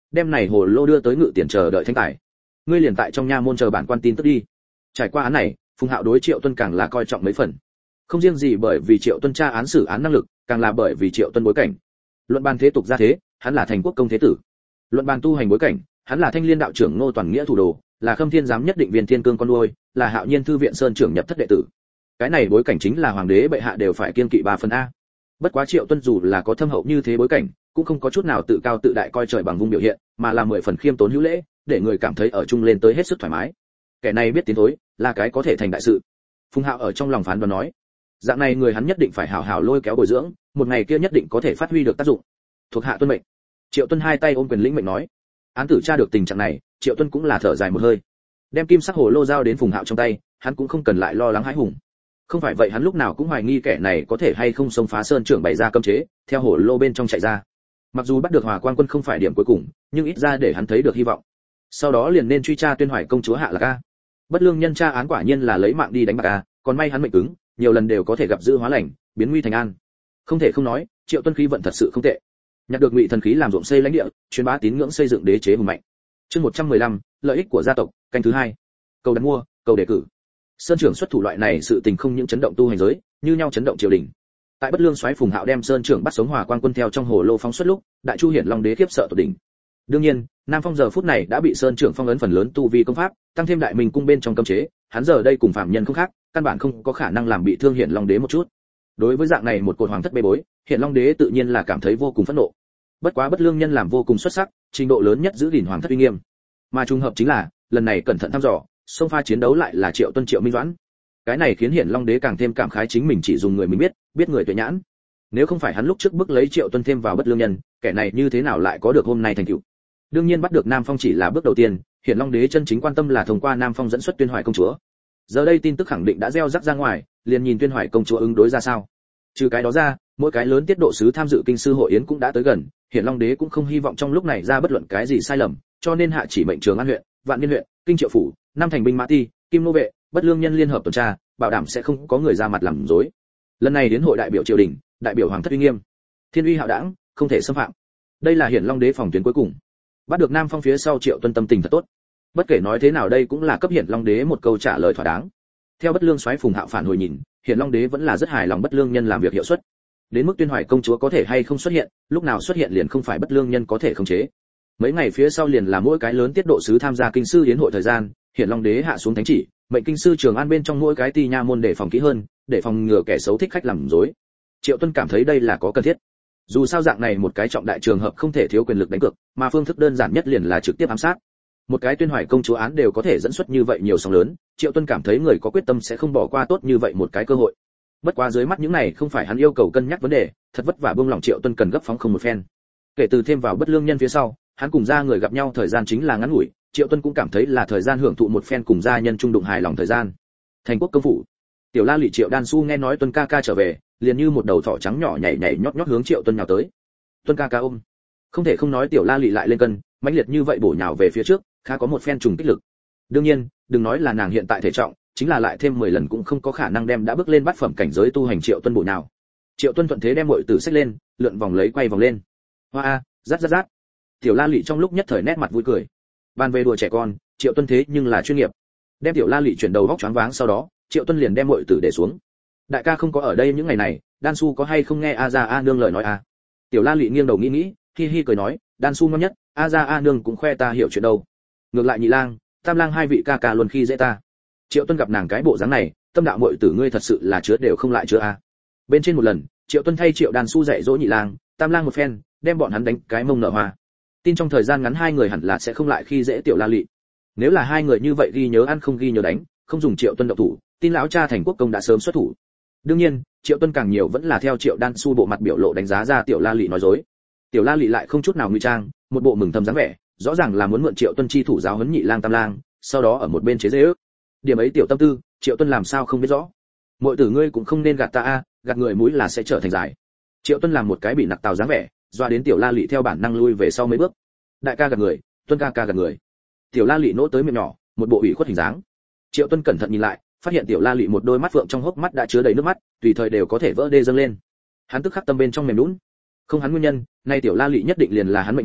đem này hồ lô đưa tới ngự tiền chờ đợi thanh tài. Ngươi liền tại trong nha môn chờ bản quan tin tức đi. Trải qua án này, Phùng Hạo đối Triệu Tuân càng là coi trọng mấy phần. Không riêng gì bởi vì Triệu Tuân tra án xử án năng lực, càng là bởi vì Triệu Tuân bối cảnh. Luận bàn thế tục gia thế, hắn là thành quốc công thế tử. Luận bàn tu hành bối cảnh, hắn là Thanh Liên đạo trưởng Ngô Toàn Nghĩa thủ đồ, là Khâm Thiên giám nhất định viên thiên cương con nuôi, là Hạo Nhiên thư viện sơn trưởng nhập thất đệ tử. Cái này bối cảnh chính là hoàng đế bệ hạ đều phải kiêng kỵ 3 phần a. Bất quá Triệu Tuân dù là có thâm hậu như thế bối cảnh, cũng không có chút nào tự cao tự đại coi trời bằng vung biểu hiện, mà là 10 phần khiêm tốn hữu lễ, để người cảm thấy ở chung lên tới hết sức thoải mái. Kẻ này biết tiến thối, là cái có thể thành đại sự. Phùng Hạo ở trong lòng phán đoán nói, dạng này người hắn nhất định phải hảo hảo lôi kéo bồi dưỡng, một ngày kia nhất định có thể phát huy được tác dụng. Thuộc hạ tuân mệnh. Triệu Tuân hai tay ôm quyền lĩnh mệnh nói. Án tử tra được tình trạng này, Triệu Tuân cũng là thở dài một hơi. Đem kim sắc hồ lô giao đến Phùng Hạo trong tay, hắn cũng không cần lại lo lắng hãi hùng. Không phải vậy hắn lúc nào cũng hoài nghi kẻ này có thể hay không xông phá sơn trưởng bày ra cấm chế, theo hồ lô bên trong chạy ra. Mặc dù bắt được Hòa Quan Quân không phải điểm cuối cùng, nhưng ít ra để hắn thấy được hy vọng. Sau đó liền nên truy tra Tuyên Hoài công chúa Hạ Lạc a. Bất lương nhân tra án quả nhiên là lấy mạng đi đánh bạc a, còn may hắn mệnh cứng, nhiều lần đều có thể gặp dữ hóa lành, biến nguy thành an. Không thể không nói, Triệu Tuân khí vận thật sự không tệ. Nhặt được Ngụy thần khí làm ruộng xây lãnh địa, truyền bá tín ngưỡng xây dựng đế chế hùng mạnh. Chương 115, lợi ích của gia tộc, canh thứ 2. Cầu đặt mua, cầu đề cử. Sơn trưởng xuất thủ loại này sự tình không những chấn động tu hành giới, như nhau chấn động triều đình. Tại Bất Lương soái Phùng Hạo đem Sơn trưởng bắt sống Hòa Quan Quân theo trong hồ lô phóng xuất lúc, Đại Chu Hiển Long đế khiếp sợ tột đỉnh. Đương nhiên, Nam Phong giờ phút này đã bị Sơn trưởng phong ấn phần lớn tu vi công pháp, tăng thêm Đại Minh cung bên trong cấm chế, hắn giờ đây cùng phạm nhân không khác, căn bản không có khả năng làm bị thương Hiển Long đế một chút. Đối với dạng này một cột hoàng thất bê bối, Hiển Long đế tự nhiên là cảm thấy vô cùng phẫn nộ. Bất quá Bất Lương nhân làm vô cùng xuất sắc, trình độ lớn nhất giữ gìn hoàng thất uy nghiêm. Mà trùng hợp chính là, lần này cẩn thận thăm dò, xông pha chiến đấu lại là Triệu Tuân Triệu Minh Doãn. Cái này khiến Hiển Long đế càng thêm cảm khái chính mình chỉ dùng người mình biết người tuệ nhãn. Nếu không phải hắn lúc trước bức lấy Triệu Tuân thêm vào Bất Lương nhân, kẻ này như thế nào lại có được hôm nay thành tựu. Đương nhiên bắt được Nam Phong chỉ là bước đầu tiên, Hiển Long đế chân chính quan tâm là thông qua Nam Phong dẫn xuất Tuyên Hoài công chúa. Giờ đây tin tức khẳng định đã gieo rắc ra ngoài, liền nhìn Tuyên Hoài công chúa ứng đối ra sao. Trừ cái đó ra, mỗi cái lớn tiết độ sứ tham dự kinh sư hội yến cũng đã tới gần, Hiển Long đế cũng không hy vọng trong lúc này ra bất luận cái gì sai lầm, cho nên hạ chỉ mệnh Trường An huyện, Vạn Niên huyện, Kinh Triệu phủ, năm thành binh mã ti, Kim nô vệ, Bất Lương nhân liên hợp tuần tra, bảo đảm sẽ không có người ra mặt làm dối. Lần này đến hội đại biểu triều đình, đại biểu hoàng thất uy nghiêm, thiên uy hạo đảng, không thể xâm phạm. Đây là Hiển Long đế phòng tuyến cuối cùng. Bắt được Nam Phong phía sau Triệu Tuân tâm tình thật tốt. Bất kể nói thế nào đây cũng là cấp Hiển Long đế một câu trả lời thỏa đáng. Theo Bất Lương soái Phùng Hạo phản hồi nhìn, Hiển Long đế vẫn là rất hài lòng Bất Lương nhân làm việc hiệu suất. Đến mức Tuyên Hoài công chúa có thể hay không xuất hiện, lúc nào xuất hiện liền không phải Bất Lương nhân có thể khống chế. Mấy ngày phía sau liền là mỗi cái lớn tiết độ sứ tham gia kinh sư yến hội thời gian, Hiển Long đế hạ xuống thánh chỉ, mệnh kinh sư Trường An bên trong mỗi cái ti nha môn để phòng kỹ hơn, để phòng ngừa kẻ xấu thích khách làm rối. Triệu Tuân cảm thấy đây là có cần thiết. Dù sao dạng này một cái trọng đại trường hợp không thể thiếu quyền lực đánh cược, mà phương thức đơn giản nhất liền là trực tiếp ám sát. Một cái Tuyên Hoài công chúa án đều có thể dẫn xuất như vậy nhiều sóng lớn, Triệu Tuân cảm thấy người có quyết tâm sẽ không bỏ qua tốt như vậy một cái cơ hội. Bất quá dưới mắt những này không phải hắn yêu cầu cân nhắc vấn đề, thật vất vả buông lòng Triệu Tuân cần gấp phóng không một phen. Kể từ thêm vào Bất Lương nhân phía sau, hắn cùng gia người gặp nhau thời gian chính là ngắn ngủi, Triệu Tuân cũng cảm thấy là thời gian hưởng thụ một phen cùng gia nhân trung đụng hài lòng thời gian. Thành quốc công phủ, Tiểu La Lị Triệu Đan Su nghe nói Tuân ca ca trở về, liền như một đầu thỏ trắng nhỏ nhảy nhảy nhót nhót hướng Triệu Tuân nhào tới. Tuân ca ca ôm. Không thể không nói Tiểu La Lị lại lên cân, mãnh liệt như vậy bổ nhào về phía trước, khá có một phen trùng kích lực. Đương nhiên, đừng nói là nàng hiện tại thể trọng, chính là lại thêm 10 lần cũng không có khả năng đem đã bước lên bát phẩm cảnh giới tu hành Triệu Tuân bổ nào. Triệu Tuân thuận thế đem muội tử xách lên, lượn vòng lấy quay vòng lên. Hoa a, rát rát rát. Tiểu La Lị trong lúc nhất thời nét mặt vui cười. Bàn về đùa trẻ con, Triệu Tuân thế nhưng là chuyên nghiệp. Đem Tiểu La Lị chuyển đầu vóc choáng váng sau đó, Triệu Tuân liền đem muội tử để xuống. Đại ca không có ở đây những ngày này, Đan Su có hay không nghe A Gia A nương lời nói à? Tiểu La Lị nghiêng đầu nghĩ nghĩ, hi hi cười nói, Đan Su ngon nhất, A Gia A nương cũng khoe ta hiểu chuyện đâu. Ngược lại Nhị Lang, Tam Lang hai vị ca ca luôn khi dễ ta. Triệu Tuân gặp nàng cái bộ dáng này, tâm đạo muội tử ngươi thật sự là chứa đều không lại chứa a. Bên trên một lần, Triệu Tuân thay Triệu Đan Su dạy dỗ Nhị Lang, Tam Lang một phen, đem bọn hắn đánh cái mông nở hoa. Tin trong thời gian ngắn hai người hẳn là sẽ không lại khi dễ Tiểu La Lị. Nếu là hai người như vậy ghi nhớ ăn không ghi nhớ đánh, không dùng Triệu Tuân động thủ, tin lão cha thành quốc công đã sớm xuất thủ. Đương nhiên, Triệu Tuân càng nhiều vẫn là theo Triệu Đan Su bộ mặt biểu lộ đánh giá ra Tiểu La Lị nói dối. Tiểu La Lị lại không chút nào ngụy trang, một bộ mừng thầm dáng vẻ, rõ ràng là muốn mượn Triệu Tuân chi thủ giáo huấn Nhị Lang Tam Lang, sau đó ở một bên chế giễu. Điểm ấy tiểu tâm tư, Triệu Tuân làm sao không biết rõ. Muội tử ngươi cũng không nên gạt ta a, gạt người mũi là sẽ trở thành dài. Triệu Tuân làm một cái bị nặc tào dáng vẻ, doa đến Tiểu La Lị theo bản năng lui về sau mấy bước. Đại ca gạt người, Tuân ca ca gạt người. Tiểu La Lị nỗ tới miệng nhỏ, một bộ ủy khuất hình dáng. Triệu Tuân cẩn thận nhìn lại, phát hiện Tiểu La Lị một đôi mắt phượng trong hốc mắt đã chứa đầy nước mắt, tùy thời đều có thể vỡ đê dâng lên. Hắn tức khắc tâm bên trong mềm nhũn. Không hắn nguyên nhân, nay Tiểu La Lị nhất định liền là hắn mệnh môn,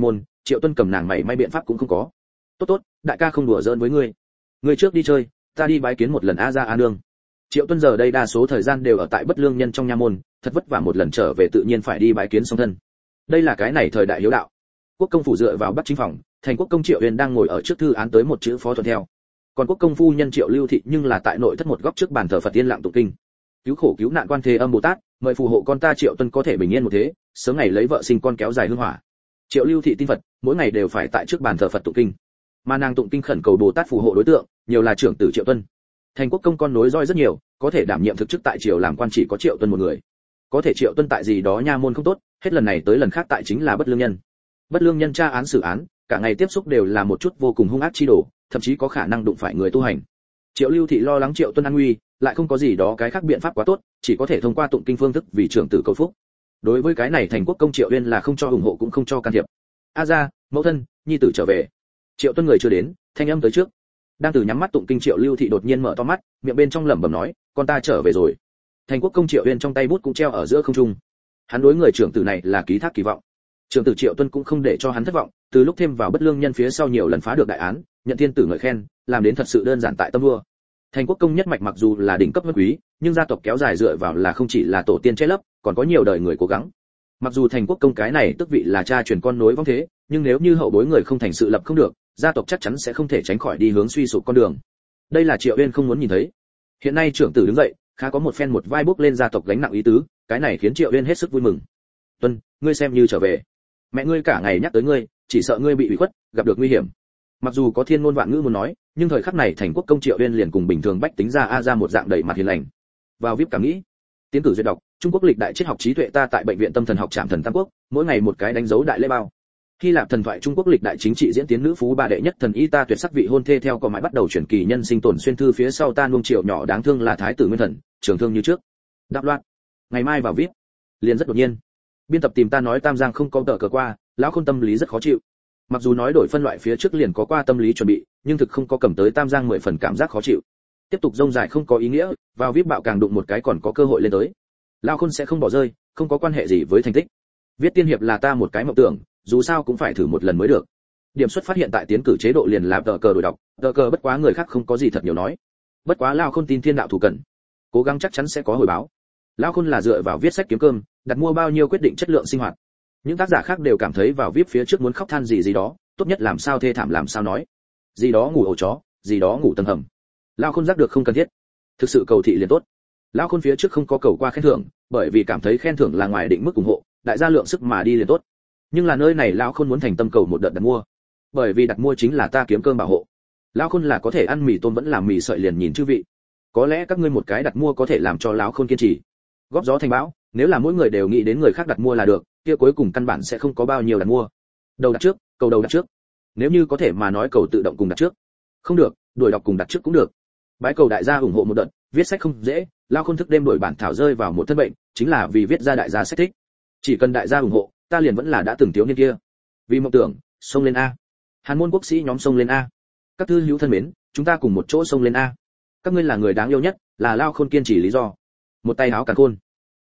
Triệu Tuân cầm nàng mảy may biện pháp cũng không có. Tốt tốt, đại ca không đùa giỡn với ngươi. Ngươi trước đi chơi, ta đi bái kiến một lần A gia A nương. Triệu Tuân giờ đây đa số thời gian đều ở tại Bất Lương Nhân trong nha môn, thật vất vả một lần trở về tự nhiên phải đi bái kiến song thân. Đây là cái này thời đại hiếu đạo. Quốc công phủ dựa vào Bắc chính phòng, thành quốc công Triệu Uyên đang ngồi ở trước thư án tới một chữ phó thuận theo. Còn quốc công phu nhân Triệu Lưu Thị nhưng là tại nội thất một góc trước bàn thờ Phật yên lặng tụng kinh. Cứu khổ cứu nạn quan thế âm Bồ Tát, mời phù hộ con ta Triệu Tuân có thể bình yên một thế, sớm ngày lấy vợ sinh con kéo dài hương hỏa. Triệu Lưu Thị tin Phật, mỗi ngày đều phải tại trước bàn thờ Phật tụng kinh. Mà nàng tụng kinh khẩn cầu Bồ Tát phù hộ đối tượng, nhiều là trưởng tử Triệu Tuân. Thành quốc công con nối roi rất nhiều, có thể đảm nhiệm thực chức tại triều làm quan chỉ có Triệu Tuân một người. Có thể Triệu Tuân tại gì đó nha môn không tốt, hết lần này tới lần khác tại chính là Bất Lương Nhân. Bất Lương Nhân tra án xử án, cả ngày tiếp xúc đều là một chút vô cùng hung ác chi đồ, thậm chí có khả năng đụng phải người tu hành. Triệu Lưu Thị lo lắng Triệu Tuân an nguy, lại không có gì đó cái khác biện pháp quá tốt, chỉ có thể thông qua tụng kinh phương thức vì trưởng tử cầu phúc. Đối với cái này thành quốc công Triệu Uyên là không cho ủng hộ cũng không cho can thiệp. A gia, mẫu thân, nhi tử trở về. Triệu Tuân người chưa đến, thanh âm tới trước. Đang từ nhắm mắt tụng kinh Triệu Lưu Thị đột nhiên mở to mắt, miệng bên trong lẩm bẩm nói, con ta trở về rồi. Thành quốc công Triệu Uyên trong tay bút cũng treo ở giữa không trung. Hắn đối người trưởng tử này là ký thác kỳ vọng. Trưởng tử Triệu Tuân cũng không để cho hắn thất vọng, từ lúc thêm vào Bất Lương Nhân phía sau nhiều lần phá được đại án, nhận thiên tử ngợi khen, làm đến thật sự đơn giản tại tâm vua. Thành quốc công nhất mạch mặc dù là đỉnh cấp vân quý, nhưng gia tộc kéo dài dựa vào là không chỉ là tổ tiên che lấp, còn có nhiều đời người cố gắng. Mặc dù thành quốc công cái này tức vị là cha truyền con nối vong thế, nhưng nếu như hậu bối người không thành sự lập không được, gia tộc chắc chắn sẽ không thể tránh khỏi đi hướng suy sụp con đường. Đây là Triệu Uyên không muốn nhìn thấy. Hiện nay trưởng tử đứng dậy, khá có một phen một vai bước lên gia tộc gánh nặng ý tứ, cái này khiến Triệu Uyên hết sức vui mừng. Tuân, ngươi xem như trở về. Mẹ ngươi cả ngày nhắc tới ngươi, chỉ sợ ngươi bị ủy khuất, gặp được nguy hiểm. Mặc dù có thiên ngôn vạn ngữ muốn nói, nhưng thời khắc này thành quốc công Triệu Uyên liền cùng bình thường bách tính ra a ra một dạng đầy mặt hiền lành. Vào vip cảm nghĩ, tiến cử duyệt đọc, Trung Quốc lịch đại triết học trí tuệ ta tại bệnh viện tâm thần học Trạm Thần Tam Quốc, mỗi ngày một cái đánh dấu đại lễ bao. Hy Lạp thần thoại Trung Quốc lịch đại chính trị diễn tiến nữ phú ba đệ nhất thần y ta tuyệt sắc vị hôn thê theo có mãi bắt đầu truyền kỳ nhân sinh tồn xuyên thư phía sau ta nuông chiều nhỏ đáng thương là thái tử Nguyên Thần, trường thương như trước. Đáp loạt. Ngày mai vào vip. Liền rất đột nhiên. Biên tập tìm ta nói Tam Giang không có tờ cờ qua, lão Khôn tâm lý rất khó chịu. Mặc dù nói đổi phân loại phía trước liền có qua tâm lý chuẩn bị, nhưng thực không có cầm tới Tam Giang 10 phần cảm giác khó chịu. Tiếp tục rông dài không có ý nghĩa, vào vip bạo càng đụng một cái còn có cơ hội lên tới. Lão Khôn sẽ không bỏ rơi, không có quan hệ gì với thành tích. Viết tiên hiệp là ta một cái mộng tưởng, dù sao cũng phải thử một lần mới được. Điểm xuất phát hiện tại tiến cử chế độ liền là tờ cờ đổi đọc, tờ cờ bất quá người khác không có gì thật nhiều nói. Bất quá Lão Khôn tin thiên đạo thủ cần, cố gắng chắc chắn sẽ có hồi báo. Lão Khôn là dựa vào viết sách kiếm cơm, đặt mua bao nhiêu quyết định chất lượng sinh hoạt. Những tác giả khác đều cảm thấy vào vip phía trước muốn khóc than gì đó, tốt nhất làm sao thê thảm làm sao nói. Gì đó ngủ ổ chó, gì đó ngủ tầng hầm. Lão Khôn giác được không cần thiết. Thực sự cầu thị liền tốt. Lão Khôn phía trước không có cầu qua khen thưởng, bởi vì cảm thấy khen thưởng là ngoài định mức ủng hộ, đại gia lượng sức mà đi liền tốt. Nhưng là nơi này Lão Khôn muốn thành tâm cầu một đợt đặt mua. Bởi vì đặt mua chính là ta kiếm cơm bảo hộ. Lão Khôn là có thể ăn mì tôm vẫn làm mì sợi liền nhìn chư vị. Có lẽ các ngươi một cái đặt mua có thể làm cho Lão Khôn kiên trì. Góp gió thành bão, nếu là mỗi người đều nghĩ đến người khác đặt mua là được, kia cuối cùng căn bản sẽ không có bao nhiêu đặt mua. Đầu đặt trước, cầu đầu đặt trước. Nếu như có thể mà nói cầu tự động cùng đặt trước. Không được, đuổi đọc cùng đặt trước cũng được. Bái cầu đại gia ủng hộ một đợt, viết sách không dễ, Lao Khôn thức đêm đổi bản thảo rơi vào một thân bệnh, chính là vì viết ra đại gia sách thích. Chỉ cần đại gia ủng hộ, ta liền vẫn là đã từng thiếu niên kia. Vì mộng tưởng, xông lên a. Hàn môn quốc sĩ nhóm xông lên a. Các thư hữu thân mến, chúng ta cùng một chỗ xông lên a. Các ngươi là người đáng yêu nhất, là Lao Khôn kiên trì lý do. Một tay áo càn khôn.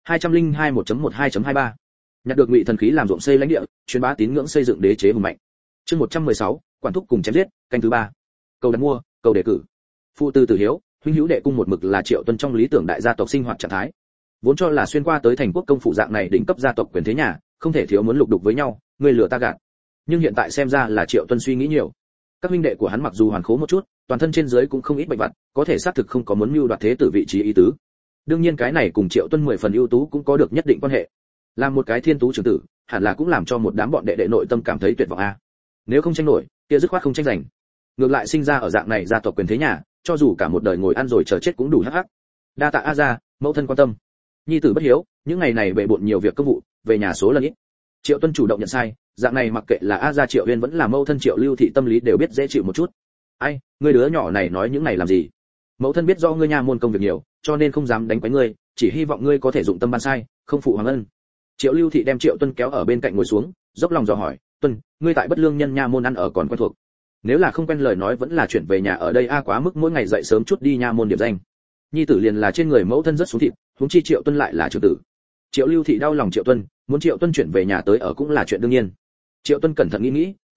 202 1.12.23. Nhặt được ngụy thần khí làm ruộng xây lãnh địa, truyền bá tín ngưỡng xây dựng đế chế hùng mạnh. Chương 116, quản thúc cùng chém giết, canh thứ 3. Cầu đặt mua, cầu đề cử. Phụ tư tử hiếu, huynh hữu đệ cung một mực là Triệu Tuân trong lý tưởng đại gia tộc sinh hoạt trạng thái. Vốn cho là xuyên qua tới thành quốc công phủ dạng này đỉnh cấp gia tộc quyền thế nhà, không thể thiếu muốn lục đục với nhau, người lừa ta gạt. Nhưng hiện tại xem ra là Triệu Tuân suy nghĩ nhiều. Các huynh đệ của hắn mặc dù hoàn khố một chút, toàn thân trên dưới cũng không ít bệnh vặt, có thể xác thực không có muốn mưu đoạt thế tử vị trí ý tứ. Đương nhiên cái này cùng Triệu Tuân 10 phần ưu tú cũng có được nhất định quan hệ. Làm một cái thiên tú trưởng tử, hẳn là cũng làm cho một đám bọn đệ đệ nội tâm cảm thấy tuyệt vọng a. Nếu không tranh nổi, kia dứt khoát không tranh giành. Ngược lại sinh ra ở dạng này gia tộc quyền thế nhà, cho dù cả một đời ngồi ăn rồi chờ chết cũng đủ hắc hắc. Đa tạ a gia, mẫu thân quan tâm. Nhi tử bất hiếu, những ngày này bệ bội nhiều việc công vụ, về nhà số lần ít. Triệu Tuân chủ động nhận sai, dạng này mặc kệ là a gia Triệu Uyên vẫn là mẫu thân Triệu Lưu Thị tâm lý đều biết dễ chịu một chút. Ai, ngươi đứa nhỏ này nói những này làm gì? Mẫu thân biết do ngươi nha môn công việc nhiều, cho nên không dám đánh quấy ngươi, chỉ hy vọng ngươi có thể dụng tâm ban sai, không phụ hoàng ân. Triệu Lưu Thị đem Triệu Tuân kéo ở bên cạnh ngồi xuống, dốc lòng dò hỏi, Tuân, ngươi tại Bất Lương Nhân nha môn ăn ở còn quen thuộc? Nếu là không quen lời nói vẫn là chuyển về nhà ở đây a quá mức mỗi ngày dậy sớm chút đi nha môn điểm danh. Nhi tử liền là trên người mẫu thân rất xuống thịt, huống chi Triệu Tuân lại là trưởng tử. Triệu Lưu Thị đau lòng Triệu Tuân, muốn Triệu Tuân chuyển về nhà tới ở cũng là chuyện đương nhiên. Triệu Tuân cẩn thận nghĩ nghĩ,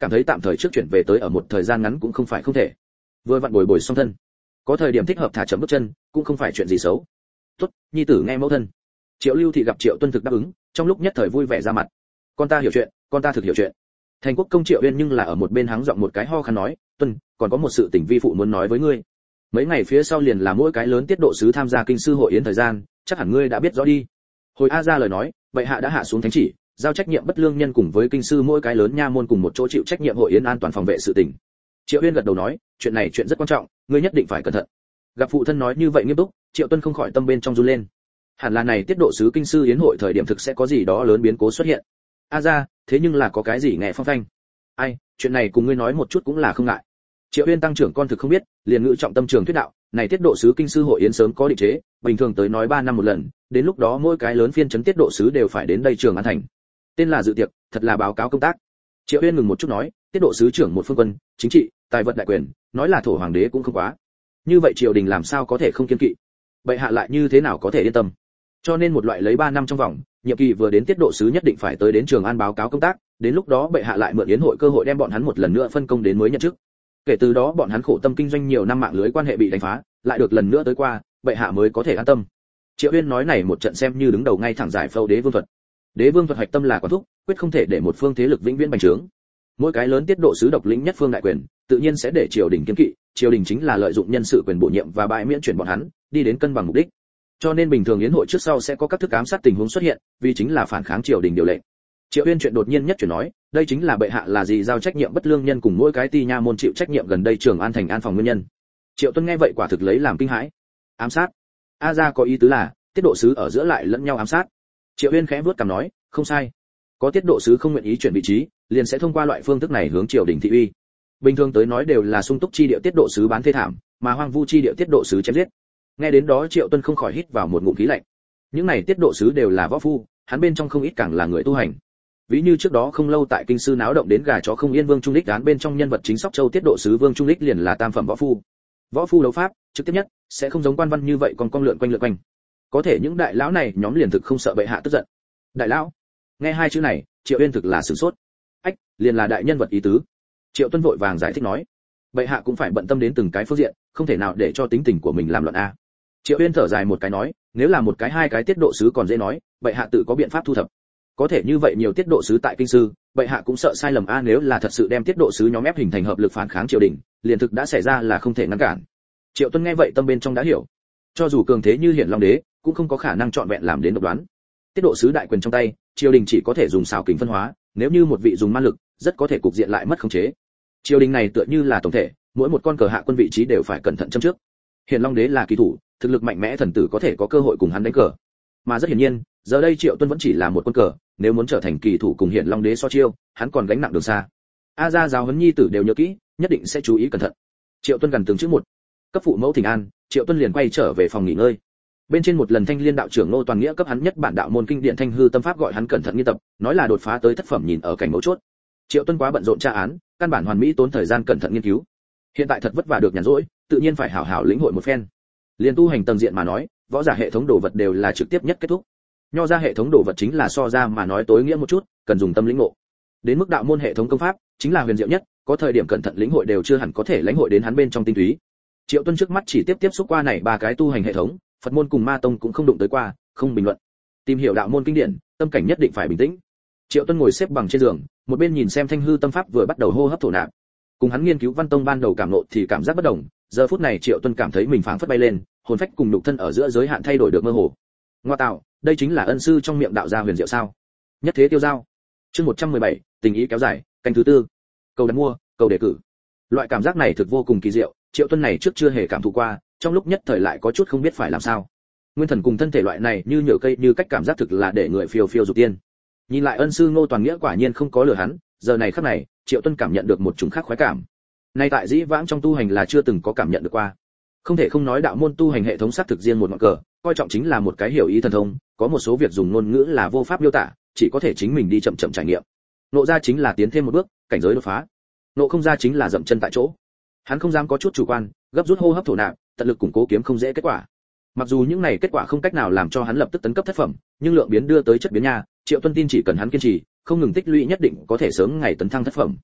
cảm thấy tạm thời trước chuyển về tới ở một thời gian ngắn cũng không phải không thể. Vừa vặn bồi bồi xong thân, có thời điểm thích hợp thả chậm bước chân, cũng không phải chuyện gì xấu. Tốt, nhi tử nghe mẫu thân. Triệu Lưu Thị gặp Triệu Tuân thực đáp ứng, trong lúc nhất thời vui vẻ ra mặt. Con ta hiểu chuyện, con ta thực hiểu chuyện. Thành Quốc công Triệu Uyên nhưng là ở một bên hắng giọng một cái ho khan nói, Tuân, còn có một sự tình vi phụ muốn nói với ngươi. Mấy ngày phía sau liền là mỗi cái lớn tiết độ sứ tham gia kinh sư hội yến thời gian, chắc hẳn ngươi đã biết rõ đi. Hồi A ra lời nói, bệ hạ đã hạ xuống thánh chỉ, giao trách nhiệm bất lương nhân cùng với kinh sư mỗi cái lớn nha môn cùng một chỗ chịu trách nhiệm hội yến an toàn phòng vệ sự tình. Triệu Uyên gật đầu nói, chuyện này chuyện rất quan trọng, ngươi nhất định phải cẩn thận. Gặp phụ thân nói như vậy nghiêm túc, Triệu Tuân không khỏi tâm bên trong run lên. Hẳn là này tiết độ sứ kinh sư yến hội thời điểm thực sẽ có gì đó lớn biến cố xuất hiện. A ra, thế nhưng là có cái gì nghe phong phanh. Ai, chuyện này cùng ngươi nói một chút cũng là không ngại. Triệu Uyên tăng trưởng con thực không biết, liền ngữ trọng tâm trường thuyết đạo, này tiết độ sứ kinh sư hội yến sớm có định chế, bình thường tới nói 3 năm một lần, đến lúc đó mỗi cái lớn phiên trấn tiết độ sứ đều phải đến đây Trường An thành. Tên là dự tiệc, thật là báo cáo công tác. Triệu Uyên ngừng một chút nói, tiết độ sứ trưởng một phương quân, chính trị, tài vật đại quyền, nói là thổ hoàng đế cũng không quá. Như vậy triều đình làm sao có thể không kiên kỵ? Bệ hạ lại như thế nào có thể yên tâm? Cho nên một loại lấy 3 năm trong vòng, nhiệm kỳ vừa đến tiết độ sứ nhất định phải tới đến Trường An báo cáo công tác, đến lúc đó bệ hạ lại mượn yến hội cơ hội đem bọn hắn một lần nữa phân công đến mới nhận chức. Kể từ đó bọn hắn khổ tâm kinh doanh nhiều năm mạng lưới quan hệ bị đánh phá, lại được lần nữa tới qua, bệ hạ mới có thể an tâm. Triệu Uyên nói này một trận xem như đứng đầu ngay thẳng giải phẫu đế vương thuật. Đế vương thuật hạch tâm là quản thúc, quyết không thể để một phương thế lực vĩnh viễn bành trướng. Mỗi cái lớn tiết độ sứ độc lĩnh nhất phương đại quyền, tự nhiên sẽ để triều đình kiêng kỵ, triều đình chính là lợi dụng nhân sự quyền bổ nhiệm và bãi miễn chuyển bọn hắn, đi đến cân bằng mục đích. Cho nên bình thường yến hội trước sau sẽ có các thức ám sát tình huống xuất hiện, vì chính là phản kháng triều đình điều lệnh. Triệu Uyên chuyện đột nhiên nhất chuyển nói, đây chính là bệ hạ là gì giao trách nhiệm bất lương nhân cùng mỗi cái ti nha môn chịu trách nhiệm gần đây Trường An thành an phòng nguyên nhân. Triệu Tuân nghe vậy quả thực lấy làm kinh hãi. Ám sát? A gia có ý tứ là tiết độ sứ ở giữa lại lẫn nhau ám sát. Triệu Uyên khẽ vuốt cằm nói, không sai. Có tiết độ sứ không nguyện ý chuyển vị trí, liền sẽ thông qua loại phương thức này hướng triều đình thị uy. Bình thường tới nói đều là sung túc chi địa tiết độ sứ bán thê thảm, mà hoang vu chi địa tiết độ sứ chém giết. Nghe đến đó Triệu Tuân không khỏi hít vào một ngụm khí lạnh. Những này tiết độ sứ đều là võ phu, hắn bên trong không ít càng là người tu hành. Ví như trước đó không lâu tại kinh sư náo động đến gà chó không yên Vương Trung Lịch án bên trong nhân vật chính Sóc Châu tiết độ sứ Vương Trung Lịch liền là tam phẩm võ phu. Võ phu đấu pháp, trực tiếp nhất, sẽ không giống quan văn như vậy còn cong lượn quanh. Có thể những đại lão này nhóm liền thực không sợ bệ hạ tức giận. Đại lão? Nghe hai chữ này, Triệu Uyên thực là sửng sốt. Ách, liền là đại nhân vật ý tứ. Triệu Tuân vội vàng giải thích nói, bệ hạ cũng phải bận tâm đến từng cái phương diện, không thể nào để cho tính tình của mình làm loạn a. Triệu Uyên thở dài một cái nói, nếu là một cái hai cái tiết độ sứ còn dễ nói, bệ hạ tự có biện pháp thu thập. Có thể như vậy nhiều tiết độ sứ tại kinh sư, bệ hạ cũng sợ sai lầm a, nếu là thật sự đem tiết độ sứ nhóm ép hình thành hợp lực phản kháng triều đình, liền thực đã xảy ra là không thể ngăn cản. Triệu Tuân nghe vậy tâm bên trong đã hiểu, cho dù cường thế như Hiển Long đế, cũng không có khả năng trọn vẹn làm đến độc đoán. Tiết độ sứ đại quyền trong tay, triều đình chỉ có thể dùng xảo kình phân hóa, nếu như một vị dùng man lực, rất có thể cục diện lại mất khống chế. Triều đình này tựa như là tổng thể, mỗi một con cờ hạ quân vị trí đều phải cẩn thận châm trước. Hiển Long đế là kỳ thủ, thực lực mạnh mẽ thần tử có thể có cơ hội cùng hắn đánh cờ. Mà rất hiển nhiên, giờ đây Triệu Tuân vẫn chỉ là một quân cờ, nếu muốn trở thành kỳ thủ cùng Hiển Long đế so chiêu, hắn còn gánh nặng đường xa. A gia giáo huấn nhi tử đều nhớ kỹ, nhất định sẽ chú ý cẩn thận. Triệu Tuân gần từng chữ một. Cấp phụ mẫu thỉnh an, Triệu Tuân liền quay trở về phòng nghỉ ngơi. Bên trên một lần Thanh Liên đạo trưởng Ngô Toàn Nghĩa cấp hắn nhất bản đạo môn kinh điển Thanh hư tâm pháp gọi hắn cẩn thận nghiên tập, nói là đột phá tới thất phẩm nhìn ở cảnh mấu chốt. Triệu Tuân quá bận rộn tra án, căn bản hoàn mỹ tốn thời gian cẩn thận nghiên cứu. Hiện tại thật vất vả được nhàn rỗi, tự nhiên phải hảo hảo lĩnh hội một phen. Liên tu hành tầng diện mà nói, võ giả hệ thống đồ vật đều là trực tiếp nhất kết thúc. Nho ra hệ thống đồ vật chính là so ra mà nói tối nghĩa một chút, cần dùng tâm lĩnh ngộ. Đến mức đạo môn hệ thống công pháp, chính là huyền diệu nhất, có thời điểm cẩn thận lĩnh hội đều chưa hẳn có thể lĩnh hội đến hắn bên trong tinh túy. Triệu Tuân trước mắt chỉ tiếp xúc qua này ba cái tu hành hệ thống, Phật môn cùng Ma tông cũng không đụng tới qua, không bình luận. Tìm hiểu đạo môn kinh điển, tâm cảnh nhất định phải bình tĩnh. Triệu Tuân ngồi xếp bằng trên giường, một bên nhìn xem Thanh hư tâm pháp vừa bắt đầu hô hấp thổ nạp. Cùng hắn nghiên cứu Văn tông ban đầu cảm ngộ thì cảm giác bất đồng, giờ phút này Triệu Tuân cảm thấy mình phảng phất bay lên, hồn phách cùng nhục thân ở giữa giới hạn thay đổi được mơ hồ. Ngoa tạo, đây chính là ân sư trong miệng đạo gia huyền diệu sao? Nhất thế tiêu giao. Chương 117, tình ý kéo dài, canh thứ tư. Cầu đặt mua, cầu đề cử. Loại cảm giác này thực vô cùng kỳ diệu, Triệu Tuân này trước chưa hề cảm thụ qua, trong lúc nhất thời lại có chút không biết phải làm sao. Nguyên thần cùng thân thể loại này như nhựa cây như cách cảm giác thực là để người phiêu phiêu dục tiên. Nhìn lại ân sư Ngô Toàn Nghĩa quả nhiên không có lừa hắn, giờ này khắc này, Triệu Tuân cảm nhận được một chủng khác khoái cảm. Nay tại dĩ vãng trong tu hành là chưa từng có cảm nhận được qua. Không thể không nói đạo môn tu hành hệ thống xác thực riêng một ngọn cờ, coi trọng chính là một cái hiểu ý thần thông, có một số việc dùng ngôn ngữ là vô pháp miêu tả, chỉ có thể chính mình đi chậm chậm trải nghiệm. Nộ ra chính là tiến thêm một bước, cảnh giới đột phá. Nộ không ra chính là dậm chân tại chỗ. Hắn không dám có chút chủ quan, gấp rút hô hấp thổ nạp, tận lực củng cố kiếm không dễ kết quả. Mặc dù những này kết quả không cách nào làm cho hắn lập tức tấn cấp thất phẩm, nhưng lượng biến đưa tới chất biến nha, Triệu Tuân tin chỉ cần hắn kiên trì, không ngừng tích lũy nhất định có thể sớm ngày tấn thăng thất phẩm.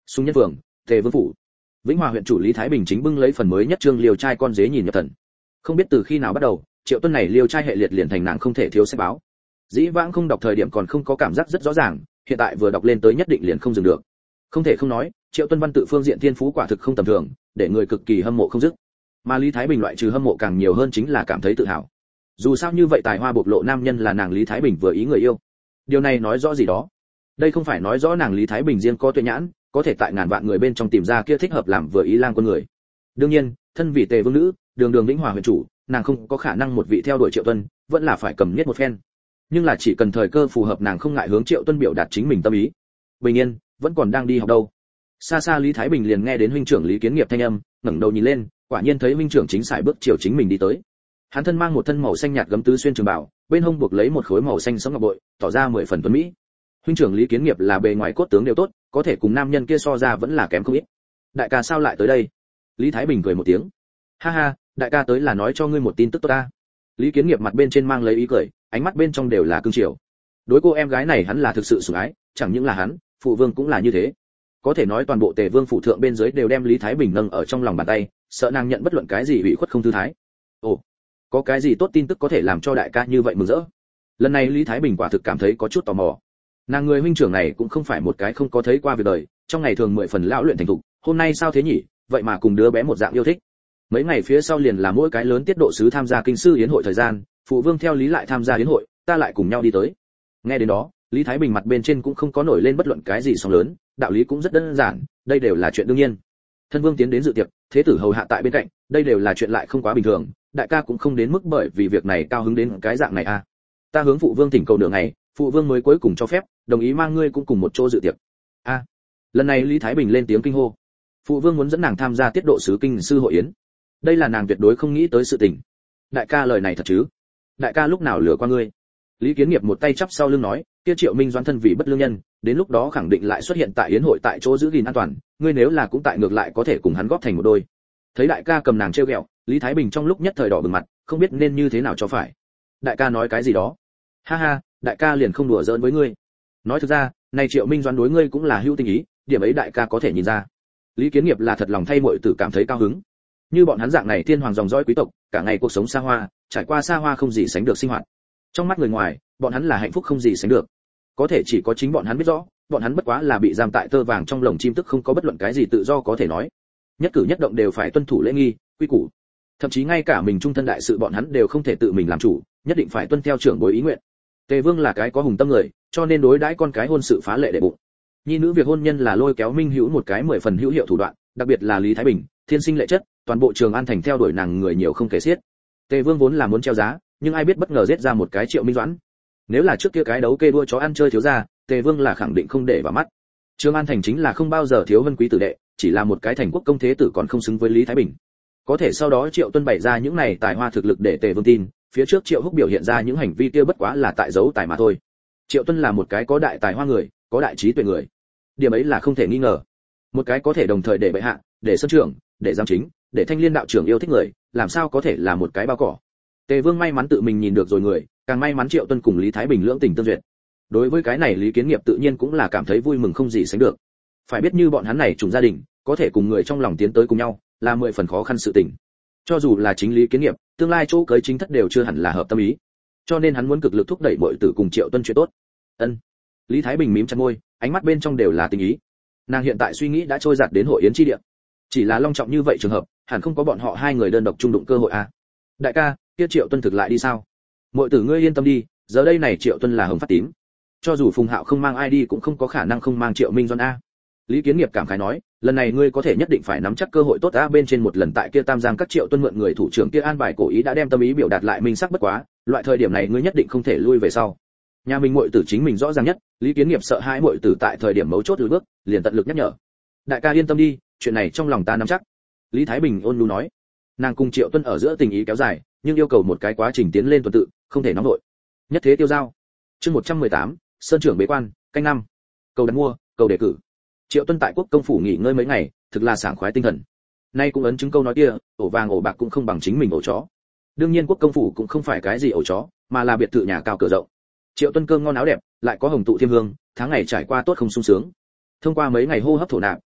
Sùng Nhân Phường, Tề Vương phủ. Vĩnh Hòa huyện chủ Lý Thái Bình chính bưng lấy phần mới nhất chương Liêu trai con dế nhìn nhập thần. Không biết từ khi nào bắt đầu, Triệu Tuân này Liêu trai hệ liệt liền thành nàng không thể thiếu sách báo. Dĩ vãng không đọc thời điểm còn không có cảm giác rất rõ ràng, hiện tại vừa đọc lên tới nhất định liền không dừng được. Không thể không nói, Triệu Tuân văn tự phương diện thiên phú quả thực không tầm thường, để người cực kỳ hâm mộ không dứt. Mà Lý Thái Bình loại trừ hâm mộ càng nhiều hơn chính là cảm thấy tự hào. Dù sao như vậy tài hoa bộc lộ nam nhân là nàng Lý Thái Bình vừa ý người yêu. Điều này nói rõ gì đó? Đây không phải nói rõ nàng Lý Thái Bình riêng có tuệ nhãn, có thể tại ngàn vạn người bên trong tìm ra kia thích hợp làm vừa ý lang con người. Đương nhiên, thân vị Tề vương nữ, đường đường Vĩnh Hòa huyện chủ, nàng không có khả năng một vị theo đuổi Triệu Tuân, vẫn là phải cầm nhất một phen. Nhưng là chỉ cần thời cơ phù hợp nàng không ngại hướng Triệu Tuân biểu đạt chính mình tâm ý. Bình yên, vẫn còn đang đi học đâu. Xa xa Lý Thái Bình liền nghe đến huynh trưởng Lý Kiến Nghiệp thanh âm, ngẩng đầu nhìn lên, quả nhiên thấy huynh trưởng chính sải bước chiều chính mình đi tới. Hắn thân mang một thân màu xanh nhạt gấm tứ xuyên trường bào, bên hông buộc lấy một khối màu xanh sẫm ngọc bội, tỏ ra 10 phần tuấn mỹ. Huynh trưởng Lý Kiến Nghiệp là bề ngoài cốt tướng đều tốt, có thể cùng nam nhân kia so ra vẫn là kém không ít. Đại ca sao lại tới đây? Lý Thái Bình cười một tiếng. Ha ha, đại ca tới là nói cho ngươi một tin tức tốt ta. Lý Kiến Nghiệp mặt bên trên mang lấy ý cười, ánh mắt bên trong đều là cương triều. Đối cô em gái này hắn là thực sự sủng ái, chẳng những là hắn, phụ vương cũng là như thế. Có thể nói toàn bộ Tề Vương phủ thượng bên dưới đều đem Lý Thái Bình nâng ở trong lòng bàn tay, sợ nàng nhận bất luận cái gì ủy khuất không thư thái. Ồ, có cái gì tốt tin tức có thể làm cho đại ca như vậy mừng rỡ? Lần này Lý Thái Bình quả thực cảm thấy có chút tò mò. Nàng người huynh trưởng này cũng không phải một cái không có thấy qua việc đời, trong ngày thường 10 phần lão luyện thành thục, hôm nay sao thế nhỉ, vậy mà cùng đứa bé một dạng yêu thích. Mấy ngày phía sau liền là mỗi cái lớn tiết độ sứ tham gia kinh sư yến hội thời gian, phụ vương theo Lý lại tham gia yến hội, ta lại cùng nhau đi tới. Nghe đến đó, Lý Thái Bình mặt bên trên cũng không có nổi lên bất luận cái gì sóng lớn, đạo lý cũng rất đơn giản, đây đều là chuyện đương nhiên. Thân vương tiến đến dự tiệc, thế tử hầu hạ tại bên cạnh, đây đều là chuyện lại không quá bình thường, đại ca cũng không đến mức bởi vì việc này cao hứng đến cái dạng này a. Ta hướng phụ vương thỉnh cầu nửa ngày, phụ vương mới cuối cùng cho phép, đồng ý mang ngươi cũng cùng một chỗ dự tiệc. A. Lần này Lý Thái Bình lên tiếng kinh hô. Phụ vương muốn dẫn nàng tham gia tiết độ sứ kinh sư hội yến. Đây là nàng tuyệt đối không nghĩ tới sự tình. Đại ca lời này thật chứ? Đại ca lúc nào lừa qua ngươi? Lý Kiến Nghiệp một tay chắp sau lưng nói, kia Triệu Minh Doãn thân vì bất lương nhân, đến lúc đó khẳng định lại xuất hiện tại yến hội tại chỗ giữ gìn an toàn, ngươi nếu là cũng tại ngược lại có thể cùng hắn góp thành một đôi. Thấy đại ca cầm nàng trêu ghẹo, Lý Thái Bình trong lúc nhất thời đỏ bừng mặt, không biết nên như thế nào cho phải. Đại ca nói cái gì đó? Ha ha, đại ca liền không đùa giỡn với ngươi. Nói thực ra, này Triệu Minh Doãn đối ngươi cũng là hữu tình ý, điểm ấy đại ca có thể nhìn ra. Lý Kiến Nghiệp là thật lòng thay muội tử cảm thấy cao hứng. Như bọn hắn dạng này thiên hoàng dòng dõi quý tộc, cả ngày cuộc sống xa hoa, trải qua xa hoa không gì sánh được sinh hoạt. Trong mắt người ngoài, bọn hắn là hạnh phúc không gì sánh được. Có thể chỉ có chính bọn hắn biết rõ, bọn hắn bất quá là bị giam tại tơ vàng trong lồng chim tức không có bất luận cái gì tự do có thể nói. Nhất cử nhất động đều phải tuân thủ lễ nghi, quy củ. Thậm chí ngay cả mình trung thân đại sự bọn hắn đều không thể tự mình làm chủ, nhất định phải tuân theo trưởng bối ý nguyện. Tề Vương là cái có hùng tâm người, cho nên đối đãi con cái hôn sự phá lệ đệ bụng. Nhi nữ việc hôn nhân là lôi kéo Minh Hữu một cái 10 phần hữu hiệu thủ đoạn, đặc biệt là Lý Thái Bình, thiên sinh lệ chất, toàn bộ Trường An thành theo đuổi nàng người nhiều không kể xiết. Tề Vương vốn là muốn treo giá, nhưng ai biết bất ngờ giết ra một cái Triệu Minh Doãn. Nếu là trước kia cái đấu kê đua chó ăn chơi thiếu gia, Tề Vương là khẳng định không để vào mắt. Trường An thành chính là không bao giờ thiếu vân quý tử đệ, chỉ là một cái thành quốc công thế tử còn không xứng với Lý Thái Bình. Có thể sau đó Triệu Tuân bày ra những này tài hoa thực lực để Tề Vương tin, phía trước Triệu Húc biểu hiện ra những hành vi kia bất quá là tại giấu tài mà thôi. Triệu Tuân là một cái có đại tài hoa người, có đại trí tuệ người. Điểm ấy là không thể nghi ngờ. Một cái có thể đồng thời để bệ hạ, để sơn trưởng, để giám chính, để thanh liên đạo trưởng yêu thích người, làm sao có thể là một cái bao cỏ. Tề Vương may mắn tự mình nhìn được rồi người, càng may mắn Triệu Tuân cùng Lý Thái Bình lưỡng tình tương duyệt. Đối với cái này Lý Kiến Nghiệp tự nhiên cũng là cảm thấy vui mừng không gì sánh được. Phải biết như bọn hắn này trùng gia đình, có thể cùng người trong lòng tiến tới cùng nhau, là 10 phần khó khăn sự tình. Cho dù là chính Lý Kiến Nghiệp, tương lai chỗ cưới chính thất đều chưa hẳn là hợp tâm ý. Cho nên hắn muốn cực lực thúc đẩy muội tử cùng Triệu Tuân chuyện tốt. Ân. Lý Thái Bình mím chặt môi, ánh mắt bên trong đều là tình ý. Nàng hiện tại suy nghĩ đã trôi dạt đến hội yến chi địa. Chỉ là long trọng như vậy trường hợp, hẳn không có bọn họ hai người đơn độc chung đụng cơ hội à. Đại ca, kia Triệu Tuân thực lại đi sao? Muội tử ngươi yên tâm đi, giờ đây này Triệu Tuân là hồng phát tím. Cho dù Phùng Hạo không mang ai đi cũng không có khả năng không mang Triệu Minh Doãn a. Lý Kiến Nghiệp cảm khái nói, lần này ngươi có thể nhất định phải nắm chắc cơ hội tốt a. Bên trên một lần tại kia Tam Giang các Triệu Tuân mượn người thủ trưởng kia an bài cố ý đã đem tâm ý biểu đạt lại minh sắc bất quá, loại thời điểm này ngươi nhất định không thể lui về sau. Nhà mình muội tử chính mình rõ ràng nhất, Lý Kiến Nghiệp sợ hãi muội tử tại thời điểm mấu chốt lùi bước, liền tận lực nhắc nhở. Đại ca yên tâm đi, chuyện này trong lòng ta nắm chắc. Lý Thái Bình ôn nhu nói. Nàng cùng Triệu Tuân ở giữa tình ý kéo dài, nhưng yêu cầu một cái quá trình tiến lên tuần tự, không thể nóng vội. Nhất thế tiêu giao. Chương 118, Sơn trưởng bế quan, canh năm. Cầu đặt mua, cầu đề cử. Triệu Tuân tại Quốc công phủ nghỉ ngơi mấy ngày, thực là sảng khoái tinh thần. Nay cũng ấn chứng câu nói kia, ổ vàng ổ bạc cũng không bằng chính mình ổ chó. Đương nhiên Quốc công phủ cũng không phải cái gì ổ chó, mà là biệt thự nhà cao cửa rộng. Triệu Tuân cơm ngon áo đẹp, lại có hồng tụ thiêm hương, tháng ngày trải qua tốt không sung sướng. Thông qua mấy ngày hô hấp thổ nạp,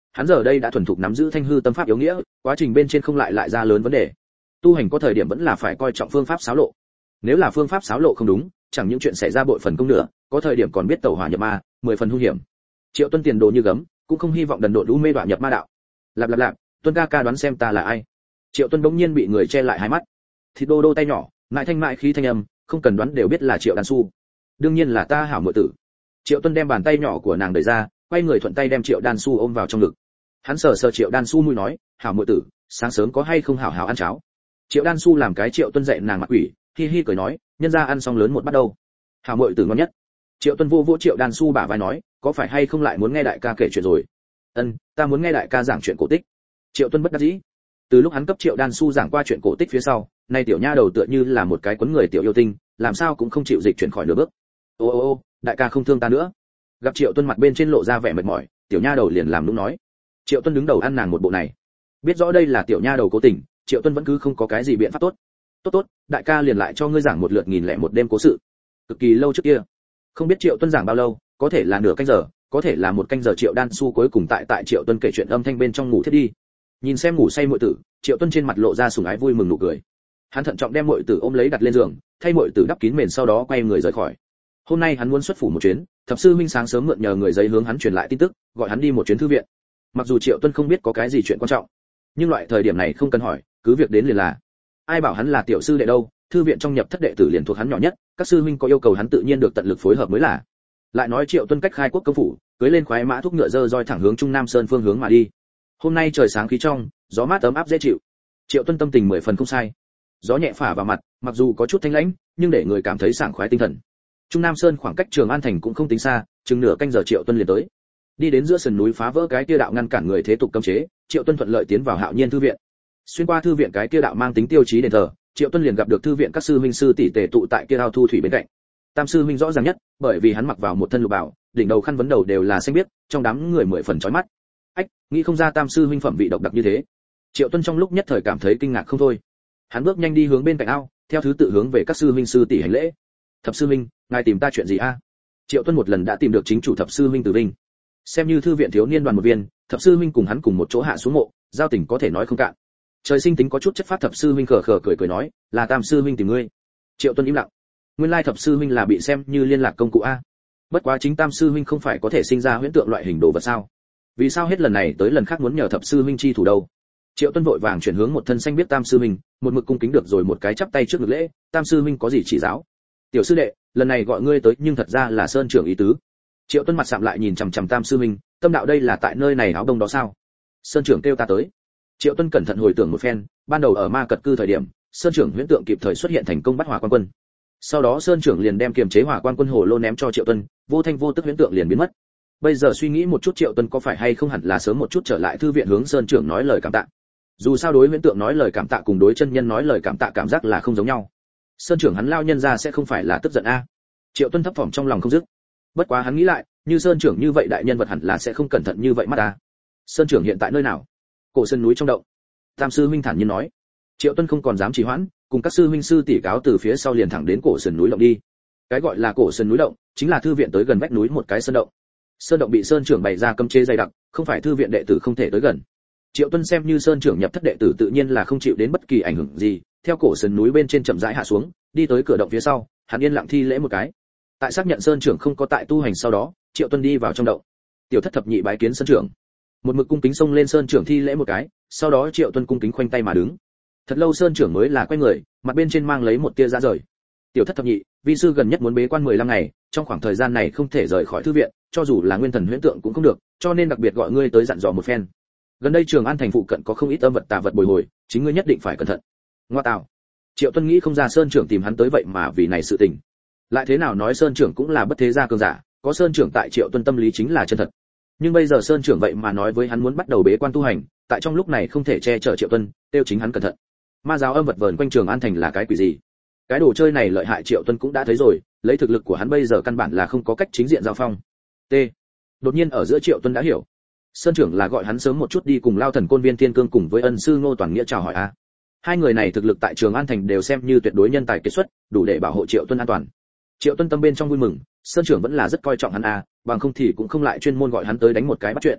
hắn giờ đây đã thuần thục nắm giữ thanh hư tâm pháp yếu nghĩa, quá trình bên trên không lại ra lớn vấn đề. Tu hành có thời điểm vẫn là phải coi trọng phương pháp xáo lộ. Nếu là phương pháp xáo lộ không đúng, chẳng những chuyện xảy ra bội phần công nữa, có thời điểm còn biết tẩu hỏa nhập ma, 10 phần hung hiểm. Triệu Tuân tiền đồ như gấm, cũng không hy vọng đần độn lũ mê đoạn nhập ma đạo. Lạp, Tuân ca đoán xem ta là ai? Triệu Tuân bỗng nhiên bị người che lại hai mắt. Thịt đô tay nhỏ, mại thanh mại khí thanh âm, không cần đoán đều biết là Triệu Đan Su. Đương nhiên là ta hảo muội tử. Triệu Tuân đem bàn tay nhỏ của nàng đẩy ra, quay người thuận tay đem Triệu Đan Su ôm vào trong ngực. Hắn sờ Triệu Đan Su mũi nói, hảo muội tử, sáng sớm có hay không hảo hảo ăn cháo? Triệu Đan Su làm cái Triệu Tuân dạy nàng mặt quỷ, hi hi cười nói, nhân ra ăn xong lớn một bắt đầu. Hảo muội tử ngon nhất. Triệu Tuân vô Triệu Đan Su bả vai nói, có phải hay không lại muốn nghe đại ca kể chuyện rồi? Ta muốn nghe đại ca giảng chuyện cổ tích. Triệu Tuân bất đắc dĩ. Từ lúc hắn cấp Triệu Đan Su giảng qua chuyện cổ tích phía sau, nay tiểu nha đầu tựa như là một cái quấn người tiểu yêu tinh, làm sao cũng không chịu dịch chuyển khỏi nửa bước. Ô, đại ca không thương ta nữa. Gặp Triệu Tuân mặt bên trên lộ ra vẻ mệt mỏi, tiểu nha đầu liền làm nũng nói. Triệu Tuân đứng đầu ăn nàng một bộ này. Biết rõ đây là tiểu nha đầu cố tình, Triệu Tuân vẫn cứ không có cái gì biện pháp tốt. Tốt, đại ca liền lại cho ngươi giảng một lượt 1001 đêm cố sự. Cực kỳ lâu trước kia. Không biết Triệu Tuân giảng bao lâu, có thể là nửa canh giờ, có thể là một canh giờ. Triệu Đan Su cuối cùng tại Triệu Tuân kể chuyện âm thanh bên trong ngủ thiết đi. Nhìn xem ngủ say muội tử, Triệu Tuân trên mặt lộ ra sủng ái vui mừng nụ cười. Hắn thận trọng đem muội tử ôm lấy đặt lên giường, thay muội tử đắp kín mền, sau đó quay người rời khỏi. Hôm nay hắn muốn xuất phủ một chuyến, thập sư huynh sáng sớm mượn nhờ người giấy hướng hắn truyền lại tin tức, gọi hắn đi một chuyến thư viện. Mặc dù Triệu Tuân không biết có cái gì chuyện quan trọng, nhưng loại thời điểm này không cần hỏi, cứ việc đến liền là. Ai bảo hắn là tiểu sư đệ đâu, thư viện trong nhập thất đệ tử liền thuộc hắn nhỏ nhất, các sư huynh có yêu cầu hắn tự nhiên được tận lực phối hợp mới là. Lại nói Triệu Tuân cách khai quốc công phủ, cưỡi lên khoái mã thúc ngựa dơ roi thẳng hướng Trung Nam Sơn phương hướng mà đi. Hôm nay trời sáng khí trong, gió mát ấm áp dễ chịu. Triệu Tuân tâm tình 10 phần không sai. Gió nhẹ phả vào mặt, mặc dù có chút thanh lãnh, nhưng để người cảm thấy sảng khoái tinh thần. Trung Nam Sơn khoảng cách Trường An thành cũng không tính xa, chừng nửa canh giờ Triệu Tuân liền tới. Đi đến giữa sườn núi phá vỡ cái kia đạo ngăn cản người thế tục cấm chế, Triệu Tuân thuận lợi tiến vào Hạo Nhiên thư viện. Xuyên qua thư viện cái kia đạo mang tính tiêu chí đền thờ, Triệu Tuân liền gặp được thư viện các sư huynh sư tỷ tề tụ tại kia ao thu thủy bên cạnh. Tam sư huynh rõ ràng nhất, bởi vì hắn mặc vào một thân lục bào, đỉnh đầu khăn vấn đầu đều là xanh biếc, trong đám người 10 phần chói mắt. Ách, nghĩ không ra Tam sư huynh phẩm vị độc đặc như thế. Triệu Tuân trong lúc nhất thời cảm thấy kinh ngạc không thôi. Hắn bước nhanh đi hướng bên cạnh ao, theo thứ tự hướng về các sư huynh sư tỷ hành lễ. Thập sư huynh, ngài tìm ta chuyện gì a? Triệu Tuân một lần đã tìm được chính chủ thập sư huynh Từ Vinh. Xem như thư viện thiếu niên đoàn một viên, thập sư huynh cùng hắn cùng một chỗ hạ xuống mộ, giao tình có thể nói không cạn. Trời sinh tính có chút chất phát, thập sư huynh khờ khờ cười nói, là Tam sư huynh tìm ngươi. Triệu Tuân im lặng. Nguyên lai thập sư huynh là bị xem như liên lạc công cụ a. Bất quá chính Tam sư huynh không phải có thể sinh ra huyễn tượng loại hình đồ vật sao? Vì sao hết lần này tới lần khác muốn nhờ thập sư huynh chi thủ đâu? Triệu Tuân vội vàng chuyển hướng một thân xanh biết Tam sư huynh, một mực cung kính được rồi một cái chắp tay trước ngực lễ. Tam sư huynh có gì chỉ giáo? Tiểu sư đệ, lần này gọi ngươi tới nhưng thật ra là Sơn trưởng ý tứ. Triệu Tuân mặt sạm lại nhìn chằm chằm Tam sư huynh, tâm đạo đây là tại nơi này áo đông đó sao? Sơn trưởng kêu ta tới. Triệu Tuân cẩn thận hồi tưởng một phen, ban đầu ở Ma Cật Cư thời điểm, Sơn trưởng huyễn tượng kịp thời xuất hiện thành công bắt Hỏa Quan Quân. Sau đó Sơn trưởng liền đem kiềm chế Hỏa Quan Quân hồ lô ném cho Triệu Tuân, vô thanh vô tức huyễn tượng liền biến mất. Bây giờ suy nghĩ một chút, Triệu Tuân có phải hay không hẳn là sớm một chút trở lại thư viện hướng Sơn trưởng nói lời cảm tạ. Dù sao đối huyễn tượng nói lời cảm tạ cùng đối chân nhân nói lời cảm tạ cảm giác là không giống nhau. Sơn trưởng hắn lao nhân ra sẽ không phải là tức giận a? Triệu Tuân thấp thỏm trong lòng không dứt. Bất quá hắn nghĩ lại, như Sơn trưởng như vậy đại nhân vật hẳn là sẽ không cẩn thận như vậy mắt ta. Sơn trưởng hiện tại nơi nào? Cổ sơn núi trong động. Tam sư huynh thản nhiên nói. Triệu Tuân không còn dám trì hoãn, cùng các sư huynh sư tỷ cáo từ phía sau liền thẳng đến cổ sơn núi động đi. Cái gọi là cổ sơn núi động, chính là thư viện tới gần vách núi một cái sơn động. Sơn động bị Sơn trưởng bày ra cấm chế dày đặc, không phải thư viện đệ tử không thể tới gần. Triệu Tuân xem như Sơn trưởng nhập thất đệ tử tự nhiên là không chịu đến bất kỳ ảnh hưởng gì, theo cổ sơn núi bên trên chậm rãi hạ xuống, đi tới cửa động phía sau, hắn yên lặng thi lễ một cái. Tại xác nhận Sơn trưởng không có tại tu hành sau đó, Triệu Tuân đi vào trong động. Tiểu thất thập nhị bái kiến Sơn trưởng. Một mực cung kính xông lên Sơn trưởng thi lễ một cái, sau đó Triệu Tuân cung kính khoanh tay mà đứng. Thật lâu Sơn trưởng mới là quay người, mặt bên trên mang lấy một tia ra rời. Tiểu thất thập nhị, vi sư gần nhất muốn bế quan 15 ngày, trong khoảng thời gian này không thể rời khỏi thư viện, cho dù là nguyên thần huyễn tượng cũng không được, cho nên đặc biệt gọi ngươi tới dặn dò một phen. Gần đây Trường An thành phụ cận có không ít âm vật tà vật bồi hồi, chính ngươi nhất định phải cẩn thận. Ngoa tạo. Triệu Tuân nghĩ không ra Sơn trưởng tìm hắn tới vậy mà vì này sự tình. Lại thế nào nói Sơn trưởng cũng là bất thế gia cường giả, có Sơn trưởng tại Triệu Tuân tâm lý chính là chân thật. Nhưng bây giờ Sơn trưởng vậy mà nói với hắn muốn bắt đầu bế quan tu hành, tại trong lúc này không thể che chở Triệu Tuân, tiêu chính hắn cẩn thận. Ma giáo âm vật vờn quanh Trường An thành là cái quỷ gì? Cái đồ chơi này lợi hại Triệu Tuân cũng đã thấy rồi, lấy thực lực của hắn bây giờ căn bản là không có cách chính diện giao phong. T. Đột nhiên ở giữa Triệu Tuân đã hiểu. Sơn trưởng là gọi hắn sớm một chút đi cùng Lao Thần Côn Viên Thiên Cương cùng với ân sư Ngô Toàn Nghĩa chào hỏi a. Hai người này thực lực tại Trường An thành đều xem như tuyệt đối nhân tài kiệt xuất, đủ để bảo hộ Triệu Tuân an toàn. Triệu Tuân tâm bên trong vui mừng, Sơn trưởng vẫn là rất coi trọng hắn a, bằng không thì cũng không lại chuyên môn gọi hắn tới đánh một cái bắt chuyện.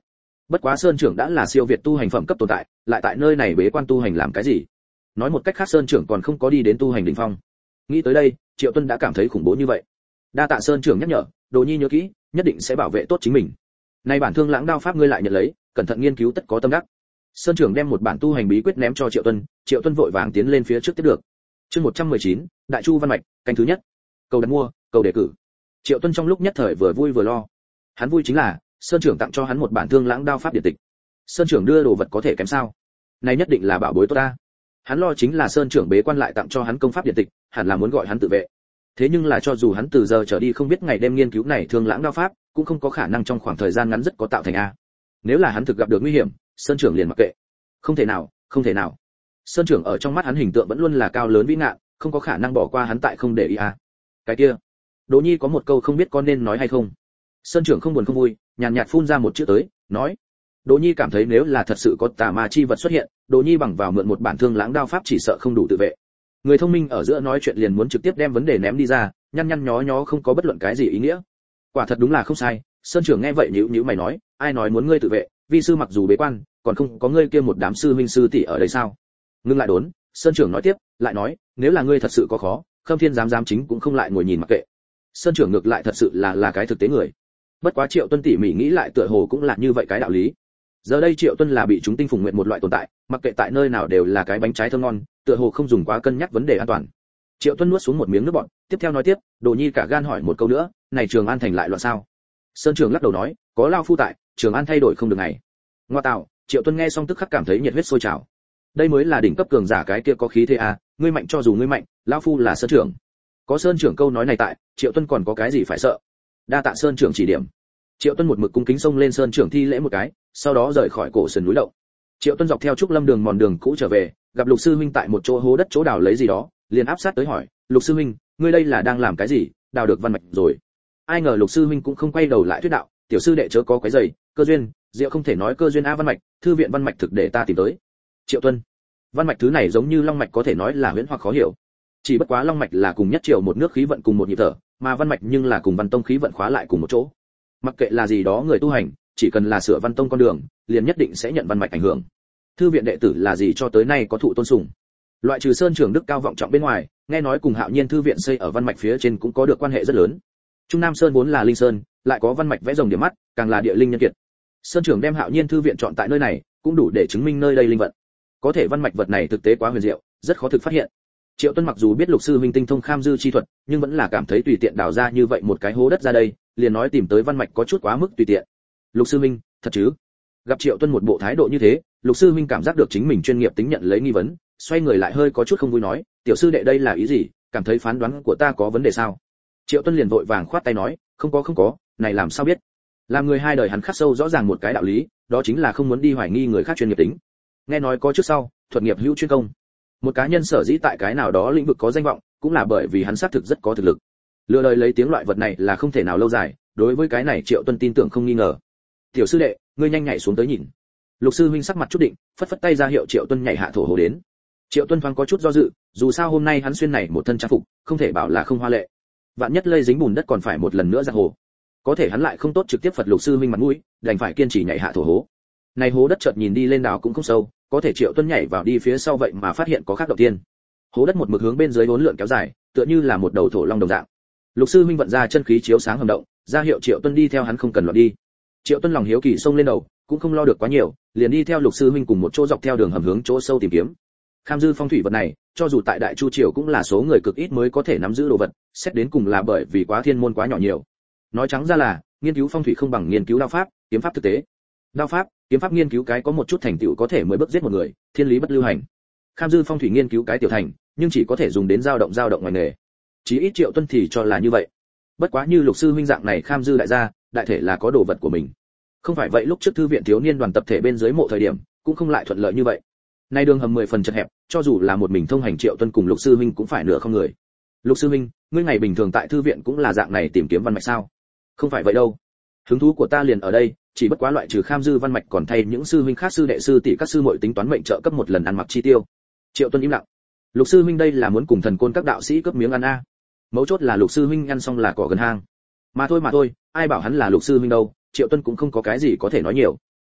Bất quá Sơn trưởng đã là siêu việt tu hành phẩm cấp tồn tại, lại tại nơi này bế quan tu hành làm cái gì? Nói một cách khác Sơn trưởng còn không có đi đến tu hành đỉnh phong. Nghĩ tới đây, Triệu Tuân đã cảm thấy khủng bố như vậy. Đa tạ Sơn trưởng nhắc nhở, Đồ Nhi nhớ kỹ, nhất định sẽ bảo vệ tốt chính mình. Nay bản Thương Lãng đao pháp ngươi lại nhận lấy, cẩn thận nghiên cứu tất có tâm đắc. Sơn trưởng đem một bản tu hành bí quyết ném cho Triệu Tuân vội vàng tiến lên phía trước tiếp được. Chương 119, Đại Chu Văn Mạch, canh thứ nhất. Cầu đặt mua, cầu đề cử. Triệu Tuân trong lúc nhất thời vừa vui vừa lo. Hắn vui chính là Sơn trưởng tặng cho hắn một bản Thương Lãng đao pháp điện tịch. Sơn trưởng đưa đồ vật có thể kém sao? Này nhất định là bảo bối tốt ta. Hắn lo chính là Sơn trưởng bế quan lại tặng cho hắn công pháp điện tịch, hẳn là muốn gọi hắn tự vệ. Thế nhưng là cho dù hắn từ giờ trở đi không biết ngày đêm nghiên cứu này Thương Lãng đao pháp, cũng không có khả năng trong khoảng thời gian ngắn rất có tạo thành a. Nếu là hắn thực gặp được nguy hiểm, Sơn trưởng liền mặc kệ. Không thể nào, không thể nào. Sơn trưởng ở trong mắt hắn hình tượng vẫn luôn là cao lớn vĩ ngạn, không có khả năng bỏ qua hắn tại không để ý a. Cái kia, Đỗ Nhi có một câu không biết con nên nói hay không. Sơn trưởng không buồn không vui, nhàn nhạt phun ra một chữ tới, nói: Đỗ Nhi cảm thấy nếu là thật sự có tà ma chi vật xuất hiện, Đỗ Nhi bằng vào mượn một bản Thương Lãng đao pháp chỉ sợ không đủ tự vệ. Người thông minh ở giữa nói chuyện liền muốn trực tiếp đem vấn đề ném đi ra, nhăn nhăn nhó nhó không có bất luận cái gì ý nghĩa. Quả thật đúng là không sai. Sơn trưởng nghe vậy nhíu nhíu mày nói: ai nói muốn ngươi tự vệ, vi sư mặc dù bế quan, còn không có ngươi kia một đám sư huynh sư tỷ ở đây sao? Ngưng lại đốn, Sơn trưởng nói tiếp, lại nói: nếu là ngươi thật sự có khó, Khâm Thiên giám chính cũng không lại ngồi nhìn mặc kệ. Sơn trưởng ngược lại thật sự là cái thực tế người. Bất quá Triệu Tuân tỉ mỉ nghĩ lại tựa hồ cũng là như vậy cái đạo lý. Giờ đây Triệu Tuân là bị chúng tinh phùng nguyện một loại tồn tại, mặc kệ tại nơi nào đều là cái bánh trái thơm ngon, tựa hồ không dùng quá cân nhắc vấn đề an toàn. Triệu Tuân nuốt xuống một miếng nước bọt, tiếp theo nói tiếp: Đồ Nhi cả gan hỏi một câu nữa, này Trường An thành lại loạn sao? Sơn trưởng lắc đầu nói: có lao phu tại, Trường An thay đổi không được ngày. Ngoa tạo, Triệu Tuân nghe xong tức khắc cảm thấy nhiệt huyết sôi trào. Đây mới là đỉnh cấp cường giả cái kia có khí thế a, ngươi mạnh cho dù ngươi mạnh, lão phu là Sơn trưởng. Có Sơn trưởng câu nói này tại, Triệu Tuân còn có cái gì phải sợ? Đa tạ Sơn trưởng chỉ điểm. Triệu Tuân một mực cung kính xông lên Sơn trưởng thi lễ một cái, sau đó rời khỏi cổ sườn núi động. Triệu Tuân dọc theo trúc lâm đường mòn đường cũ trở về, gặp Lục sư huynh tại một chỗ hố đất chỗ đào lấy gì đó, liền áp sát tới hỏi: Lục sư huynh, ngươi đây là đang làm cái gì? Đào được văn mạch rồi? Ai ngờ Lục sư huynh cũng không quay đầu lại thuyết đạo: tiểu sư đệ chớ có quấy rầy, cơ duyên, diệu không thể nói cơ duyên a văn mạch, thư viện văn mạch thực để ta tìm tới. Triệu Tuân, văn mạch thứ này giống như long mạch có thể nói là huyễn hoặc khó hiểu. Chỉ bất quá long mạch là cùng nhất triều một nước khí vận cùng một nhịp thở, mà văn mạch nhưng là cùng văn tông khí vận khóa lại cùng một chỗ. Mặc kệ là gì đó người tu hành, chỉ cần là sửa văn tông con đường, liền nhất định sẽ nhận văn mạch ảnh hưởng. Thư viện đệ tử là gì cho tới nay có thụ tôn sùng. Loại trừ Sơn trưởng đức cao vọng trọng bên ngoài, nghe nói cùng Hạo Nhiên thư viện xây ở văn mạch phía trên cũng có được quan hệ rất lớn. Trung Nam Sơn vốn là linh sơn, lại có văn mạch vẽ rồng điểm mắt, càng là địa linh nhân kiệt. Sơn trưởng đem Hạo Nhiên thư viện chọn tại nơi này, cũng đủ để chứng minh nơi đây linh vận. Có thể văn mạch vật này thực tế quá huyền diệu, rất khó thực phát hiện. Triệu Tuân mặc dù biết Lục sư huynh tinh thông kham dư chi thuật, nhưng vẫn là cảm thấy tùy tiện đào ra như vậy một cái hố đất ra đây, liền nói tìm tới văn mạch có chút quá mức tùy tiện. Lục sư huynh, thật chứ? Gặp Triệu Tuân một bộ thái độ như thế, Lục sư huynh cảm giác được chính mình chuyên nghiệp tính nhận lấy nghi vấn, xoay người lại hơi có chút không vui nói: tiểu sư đệ đây là ý gì, cảm thấy phán đoán của ta có vấn đề sao? Triệu Tuân liền vội vàng khoát tay nói: không có, này làm sao biết? Làm người hai đời hắn khắc sâu rõ ràng một cái đạo lý, đó chính là không muốn đi hoài nghi người khác chuyên nghiệp tính. Nghe nói có trước sau, thuật nghiệp hữu chuyên công. Một cá nhân sở dĩ tại cái nào đó lĩnh vực có danh vọng, cũng là bởi vì hắn xác thực rất có thực lực. Lừa đời lấy tiếng loại vật này là không thể nào lâu dài, đối với cái này Triệu Tuân tin tưởng không nghi ngờ. Tiểu sư đệ, ngươi nhanh nhảy xuống tới nhìn. Lục sư huynh sắc mặt chút định, phất phất tay ra hiệu Triệu Tuân nhảy hạ thổ hồ đến. Triệu Tuân thoáng có chút do dự, dù sao hôm nay hắn xuyên này một thân trang phục, không thể bảo là không hoa lệ. Vạn nhất lây dính bùn đất còn phải một lần nữa ra hồ. Có thể hắn lại không tốt trực tiếp phật Lục sư huynh mặt mũi, đành phải kiên trì nhảy hạ thổ hố. Này hố đất chợt nhìn đi lên đào cũng không sâu, có thể Triệu Tuân nhảy vào đi phía sau vậy mà phát hiện có khác đầu tiên. Hố đất một mực hướng bên dưới uốn lượn kéo dài, tựa như là một đầu thổ long đồng dạng. Lục sư huynh vận ra chân khí chiếu sáng hầm động, ra hiệu Triệu Tuân đi theo hắn không cần loạn đi. Triệu Tuân lòng hiếu kỳ xông lên đầu, cũng không lo được quá nhiều, liền đi theo Lục sư huynh cùng một chỗ dọc theo đường hầm hướng chỗ sâu tìm kiếm. Kham dư phong thủy vật này, cho dù tại Đại Chu triều cũng là số người cực ít mới có thể nắm giữ đồ vật, xét đến cùng là bởi vì quá thiên môn quá nhỏ nhiều. Nói trắng ra là, nghiên cứu phong thủy không bằng nghiên cứu đao pháp, kiếm pháp thực tế. Đao pháp, kiếm pháp nghiên cứu cái có một chút thành tựu có thể mới bước giết một người, thiên lý bất lưu hành. Kham dư phong thủy nghiên cứu cái tiểu thành, nhưng chỉ có thể dùng đến dao động ngoài nghề. Chí ít Triệu Tuân thì cho là như vậy. Bất quá như Lục sư huynh dạng này kham dư đại gia, đại thể là có đồ vật của mình. Không phải vậy lúc trước thư viện thiếu niên đoàn tập thể bên dưới mộ thời điểm, cũng không lại thuận lợi như vậy. Nay đường hầm 10 phần chật hẹp, cho dù là một mình thông hành Triệu Tuân cùng Lục sư huynh cũng phải nửa không người. Lục sư huynh, ngươi ngày bình thường tại thư viện cũng là dạng này tìm kiếm văn mạch sao? Không phải vậy đâu. Hứng thú của ta liền ở đây, chỉ bất quá loại trừ kham dư văn mạch còn thay những sư huynh khác sư đệ sư tỷ các sư muội tính toán mệnh trợ cấp một lần ăn mặc chi tiêu. Triệu Tuân im lặng. Lục sư huynh đây là muốn cùng thần côn các đạo sĩ cướp miếng ăn a. Mấu chốt là Lục sư huynh ăn xong là cỏ gần hang. Mà thôi, ai bảo hắn là Lục sư huynh đâu, Triệu Tuân cũng không có cái gì có thể nói nhiều.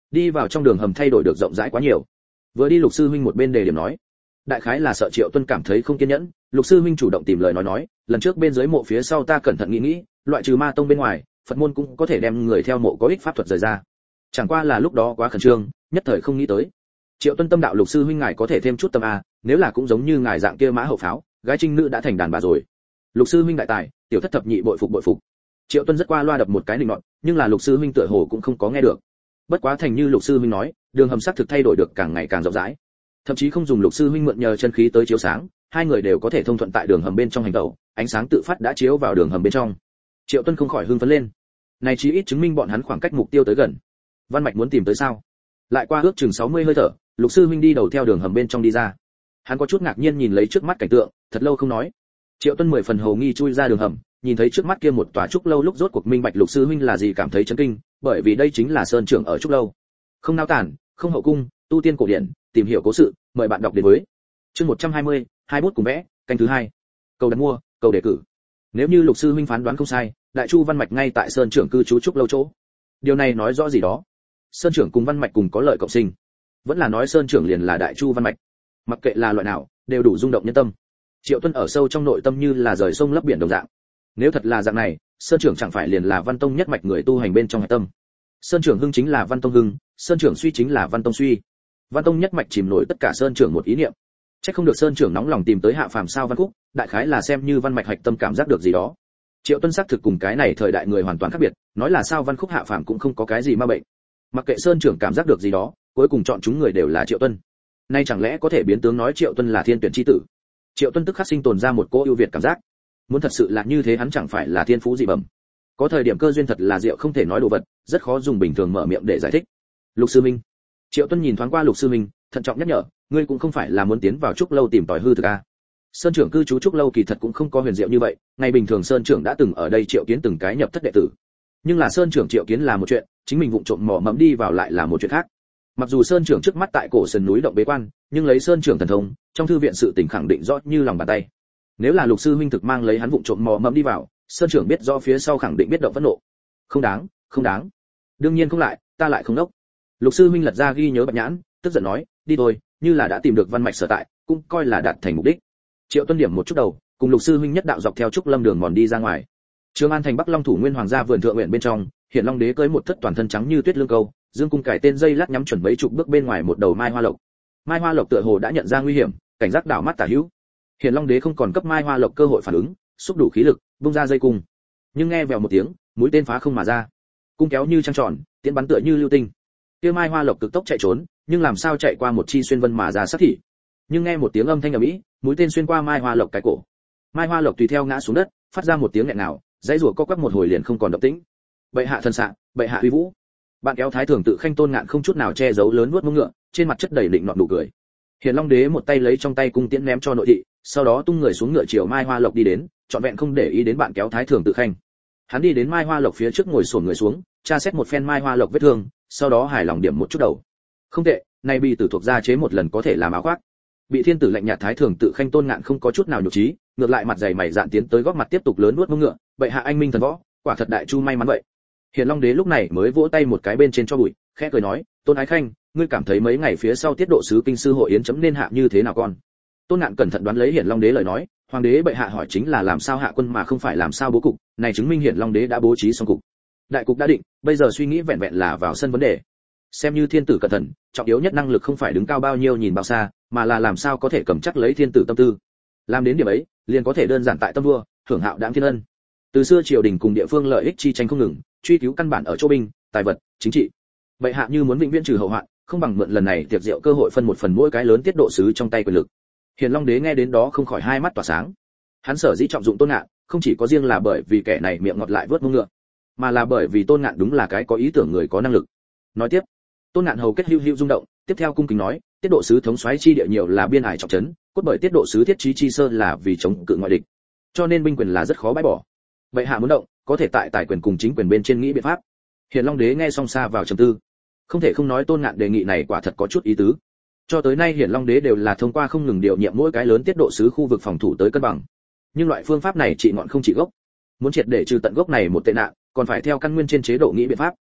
đi vào trong đường hầm thay đổi được rộng rãi quá nhiều. Vừa đi Lục sư huynh một bên đề điểm nói, đại khái là sợ Triệu Tuân cảm thấy không kiên nhẫn, Lục sư huynh chủ động tìm lời nói, lần trước bên dưới mộ phía sau ta cẩn thận nghĩ, loại trừ ma tông bên ngoài, Phật môn cũng có thể đem người theo mộ có ích pháp thuật rời ra. Chẳng qua là lúc đó quá khẩn trương, nhất thời không nghĩ tới. Triệu Tuân tâm đạo Lục sư huynh ngài có thể thêm chút tâm a, nếu là cũng giống như ngài dạng kia mã hậu pháo, gái trinh nữ đã thành đàn bà rồi. Lục sư huynh đại tài, tiểu thất thập nhị bội phục. Triệu Tuân rất qua loa đập một cái nịnh nọt, nhưng là Lục sư huynh tựa hồ cũng không có nghe được. Bất quá thành như Lục sư huynh nói, đường hầm xác thực thay đổi được càng ngày càng rộng rãi. Thậm chí không dùng Lục sư huynh mượn nhờ chân khí tới chiếu sáng, hai người đều có thể thông thuận tại đường hầm bên trong hành động, ánh sáng tự phát đã chiếu vào đường hầm bên trong. Triệu Tuân không khỏi hưng phấn lên. Này chí ít chứng minh bọn hắn khoảng cách mục tiêu tới gần. Văn Mạch muốn tìm tới sao? Lại qua ước chừng 60 hơi thở, Lục sư huynh đi đầu theo đường hầm bên trong đi ra. Hắn có chút ngạc nhiên nhìn lấy trước mắt cảnh tượng, thật lâu không nói. Triệu Tuân 10 phần hồ nghi chui ra đường hầm, nhìn thấy trước mắt kia một tòa trúc lâu lúc rốt cuộc minh bạch Lục sư huynh là gì cảm thấy chấn kinh, bởi vì đây chính là sơn trưởng ở trúc lâu. Không nao tản, không hậu cung, tu tiên cổ điển, tìm hiểu cố sự, mời bạn đọc đến với. Chương 120, hai bút cùng vẽ, canh thứ 2. Cầu đặt mua, cầu đề cử. Nếu như Lục sư huynh phán đoán không sai, Đại Chu Văn Mạch ngay tại sơn trưởng cư trú trúc lâu chỗ. Điều này nói rõ gì đó? Sơn trưởng cùng Văn Mạch cùng có lợi cộng sinh. Vẫn là nói sơn trưởng liền là Đại Chu Văn Mạch. Mặc kệ là loại nào, đều đủ rung động nhân tâm. Triệu Tuân ở sâu trong nội tâm như là rời sông lấp biển đồng dạng. Nếu thật là dạng này, sơn trưởng chẳng phải liền là Văn Tông nhất mạch người tu hành bên trong hải tâm. Sơn trưởng hưng chính là Văn Tông hưng, sơn trưởng suy chính là Văn Tông suy. Văn Tông nhất mạch chìm nổi tất cả sơn trưởng một ý niệm. Chắc không được sơn trưởng nóng lòng tìm tới hạ phàm sao Văn Khúc, đại khái là xem như Văn Mạch hạch tâm cảm giác được gì đó. Triệu Tuân xác thực cùng cái này thời đại người hoàn toàn khác biệt, nói là sao Văn Khúc hạ phàm cũng không có cái gì ma bệnh. Mặc kệ sơn trưởng cảm giác được gì đó, cuối cùng chọn chúng người đều là Triệu Tuân. Nay chẳng lẽ có thể biến tướng nói Triệu Tuân là thiên tuyển chi tử? Triệu Tuân tức khắc sinh tồn ra một cỗ ưu việt cảm giác. Muốn thật sự là như thế hắn chẳng phải là thiên phú dị bẩm. Có thời điểm cơ duyên thật là diệu không thể nói đồ vật, rất khó dùng bình thường mở miệng để giải thích. Lục sư minh. Triệu Tuân nhìn thoáng qua Lục sư minh, thận trọng nhắc nhở, ngươi cũng không phải là muốn tiến vào trúc lâu tìm tòi hư thực a. Sơn trưởng cư trú trúc lâu kỳ thật cũng không có huyền diệu như vậy, ngày bình thường sơn trưởng đã từng ở đây triệu kiến từng cái nhập thất đệ tử. Nhưng là sơn trưởng triệu kiến là một chuyện, chính mình vụng trộm mò mẫm đi vào lại là một chuyện khác. Mặc dù sơn trưởng trước mắt tại cổ sườn núi động bế quan, nhưng lấy sơn trưởng thần thông, trong thư viện sự tình khẳng định rõ như lòng bàn tay. Nếu là Lục sư huynh thực mang lấy hắn vụng trộm mò mẫm đi vào, sơn trưởng biết rõ phía sau khẳng định biết động phẫn nộ. Không đáng. Đương nhiên không lại, ta lại không đốc. Lục sư huynh lật ra ghi nhớ bạch nhãn, tức giận nói, đi thôi, như là đã tìm được Văn Mạch sở tại, cũng coi là đạt thành mục đích. Triệu Tuân điểm một chút đầu, cùng Lục sư huynh nhất đạo dọc theo trúc lâm đường mòn đi ra ngoài. Trường An thành Bắc Long thủ nguyên hoàng gia vườn thượng nguyện bên trong, Hiển Long đế cưỡi một thất toàn thân trắng như tuyết lương câu, dương cung cải tên dây lát nhắm chuẩn mấy chục bước bên ngoài một đầu mai hoa lộc. Mai hoa lộc tựa hồ đã nhận ra nguy hiểm, cảnh giác đảo mắt tả hữu. Hiển Long đế không còn cấp mai hoa lộc cơ hội phản ứng, xúc đủ khí lực, bung ra dây cung. Nhưng nghe vèo một tiếng, mũi tên phá không mà ra. Cung kéo như trăng tròn, tiễn bắn tựa như lưu tinh. Kia mai hoa lộc cực tốc chạy trốn, nhưng làm sao chạy qua một chi xuyên vân mà ra sát thị. Nhưng nghe một tiếng âm thanh ầm ĩ, mũi tên xuyên qua mai hoa lộc cái cổ. Mai hoa lộc tùy theo ngã xuống đất, phát ra một tiếng nghẹn ngào, dãy rủa co quắp một hồi liền không còn động tĩnh. Bệ hạ thần sạng, bệ hạ uy vũ. Bạn kéo thái thường tự khanh Tôn Ngạn không chút nào che giấu lớn nuốt mông ngựa, trên mặt chất đầy định nọt nụ cười. Hiển Long đế một tay lấy trong tay cung tiễn ném cho nội thị, sau đó tung người xuống ngựa chiều mai hoa lộc đi đến, trọn vẹn không để ý đến bạn kéo thái thường tự khanh. Hắn đi đến mai hoa lộc phía trước ngồi xổm người xuống, tra xét một phen mai hoa lộc vết thương, sau đó hài lòng điểm một chút đầu. Không tệ, này bị tử thuộc gia chế một lần có thể làm áo khoác. Bị thiên tử lạnh nhạt thái thường tự khanh Tôn Ngạn không có chút nào nhục trí, ngược lại mặt dày mày dạn tiến tới góp mặt tiếp tục lớn nuốt mông ngựa, bệ hạ anh minh thần võ, quả thật đại chu may mắn vậy. Hiển Long đế lúc này mới vỗ tay một cái bên trên cho bụi, khẽ cười nói, Tôn Ái Khanh, ngươi cảm thấy mấy ngày phía sau tiết độ sứ kinh sư hội yến chấm nên hạ như thế nào con? Tôn Ngạn cẩn thận đoán lấy Hiển Long đế lời nói, hoàng đế bệ hạ hỏi chính là làm sao hạ quân mà không phải làm sao bố cục, này chứng minh Hiển Long đế đã bố trí xong cục. Đại cục đã định, bây giờ suy nghĩ vẹn vẹn là vào sân vấn đề. Xem như thiên tử cẩn thận, trọng yếu nhất năng lực không phải đứng cao bao nhiêu nhìn bao xa, mà là làm sao có thể cầm chắc lấy thiên tử tâm tư. Làm đến điểm ấy, liền có thể đơn giản tại tâm vua, hưởng hạo đãng thiên ân. Từ xưa triều đình cùng địa phương lợi ích chi tranh không ngừng, truy cứu căn bản ở chỗ binh, tài vật, chính trị. Bệ hạ như muốn vĩnh viễn trừ hậu hoạn, không bằng mượn lần này tiệc rượu cơ hội phân một phần mỗi cái lớn tiết độ sứ trong tay quyền lực. Hiển Long đế nghe đến đó không khỏi hai mắt tỏa sáng. Hắn sở dĩ trọng dụng Tôn Ngạn, không chỉ có riêng là bởi vì kẻ này miệng ngọt lại vớt mông ngựa, mà là bởi vì Tôn Ngạn đúng là cái có ý tưởng người có năng lực. Nói tiếp, Tôn Ngạn hầu kết hữu hữu rung động, tiếp theo cung kính nói, tiết độ sứ thống soái chi địa nhiều là biên ải trọng trấn, cốt bởi tiết độ sứ thiết trí chi sơ là vì chống cự ngoại địch, cho nên binh quyền là rất khó bãi bỏ. Bệ hạ muốn động, có thể tại tài quyền cùng chính quyền bên trên nghĩ biện pháp. Hiển Long đế nghe xong xa vào trầm tư. Không thể không nói Tôn Ngạn đề nghị này quả thật có chút ý tứ. Cho tới nay Hiển Long đế đều là thông qua không ngừng điều nhiệm mỗi cái lớn tiết độ sứ khu vực phòng thủ tới cân bằng. Nhưng loại phương pháp này trị ngọn không trị gốc. Muốn triệt để trừ tận gốc này một tệ nạn, còn phải theo căn nguyên trên chế độ nghĩ biện pháp.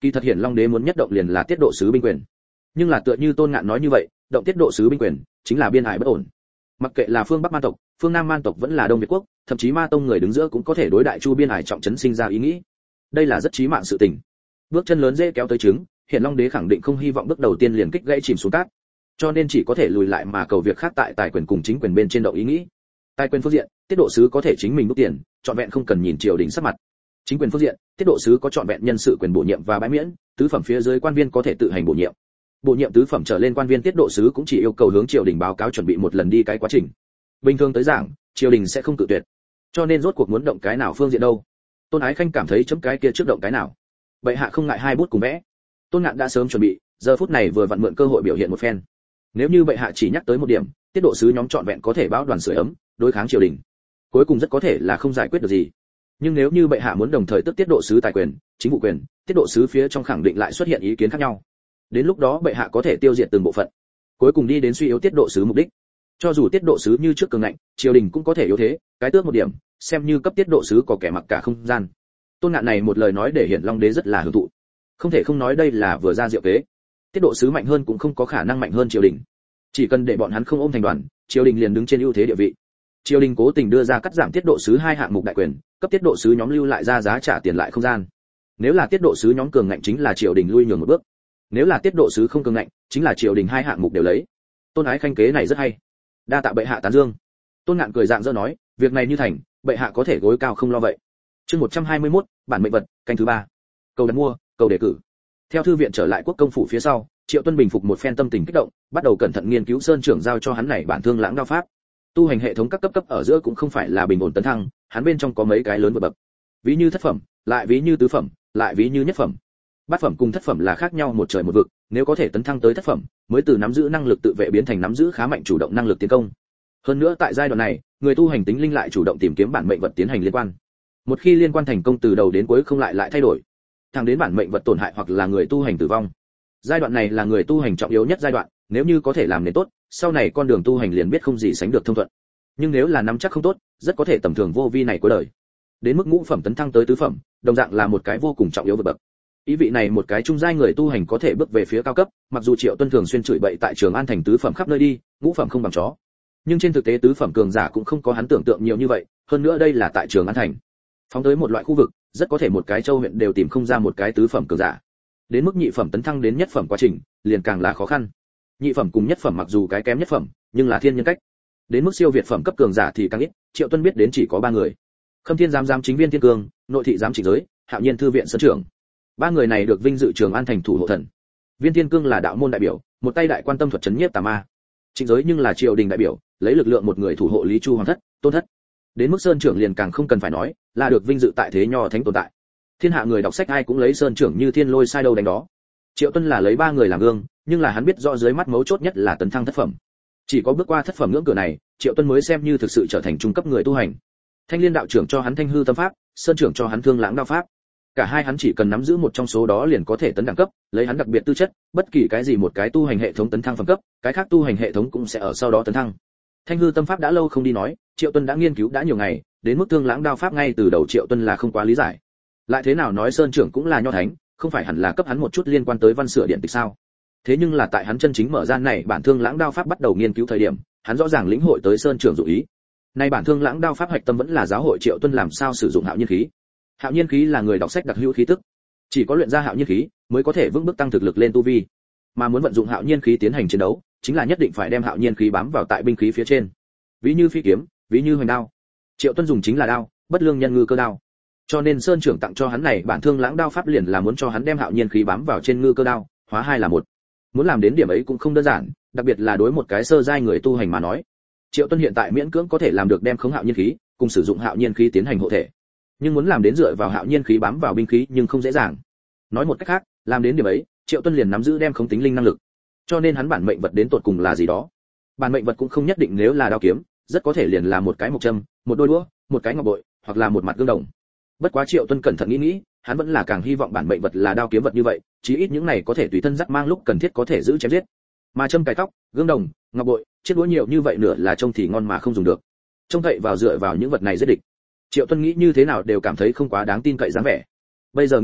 Kỳ thật Hiển Long Đế muốn nhất động liền là tiết độ sứ binh quyền, nhưng là tựa như Tôn Ngạn nói như vậy, động tiết độ sứ binh quyền chính là biên hải bất ổn. Mặc kệ là phương Bắc Man tộc, phương Nam Man tộc vẫn là Đông Việt quốc, thậm chí Ma tông người đứng giữa cũng có thể đối đại chu biên hải trọng trấn sinh ra ý nghĩ. Đây là rất chí mạng sự tình. Bước chân lớn dễ kéo tới trứng, Hiển Long Đế khẳng định không hy vọng bước đầu tiên liền kích gãy chìm xuống cát, cho nên chỉ có thể lùi lại mà cầu việc khác tại tài quyền cùng chính quyền bên trên động ý nghĩ. Tài quyền phương diện, tiết độ sứ có thể chính mình đúc tiền, chọn vẹn không cần nhìn triều đình sắc mặt. Chính quyền phương diện, tiết độ sứ có chọn vẹn nhân sự quyền bổ nhiệm và bãi miễn, tứ phẩm phía dưới quan viên có thể tự hành bổ nhiệm. Bổ nhiệm tứ phẩm trở lên quan viên tiết độ sứ cũng chỉ yêu cầu hướng triều đình báo cáo chuẩn bị một lần đi cái quá trình. Bình thường tới giảng, triều đình sẽ không cự tuyệt. Cho nên rốt cuộc muốn động cái nào phương diện đâu? Tôn Ái Khanh cảm thấy chấm cái kia trước động cái nào. Bệ hạ không ngại hai bút cùng vẽ. Tôn Ngạn đã sớm chuẩn bị, giờ phút này vừa vặn mượn cơ hội biểu hiện một phen. Nếu như bệ hạ chỉ nhắc tới một điểm, tiết độ sứ nhóm chọn vẹn có thể báo đoàn sưởi ấm, đối kháng triều đình. Cuối cùng rất có thể là không giải quyết được gì. Nhưng nếu như bệ hạ muốn đồng thời tức tiết độ sứ tài quyền, chính vụ quyền, tiết độ sứ phía trong khẳng định lại xuất hiện ý kiến khác nhau. Đến lúc đó bệ hạ có thể tiêu diệt từng bộ phận, cuối cùng đi đến suy yếu tiết độ sứ mục đích. Cho dù tiết độ sứ như trước cường ngạnh, triều đình cũng có thể yếu thế, cái tước một điểm, xem như cấp tiết độ sứ có kẻ mặc cả không gian. Tôn Ngạn này một lời nói để Hiển Long Đế rất là hưởng thụ. Không thể không nói đây là vừa ra diệu kế. Tiết độ sứ mạnh hơn cũng không có khả năng mạnh hơn triều đình. Chỉ cần để bọn hắn không ôm thành đoàn, triều đình liền đứng trên ưu thế địa vị. Triều đình cố tình đưa ra cắt giảm tiết độ sứ hai hạng mục đại quyền, cấp tiết độ sứ nhóm lưu lại ra giá trả tiền lại không gian. Nếu là tiết độ sứ nhóm cường ngạnh chính là triều đình lui nhường một bước. Nếu là tiết độ sứ không cường ngạnh, chính là triều đình hai hạng mục đều lấy. Tôn Ái Khanh kế này rất hay. Đa tạ bệ hạ tán dương. Tôn Ngạn cười rạng rỡ nói, việc này như thành, bệ hạ có thể gối cao không lo vậy. Chương 121, bản mệnh vật, canh thứ 3. Cầu đặt mua, cầu đề cử. Theo thư viện trở lại quốc công phủ phía sau, Triệu Tuân bình phục một phen tâm tình kích động, bắt đầu cẩn thận nghiên cứu sơn trưởng giao cho hắn này bản thương lãng đao pháp. Tu hành hệ thống các cấp ở giữa cũng không phải là bình ổn tấn thăng, hắn bên trong có mấy cái lớn vượt bậc. Ví như thất phẩm, lại ví như tứ phẩm, lại ví như nhất phẩm. Bát phẩm cùng thất phẩm là khác nhau một trời một vực, nếu có thể tấn thăng tới thất phẩm, mới từ nắm giữ năng lực tự vệ biến thành nắm giữ khá mạnh chủ động năng lực tiến công. Hơn nữa tại giai đoạn này, người tu hành tính linh lại chủ động tìm kiếm bản mệnh vật tiến hành liên quan. Một khi liên quan thành công từ đầu đến cuối không lại thay đổi, thẳng đến bản mệnh vật tổn hại hoặc là người tu hành tử vong. Giai đoạn này là người tu hành trọng yếu nhất giai đoạn, nếu như có thể làm nên tốt, sau này con đường tu hành liền biết không gì sánh được thông thuận. Nhưng nếu là nắm chắc không tốt, rất có thể tầm thường vô vi này cuối đời. Đến mức ngũ phẩm tấn thăng tới tứ phẩm, đồng dạng là một cái vô cùng trọng yếu vượt bậc. Ý vị này một cái trung giai người tu hành có thể bước về phía cao cấp, mặc dù Triệu Tuân thường xuyên chửi bậy tại Trường An thành tứ phẩm khắp nơi đi, ngũ phẩm không bằng chó. Nhưng trên thực tế tứ phẩm cường giả cũng không có hắn tưởng tượng nhiều như vậy, hơn nữa đây là tại Trường An thành. Phóng tới một loại khu vực, rất có thể một cái châu huyện đều tìm không ra một cái tứ phẩm cường giả. Đến mức nhị phẩm tấn thăng đến nhất phẩm quá trình, liền càng là khó khăn. Nhị phẩm cùng nhất phẩm mặc dù cái kém nhất phẩm, nhưng là thiên nhân cách. Đến mức siêu việt phẩm cấp cường giả thì càng ít, Triệu Tuân biết đến chỉ có 3 người. Khâm Thiên giám chính viên Thiên Cương, Nội thị giám Trịnh Giới, Hạo Nhiên thư viện sơn trưởng. 3 người này được vinh dự Trường An thành thủ hộ thần. Viên Thiên Cương là đạo môn đại biểu, một tay đại quan tâm thuật trấn nhiếp tà ma. Trịnh Giới nhưng là triều đình đại biểu, lấy lực lượng một người thủ hộ Lý Chu hoàng thất, Tôn thất. Đến mức sơn trưởng liền càng không cần phải nói, là được vinh dự tại thế nho thánh tồn tại. Thiên hạ người đọc sách ai cũng lấy sơn trưởng như thiên lôi sai đâu đánh đó. Triệu Tuân là lấy 3 người làm gương, nhưng là hắn biết rõ dưới mắt mấu chốt nhất là tấn thăng thất phẩm. Chỉ có bước qua thất phẩm ngưỡng cửa này, Triệu Tuân mới xem như thực sự trở thành trung cấp người tu hành. Thanh Liên đạo trưởng cho hắn Thanh hư tâm pháp, sơn trưởng cho hắn Thương lãng đao pháp. Cả hai hắn chỉ cần nắm giữ một trong số đó liền có thể tấn đẳng cấp, lấy hắn đặc biệt tư chất, bất kỳ cái gì một cái tu hành hệ thống tấn thăng phẩm cấp, cái khác tu hành hệ thống cũng sẽ ở sau đó tấn thăng. Thanh hư tâm pháp đã lâu không đi nói, Triệu Tuân đã nghiên cứu đã nhiều ngày, đến mức Thương lãng đao pháp ngay từ đầu Triệu Tuân là không quá lý giải. Lại thế nào nói sơn trưởng cũng là nho thánh, không phải hẳn là cấp hắn một chút liên quan tới văn sửa điện tịch sao? Thế nhưng là tại hắn chân chính mở ra này bản Thương lãng đao pháp bắt đầu nghiên cứu thời điểm, hắn rõ ràng lĩnh hội tới sơn trưởng dụng ý. Nay bản Thương lãng đao pháp hạch tâm vẫn là giáo hội Triệu Tuân làm sao sử dụng hạo nhiên khí. Hạo nhiên khí là người đọc sách đặc hữu khí tức, chỉ có luyện ra hạo nhiên khí mới có thể vững bước tăng thực lực lên tu vi. Mà muốn vận dụng hạo nhiên khí tiến hành chiến đấu, chính là nhất định phải đem hạo nhiên khí bám vào tại binh khí phía trên. Ví như phi kiếm, ví như hoành đao. Triệu Tuân dùng chính là đao, bất lương nhân ngư cơ đao. Cho nên sơn trưởng tặng cho hắn này bản Thương lãng đao pháp liền là muốn cho hắn đem hạo nhiên khí bám vào trên ngư cơ đao, hóa hai là một. Muốn làm đến điểm ấy cũng không đơn giản, đặc biệt là đối một cái sơ giai người tu hành mà nói. Triệu Tuân hiện tại miễn cưỡng có thể làm được đem khống hạo nhiên khí, cùng sử dụng hạo nhiên khí tiến hành hộ thể. Nhưng muốn làm đến dựa vào hạo nhiên khí bám vào binh khí nhưng không dễ dàng. Nói một cách khác, làm đến điểm ấy, Triệu Tuân liền nắm giữ đem khống tính linh năng lực. Cho nên hắn bản mệnh vật đến tột cùng là gì đó. Bản mệnh vật cũng không nhất định nếu là đao kiếm, rất có thể liền là một cái mộc châm, một đôi đũa, một cái ngọc bội, hoặc là một mặt gương đồng. Bất quá Triệu Tuân cẩn thận nghĩ, hắn vẫn là càng hy vọng bản mệnh vật là đao kiếm vật như vậy, chí ít những này có thể tùy thân dắt mang lúc cần thiết có thể giữ chém giết. Mà châm cài tóc, gương đồng, ngọc bội, chiếc đũa nhiều như vậy nửa là trông thì ngon mà không dùng được. Trông cậy vào dựa vào những vật này giết địch. Triệu Tuân nghĩ như thế nào đều cảm thấy không quá đáng tin cậy dáng vẻ. Bây giờ nghĩ lại,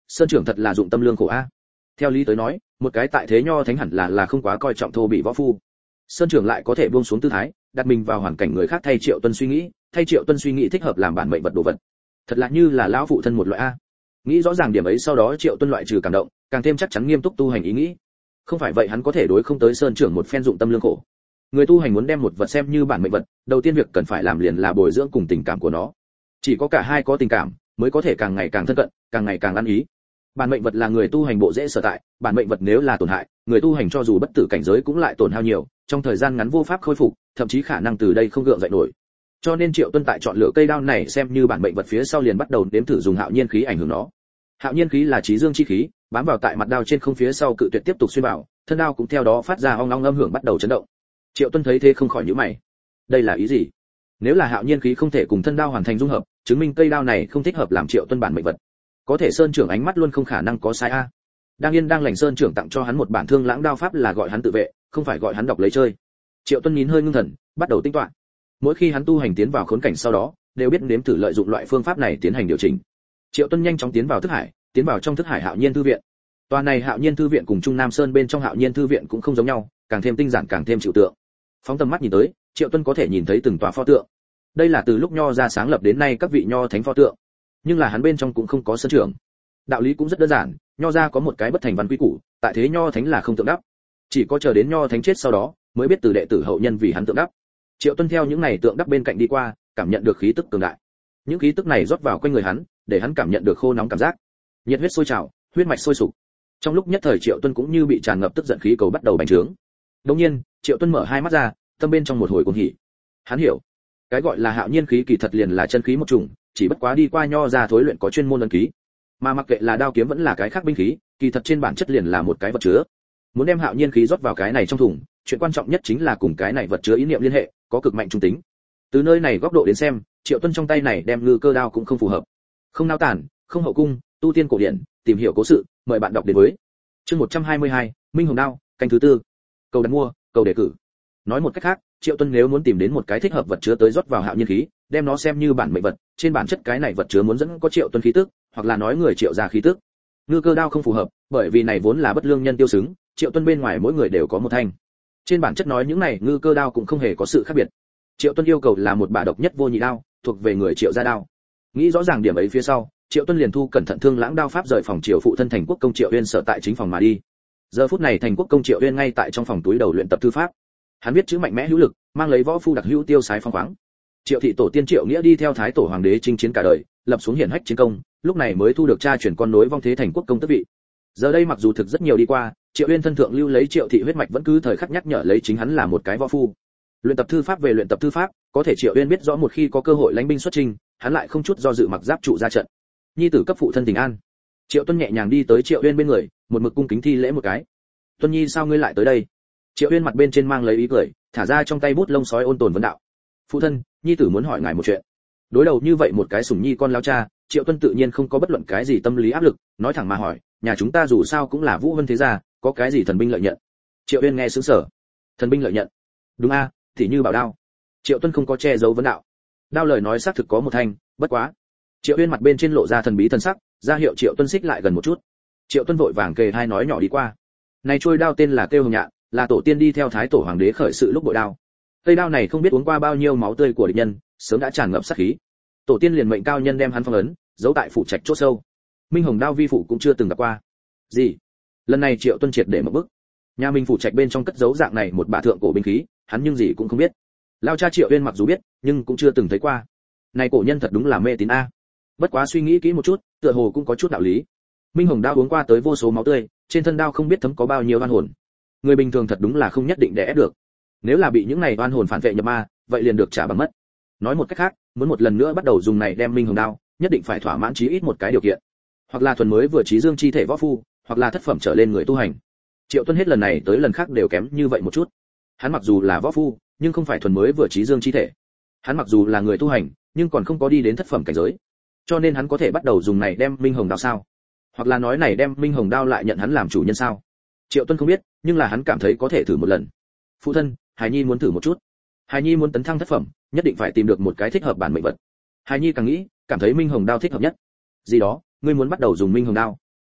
sơn trưởng thật là dụng tâm lương khổ a. Theo lý tới nói, một cái tại thế nho thánh hẳn là không quá coi trọng thô bị võ phu. Sơn trưởng lại có thể buông xuống tư thái, đặt mình vào hoàn cảnh người khác, thay Triệu Tuân suy nghĩ thích hợp làm bản mệnh vật đồ vật. Thật là như là lão phụ thân một loại a. Nghĩ rõ ràng điểm ấy sau đó Triệu Tuân loại trừ cảm động, càng thêm chắc chắn nghiêm túc tu hành ý nghĩ. Không phải vậy hắn có thể đối không tới sơn trưởng một phen dụng tâm lương khổ. Người tu hành muốn đem một vật xem như bản mệnh vật, đầu tiên việc cần phải làm liền là bồi dưỡng cùng tình cảm của nó. Chỉ có cả hai có tình cảm, mới có thể càng ngày càng thân cận, càng ngày càng ăn ý. Bản mệnh vật là người tu hành bộ dễ sở tại, bản mệnh vật nếu là tổn hại, người tu hành cho dù bất tử cảnh giới cũng lại tổn hao nhiều, trong thời gian ngắn vô pháp khôi phục, thậm chí khả năng từ đây không gượng dậy nổi. Cho nên Triệu Tuân tại chọn lựa cây đao này xem như bản mệnh vật phía sau liền bắt đầu đếm thử dùng hạo nhiên khí ảnh hưởng nó. Hạo nhiên khí là trí dương chi khí, bám vào tại mặt đao trên không phía sau cự tuyệt tiếp tục xuyên vào, thân đao cũng theo đó phát ra ong ong âm hưởng bắt đầu chấn động. Triệu Tuân thấy thế không khỏi nhíu mày. Đây là ý gì? Nếu là hạo nhiên khí không thể cùng thân đao hoàn thành dung hợp, chứng minh cây đao này không thích hợp làm Triệu Tuân bản mệnh vật. Có thể sơn trưởng ánh mắt luôn không khả năng có sai a. Đang yên đang lành sơn trưởng tặng cho hắn một bản thương lãng đao pháp là gọi hắn tự vệ, không phải gọi hắn đọc lấy chơi. Triệu Tuân nín hơi ngưng thần, bắt đầu tinh toán. Mỗi khi hắn tu hành tiến vào khốn cảnh sau đó, đều biết nếm thử lợi dụng loại phương pháp này tiến hành điều chỉnh. Triệu Tuân nhanh chóng tiến vào thức hải, tiến vào trong thức hải hạo nhiên thư viện. Tòa này hạo nhiên thư viện cùng Trung Nam Sơn bên trong hạo nhiên thư viện cũng không giống nhau, càng thêm tinh giản càng thêm chịu tượng. Phóng tầm mắt nhìn tới, Triệu Tuân có thể nhìn thấy từng tòa pho tượng. Đây là từ lúc nho ra sáng lập đến nay các vị nho thánh pho tượng, nhưng là hắn bên trong cũng không có sơn trưởng. Đạo lý cũng rất đơn giản, nho ra có một cái bất thành văn quy củ, tại thế nho thánh là không tượng đắp, chỉ có chờ đến nho thánh chết sau đó mới biết từ đệ tử hậu nhân vì hắn tượng đắp. Triệu Tuân theo những này tượng đắp bên cạnh đi qua, cảm nhận được khí tức cường đại. Những khí tức này rót vào quanh người hắn, để hắn cảm nhận được khô nóng cảm giác, nhiệt huyết sôi trào, huyết mạch sôi sục. Trong lúc nhất thời Triệu Tuân cũng như bị tràn ngập tức giận khí cầu bắt đầu bành trướng. Đột nhiên, Triệu Tuân mở hai mắt ra, tâm bên trong một hồi cuồng hỉ. Hắn hiểu, cái gọi là hạo nhiên khí kỳ thật liền là chân khí một chủng, chỉ bất quá đi qua nho ra thối luyện có chuyên môn ấn ký. Mà mặc kệ là đao kiếm vẫn là cái khác binh khí, kỳ thật trên bản chất liền là một cái vật chứa. Muốn đem hạo nhiên khí rót vào cái này trong thùng, chuyện quan trọng nhất chính là cùng cái này vật chứa ý niệm liên hệ, có cực mạnh trung tính. Từ nơi này góc độ đến xem, Triệu Tuân trong tay này đem ngư cơ đao cũng không phù hợp. Không nao tản, không hậu cung, tu tiên cổ điển, tìm hiểu cố sự, mời bạn đọc đến với. Chương 122, Minh Hồng đao, canh thứ tư. Cầu đặt mua, cầu đề cử. Nói một cách khác, Triệu Tuân nếu muốn tìm đến một cái thích hợp vật chứa tới rót vào hạo nhiên khí, đem nó xem như bản mệnh vật, trên bản chất cái này vật chứa muốn dẫn có Triệu Tuân khí tức, hoặc là nói người Triệu gia khí tức. Ngư cơ đao không phù hợp, bởi vì này vốn là bất lương nhân tiêu xứng, Triệu Tuân bên ngoài mỗi người đều có một thanh. Trên bản chất nói những này ngư cơ đao cũng không hề có sự khác biệt. Triệu Tuân yêu cầu là một bả độc nhất vô nhị đao, thuộc về người Triệu gia đao. Nghĩ rõ ràng điểm ấy phía sau, Triệu Tuân liền thu cẩn thận thương lãng đao pháp rời phòng Triệu phụ thân Thành Quốc công Triệu Uyên sở tại chính phòng mà đi. Giờ phút này Thành Quốc công Triệu Uyên ngay tại trong phòng túi đầu luyện tập thư pháp. Hắn viết chữ mạnh mẽ hữu lực, mang lấy võ phu đặc hữu tiêu sái phong khoáng. Triệu thị tổ tiên Triệu Nghĩa đi theo thái tổ hoàng đế chinh chiến cả đời, lập xuống hiển hách chiến công, lúc này mới thu được cha chuyển con nối vong thế Thành Quốc công tước vị. Giờ đây mặc dù thực rất nhiều đi qua, Triệu Uyên thân thượng lưu lấy Triệu thị huyết mạch vẫn cứ thời khắc nhắc nhở lấy chính hắn là một cái võ phu. Luyện tập thư pháp về luyện tập thư pháp, có thể Triệu Uyên biết rõ một khi có cơ hội lãnh binh xuất chinh, hắn lại không chút do dự mặc giáp trụ ra trận. Nhi tử cấp phụ thân tình an. Triệu Tuân nhẹ nhàng đi tới Triệu Uyên bên người, một mực cung kính thi lễ một cái. Tuân nhi sao ngươi lại tới đây? Triệu Uyên mặt bên trên mang lấy ý cười, thả ra trong tay bút lông sói ôn tồn vấn đạo. Phụ thân, nhi tử muốn hỏi ngài một chuyện. Đối đầu như vậy một cái sủng nhi con lao cha, Triệu Tuân tự nhiên không có bất luận cái gì tâm lý áp lực, nói thẳng mà hỏi, nhà chúng ta dù sao cũng là Vũ Vân thế gia, có cái gì thần binh lợi nhận? Triệu Uyên nghe sững sờ. Thần binh lợi nhận? Đúng a, thì như bảo đao. Triệu Tuân không có che giấu vấn đạo. Đao lời nói xác thực có một thanh, bất quá. Triệu Uyên mặt bên trên lộ ra thần bí thần sắc, ra hiệu Triệu Tuân xích lại gần một chút. Triệu Tuân vội vàng kề hai nói nhỏ đi qua. Này trôi đao tên là Kêu Hồng Nhạn, là tổ tiên đi theo thái tổ hoàng đế khởi sự lúc bội đao. Cây đao này không biết uống qua bao nhiêu máu tươi của địch nhân, sớm đã tràn ngập sát khí. Tổ tiên liền mệnh cao nhân đem hắn phong ấn, giấu tại phủ trạch chỗ sâu. Minh Hồng đao vi phụ cũng chưa từng gặp qua. Gì? Lần này Triệu Tuân triệt để một bức. Nhà mình phủ trạch bên trong cất giấu dạng này một bả thượng cổ binh khí, hắn nhưng gì cũng không biết. Lao cha Triệu Uyên mặc dù biết, nhưng cũng chưa từng thấy qua. Này cổ nhân thật đúng là mê tín a. Bất quá suy nghĩ kỹ một chút, tựa hồ cũng có chút đạo lý. Minh Hồng đao uống qua tới vô số máu tươi, trên thân đao không biết thấm có bao nhiêu oan hồn. Người bình thường thật đúng là không nhất định để ép được. Nếu là bị những này oan hồn phản vệ nhập ma, vậy liền được trả bằng mất. Nói một cách khác, muốn một lần nữa bắt đầu dùng này đem Minh Hồng đao, nhất định phải thỏa mãn chí ít một cái điều kiện. Hoặc là thuần mới vừa trí dương chi thể võ phu, hoặc là thất phẩm trở lên người tu hành. Triệu Tuân hết lần này tới lần khác đều kém như vậy một chút. Hắn mặc dù là võ phu, nhưng không phải thuần mới vừa trí dương chi thể. Hắn mặc dù là người tu hành, nhưng còn không có đi đến thất phẩm cảnh giới. Cho nên hắn có thể bắt đầu dùng này đem Minh Hồng đao sao? Hoặc là nói này đem Minh Hồng đao lại nhận hắn làm chủ nhân sao? Triệu Tuân không biết, nhưng là hắn cảm thấy có thể thử một lần. Phụ thân, Hải Nhi muốn thử một chút. Hải Nhi muốn tấn thăng thất phẩm, nhất định phải tìm được một cái thích hợp bản mệnh vật. Hải Nhi càng nghĩ, cảm thấy Minh Hồng đao thích hợp nhất. Gì đó, ngươi muốn bắt đầu dùng Minh Hồng đao?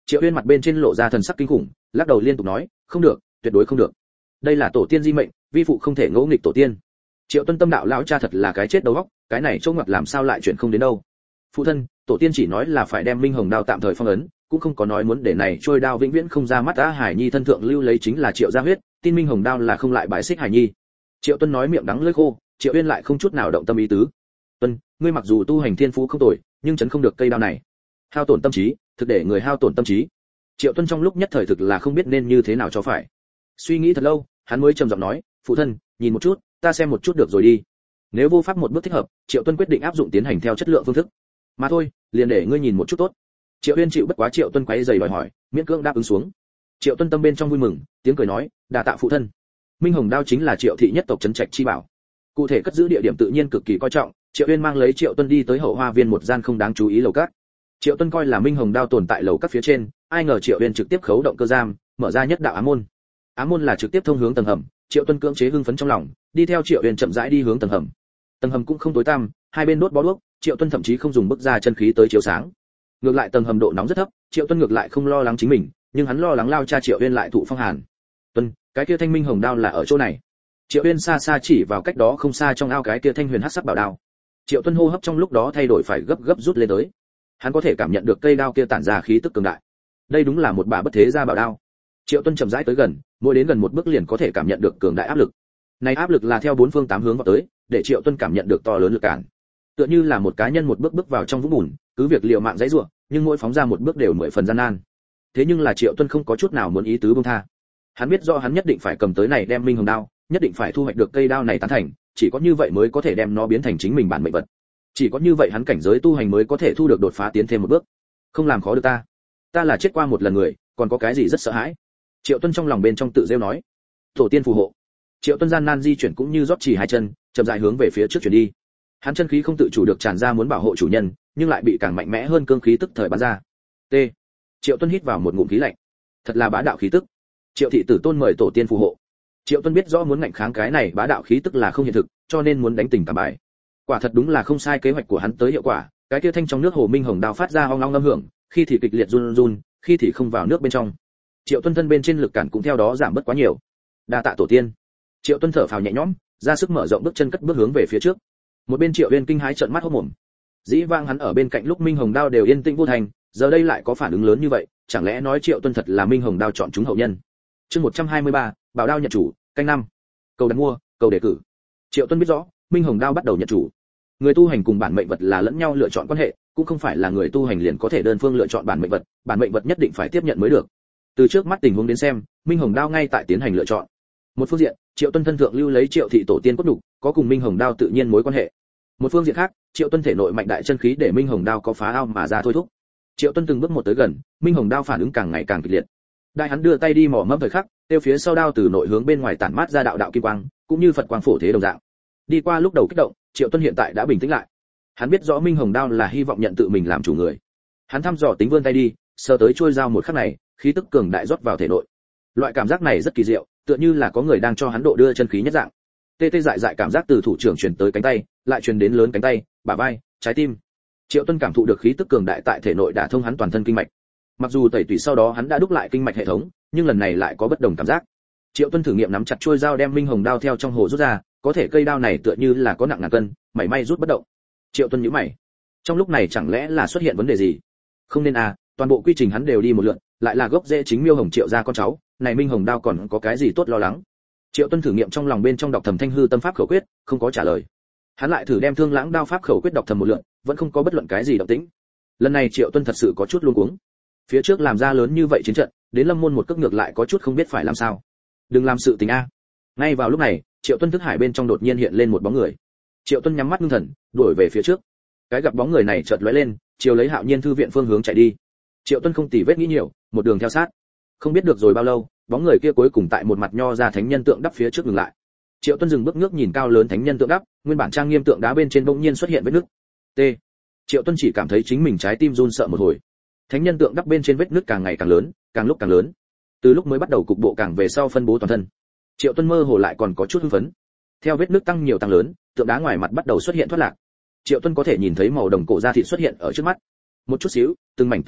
Triệu Uyên mặt bên trên lộ ra thần sắc kinh khủng, lắc đầu liên tục nói, không được, tuyệt đối không được. Đây là tổ tiên di mệnh, vi phụ không thể ngỗ nghịch tổ tiên. Triệu Tuân tâm đạo lão cha thật là cái chết đầu óc, cái này chỗ ngoặt làm sao lại chuyện không đến đâu. Phụ thân, tổ tiên chỉ nói là phải đem Minh Hồng đao tạm thời phong ấn, cũng không có nói muốn để này trôi đao vĩnh viễn không ra mắt. Á Hải Nhi thân thượng lưu lấy chính là Triệu gia huyết, tin Minh Hồng đao là không lại bài xích Hải Nhi. Triệu Tuân nói miệng đắng lưỡi khô, Triệu Uyên lại không chút nào động tâm ý tứ. Tuân, ngươi mặc dù tu hành thiên phú không tồi, nhưng chấn không được cây đao này. Hao tổn tâm trí, thực để người hao tổn tâm trí. Triệu Tuân trong lúc nhất thời thực là không biết nên như thế nào cho phải. Suy nghĩ thật lâu, hắn mới trầm giọng nói, phụ thân, nhìn một chút, ta xem một chút được rồi đi. Nếu vô pháp một bước thích hợp, Triệu Tuân quyết định áp dụng tiến hành theo chất lượng phương thức. Mà thôi, liền để ngươi nhìn một chút tốt. Triệu Uyên chịu bất quá Triệu Tuân quấy giày đòi hỏi, miễn cưỡng đáp ứng xuống. Triệu Tuân tâm bên trong vui mừng, tiếng cười nói, đa tạ phụ thân. Minh Hồng đao chính là Triệu thị nhất tộc trấn trạch chi bảo. Cụ thể cất giữ địa điểm tự nhiên cực kỳ coi trọng, Triệu Uyên mang lấy Triệu Tuân đi tới hậu hoa viên một gian không đáng chú ý lầu cát. Triệu Tuân coi là Minh Hồng đao tồn tại lầu các phía trên, ai ngờ Triệu Uyên trực tiếp khấu động cơ giam, mở ra nhất đạo ám môn. Ám môn là trực tiếp thông hướng tầng hầm, Triệu Tuân cưỡng chế hưng phấn trong lòng, đi theo Triệu Uyên chậm rãi đi hướng tầng hầm. Tầng hầm cũng không tối tăm, hai bên đốt bó đuốc, Triệu Tuân thậm chí không dùng bức ra chân khí tới chiếu sáng. Ngược lại tầng hầm độ nóng rất thấp, Triệu Tuân ngược lại không lo lắng chính mình, nhưng hắn lo lắng lao cha Triệu Uyên lại thụ phong hàn. Tuân, cái kia thanh Minh Hồng đao là ở chỗ này. Triệu Uyên xa xa chỉ vào cách đó không xa trong ao cái kia thanh huyền hắc sắc bảo đao. Triệu Tuân hô hấp trong lúc đó thay đổi phải gấp gấp rút lên tới. Hắn có thể cảm nhận được cây đao kia tản ra khí tức cường đại. Đây đúng là một bả bất thế gia bảo đao. Triệu Tuân chậm rãi tới gần, mỗi đến gần một bước liền có thể cảm nhận được cường đại áp lực. Này áp lực là theo bốn phương tám hướng vào tới, để Triệu Tuân cảm nhận được to lớn lực cản. Tựa như là một cá nhân một bước bước vào trong vũng bùn, cứ việc liều mạng giãy giụa, nhưng mỗi phóng ra một bước đều 10 phần gian nan. Thế nhưng là Triệu Tuân không có chút nào muốn ý tứ buông tha. Hắn biết rõ hắn nhất định phải cầm tới này đem Minh Hồng đao, nhất định phải thu hoạch được cây đao này tán thành, chỉ có như vậy mới có thể đem nó biến thành chính mình bản mệnh vật. Chỉ có như vậy hắn cảnh giới tu hành mới có thể thu được đột phá tiến thêm một bước. Không làm khó được ta. Ta là chết qua một lần người, còn có cái gì rất sợ hãi. Triệu Tuân trong lòng bên trong tự rêu nói. Tổ tiên phù hộ. Triệu Tuân gian nan di chuyển cũng như rót chỉ hai chân, chậm rãi hướng về phía trước chuyển đi. Hắn chân khí không tự chủ được tràn ra muốn bảo hộ chủ nhân, nhưng lại bị càng mạnh mẽ hơn cương khí tức thời bắn ra. T. Triệu Tuân hít vào một ngụm khí lạnh. Thật là bá đạo khí tức. Triệu thị tử tôn mời tổ tiên phù hộ. Triệu Tuân biết rõ muốn ngạnh kháng cái này bá đạo khí tức là không hiện thực, cho nên muốn đánh tỉnh cả bài. Quả thật đúng là không sai, kế hoạch của hắn tới hiệu quả, cái kia thanh trong nước hồ Minh Hồng đao phát ra ong ong âm hưởng, khi thì kịch liệt run run, khi thì không vào nước bên trong. Triệu Tuân thân bên trên lực cản cũng theo đó giảm bớt quá nhiều. Đa tạ tổ tiên. Triệu Tuân thở phào nhẹ nhõm, ra sức mở rộng bước chân cất bước hướng về phía trước. Một bên Triệu Uyên kinh hãi trợn mắt hốt mồm. Dĩ vãng hắn ở bên cạnh lúc Minh Hồng đao đều yên tĩnh vô thành, giờ đây lại có phản ứng lớn như vậy, chẳng lẽ nói Triệu Tuân thật là Minh Hồng đao chọn chúng hậu nhân. Chương 123, bảo đao nhận chủ, canh năm. Cầu đặt mua, cầu đề cử. Triệu Tuân biết rõ, Minh Hồng đao bắt đầu nhận chủ. Người tu hành cùng bản mệnh vật là lẫn nhau lựa chọn quan hệ, cũng không phải là người tu hành liền có thể đơn phương lựa chọn bản mệnh vật nhất định phải tiếp nhận mới được. Từ trước mắt tình huống đến xem, Minh Hồng đao ngay tại tiến hành lựa chọn. Một phương diện, Triệu Tuân thân thượng lưu lấy Triệu thị tổ tiên cốt đủ, có cùng Minh Hồng đao tự nhiên mối quan hệ. Một phương diện khác, Triệu Tuân thể nội mạnh đại chân khí để Minh Hồng đao có phá ao mà ra thôi thúc. Triệu Tuân từng bước một tới gần, Minh Hồng đao phản ứng càng ngày càng kịch liệt. Đại hắn đưa tay đi mò mẫm thời khắc, tiêu phía sau đao từ nội hướng bên ngoài tản mát ra đạo đạo kim quang, cũng như Phật quang phổ thế đồng dạng. Đi qua lúc đầu kích động, Triệu Tuân hiện tại đã bình tĩnh lại. Hắn biết rõ Minh Hồng đao là hy vọng nhận tự mình làm chủ người. Hắn thăm dò tính vươn tay đi, sờ tới chuôi dao một khắc này, khí tức cường đại rót vào thể nội. Loại cảm giác này rất kỳ diệu, tựa như là có người đang cho hắn độ đưa chân khí nhất dạng. Tê tê dại dại cảm giác từ thủ trưởng truyền tới cánh tay, lại truyền đến lớn cánh tay, bả vai, trái tim. Triệu Tuân cảm thụ được khí tức cường đại tại thể nội đả thông hắn toàn thân kinh mạch. Mặc dù tẩy tủy sau đó hắn đã đúc lại kinh mạch hệ thống, nhưng lần này lại có bất đồng cảm giác. Triệu Tuân thử nghiệm nắm chặt chuôi dao đem Minh Hồng đao theo trong hồ rút ra, có thể cây đao này tựa như là có nặng ngàn cân, mảy may rút bất động. Triệu Tuân nhíu mày. Trong lúc này chẳng lẽ là xuất hiện vấn đề gì? Không nên à, toàn bộ quy trình hắn đều đi một lượt, lại là gốc rễ chính Miêu Hồng Triệu gia con cháu, này Minh Hồng đao còn có cái gì tốt lo lắng? Triệu Tuân thử nghiệm trong lòng bên trong đọc thầm Thanh hư tâm pháp khẩu quyết, không có trả lời. Hắn lại thử đem Thương Lãng đao pháp khẩu quyết đọc thầm một lượt, vẫn không có bất luận cái gì động tĩnh. Lần này Triệu Tuân thật sự có chút luống cuống. Phía trước làm ra lớn như vậy chiến trận, đến Lâm môn một cước ngược lại có chút không biết phải làm sao. Đừng làm sự tình a. Ngay vào lúc này, Triệu Tuân thức hải bên trong đột nhiên hiện lên một bóng người. Triệu Tuân nhắm mắt ngưng thần, đuổi về phía trước. Cái gặp bóng người này chợt lóe lên, chiều lấy Hạo Nhiên thư viện phương hướng chạy đi. Triệu Tuân không tỉ vết nghĩ nhiều, một đường theo sát. Không biết được rồi bao lâu, bóng người kia cuối cùng tại một mặt nho ra thánh nhân tượng đắp phía trước ngừng lại. Triệu Tuân dừng bước ngước nhìn cao lớn thánh nhân tượng đắp, nguyên bản trang nghiêm tượng đá bên trên bỗng nhiên xuất hiện vết nứt. T. Triệu Tuân chỉ cảm thấy chính mình trái tim run sợ một hồi. Thánh nhân tượng đắp bên trên vết nứt càng ngày càng lớn, càng lúc càng lớn. Từ lúc mới bắt đầu cục bộ càng về sau phân bố toàn thân. Triệu Tuân mơ hồ lại còn có chút hưng phấn. Theo vết nứt tăng nhiều tăng lớn, tượng đá ngoài mặt bắt đầu xuất hiện thoát lạc. Triệu Tuân có thể nhìn thấy màu đồng cổ da thịt xuất hiện ở trước mắt. Một chút xíu, từng mảnh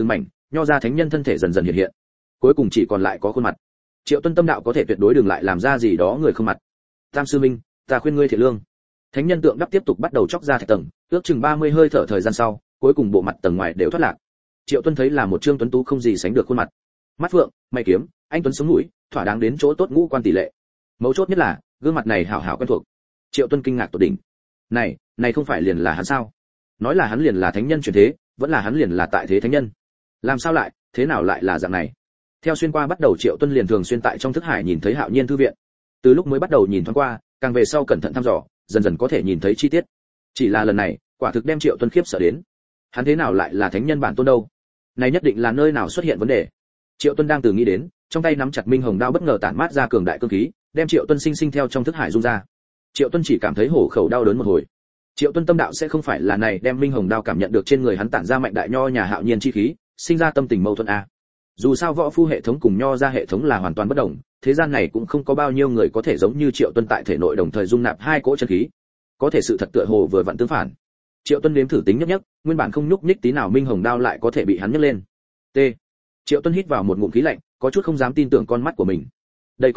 nho ra thánh nhân thân thể dần dần hiện hiện, cuối cùng chỉ còn lại có khuôn mặt. Triệu Tuân tâm đạo có thể tuyệt đối đừng lại làm ra gì đó người không mặt. Tam sư minh, ta khuyên ngươi thiện lương. Thánh nhân tượng đắp tiếp tục bắt đầu chóc ra thạch tầng, ước chừng 30 hơi thở thời gian sau, cuối cùng bộ mặt tầng ngoài đều thoát lạc. Triệu Tuân thấy là một trương tuấn tú không gì sánh được khuôn mặt, mắt phượng, mày kiếm, anh tuấn sống mũi, thỏa đáng đến chỗ tốt ngũ quan tỷ lệ. Mấu chốt nhất là gương mặt này hảo hảo quen thuộc. Triệu Tuân kinh ngạc tột đỉnh. Này không phải liền là hắn sao? Nói là hắn liền là thánh nhân chuyển thế, vẫn là hắn liền là tại thế thánh nhân. Làm sao lại, thế nào lại là dạng này? Theo xuyên qua bắt đầu Triệu Tuân liền thường xuyên tại trong thức hải nhìn thấy Hạo Nhiên thư viện. Từ lúc mới bắt đầu nhìn thoáng qua, càng về sau cẩn thận thăm dò, dần dần có thể nhìn thấy chi tiết. Chỉ là lần này, quả thực đem Triệu Tuân khiếp sợ đến. Hắn thế nào lại là thánh nhân bản tôn đâu? Này nhất định là nơi nào xuất hiện vấn đề. Triệu Tuân đang từ nghĩ đến, trong tay nắm chặt minh hồng đao bất ngờ tản mát ra cường đại cương khí, đem Triệu Tuân sinh sinh theo trong thức hải dung ra. Triệu Tuân chỉ cảm thấy hổ khẩu đau đớn một hồi. Triệu Tuân tâm đạo sẽ không phải là này đem minh hồng đao cảm nhận được trên người hắn tản ra mạnh đại nho nhà Hạo Nhiên chi khí, sinh ra tâm tình mâu thuẫn a. Dù sao võ phu hệ thống cùng nho ra hệ thống là hoàn toàn bất đồng, thế gian này cũng không có bao nhiêu người có thể giống như Triệu Tuân tại thể nội đồng thời dung nạp hai cỗ chân khí. Có thể sự thật tựa hồ vừa vặn tương phản. Triệu Tuân nếm thử tính nhấp nhấp, nguyên bản không nhúc nhích tí nào minh hồng đao lại có thể bị hắn nhấc lên. T. Triệu Tuân hít vào một ngụm khí lạnh, có chút không dám tin tưởng con mắt của mình. Đây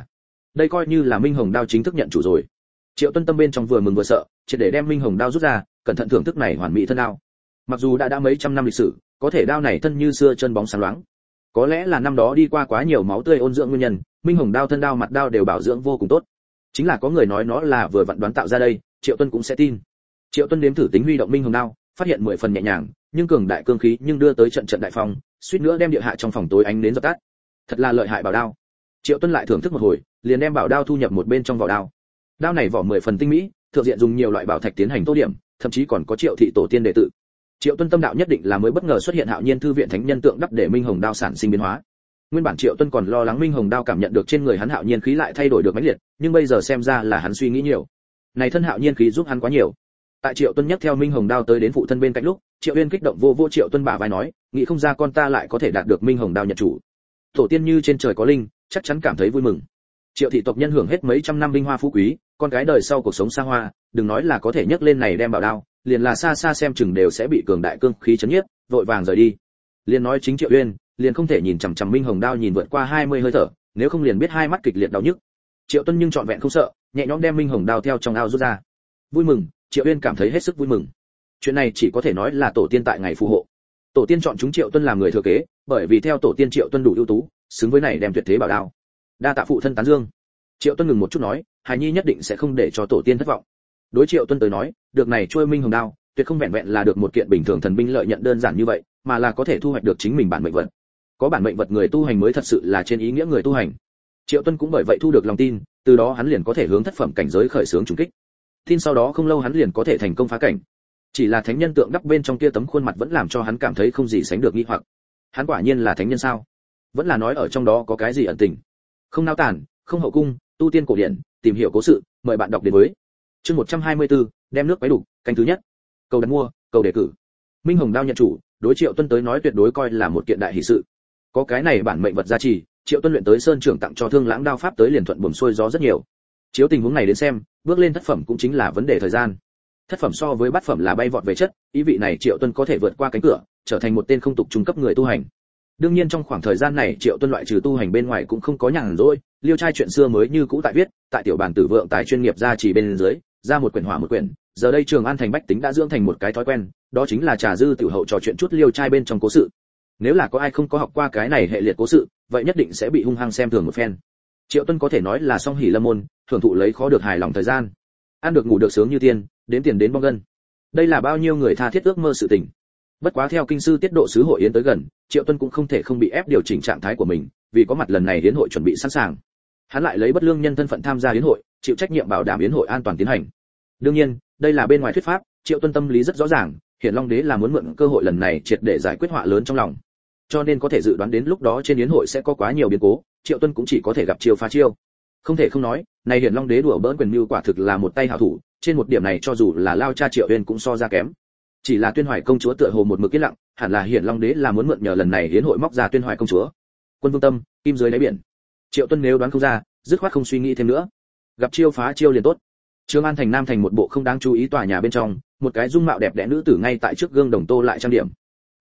coi như là minh hồng đao chính thức nhận chủ rồi. Triệu Tuân tâm bên trong vừa mừng vừa sợ, triệt để đem minh hồng đao rút ra, cẩn thận thưởng thức này hoàn mỹ thân đao. Mặc dù đã mấy trăm năm lịch sử, có thể đao này thân như xưa chân bóng sáng loáng. Có lẽ là năm đó đi qua quá nhiều máu tươi ôn dưỡng nguyên nhân, minh hồng đao thân đao mặt đao đều bảo dưỡng vô cùng tốt. Chính là có người nói nó là vừa vặn đoán tạo ra đây, Triệu Tuân cũng sẽ tin. Triệu Tuân nếm thử tính huy động minh hồng đao, phát hiện 10 phần nhẹ nhàng, nhưng cường đại cương khí nhưng đưa tới trận đại phong, suýt nữa đem địa hạ trong phòng tối ánh đến dập tắt. Thật là lợi hại bảo đao. Triệu Tuân lại thưởng thức một hồi, liền đem bảo đao thu nhập một bên trong vỏ đao. Đao này vỏ 10 phần tinh mỹ, thượng diện dùng nhiều loại bảo thạch tiến hành tô điểm, thậm chí còn có Triệu thị tổ tiên đệ tự. Triệu Tuân tâm đạo nhất định là mới bất ngờ xuất hiện Hạo Nhiên thư viện thánh nhân tượng đắp để minh hồng đao sản sinh biến hóa. Nguyên bản Triệu Tuân còn lo lắng minh hồng đao cảm nhận được trên người hắn Hạo Nhiên khí lại thay đổi được mãnh liệt, nhưng bây giờ xem ra là hắn suy nghĩ nhiều. Này thân Hạo Nhiên khí giúp hắn quá nhiều. Tại Triệu Tuân nhấc theo minh hồng đao tới đến phụ thân bên cạnh lúc, Triệu Uyên kích động vô Triệu Tuân bả vai nói, nghĩ không ra con ta lại có thể đạt được minh hồng đao nhận chủ. Tổ tiên như trên trời có linh, chắc chắn cảm thấy vui mừng. Triệu thị tộc nhân hưởng hết mấy trăm năm vinh hoa phú quý, con cái đời sau cuộc sống xa hoa, đừng nói là có thể nhấc lên này đem bảo đao, liền là xa xa xem chừng đều sẽ bị cường đại cương khí chấn nhiếp, vội vàng rời đi. Liền nói chính Triệu Uyên, liền không thể nhìn chằm chằm minh hồng đao nhìn vượt qua 20 hơi thở, nếu không liền biết hai mắt kịch liệt đau nhức. Triệu Tuân nhưng trọn vẹn không sợ, nhẹ nhõm đem minh hồng đao theo trong ao rút ra. Vui mừng, Triệu Uyên cảm thấy hết sức vui mừng. Chuyện này chỉ có thể nói là tổ tiên tại ngày phù hộ. Tổ tiên chọn chúng Triệu Tuân làm người thừa kế, bởi vì theo tổ tiên Triệu Tuân đủ ưu tú, xứng với này đem tuyệt thế bảo đao. Đa tạ phụ thân tán dương. Triệu Tuân ngừng một chút nói, hài nhi nhất định sẽ không để cho tổ tiên thất vọng. Đối Triệu Tuân tới nói, được này trôi minh hồng đao, tuyệt không vẹn vẹn là được một kiện bình thường thần binh lợi nhận đơn giản như vậy, mà là có thể thu hoạch được chính mình bản mệnh vật. Có bản mệnh vật người tu hành mới thật sự là trên ý nghĩa người tu hành. Triệu Tuân cũng bởi vậy thu được lòng tin, từ đó hắn liền có thể hướng thất phẩm cảnh giới khởi xướng trùng kích. Tin sau đó không lâu hắn liền có thể thành công phá cảnh. Chỉ là thánh nhân tượng đắp bên trong kia tấm khuôn mặt vẫn làm cho hắn cảm thấy không gì sánh được nghi hoặc. Hắn quả nhiên là thánh nhân sao? Vẫn là nói ở trong đó có cái gì ẩn tình? Không nao tản, không hậu cung, tu tiên cổ điển, tìm hiểu cố sự, mời bạn đọc đến với. Chương 124, đem nước quấy đủ, canh thứ nhất. Cầu đặt mua, cầu đề cử. Minh hồng đao nhận chủ, đối Triệu Tuân tới nói tuyệt đối coi là một kiện đại hỷ sự. Có cái này bản mệnh vật gia trì, Triệu Tuân luyện tới sơn trưởng tặng cho Thương Lãng đao pháp tới liền thuận buồm xuôi gió rất nhiều. Chiếu tình huống này đến xem, bước lên thất phẩm cũng chính là vấn đề thời gian. Thất phẩm so với bát phẩm là bay vọt về chất, ý vị này Triệu Tuân có thể vượt qua cánh cửa, trở thành một tên không tục trung cấp người tu hành. Đương nhiên trong khoảng thời gian này Triệu Tuân loại trừ tu hành bên ngoài cũng không có nhàn rỗi, liêu trai chuyện xưa mới như cũ tại viết, tại tiểu bản tử vượng tài chuyên nghiệp gia trì bên dưới, ra một quyển hỏa một quyển, giờ đây Trường An thành bách tính đã dưỡng thành một cái thói quen, đó chính là trà dư tiểu hậu trò chuyện chút liêu trai bên trong cố sự. Nếu là có ai không có học qua cái này hệ liệt cố sự, vậy nhất định sẽ bị hung hăng xem thường một phen. Triệu Tuân có thể nói là song hỷ lâm môn, hưởng thụ lấy khó được hài lòng thời gian, ăn được ngủ được sướng như tiên, đến tiền đến bong gân. Đây là bao nhiêu người tha thiết ước mơ sự tình. Bất quá theo kinh sư tiết độ sứ hội yến tới gần, Triệu Tuân cũng không thể không bị ép điều chỉnh trạng thái của mình, vì có mặt lần này yến hội chuẩn bị sẵn sàng. Hắn lại lấy bất lương nhân thân phận tham gia yến hội, chịu trách nhiệm bảo đảm yến hội an toàn tiến hành. Đương nhiên, đây là bên ngoài thuyết pháp, Triệu Tuân tâm lý rất rõ ràng, Hiển Long đế là muốn mượn cơ hội lần này triệt để giải quyết họa lớn trong lòng. Cho nên có thể dự đoán đến lúc đó trên yến hội sẽ có quá nhiều biến cố, Triệu Tuân cũng chỉ có thể gặp chiêu phá chiêu. Không thể không nói, này Hiển Long đế đùa bỡn quyền mưu quả thực là một tay hảo thủ, trên một điểm này cho dù là lao cha Triệu Uyên cũng so ra kém. Chỉ là Tuyên Hoài công chúa tựa hồ một mực yên lặng, hẳn là Hiển Long đế là muốn mượn nhờ lần này yến hội móc ra Tuyên Hoài công chúa. Quân Vương Tâm, kim dưới đáy biển. Triệu Tuân nếu đoán không ra, dứt khoát không suy nghĩ thêm nữa. Gặp chiêu phá chiêu liền tốt. Trường An thành Nam thành một bộ không đáng chú ý tòa nhà bên trong, một cái dung mạo đẹp đẽ nữ tử ngay tại trước gương đồng tô lại trang điểm.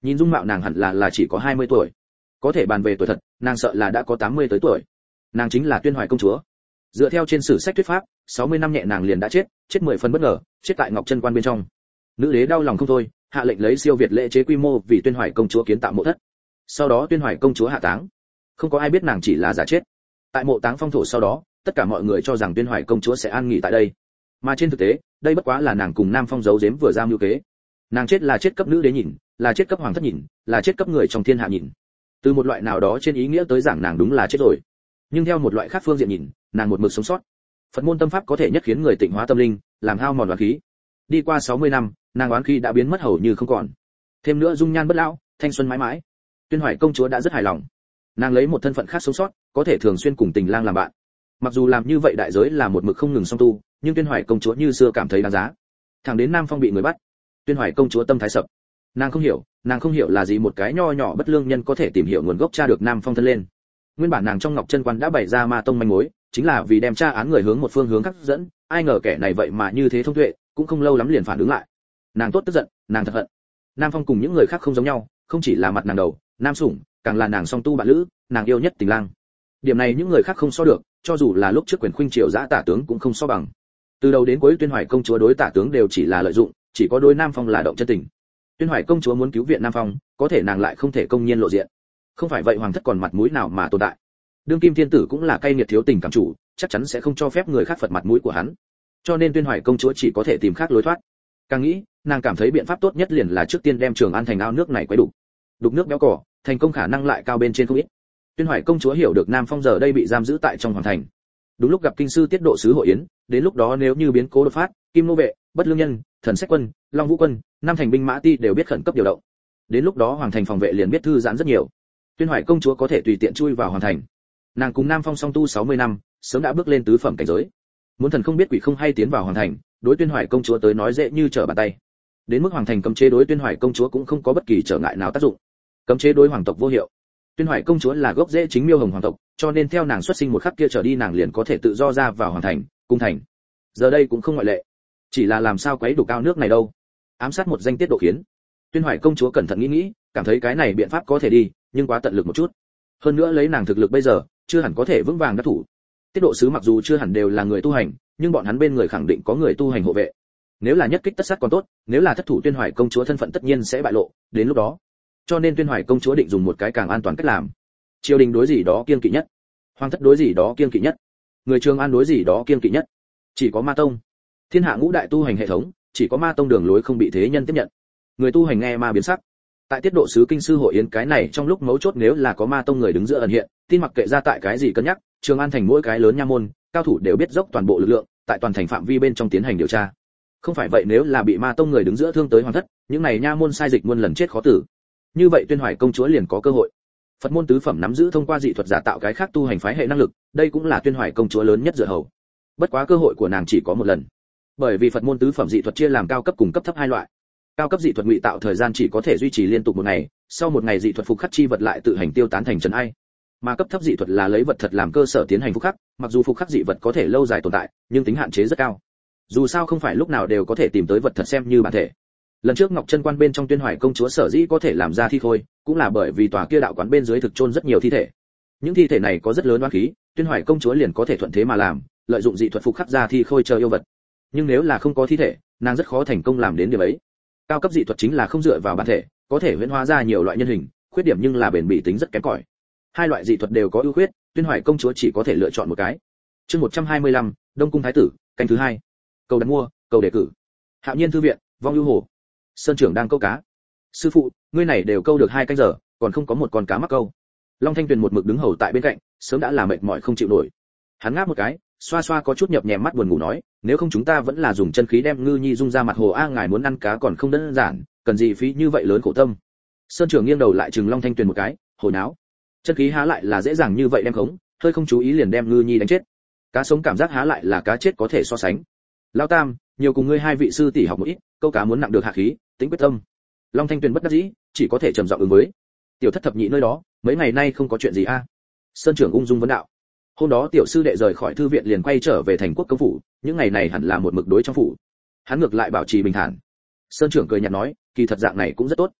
Nhìn dung mạo nàng hẳn là chỉ có 20 tuổi. Có thể bàn về tuổi thật, nàng sợ là đã có 80 tới tuổi. Nàng chính là Tuyên Hoài công chúa. Dựa theo trên sử sách thuyết pháp, 60 năm nhẹ nàng liền đã chết 10 phần bất ngờ, chết tại Ngọc Chân Quan bên trong. Nữ đế đau lòng không thôi, hạ lệnh lấy siêu việt lễ chế quy mô vì Tuyên Hoài công chúa kiến tạo mộ thất. Sau đó Tuyên Hoài công chúa hạ táng. Không có ai biết nàng chỉ là giả chết. Tại mộ táng phong thổ sau đó, tất cả mọi người cho rằng Tuyên Hoài công chúa sẽ an nghỉ tại đây. Mà trên thực tế, đây bất quá là nàng cùng Nam Phong giấu giếm vừa ra mưu kế. Nàng chết là chết cấp nữ đế nhìn, là chết cấp hoàng thất nhìn, là chết cấp người trong thiên hạ nhìn. Từ một loại nào đó trên ý nghĩa tới giảng nàng đúng là chết rồi, nhưng theo một loại khác phương diện nhìn, nàng một mực sống sót. Phật môn tâm pháp có thể nhất khiến người tịnh hóa tâm linh, làm hao mòn oán khí. Đi qua 60 năm, nàng oán khí đã biến mất hầu như không còn. Thêm nữa dung nhan bất lão, thanh xuân mãi mãi. Tuyên Hoài công chúa đã rất hài lòng. Nàng lấy một thân phận khác sống sót, có thể thường xuyên cùng Tình Lang làm bạn. Mặc dù làm như vậy đại giới là một mực không ngừng song tu, nhưng Tuyên Hoài công chúa như xưa cảm thấy đáng giá. Thẳng đến Nam Phong bị người bắt, Tuyên Hoài công chúa tâm thái sập. Nàng không hiểu là gì một cái nho nhỏ bất lương nhân có thể tìm hiểu nguồn gốc tra được Nam Phong thân lên. Nguyên bản nàng trong Ngọc Chân Quan đã bày ra ma tông manh mối, chính là vì đem tra án người hướng một phương hướng khác dẫn, ai ngờ kẻ này vậy mà như thế thông tuệ, cũng không lâu lắm liền phản ứng lại. Nàng tốt tức giận, nàng thật hận. Nam Phong cùng những người khác không giống nhau, không chỉ là mặt nàng đầu, nam sủng, càng là nàng song tu bạn lữ, nàng yêu nhất Tình Lang. Điểm này những người khác không so được, cho dù là lúc trước quyền khuynh triều dã tả tướng cũng không so bằng. Từ đầu đến cuối Tuyên Hoài công chúa đối tả tướng đều chỉ là lợi dụng, chỉ có đối Nam Phong là động chân tình. Tuyên Hoài công chúa muốn cứu viện Nam Phong, có thể nàng lại không thể công nhiên lộ diện. Không phải vậy hoàng thất còn mặt mũi nào mà tồn tại. Đương kim thiên tử cũng là cay nghiệt thiếu tình cảm chủ, chắc chắn sẽ không cho phép người khác phật mặt mũi của hắn. Cho nên Tuyên Hoài công chúa chỉ có thể tìm khác lối thoát. Càng nghĩ, nàng cảm thấy biện pháp tốt nhất liền là trước tiên đem Trường An thành ao nước này quấy đục nước béo cỏ, thành công khả năng lại cao bên trên không ít. Tuyên Hoài công chúa hiểu được Nam Phong giờ đây bị giam giữ tại trong hoàng thành. Đúng lúc gặp kinh sư tiết độ sứ hội yến, đến lúc đó nếu như biến cố đột phát, Kim nô vệ, Bất Lương nhân, Thần Sách quân, Long Vũ quân, Nam thành binh mã ti đều biết khẩn cấp điều động. Đến lúc đó hoàng thành phòng vệ liền biết thư giãn rất nhiều. Tuyên Hoài công chúa có thể tùy tiện chui vào hoàng thành. Nàng cùng Nam Phong song tu 60 năm, sớm đã bước lên tứ phẩm cảnh giới. Muốn thần không biết quỷ không hay tiến vào hoàng thành, đối Tuyên Hoài công chúa tới nói dễ như trở bàn tay. Đến mức hoàng thành cấm chế đối Tuyên Hoài công chúa cũng không có bất kỳ trở ngại nào tác dụng. Cấm chế đối hoàng tộc vô hiệu. Tuyên Hoài công chúa là gốc rễ chính Miêu Hồng hoàng tộc, cho nên theo nàng xuất sinh một khắc kia trở đi nàng liền có thể tự do ra vào hoàng thành, cung thành. Giờ đây cũng không ngoại lệ. Chỉ là làm sao quấy đủ cao nước này đâu. Ám sát một danh tiết độ khiến. Tuyên Hoài công chúa cẩn thận nghĩ, cảm thấy cái này biện pháp có thể đi, nhưng quá tận lực một chút. Hơn nữa lấy nàng thực lực bây giờ, chưa hẳn có thể vững vàng đắc thủ. Tiết độ sứ mặc dù chưa hẳn đều là người tu hành, nhưng bọn hắn bên người khẳng định có người tu hành hộ vệ. Nếu là nhất kích tất sát còn tốt, nếu là thất thủ Tuyên Hoài công chúa thân phận tất nhiên sẽ bại lộ, đến lúc đó. Cho nên Tuyên Hoài công chúa định dùng một cái càng an toàn cách làm. Triều đình đối gì đó kiêng kỵ nhất, hoàng thất đối gì đó kiêng kỵ nhất, người Trường An đối gì đó kiêng kỵ nhất. Chỉ có ma tông. Thiên hạ ngũ đại tu hành hệ thống, chỉ có ma tông đường lối không bị thế nhân tiếp nhận. Người tu hành nghe ma biến sắc. Tại tiết độ sứ kinh sư hội yến cái này trong lúc mấu chốt nếu là có ma tông người đứng giữa ẩn hiện, tin mặc kệ ra tại cái gì cân nhắc, Trường An thành mỗi cái lớn nha môn, cao thủ đều biết dốc toàn bộ lực lượng, tại toàn thành phạm vi bên trong tiến hành điều tra. Không phải vậy nếu là bị ma tông người đứng giữa thương tới hoàng thất, những này nha môn sai dịch muôn lần chết khó tử. Như vậy Tuyên Hoài công chúa liền có cơ hội. Phật môn tứ phẩm nắm giữ thông qua dị thuật giả tạo cái khác tu hành phái hệ năng lực, đây cũng là Tuyên Hoài công chúa lớn nhất dựa hầu. Bất quá cơ hội của nàng chỉ có một lần. Bởi vì Phật môn tứ phẩm dị thuật chia làm cao cấp cùng cấp thấp hai loại. Cao cấp dị thuật ngụy tạo thời gian chỉ có thể duy trì liên tục một ngày, sau một ngày dị thuật phục khắc chi vật lại tự hành tiêu tán thành trần ai. Mà cấp thấp dị thuật là lấy vật thật làm cơ sở tiến hành phục khắc, mặc dù phục khắc dị vật có thể lâu dài tồn tại, nhưng tính hạn chế rất cao. Dù sao không phải lúc nào đều có thể tìm tới vật thật xem như bản thể. Lần trước Ngọc Chân Quan bên trong Tuyên Hoài công chúa sở dĩ có thể làm ra thi khôi, cũng là bởi vì tòa kia đạo quán bên dưới thực chôn rất nhiều thi thể. Những thi thể này có rất lớn oán khí, Tuyên Hoài công chúa liền có thể thuận thế mà làm, lợi dụng dị thuật phục khắc ra thi khôi chờ yêu vật. Nhưng nếu là không có thi thể, nàng rất khó thành công làm đến điều ấy. Cao cấp dị thuật chính là không dựa vào bản thể, có thể huyễn hóa ra nhiều loại nhân hình, khuyết điểm nhưng là bền bỉ tính rất kém cỏi. Hai loại dị thuật đều có ưu khuyết, Tuyên Hoài công chúa chỉ có thể lựa chọn một cái. Chương 125, Đông cung thái tử, canh thứ 2. Cầu đặt mua, cầu đề cử. Hạo Nhiên thư viện, Vong Ưu Hồ. Sơn trưởng đang câu cá. Sư phụ, ngươi này đều câu được 2 canh giờ, còn không có một con cá mắc câu. Long Thanh Tuyền một mực đứng hầu tại bên cạnh, sớm đã là mệt mỏi không chịu nổi. Hắn ngáp một cái, xoa xoa có chút nhập nhèm mắt buồn ngủ nói, nếu không chúng ta vẫn là dùng chân khí đem ngư nhi dung ra mặt hồ a, ngài muốn ăn cá còn không đơn giản, cần gì phí như vậy lớn khổ tâm. Sơn trưởng nghiêng đầu lại trừng Long Thanh Tuyền một cái, hồi náo. Chân khí há lại là dễ dàng như vậy đem khống, hơi không chú ý liền đem ngư nhi đánh chết. Cá sống cảm giác há lại là cá chết có thể so sánh. Lão Tam, nhiều cùng ngươi 2 vị sư tỷ học một ít, câu cá muốn nặng được hạ khí, tính quyết tâm. Long Thanh Tuyền bất đắc dĩ, chỉ có thể trầm giọng ứng với. Tiểu thất thập nhị nơi đó, mấy ngày nay không có chuyện gì a? Sơn trưởng ung dung vấn đạo. Hôm đó tiểu sư đệ rời khỏi thư viện liền quay trở về thành Quốc công phủ, những ngày này hẳn là một mực đối trong phủ. Hắn ngược lại bảo trì bình thản. Sơn trưởng cười nhạt nói, kỳ thật dạng này cũng rất tốt.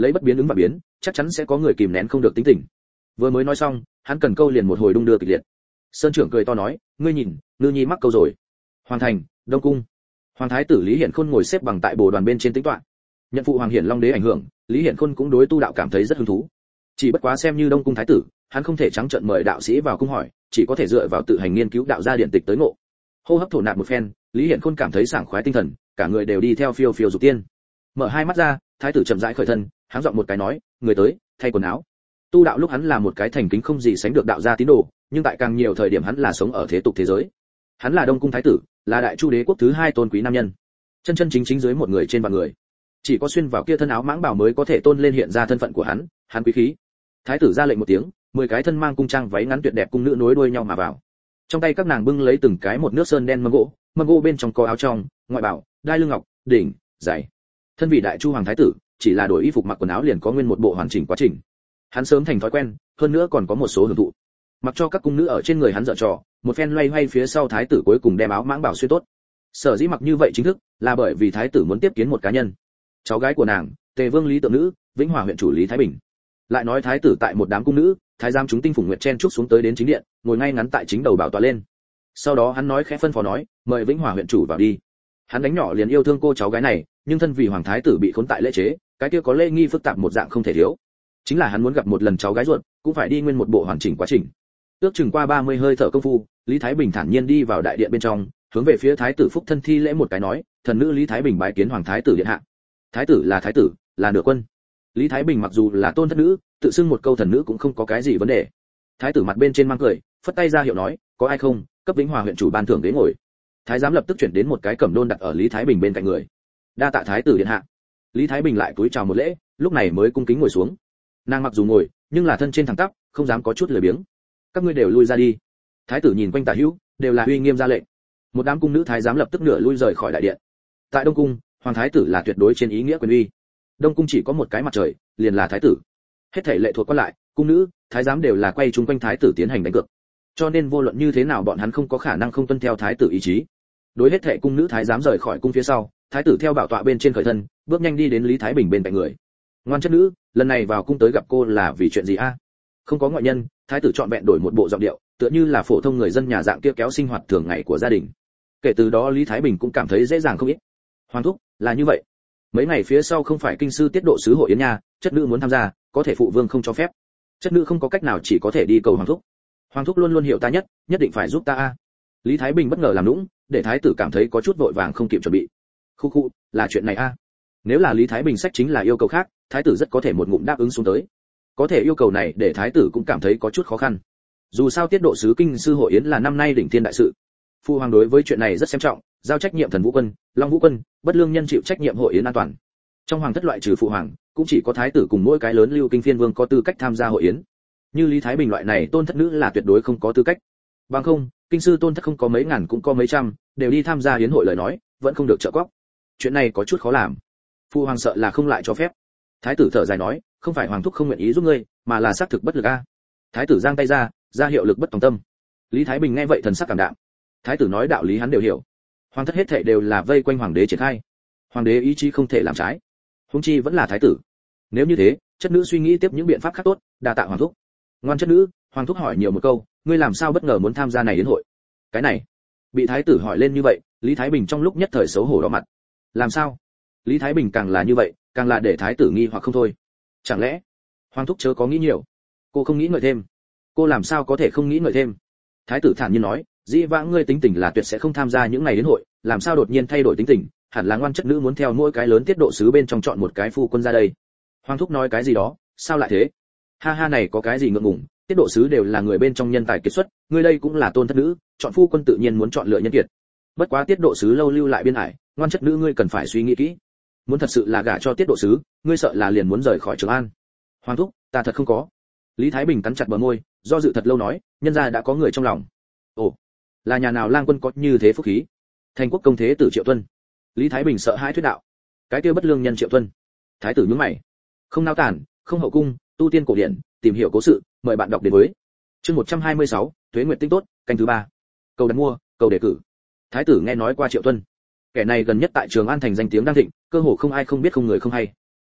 lấy bất biến ứng và biến, chắc chắn sẽ có người kìm nén không được tính tình. Vừa mới nói xong, hắn cần câu liền một hồi đung đưa kịch liệt. Sơn trưởng cười to nói, ngươi nhìn, Ngư Nhi mắc câu rồi. Hoàng thành, Đông cung. Hoàng thái tử Lý Hiển Khôn ngồi xếp bằng tại bồ đoàn bên trên tĩnh tọa. Nhận phụ Hoàng Hiển Long đế ảnh hưởng, Lý Hiển Khôn cũng đối tu đạo cảm thấy rất hứng thú. Chỉ bất quá xem như Đông cung thái tử, hắn không thể trắng trợn mời đạo sĩ vào cung hỏi, chỉ có thể dựa vào tự hành nghiên cứu đạo gia điện tịch tới ngộ. Hô hấp thổ nạp một phen, Lý Hiển Khôn cảm thấy sảng khoái tinh thần, cả người đều đi theo phiêu phiêu dục tiên. Mở hai mắt ra, thái tử chậm rãi khởi thân, háng giọng một cái nói, người tới, thay quần áo. Tu đạo lúc hắn là một cái thành kính không gì sánh được đạo gia tín đồ, nhưng tại càng nhiều thời điểm hắn là sống ở thế tục thế giới. Hắn là Đông cung thái tử, là đại chu đế quốc thứ hai tôn quý nam nhân, chân chân chính chính dưới một người trên vạn người. Chỉ có xuyên vào kia thân áo mãng bảo mới có thể tôn lên hiện ra thân phận của hắn, hắn quý khí. Thái tử ra lệnh một tiếng, 10 cái thân mang cung trang váy ngắn tuyệt đẹp cung nữ nối đuôi nhau mà vào. Trong tay các nàng bưng lấy từng cái một nước sơn đen mâm gỗ bên trong có áo trong, ngoại bảo, đai lưng ngọc, đỉnh, giày. Thân vị đại chu hoàng thái tử, chỉ là đổi y phục mặc quần áo liền có nguyên một bộ hoàn chỉnh quá trình. Hắn sớm thành thói quen, hơn nữa còn có một số hưởng thụ. Mặc cho các cung nữ ở trên người hắn dở trò, một phen loay hoay phía sau thái tử cuối cùng đem áo mãng bảo xuyên tốt. Sở dĩ mặc như vậy chính thức, là bởi vì thái tử muốn tiếp kiến một cá nhân. Cháu gái của nàng, Tề Vương Lý Tượng Nữ, Vĩnh Hòa huyện chủ Lý Thái Bình. Lại nói thái tử tại một đám cung nữ, thái giám chúng tinh phùng nguyệt chen chúc xuống tới đến chính điện, ngồi ngay ngắn tại chính đầu bảo tọa lên. Sau đó hắn nói khẽ phân phó nói, mời Vĩnh Hòa huyện chủ vào đi. Hắn đánh nhỏ liền yêu thương cô cháu gái này, nhưng thân vì hoàng thái tử bị khốn tại lễ chế, cái kia có lễ nghi phức tạp một dạng không thể thiếu. Chính là hắn muốn gặp một lần cháu gái ruột, cũng phải đi nguyên một bộ hoàn chỉnh quá trình. Ước chừng qua 30 hơi thở công phu, Lý Thái Bình thản nhiên đi vào đại điện bên trong, hướng về phía thái tử phúc thân thi lễ một cái nói, thần nữ Lý Thái Bình bái kiến hoàng thái tử điện hạ. Thái tử, là nửa quân. Lý Thái Bình mặc dù là tôn thất nữ, tự xưng một câu thần nữ cũng không có cái gì vấn đề. Thái tử mặt bên trên mang cười, phất tay ra hiệu nói, có ai không, cấp Vĩnh Hòa huyện chủ ban thưởng ghế ngồi. Thái giám lập tức chuyển đến một cái cẩm đôn đặt ở Lý Thái Bình bên cạnh người. Đa tạ thái tử điện hạ. Lý Thái Bình lại cúi chào một lễ, lúc này mới cung kính ngồi xuống. Nàng mặc dù ngồi, nhưng là thân trên thẳng tắp, không dám có chút lười biếng. Các ngươi đều lui ra đi. Thái tử nhìn quanh tả hữu, đều là uy nghiêm ra lệnh. Một đám cung nữ thái giám lập tức nửa lui rời khỏi đại điện. Tại Đông cung, hoàng thái tử là tuyệt đối trên ý nghĩa quyền uy. Đông cung chỉ có một cái mặt trời, liền là thái tử. Hết thảy lệ thuộc quan lại, cung nữ, thái giám đều là quay chung quanh thái tử tiến hành đánh cược. Cho nên vô luận như thế nào bọn hắn không có khả năng không tuân theo thái tử ý chí. Đối hết thảy cung nữ thái giám rời khỏi cung phía sau, thái tử theo bảo tọa bên trên khởi thân, bước nhanh đi đến Lý Thái Bình bên cạnh người. Ngoan chất nữ, lần này vào cung tới gặp cô là vì chuyện gì a? Không có ngoại nhân, thái tử chọn vẹn đổi một bộ giọng điệu, tựa như là phổ thông người dân nhà dạng kia kéo sinh hoạt thường ngày của gia đình. Kể từ đó Lý Thái Bình cũng cảm thấy dễ dàng không ít. Hoàng thúc, là như vậy. Mấy ngày phía sau không phải kinh sư tiết độ sứ hội yến nha, chất nữ muốn tham gia, có thể phụ vương không cho phép. Chất nữ không có cách nào chỉ có thể đi cầu hoàng thúc. Hoàng thúc luôn luôn hiểu ta nhất định phải giúp ta a. Lý Thái Bình bất ngờ làm nũng, để thái tử cảm thấy có chút vội vàng không kịp chuẩn bị. Khu, là chuyện này a. Nếu là Lý Thái Bình sách chính là yêu cầu khác, thái tử rất có thể một ngụm đáp ứng xuống tới. Có thể yêu cầu này để thái tử cũng cảm thấy có chút khó khăn. Dù sao tiết độ sứ kinh sư hội yến là năm nay đỉnh thiên đại sự. Phu hoàng đối với chuyện này rất xem trọng, giao trách nhiệm Thần Vũ Quân, Long Vũ Quân, Bất Lương Nhân chịu trách nhiệm hội yến an toàn. Trong hoàng thất loại trừ phụ hoàng, cũng chỉ có thái tử cùng mỗi cái lớn lưu kinh phiên vương có tư cách tham gia hội yến. Như Lý Thái Bình loại này tôn thất nữ là tuyệt đối không có tư cách. Bằng không, kinh sư tôn thất không có mấy ngàn cũng có mấy trăm, đều đi tham gia yến hội lời nói, vẫn không được trợ cóc. Chuyện này có chút khó làm. Phu hoàng sợ là không lại cho phép. Thái tử thở dài nói, không phải hoàng thúc không nguyện ý giúp ngươi, mà là xác thực bất lực a. Thái tử giang tay ra hiệu lực bất tòng tâm. Lý Thái Bình nghe vậy thần sắc cảm đạm. Thái tử nói đạo lý hắn đều hiểu. Hoàng thất hết thảy đều là vây quanh hoàng đế triển khai. Hoàng đế ý chí không thể làm trái. Huống chi vẫn là thái tử. Nếu như thế, chất nữ suy nghĩ tiếp những biện pháp khác tốt, đa tạ hoàng thúc. Ngoan chất nữ, hoàng thúc hỏi nhiều một câu, ngươi làm sao bất ngờ muốn tham gia này đến hội? Cái này, bị thái tử hỏi lên như vậy, Lý Thái Bình trong lúc nhất thời xấu hổ đỏ mặt. Làm sao? Lý Thái Bình càng là như vậy, càng là để thái tử nghi hoặc không thôi. Chẳng lẽ, hoàng thúc chớ có nghĩ nhiều, cô không nghĩ ngợi thêm. Cô làm sao có thể không nghĩ ngợi thêm? Thái tử thản nhiên nói, dĩ vãng ngươi tính tình là tuyệt sẽ không tham gia những ngày đến hội, làm sao đột nhiên thay đổi tính tình? Hẳn là ngoan chất nữ muốn theo mỗi cái lớn tiết độ sứ bên trong chọn một cái phu quân ra đây. Hoàng thúc nói cái gì đó, sao lại thế? Ha ha, này có cái gì ngượng ngùng, tiết độ sứ đều là người bên trong nhân tài kiệt xuất, ngươi đây cũng là tôn thất nữ, chọn phu quân tự nhiên muốn chọn lựa nhân kiệt. Bất quá tiết độ sứ lâu lưu lại biên ải, ngoan chất nữ ngươi cần phải suy nghĩ kỹ. Muốn thật sự là gả cho tiết độ sứ, ngươi sợ là liền muốn rời khỏi Trường An. Hoàng thúc, ta thật không có. Lý Thái Bình cắn chặt bờ môi, do dự thật lâu nói, nhân gia đã có người trong lòng. Ồ, là nhà nào lang quân có như thế phúc khí? Thành quốc công thế tử Triệu Tuân. Lý Thái Bình sợ hãi thuyết đạo, cái kia bất lương nhân Triệu Tuân. Thái tử nhướng mày, không nao tản, không hậu cung, tu tiên cổ điển, tìm hiểu cố sự, mời bạn đọc đến với. Chương 126, Tuế Nguyệt tinh tốt, canh thứ 3. Cầu đặt mua, cầu đề cử. Thái tử nghe nói qua Triệu Tuân. Kẻ này gần nhất tại Trường An thành danh tiếng đang thịnh, cơ hồ không ai không biết không người không hay.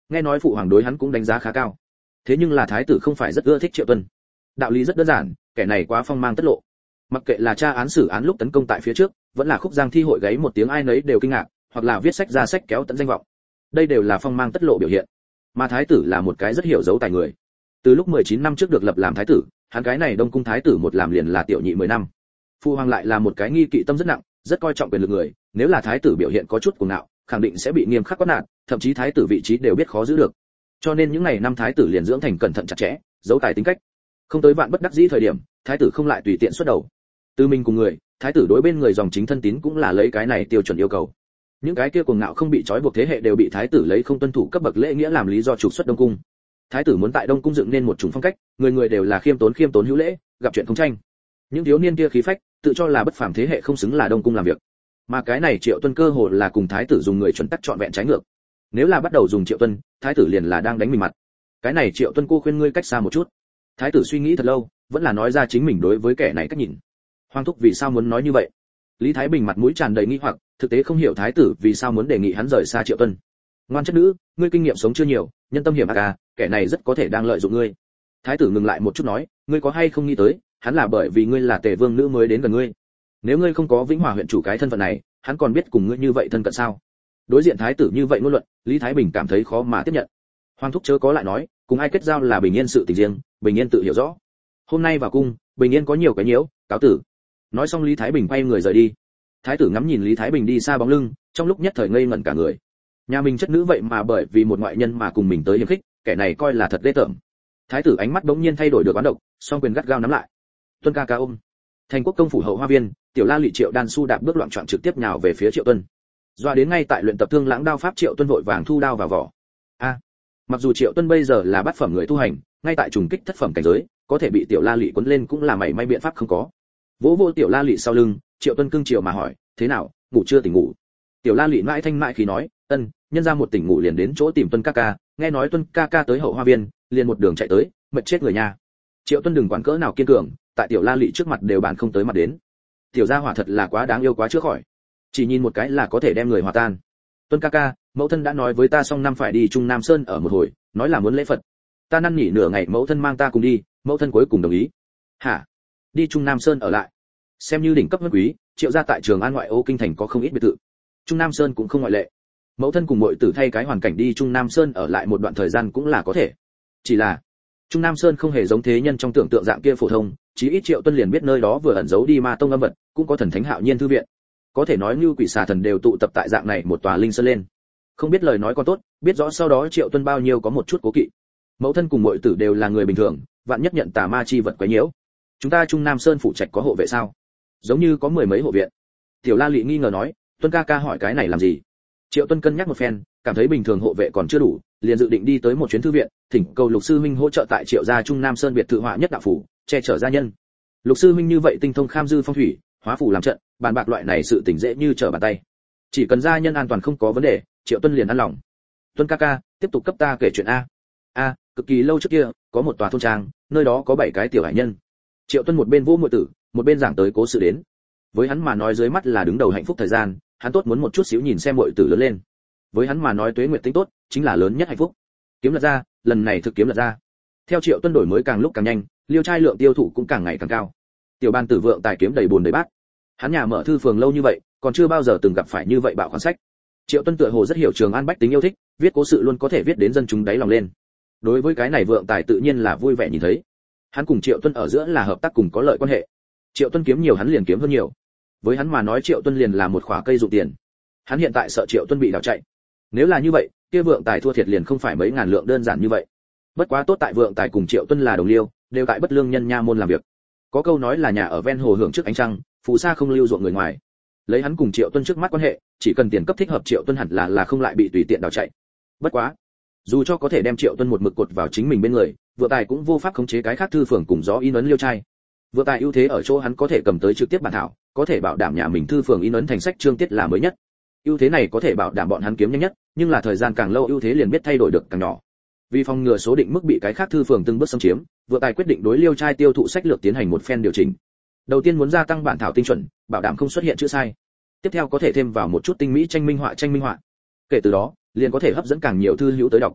nghe nói phụ hoàng đối hắn cũng đánh giá khá cao. Thế nhưng là thái tử không phải rất ưa thích Triệu Tuân. Đạo lý rất đơn giản, kẻ này quá phong mang tất lộ. Mặc kệ là tra án xử án lúc tấn công tại phía trước, vẫn là khúc giang thi hội gáy một tiếng ai nấy đều kinh ngạc, hoặc là viết sách ra sách kéo tận danh vọng. Đây đều là phong mang tất lộ biểu hiện. Mà thái tử là một cái rất hiểu giấu tài người. Từ lúc 19 năm trước được lập làm thái tử, hắn cái này Đông cung thái tử một làm liền là tiểu nhị 10 năm. Phụ hoàng lại là một cái nghi kỵ tâm rất nặng, rất coi trọng quyền lực người, nếu là thái tử biểu hiện có chút cuồng ngạo, khẳng định sẽ bị nghiêm khắc quát nạt, thậm chí thái tử vị trí đều biết khó giữ được. Cho nên những ngày năm thái tử liền dưỡng thành cẩn thận chặt chẽ, giấu tài tính cách. Không tới vạn bất đắc dĩ thời điểm, thái tử không lại tùy tiện xuất đầu. Từ mình cùng người, thái tử đối bên người dòng chính thân tín cũng là lấy cái này tiêu chuẩn yêu cầu. Những cái kia cuồng ngạo không bị trói buộc thế hệ đều bị thái tử lấy không tuân thủ cấp bậc lễ nghĩa làm lý do trục xuất Đông cung. Thái tử muốn tại Đông cung dựng nên một chủng phong cách, người người đều là khiêm tốn hữu lễ, gặp chuyện không tranh. Những thiếu niên kia khí phách, tự cho là bất phàm thế hệ không xứng là Đông cung làm việc. Mà cái này Triệu Tuân cơ hồ là cùng thái tử dùng người chuẩn tắc trọn vẹn trái ngược. Nếu là bắt đầu dùng Triệu Tuân, thái tử liền là đang đánh mình mặt. Cái này Triệu Tuân cô khuyên ngươi cách xa một chút. Thái tử suy nghĩ thật lâu, vẫn là nói ra chính mình đối với kẻ này cách nhìn. Hoàng thúc vì sao muốn nói như vậy? Lý Thái Bình mặt mũi tràn đầy nghi hoặc, thực tế không hiểu thái tử vì sao muốn đề nghị hắn rời xa Triệu Tuân. Ngoan chất nữ, ngươi kinh nghiệm sống chưa nhiều, nhân tâm hiểm ác à, kẻ này rất có thể đang lợi dụng ngươi. Thái tử ngừng lại một chút nói, ngươi có hay không nghĩ tới, hắn là bởi vì ngươi là Tề vương nữ mới đến gần ngươi. Nếu ngươi không có Vĩnh Hòa huyện chủ cái thân phận này, hắn còn biết cùng ngươi như vậy thân cận sao? Đối diện thái tử như vậy ngôn luận, Lý Thái Bình cảm thấy khó mà tiếp nhận. Hoàng thúc chớ có lại nói, cùng ai kết giao là bình yên sự tình riêng, bình yên tự hiểu rõ. Hôm nay vào cung, bình yên có nhiều cái nhiễu, cáo tử. Nói xong Lý Thái Bình quay người rời đi. Thái tử ngắm nhìn Lý Thái Bình đi xa bóng lưng, trong lúc nhất thời ngây ngẩn cả người. Nhà mình chất nữ vậy mà bởi vì một ngoại nhân mà cùng mình tới hiềm khích, kẻ này coi là thật ghê tởm. Thái tử ánh mắt bỗng nhiên thay đổi được oán độc, song quyền gắt gao nắm lại. Tuân ca ca ôm. Thành Quốc công phủ hậu hoa viên, Tiểu La Lị Triệu Đan Su đạp bước loạn choạng trực tiếp nhào về phía Triệu Tuân. Doa đến ngay tại luyện tập Thương Lãng đao pháp Triệu Tuân vội vàng thu đao vào vỏ. Mặc dù Triệu Tuân bây giờ là bát phẩm người tu hành, ngay tại trùng kích thất phẩm cảnh giới, có thể bị Tiểu La Lị quấn lên cũng là mảy may biện pháp không có. Vỗ vô Tiểu La Lị sau lưng, Triệu Tuân cưng chiều mà hỏi, thế nào, ngủ chưa tỉnh ngủ? Tiểu La Lị mãi thanh mãi khí nói, ân, nhân ra một tỉnh ngủ liền đến chỗ tìm Tuân ca ca, nghe nói Tuân ca ca tới hậu hoa viên, liền một đường chạy tới, mệt chết người nha. Triệu Tuân đừng quản cỡ nào kiên cường, tại Tiểu La Lị trước mặt đều bàn không tới mặt đến. Tiểu gia hỏa thật là quá đáng yêu quá chữa khỏi, chỉ nhìn một cái là có thể đem người hòa tan. Tuân ca ca, mẫu thân đã nói với ta xong năm phải đi Trung Nam Sơn ở một hồi, nói là muốn lễ Phật. Ta năn nỉ nửa ngày mẫu thân mang ta cùng đi, mẫu thân cuối cùng đồng ý. Hả? Đi Trung Nam Sơn ở lại? Xem như đỉnh cấp vân quý, Triệu gia tại Trường An ngoại ô kinh thành có không ít biệt thự. Trung Nam Sơn cũng không ngoại lệ. Mẫu thân cùng muội tử thay cái hoàn cảnh đi Trung Nam Sơn ở lại một đoạn thời gian cũng là có thể. Chỉ là Trung Nam Sơn không hề giống thế nhân trong tưởng tượng dạng kia phổ thông, chí ít Triệu Tuân liền biết nơi đó vừa ẩn giấu đi ma tông âm vật, cũng có thần thánh hạo nhiên thư viện. Có thể nói như quỷ xà thần đều tụ tập tại dạng này một tòa linh sơn lên. Không biết lời nói còn tốt, biết rõ sau đó Triệu Tuân bao nhiêu có một chút cố kỵ. Mẫu thân cùng muội tử đều là người bình thường, vạn nhất nhận tà ma chi vật quấy nhiễu. Chúng ta Trung Nam Sơn phụ trạch có hộ vệ sao? Giống như có mười mấy hộ viện. Tiểu La Lị nghi ngờ nói, Tuân ca ca hỏi cái này làm gì? Triệu Tuân cân nhắc một phen, cảm thấy bình thường hộ vệ còn chưa đủ, liền dự định đi tới một chuyến thư viện, thỉnh cầu Lục sư huynh hỗ trợ tại Triệu gia Trung Nam Sơn biệt thự họa nhất đạo phủ, che chở gia nhân. Lục sư huynh như vậy tinh thông kham dư phong thủy, hóa phù làm trận, bàn bạc loại này sự tình dễ như trở bàn tay. Chỉ cần gia nhân an toàn không có vấn đề, Triệu Tuân liền an lòng. Tuân ca ca, tiếp tục cấp ta kể chuyện a. Cực kỳ lâu trước kia, có một tòa thôn trang, nơi đó có 7 cái tiểu hải nhân. Triệu Tuân một bên vỗ muội tử, một bên giảng tới cố sự đến. Với hắn mà nói dưới mắt là đứng đầu hạnh phúc thời gian, hắn tốt muốn một chút xíu nhìn xem muội tử lớn lên. Với hắn mà nói tuế nguyệt tính tốt, chính là lớn nhất hạnh phúc. Kiếm lật ra, lần này thực kiếm lật ra. Theo Triệu Tuân đổi mới càng lúc càng nhanh, liêu trai lượng tiêu thụ cũng càng ngày càng cao. Tiểu ban tử vượng tài kiếm đầy bồn đầy bát. Hắn nhà mở thư phường lâu như vậy, còn chưa bao giờ từng gặp phải như vậy bạo khoản sách. Triệu Tuân tựa hồ rất hiểu Trường An bách tính yêu thích, viết cố sự luôn có thể viết đến dân chúng đáy lòng lên. Đối với cái này vượng tài tự nhiên là vui vẻ nhìn thấy. Hắn cùng Triệu Tuân ở giữa là hợp tác cùng có lợi quan hệ. Triệu Tuân kiếm nhiều hắn liền kiếm hơn nhiều. Với hắn mà nói Triệu Tuân liền là một khóa cây dụng tiền. Hắn hiện tại sợ Triệu Tuân bị đào chạy. Nếu là như vậy, kia vượng tài thua thiệt liền không phải mấy ngàn lượng đơn giản như vậy. Bất quá tốt tại vượng tài cùng Triệu Tuân là đồng liêu, đều tại bất lương nhân nha môn làm việc. Có câu nói là nhà ở ven hồ hưởng trước ánh trăng, phù sa không lưu ruộng người ngoài. Lấy hắn cùng Triệu Tuân trước mắt quan hệ, chỉ cần tiền cấp thích hợp Triệu Tuân hẳn là không lại bị tùy tiện đào chạy. Bất quá, dù cho có thể đem Triệu Tuân một mực cột vào chính mình bên người, vượng tài cũng vô pháp khống chế cái khác thư phường cùng gió in ấn liêu trai. Vượng tài ưu thế ở chỗ hắn có thể cầm tới trực tiếp bản thảo, có thể bảo đảm nhà mình thư phường in ấn thành sách chương tiết là mới nhất. Ưu thế này có thể bảo đảm bọn hắn kiếm nhanh nhất, nhưng là thời gian càng lâu ưu thế liền biết thay đổi được càng nhỏ. Vì phòng ngừa số định mức bị cái khác thư phường từng bước xâm chiếm, vượng tài quyết định đối liêu trai tiêu thụ sách lược tiến hành một phen điều chỉnh. Đầu tiên muốn gia tăng bản thảo tinh chuẩn, bảo đảm không xuất hiện chữ sai. Tiếp theo có thể thêm vào một chút tinh mỹ tranh minh họa. Kể từ đó, liền có thể hấp dẫn càng nhiều thư hữu tới đọc.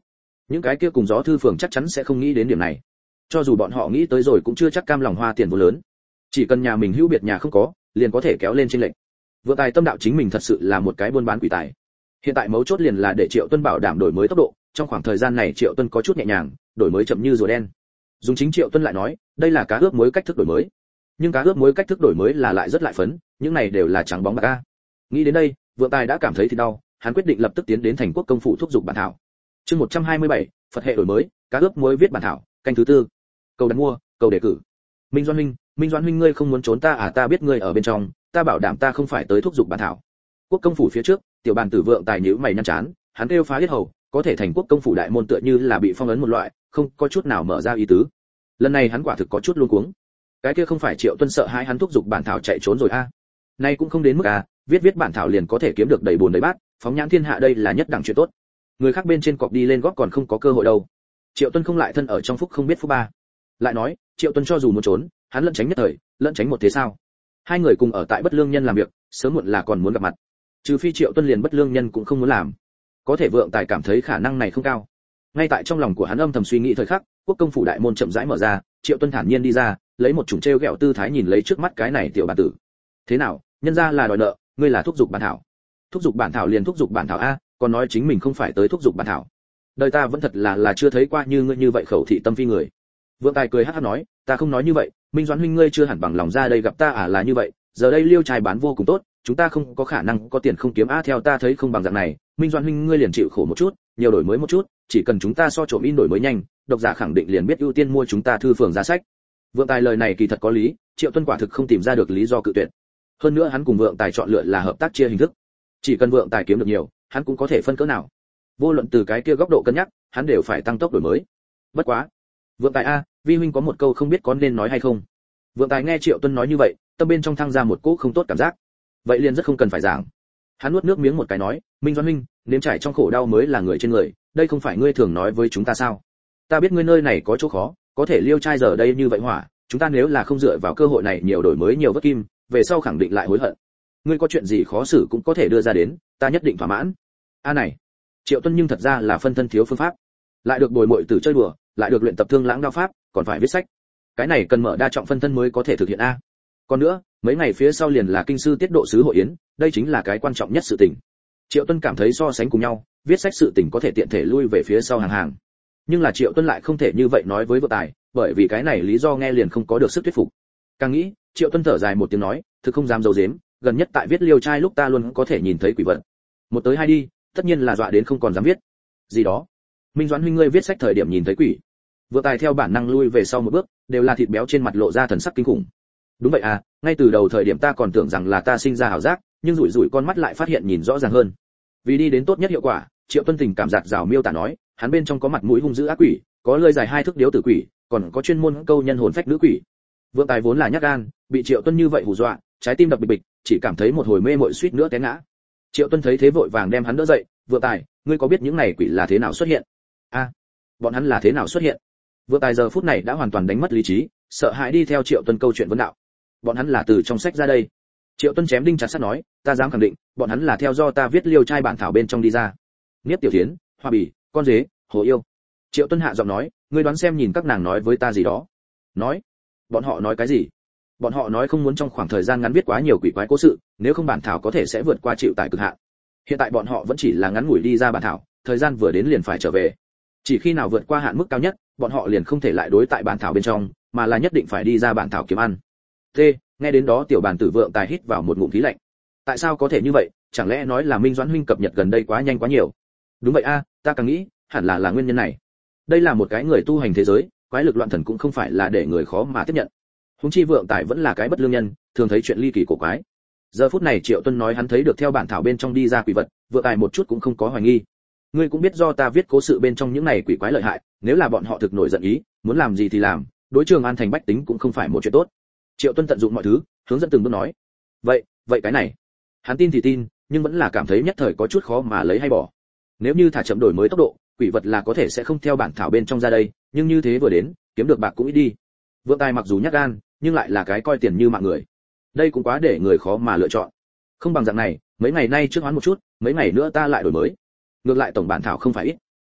những cái kia cùng gió thư phường chắc chắn sẽ không nghĩ đến điểm này. Cho dù bọn họ nghĩ tới rồi cũng chưa chắc cam lòng hoa tiền vô lớn. Chỉ cần nhà mình hữu biệt nhà không có, liền có thể kéo lên trên lệnh. Vượng Tài tâm đạo chính mình thật sự là một cái buôn bán quỷ tài. Hiện tại mấu chốt liền là để Triệu Tuân bảo đảm đổi mới tốc độ, trong khoảng thời gian này Triệu Tuân có chút nhẹ nhàng, đổi mới chậm như rùa đen. Dùng chính Triệu Tuân lại nói, đây là cá ướp muối cách thức đổi mới. Nhưng cá ướp muối cách thức đổi mới là lại rất lại phấn, những này đều là trắng bóng bạc a. Nghĩ đến đây, Vượng Tài đã cảm thấy thì đau, hắn quyết định lập tức tiến đến thành quốc công phủ thúc giục bản thảo. Chương 127, Phật hệ đổi mới, cá ướp muối viết bản thảo, canh thứ tư. Cầu đặt mua, cầu đề cử. Minh Doãn huynh ngươi không muốn trốn ta à? Ta biết ngươi ở bên trong, ta bảo đảm ta không phải tới thúc giục bản thảo. Quốc công phủ phía trước, tiểu bàn tử Vượng Tài nhíu mày nhăn chán, hắn kêu phá hết hầu, có thể thành quốc công phủ đại môn tựa như là bị phong ấn một loại, không có chút nào mở ra ý tứ. Lần này hắn quả thực có chút luống cuống. Cái kia không phải Triệu Tuân sợ hãi hắn thúc giục bản thảo chạy trốn rồi a? Nay cũng không đến mức à, viết bản thảo liền có thể kiếm được đầy bồn đầy bát, phóng nhãn thiên hạ đây là nhất đẳng chuyện tốt. Người khác bên trên cọp đi lên góp còn không có cơ hội đâu. Triệu Tuân không lại thân ở trong phúc không biết phúc ba. Lại nói, Triệu Tuân cho dù muốn trốn, hắn lẫn tránh nhất thời, lẫn tránh một thế sao? Hai người cùng ở tại Bất Lương Nhân làm việc, sớm muộn là còn muốn gặp mặt. Trừ phi Triệu Tuân liền Bất Lương Nhân cũng không muốn làm. Có thể Vượng Tài cảm thấy khả năng này không cao. Ngay tại trong lòng của hắn âm thầm suy nghĩ thời khắc, quốc công phủ đại môn chậm rãi mở ra, Triệu Tuân thản nhiên đi ra, lấy một chủng trêu ghẹo tư thái nhìn lấy trước mắt cái này tiểu bản tử. Thế nào, nhân ra là đòi nợ, ngươi là thúc giục bản thảo. Thúc giục bản thảo liền thúc giục bản thảo a, còn nói chính mình không phải tới thúc giục bản thảo. Đời ta vẫn thật là chưa thấy qua như ngươi như vậy khẩu thị tâm phi người. Vượng Tài cười hắc hắc nói, ta không nói như vậy, Minh Doãn huynh ngươi chưa hẳn bằng lòng ra đây gặp ta à? Là như vậy, giờ đây liêu trai bán vô cùng tốt, chúng ta không có khả năng có tiền không kiếm a. Theo ta thấy không bằng dạng này, Minh Doãn huynh ngươi liền chịu khổ một chút, nhiều đổi mới một chút, chỉ cần chúng ta so trộm in đổi mới nhanh, độc giả khẳng định liền biết ưu tiên mua chúng ta thư phường giá sách. Vượng Tài lời này kỳ thật có lý, Triệu Tuân quả thực không tìm ra được lý do cự tuyệt. Hơn nữa hắn cùng Vượng Tài chọn lựa là hợp tác chia hình thức, chỉ cần Vượng Tài kiếm được nhiều, hắn cũng có thể phân cỡ nào. Vô luận từ cái kia góc độ cân nhắc, hắn đều phải tăng tốc đổi mới. Bất quá, Vượng Tài a, vi huynh có một câu không biết có nên nói hay không. Vượng Tài nghe Triệu Tuân nói như vậy, tâm bên trong thăng ra một cỗ không tốt cảm giác. Vậy liền rất không cần phải giảng. Hắn nuốt nước miếng một cái nói, Minh Doãn huynh, nếm trải trong khổ đau mới là người trên người, đây không phải ngươi thường nói với chúng ta sao? Ta biết ngươi nơi này có chỗ khó, có thể liêu trai giờ đây như vậy hỏa, chúng ta nếu là không dựa vào cơ hội này nhiều đổi mới nhiều vớt kim, về sau khẳng định lại hối hận. Ngươi có chuyện gì khó xử cũng có thể đưa ra đến, ta nhất định thỏa mãn. A này, Triệu Tuân nhưng thật ra là phân thân thiếu phương pháp, lại được bồi muội tử chơi đùa, lại được luyện tập thương lãng đao pháp, còn phải viết sách. Cái này cần mở đa trọng phân thân mới có thể thực hiện a. Còn nữa, mấy ngày phía sau liền là kinh sư tiết độ sứ hội yến, đây chính là cái quan trọng nhất sự tình. Triệu Tuân cảm thấy so sánh cùng nhau, viết sách sự tình có thể tiện thể lui về phía sau hàng hàng. Nhưng là Triệu Tuân lại không thể như vậy nói với Vượng Tài, bởi vì cái này lý do nghe liền không có được sức thuyết phục. Càng nghĩ, Triệu Tuân thở dài một tiếng nói, thực không dám giấu giếm, gần nhất tại viết liêu trai lúc ta luôn có thể nhìn thấy quỷ vật. Một tới hai đi, tất nhiên là dọa đến không còn dám viết. Gì đó? Minh Doãn huynh ngươi viết sách thời điểm nhìn thấy quỷ? Vượng Tài theo bản năng lui về sau một bước, đều là thịt béo trên mặt lộ ra thần sắc kinh khủng. Đúng vậy à, ngay từ đầu thời điểm ta còn tưởng rằng là ta sinh ra ảo giác, nhưng rủi rủi con mắt lại phát hiện nhìn rõ ràng hơn. Vì đi đến tốt nhất hiệu quả, Triệu Tuân tình cảm giạt rào miêu tả nói, hắn bên trong có mặt mũi hung dữ ác quỷ, có lưỡi dài 2 thước điếu tử quỷ, còn có chuyên môn câu nhân hồn phách nữ quỷ. Vượng Tài vốn là nhát gan, bị Triệu Tuân như vậy hù dọa, trái tim đập bịch bịch, chỉ cảm thấy một hồi mê mội suýt nữa té ngã. Triệu Tuân thấy thế vội vàng đem hắn đỡ dậy, "Vượng Tài, ngươi có biết những này quỷ là thế nào xuất hiện?" "A, bọn hắn là thế nào xuất hiện?" Vượng Tài giờ phút này đã hoàn toàn đánh mất lý trí, sợ hãi đi theo Triệu Tuân câu chuyện vấn đạo. "Bọn hắn là từ trong sách ra đây." Triệu Tuân chém đinh chặt sắt nói, "Ta dám khẳng định, bọn hắn là theo do ta viết liêu trai bản thảo bên trong đi ra." Niếp Tiểu Thiến, Hoa Bì, con dế, Hồ Yêu. Triệu Tuân hạ giọng nói, "Ngươi đoán xem nhìn các nàng nói với ta gì đó." "Nói? Bọn họ nói cái gì?" "Bọn họ nói không muốn trong khoảng thời gian ngắn viết quá nhiều quỷ quái cố sự, nếu không bản thảo có thể sẽ vượt qua chịu tải cực hạn. Hiện tại bọn họ vẫn chỉ là ngắn ngủi đi ra bản thảo, thời gian vừa đến liền phải trở về. Chỉ khi nào vượt qua hạn mức cao nhất, bọn họ liền không thể lại đối tại bản thảo bên trong, mà là nhất định phải đi ra bản thảo kiếm ăn." Nghe đến đó tiểu bàn tử Vượng Tài hít vào một ngụm khí lạnh. Tại sao có thể như vậy, chẳng lẽ nói là Minh Doãn huynh cập nhật gần đây quá nhanh quá nhiều? Đúng vậy a, ta càng nghĩ, hẳn là nguyên nhân này. Đây là một cái người tu hành thế giới, quái lực loạn thần cũng không phải là để người khó mà tiếp nhận. Huống chi Vượng Tài vẫn là cái bất lương nhân, thường thấy chuyện ly kỳ cổ quái. Giờ phút này Triệu Tuân nói hắn thấy được theo bản thảo bên trong đi ra quỷ vật, Vượng Tài một chút cũng không có hoài nghi. Ngươi cũng biết do ta viết cố sự bên trong những này quỷ quái lợi hại, nếu là bọn họ thực nổi giận ý, muốn làm gì thì làm, đối Trường An thành bách tính cũng không phải một chuyện tốt. Triệu Tuân tận dụng mọi thứ, hướng dẫn từng bước nói. Vậy cái này, hắn tin thì tin, nhưng vẫn là cảm thấy nhất thời có chút khó mà lấy hay bỏ. Nếu như thả chậm đổi mới tốc độ, quỷ vật là có thể sẽ không theo bản thảo bên trong ra đây, nhưng như thế vừa đến, kiếm được bạc cũng ít đi. Vượng Tài mặc dù nhát gan, nhưng lại là cái coi tiền như mạng người. Đây cũng quá để người khó mà lựa chọn. Không bằng dạng này, mấy ngày nay trước hoán một chút, mấy ngày nữa ta lại đổi mới. Ngược lại tổng bản thảo không phải ít.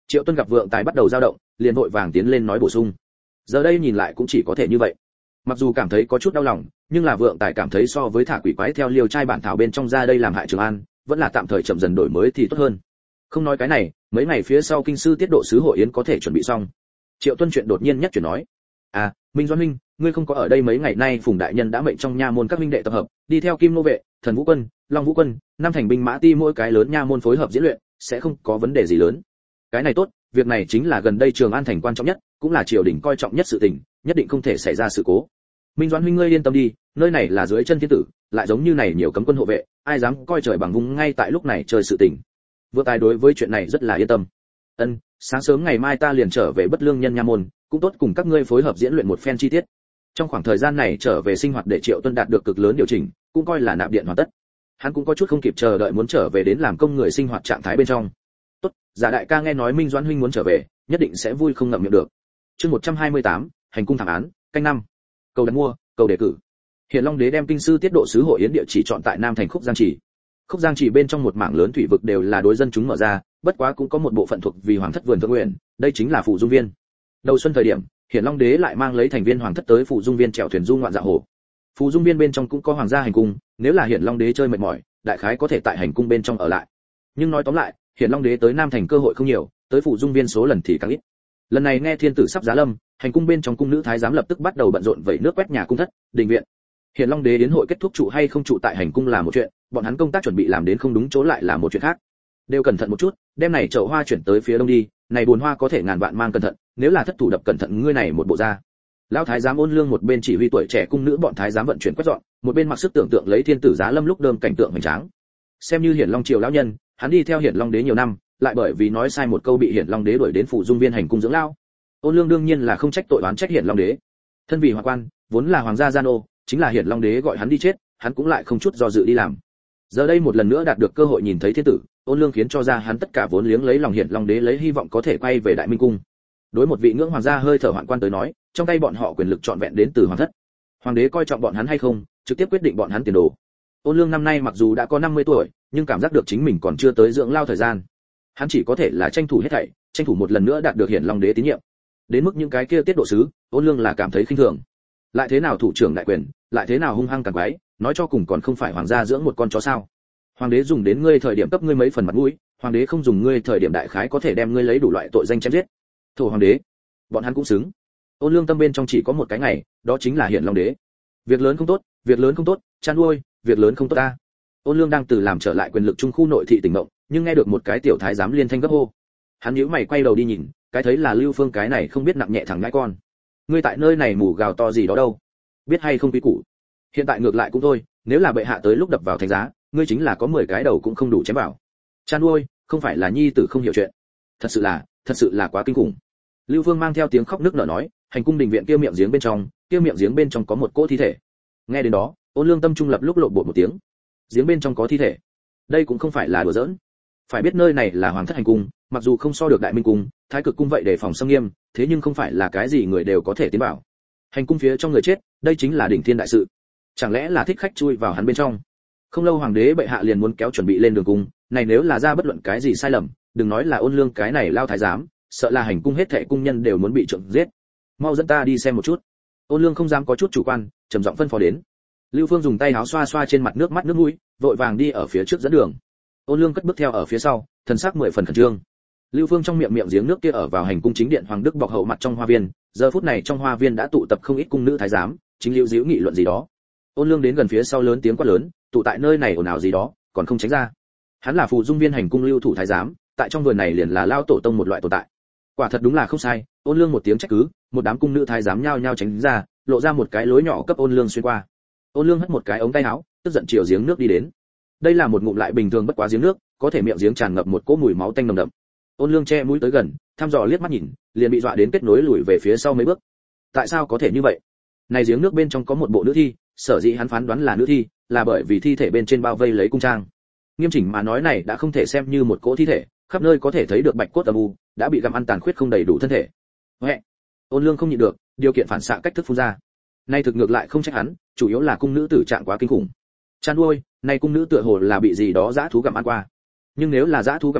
Triệu Tuân gặp vượng tài bắt đầu dao động, liền vội vàng tiến lên nói bổ sung. Giờ đây nhìn lại cũng chỉ có thể như vậy. Mặc dù cảm thấy có chút đau lòng, nhưng là vượng tài cảm thấy so với thả quỷ quái theo liều trai bản thảo bên trong ra đây làm hại Trường An, vẫn là tạm thời chậm dần đổi mới thì tốt hơn. Không nói cái này, mấy ngày phía sau kinh sư tiết độ sứ hội yến có thể chuẩn bị xong. Triệu Tuân chuyện đột nhiên nhất chuyển nói. À, Minh Doãn huynh, ngươi không có ở đây mấy ngày nay, Phùng đại nhân đã mệnh trong nha môn các huynh đệ tập hợp, đi theo Kim Nô vệ, Thần Vũ quân, Long Vũ quân, năm thành binh mã ti mỗi cái lớn nha môn phối hợp diễn luyện, sẽ không có vấn đề gì lớn. Cái này tốt, việc này chính là gần đây Trường An thành quan trọng nhất, cũng là triều đình coi trọng nhất sự tình, nhất định không thể xảy ra sự cố. Minh Doãn huynh ngươi yên tâm đi, nơi này là dưới chân thiên tử, lại giống như này nhiều cấm quân hộ vệ, ai dám coi trời bằng vùng ngay tại lúc này chơi sự tình. Vượng tài đối với chuyện này rất là yên tâm. Ân, sáng sớm ngày mai ta liền trở về Bất Lương nhân nha môn, cũng tốt cùng các ngươi phối hợp diễn luyện một phen chi tiết. Trong khoảng thời gian này trở về sinh hoạt để Triệu Tuân đạt được cực lớn điều chỉnh, cũng coi là nạp điện hoàn tất. Hắn cũng có chút không kịp chờ đợi muốn trở về đến làm công người sinh hoạt trạng thái bên trong. Tốt, giả đại ca nghe nói Minh Doãn huynh muốn trở về, nhất định sẽ vui không ngậm miệng được. Chương 128, hành cung thảm án, canh 5. Cầu đặt mua, cầu đề cử. Hiện Long đế đem kinh sư tiết độ sứ hội yến địa chỉ chọn tại Nam thành Khúc Giang Chỉ. Khúc Giang Chỉ bên trong một mảng lớn thủy vực đều là đối dân chúng mở ra, bất quá cũng có một bộ phận thuộc vì hoàng thất vườn thượng nguyện, đây chính là Phủ Dung Viên. Đầu xuân thời điểm, Hiển Long đế lại mang lấy thành viên hoàng thất tới Phủ Dung Viên chèo thuyền du ngoạn dạ hồ. Phủ Dung Viên bên trong cũng có hoàng gia hành cung, nếu là Hiển Long đế chơi mệt mỏi, đại khái có thể tại hành cung bên trong ở lại. Nhưng nói tóm lại, Hiển Long đế tới Nam thành cơ hội không nhiều, tới Phủ Dung Viên số lần thì càng ít. Lần này nghe thiên tử sắp giá lâm, hành cung bên trong cung nữ thái giám lập tức bắt đầu bận rộn vẩy nước quét nhà cung thất, đình viện. Hiển Long đế đến hội kết thúc trụ hay không trụ tại hành cung là một chuyện, bọn hắn công tác chuẩn bị làm đến không đúng chỗ lại là một chuyện khác. Đều cẩn thận một chút, đem này chậu hoa chuyển tới phía đông đi, này buồn hoa có thể ngàn vạn mang cẩn thận, nếu là thất thủ đập cẩn thận ngươi này một bộ ra. Lão thái giám Ôn Lương một bên chỉ huy tuổi trẻ cung nữ bọn thái giám vận chuyển quét dọn, một bên mặc sức tưởng tượng lấy thiên tử giá lâm lúc đơm cảnh tượng hoành tráng. Xem như Hiển Long triều lão nhân, hắn đi theo Hiển Long đế nhiều năm, lại bởi vì nói sai một câu bị Hiển Long đế đuổi đến Phủ Dung Viên hành cung dưỡng lao. Ôn Lương đương nhiên là không trách tội oán trách Hiển Long đế. Thân vì hoàng quan, vốn là hoàng gia gian ô, chính là Hiển Long đế gọi hắn đi chết, hắn cũng lại không chút do dự đi làm. Giờ đây một lần nữa đạt được cơ hội nhìn thấy thiên tử, Ôn Lương khiến cho ra hắn tất cả vốn liếng lấy lòng Hiển Long đế lấy hy vọng có thể quay về Đại Minh cung. Đối một vị ngưỡng hoàng gia hơi thở hoạn quan tới nói, trong tay bọn họ quyền lực trọn vẹn đến từ hoàng thất. Hoàng đế coi trọng bọn hắn hay không, trực tiếp quyết định bọn hắn tiền đồ. Ôn Lương năm nay mặc dù đã có 50 tuổi, nhưng cảm giác được chính mình còn chưa tới dưỡng lao thời gian. Hắn chỉ có thể là tranh thủ hết thảy, tranh thủ một lần nữa đạt được Hiển Long đế tín nhiệm. Đến mức những cái kia tiết độ sứ, Ôn Lương là cảm thấy khinh thường. Lại thế nào thủ trưởng đại quyền, lại thế nào hung hăng càng quái, nói cho cùng còn không phải hoàng gia dưỡng một con chó sao? Hoàng đế dùng đến ngươi thời điểm cấp ngươi mấy phần mặt mũi, hoàng đế không dùng ngươi thời điểm đại khái có thể đem ngươi lấy đủ loại tội danh chém giết. Thổ hoàng đế, bọn hắn cũng xứng. Ôn Lương tâm bên trong chỉ có một cái ngày, đó chính là Hiển Long đế. Việc lớn không tốt, việc lớn không tốt, chăn nuôi, việc lớn không tốt ta. Ôn Lương đang từ làm trở lại quyền lực trung khu nội thị tỉnh động, nhưng nghe được một cái tiểu thái giám liên thanh gấp hô. Hắn nhíu mày quay đầu đi nhìn, cái thấy là Lưu Phương cái này không biết nặng nhẹ thằng nhãi con. Ngươi tại nơi này mù gào to gì đó đâu? Biết hay không quý củ? Hiện tại ngược lại cũng thôi, nếu là bệ hạ tới lúc đập vào thành giá, ngươi chính là có 10 cái đầu cũng không đủ chém vào. Chan nuôi, không phải là nhi tử không hiểu chuyện. Thật sự là quá kinh khủng. Lưu Vương mang theo tiếng khóc nức nở nói, hành cung đình viện kia miệng giếng bên trong có một cỗ thi thể. Nghe đến đó, Ôn Lương tâm trung lập lúc lộn bột một tiếng. Giếng bên trong có thi thể. Đây cũng không phải là đùa giỡn. Phải biết nơi này là hoàng thất hành cung, mặc dù không so được Đại Minh cung, Thái Cực cung vậy để phòng xâm nghiêm, thế nhưng không phải là cái gì người đều có thể tiến vào. Hành cung phía trong người chết, đây chính là đỉnh thiên đại sự. Chẳng lẽ là thích khách chui vào hắn bên trong? Không lâu hoàng đế bệ hạ liền muốn kéo chuẩn bị lên đường cung, này nếu là ra bất luận cái gì sai lầm, đừng nói là Ôn Lương cái này lao thái giám, sợ là hành cung hết thảy cung nhân đều muốn bị trượng giết. Mau dẫn ta đi xem một chút. Ôn Lương không dám có chút chủ quan, trầm giọng phân phó đến. Lưu Phương dùng tay áo xoa xoa trên mặt nước mắt nước mũi, vội vàng đi ở phía trước dẫn đường. Ôn Lương cất bước theo ở phía sau, thần sắc 10 phần khẩn trương. Lưu Phương trong miệng giếng nước kia ở vào hành cung chính điện hoàng đức bọc hậu mặt trong hoa viên, giờ phút này trong hoa viên đã tụ tập không ít cung nữ thái giám, chính lưu díu nghị luận gì đó. Ôn Lương đến gần phía sau lớn tiếng quát lớn, tụ tại nơi này ồn ào gì đó, còn không tránh ra. Hắn là Phù Dung Viên hành cung lưu thủ thái giám, tại trong vườn này liền là lao tổ tông một loại tồn tại. Quả thật đúng là không sai. Ôn Lương một tiếng trách cứ, một đám cung nữ thái giám nhao nhao tránh ra, lộ ra một cái lối nhỏ cấp Ôn Lương xuyên qua. Ôn Lương hất một cái ống tay áo, tức giận chiều giếng nước đi đến. Đây là một ngụm lại bình thường bất quá giếng nước, có thể miệng giếng tràn ngập một cỗ mùi máu tanh nồng đậm. Ôn Lương che mũi tới gần, thăm dò liếc mắt nhìn, liền bị dọa đến kết nối lùi về phía sau mấy bước. Tại sao có thể như vậy? Này giếng nước bên trong có một bộ nữ thi, sở dĩ hắn phán đoán là nữ thi, là bởi vì thi thể bên trên bao vây lấy cung trang. Nghiêm chỉnh mà nói này đã không thể xem như một cỗ thi thể, khắp nơi có thể thấy được bạch cốt âm u, đã bị gặm ăn tàn khuyết không đầy đủ thân thể. Huệ. Ôn Lương không nhịn được, điều kiện phản xạ cách thức phun ra. Nay thực ngược lại không trách hắn, chủ yếu là cung nữ tử trạng quá kinh khủng. Chan nuôi, nay cung nữ tựa hồ là bị gì đó dã thú gặm ăn qua. Nhưng nếu là dã thú gặm ăn,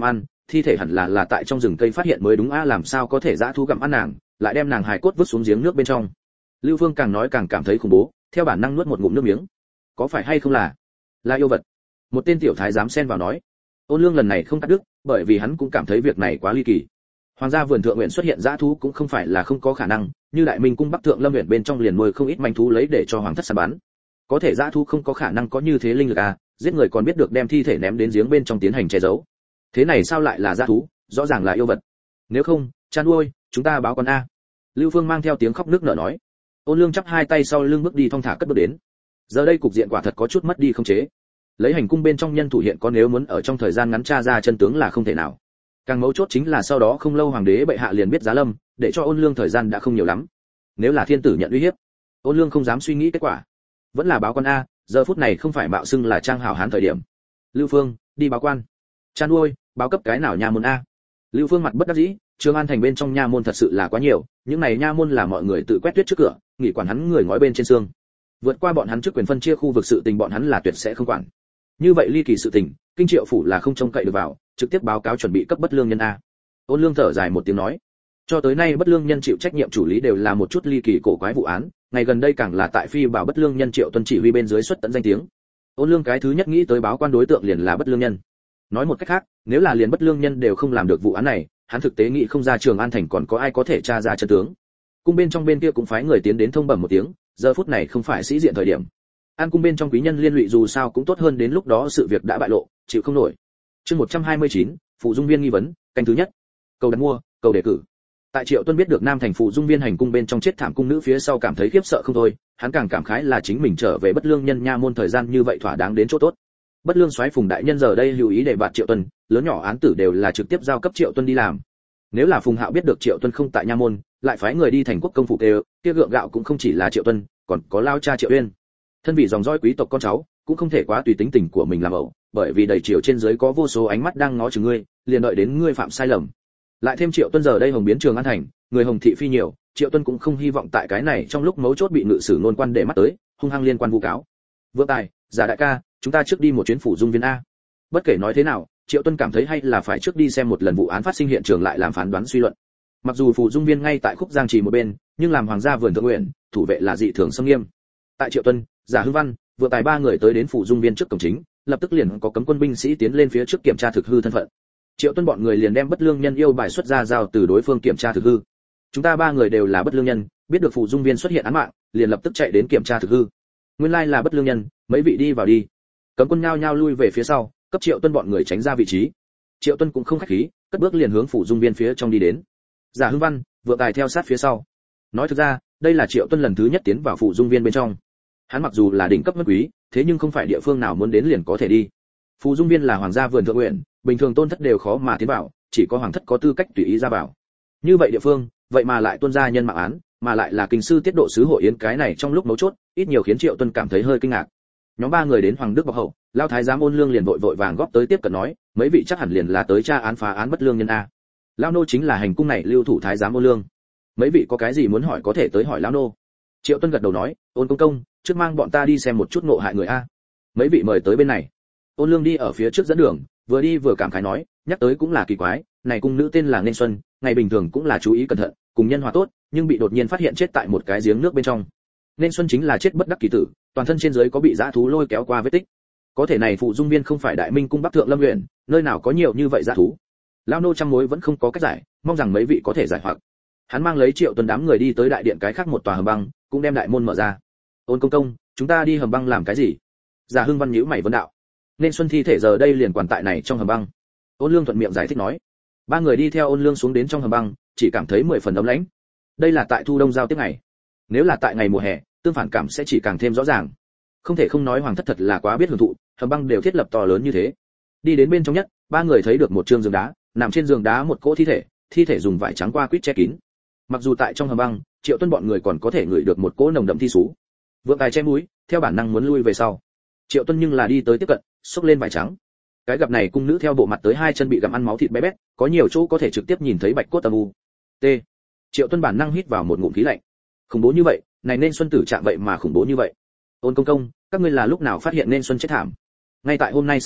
thi thể hẳn là tại trong rừng cây phát hiện mới đúng a, làm sao có thể dã thú gặm ăn nàng, lại đem nàng hài cốt vứt xuống giếng nước bên trong. Lưu Phương càng nói càng cảm thấy khủng bố, theo bản năng nuốt một ngụm nước miếng. Có phải hay không là yêu vật? Một tên tiểu thái giám xen vào nói. Ôn Lương lần này không cắt đứt, bởi vì hắn cũng cảm thấy việc này quá ly kỳ. Hoàng gia vườn thượng nguyện xuất hiện dã thú cũng không phải là không có khả năng, như Đại Minh cung Bắc Thượng Lâm huyện bên trong liền nuôi không ít manh thú lấy để cho hoàng thất săn bắn. Có thể dã thú không có khả năng có như thế linh lực à, giết người còn biết được đem thi thể ném đến giếng bên trong tiến hành che giấu. Thế này sao lại là dã thú, rõ ràng là yêu vật. Nếu không, cha nuôi, chúng ta báo con a. Lưu Phương mang theo tiếng khóc nức nở nói. Ôn Lương chắp hai tay sau lưng bước đi thong thả cất bước đến. Giờ đây cục diện quả thật có chút mất đi không chế. Lấy hành cung bên trong nhân thủ hiện có, nếu muốn ở trong thời gian ngắn tra ra chân tướng là không thể nào. Càng mấu chốt chính là sau đó không lâu hoàng đế bệ hạ liền biết giá lâm, để cho Ôn Lương thời gian đã không nhiều lắm. Nếu là thiên tử nhận uy hiếp, Ôn Lương không dám suy nghĩ kết quả, vẫn là báo quan a, giờ phút này không phải mạo xưng là trang hảo hán thời điểm. Lưu Phương, đi báo quan. Cha nuôi, báo cấp cái nào nha môn a? Lưu Phương mặt bất đắc dĩ, Trường An thành bên trong nha môn thật sự là quá nhiều, những này nha môn là mọi người tự quét tuyết trước cửa, nghỉ quản hắn người ngói bên trên xương. Vượt qua bọn hắn trước quyền phân chia khu vực sự tình bọn hắn là tuyệt sẽ không quản. Như vậy ly kỳ sự tình, kinh triệu phủ là không trông cậy được vào, trực tiếp báo cáo chuẩn bị cấp bất lương nhân a. Ôn Lương thở dài một tiếng nói, cho tới nay bất lương nhân chịu trách nhiệm chủ lý đều là một chút ly kỳ cổ quái vụ án, ngày gần đây càng là tại phi bảo bất lương nhân Triệu Tuân chỉ huy bên dưới xuất tận danh tiếng. Ôn Lương cái thứ nhất nghĩ tới báo quan đối tượng liền là bất lương nhân. Nói một cách khác, nếu là liền bất lương nhân đều không làm được vụ án này, hắn thực tế nghĩ không ra Trường An thành còn có ai có thể tra ra chân tướng. Cung bên trong bên kia cũng phái người tiến đến thông bẩm một tiếng, giờ phút này không phải sĩ diện thời điểm. An cung bên trong quý nhân liên lụy dù sao cũng tốt hơn đến lúc đó sự việc đã bại lộ, chịu không nổi. Chương 129, phụ dung viên nghi vấn, canh thứ nhất. Cầu đặt mua, cầu đề cử. Tại Triệu Tuân biết được Nam thành phụ dung viên hành cung bên trong chết thảm cung nữ phía sau cảm thấy khiếp sợ không thôi, hắn càng cảm khái là chính mình trở về bất lương nhân nha môn thời gian như vậy thỏa đáng đến chỗ tốt. Bất lương soái Phùng đại nhân giờ đây lưu ý để bạt Triệu Tuân, lớn nhỏ án tử đều là trực tiếp giao cấp Triệu Tuân đi làm. Nếu là Phùng Hạo biết được Triệu Tuân không tại nha môn, lại phái người đi thành quốc công phủ kia gượng gạo cũng không chỉ là Triệu Tuân, còn có lao cha Triệu Uyên. Thân vị dòng dõi quý tộc con cháu, cũng không thể quá tùy tính tình của mình làm ẩu, bởi vì đầy triều trên dưới có vô số ánh mắt đang ngó chừng ngươi, liền đợi đến ngươi phạm sai lầm. Lại thêm Triệu Tuân giờ đây hồng biến Trường An thành, người hồng thị phi nhiều, Triệu Tuân cũng không hy vọng tại cái này trong lúc mấu chốt bị ngự sử nôn quan để mắt tới, hung hăng liên quan vu cáo. Vượng Tài, Giả đại ca, chúng ta trước đi một chuyến phủ dung viên a. Bất kể nói thế nào, Triệu Tuân cảm thấy hay là phải trước đi xem một lần vụ án phát sinh hiện trường lại làm phán đoán suy luận. Mặc dù phủ dung viên ngay tại khúc giang trì một bên, nhưng làm hoàng gia vườn thượng nguyện, thủ vệ là dị thường xâm nghiêm. Tại Triệu Tuân, Giả Hưng Văn, Vượng Tài ba người tới đến phủ dung viên trước cổng chính, lập tức liền có cấm quân binh sĩ tiến lên phía trước kiểm tra thực hư thân phận. Triệu Tuân bọn người liền đem bất lương nhân yêu bài xuất ra giao từ đối phương kiểm tra thực hư. Chúng ta ba người đều là bất lương nhân, biết được phủ dung viên xuất hiện án mạng, liền lập tức chạy đến kiểm tra thực hư. Nguyên lai là bất lương nhân, mấy vị đi vào đi. Cấm quân nhao nhao lui về phía sau, cấp Triệu Tuân bọn người tránh ra vị trí. Triệu Tuân cũng không khách khí, cất bước liền hướng phủ dung viên phía trong đi đến. Giả Hưng Văn, Vượng Tài theo sát phía sau. Nói thực ra, đây là Triệu Tuân lần thứ nhất tiến vào phủ dung viên bên trong. Hắn mặc dù là đỉnh cấp mất quý, thế nhưng không phải địa phương nào muốn đến liền có thể đi. Phủ dung viên là hoàng gia vườn thượng nguyện, bình thường tôn thất đều khó mà tiến vào, chỉ có hoàng thất có tư cách tùy ý ra vào. Như vậy địa phương, vậy mà lại tuân ra nhân mạng án, mà lại là kinh sư tiết độ sứ hội yến, cái này trong lúc mấu chốt, ít nhiều khiến Triệu Tuân cảm thấy hơi kinh ngạc. Nhóm ba người đến hoàng đức bọc hậu, lao thái giám Ôn Lương liền vội vàng góp tới tiếp cận nói, mấy vị chắc hẳn liền là tới tra án phá án bất lương nhân a. Lao nô chính là hành cung này lưu thủ thái giám Ôn Lương. Mấy vị có cái gì muốn hỏi có thể tới hỏi lao nô. Triệu Tuân gật đầu nói, Ôn công công, trước mang bọn ta đi xem một chút ngộ hại người a. Mấy vị mời tới bên này. Ôn Lương đi ở phía trước dẫn đường, vừa đi vừa cảm khái nói, nhắc tới cũng là kỳ quái, này cung nữ tên là Nên Xuân, ngày bình thường cũng là chú ý cẩn thận, cùng nhân hòa tốt, nhưng bị đột nhiên phát hiện chết tại một cái giếng nước bên trong. Nên Xuân chính là chết bất đắc kỳ tử, toàn thân trên dưới có bị dã thú lôi kéo qua vết tích. Có thể này phụ dung viên không phải Đại Minh cung Bắc Thượng Lâm huyện, nơi nào có nhiều như vậy dã thú. Lão nô trăm mối vẫn không có cách giải, mong rằng mấy vị có thể giải hoặc. Hắn mang lấy Triệu Tuân đám người đi tới đại điện cái khác một tòa hầm băng, cũng đem đại môn mở ra. Ôn công công, chúng ta đi hầm băng làm cái gì? Giả Hưng Văn nhíu mày vấn đạo. Nên Xuân thi thể giờ đây liền quản tại này trong hầm băng. Ôn Lương thuận miệng giải thích nói. Ba người đi theo Ôn Lương xuống đến trong hầm băng, chỉ cảm thấy 10 phần ấm lãnh. Đây là tại thu đông giao tiếp ngày. Nếu là tại ngày mùa hè, tương phản cảm sẽ chỉ càng thêm rõ ràng. Không thể không nói hoàng thất thật là quá biết hưởng thụ, hầm băng đều thiết lập to lớn như thế. Đi đến bên trong nhất, ba người thấy được một trương giường đá, nằm trên giường đá một cỗ thi thể dùng vải trắng qua quýt che kín. Mặc dù tại trong hầm băng, Triệu Tuân bọn người còn có thể ngửi được một cỗ nồng đậm thi sú. Vượng Tài che mũi, theo bản năng muốn lui về sau. Triệu Tuân nhưng là đi tới tiếp cận, xốc lên vải trắng. Cái gặp này cung nữ theo bộ mặt tới hai chân bị gặm ăn máu thịt bé bét, có nhiều chỗ có thể trực tiếp nhìn thấy bạch cốt âm u. T. Triệu Tuân bản năng hít vào một ngụm khí lạnh. Khủng bố như vậy, này Nên Xuân tử trạng vậy mà khủng bố như vậy. Ôn công công, các ngươi là lúc nào phát hiện Nên Xuân chết thảm? Ngay tại hôm nay sáng sớm,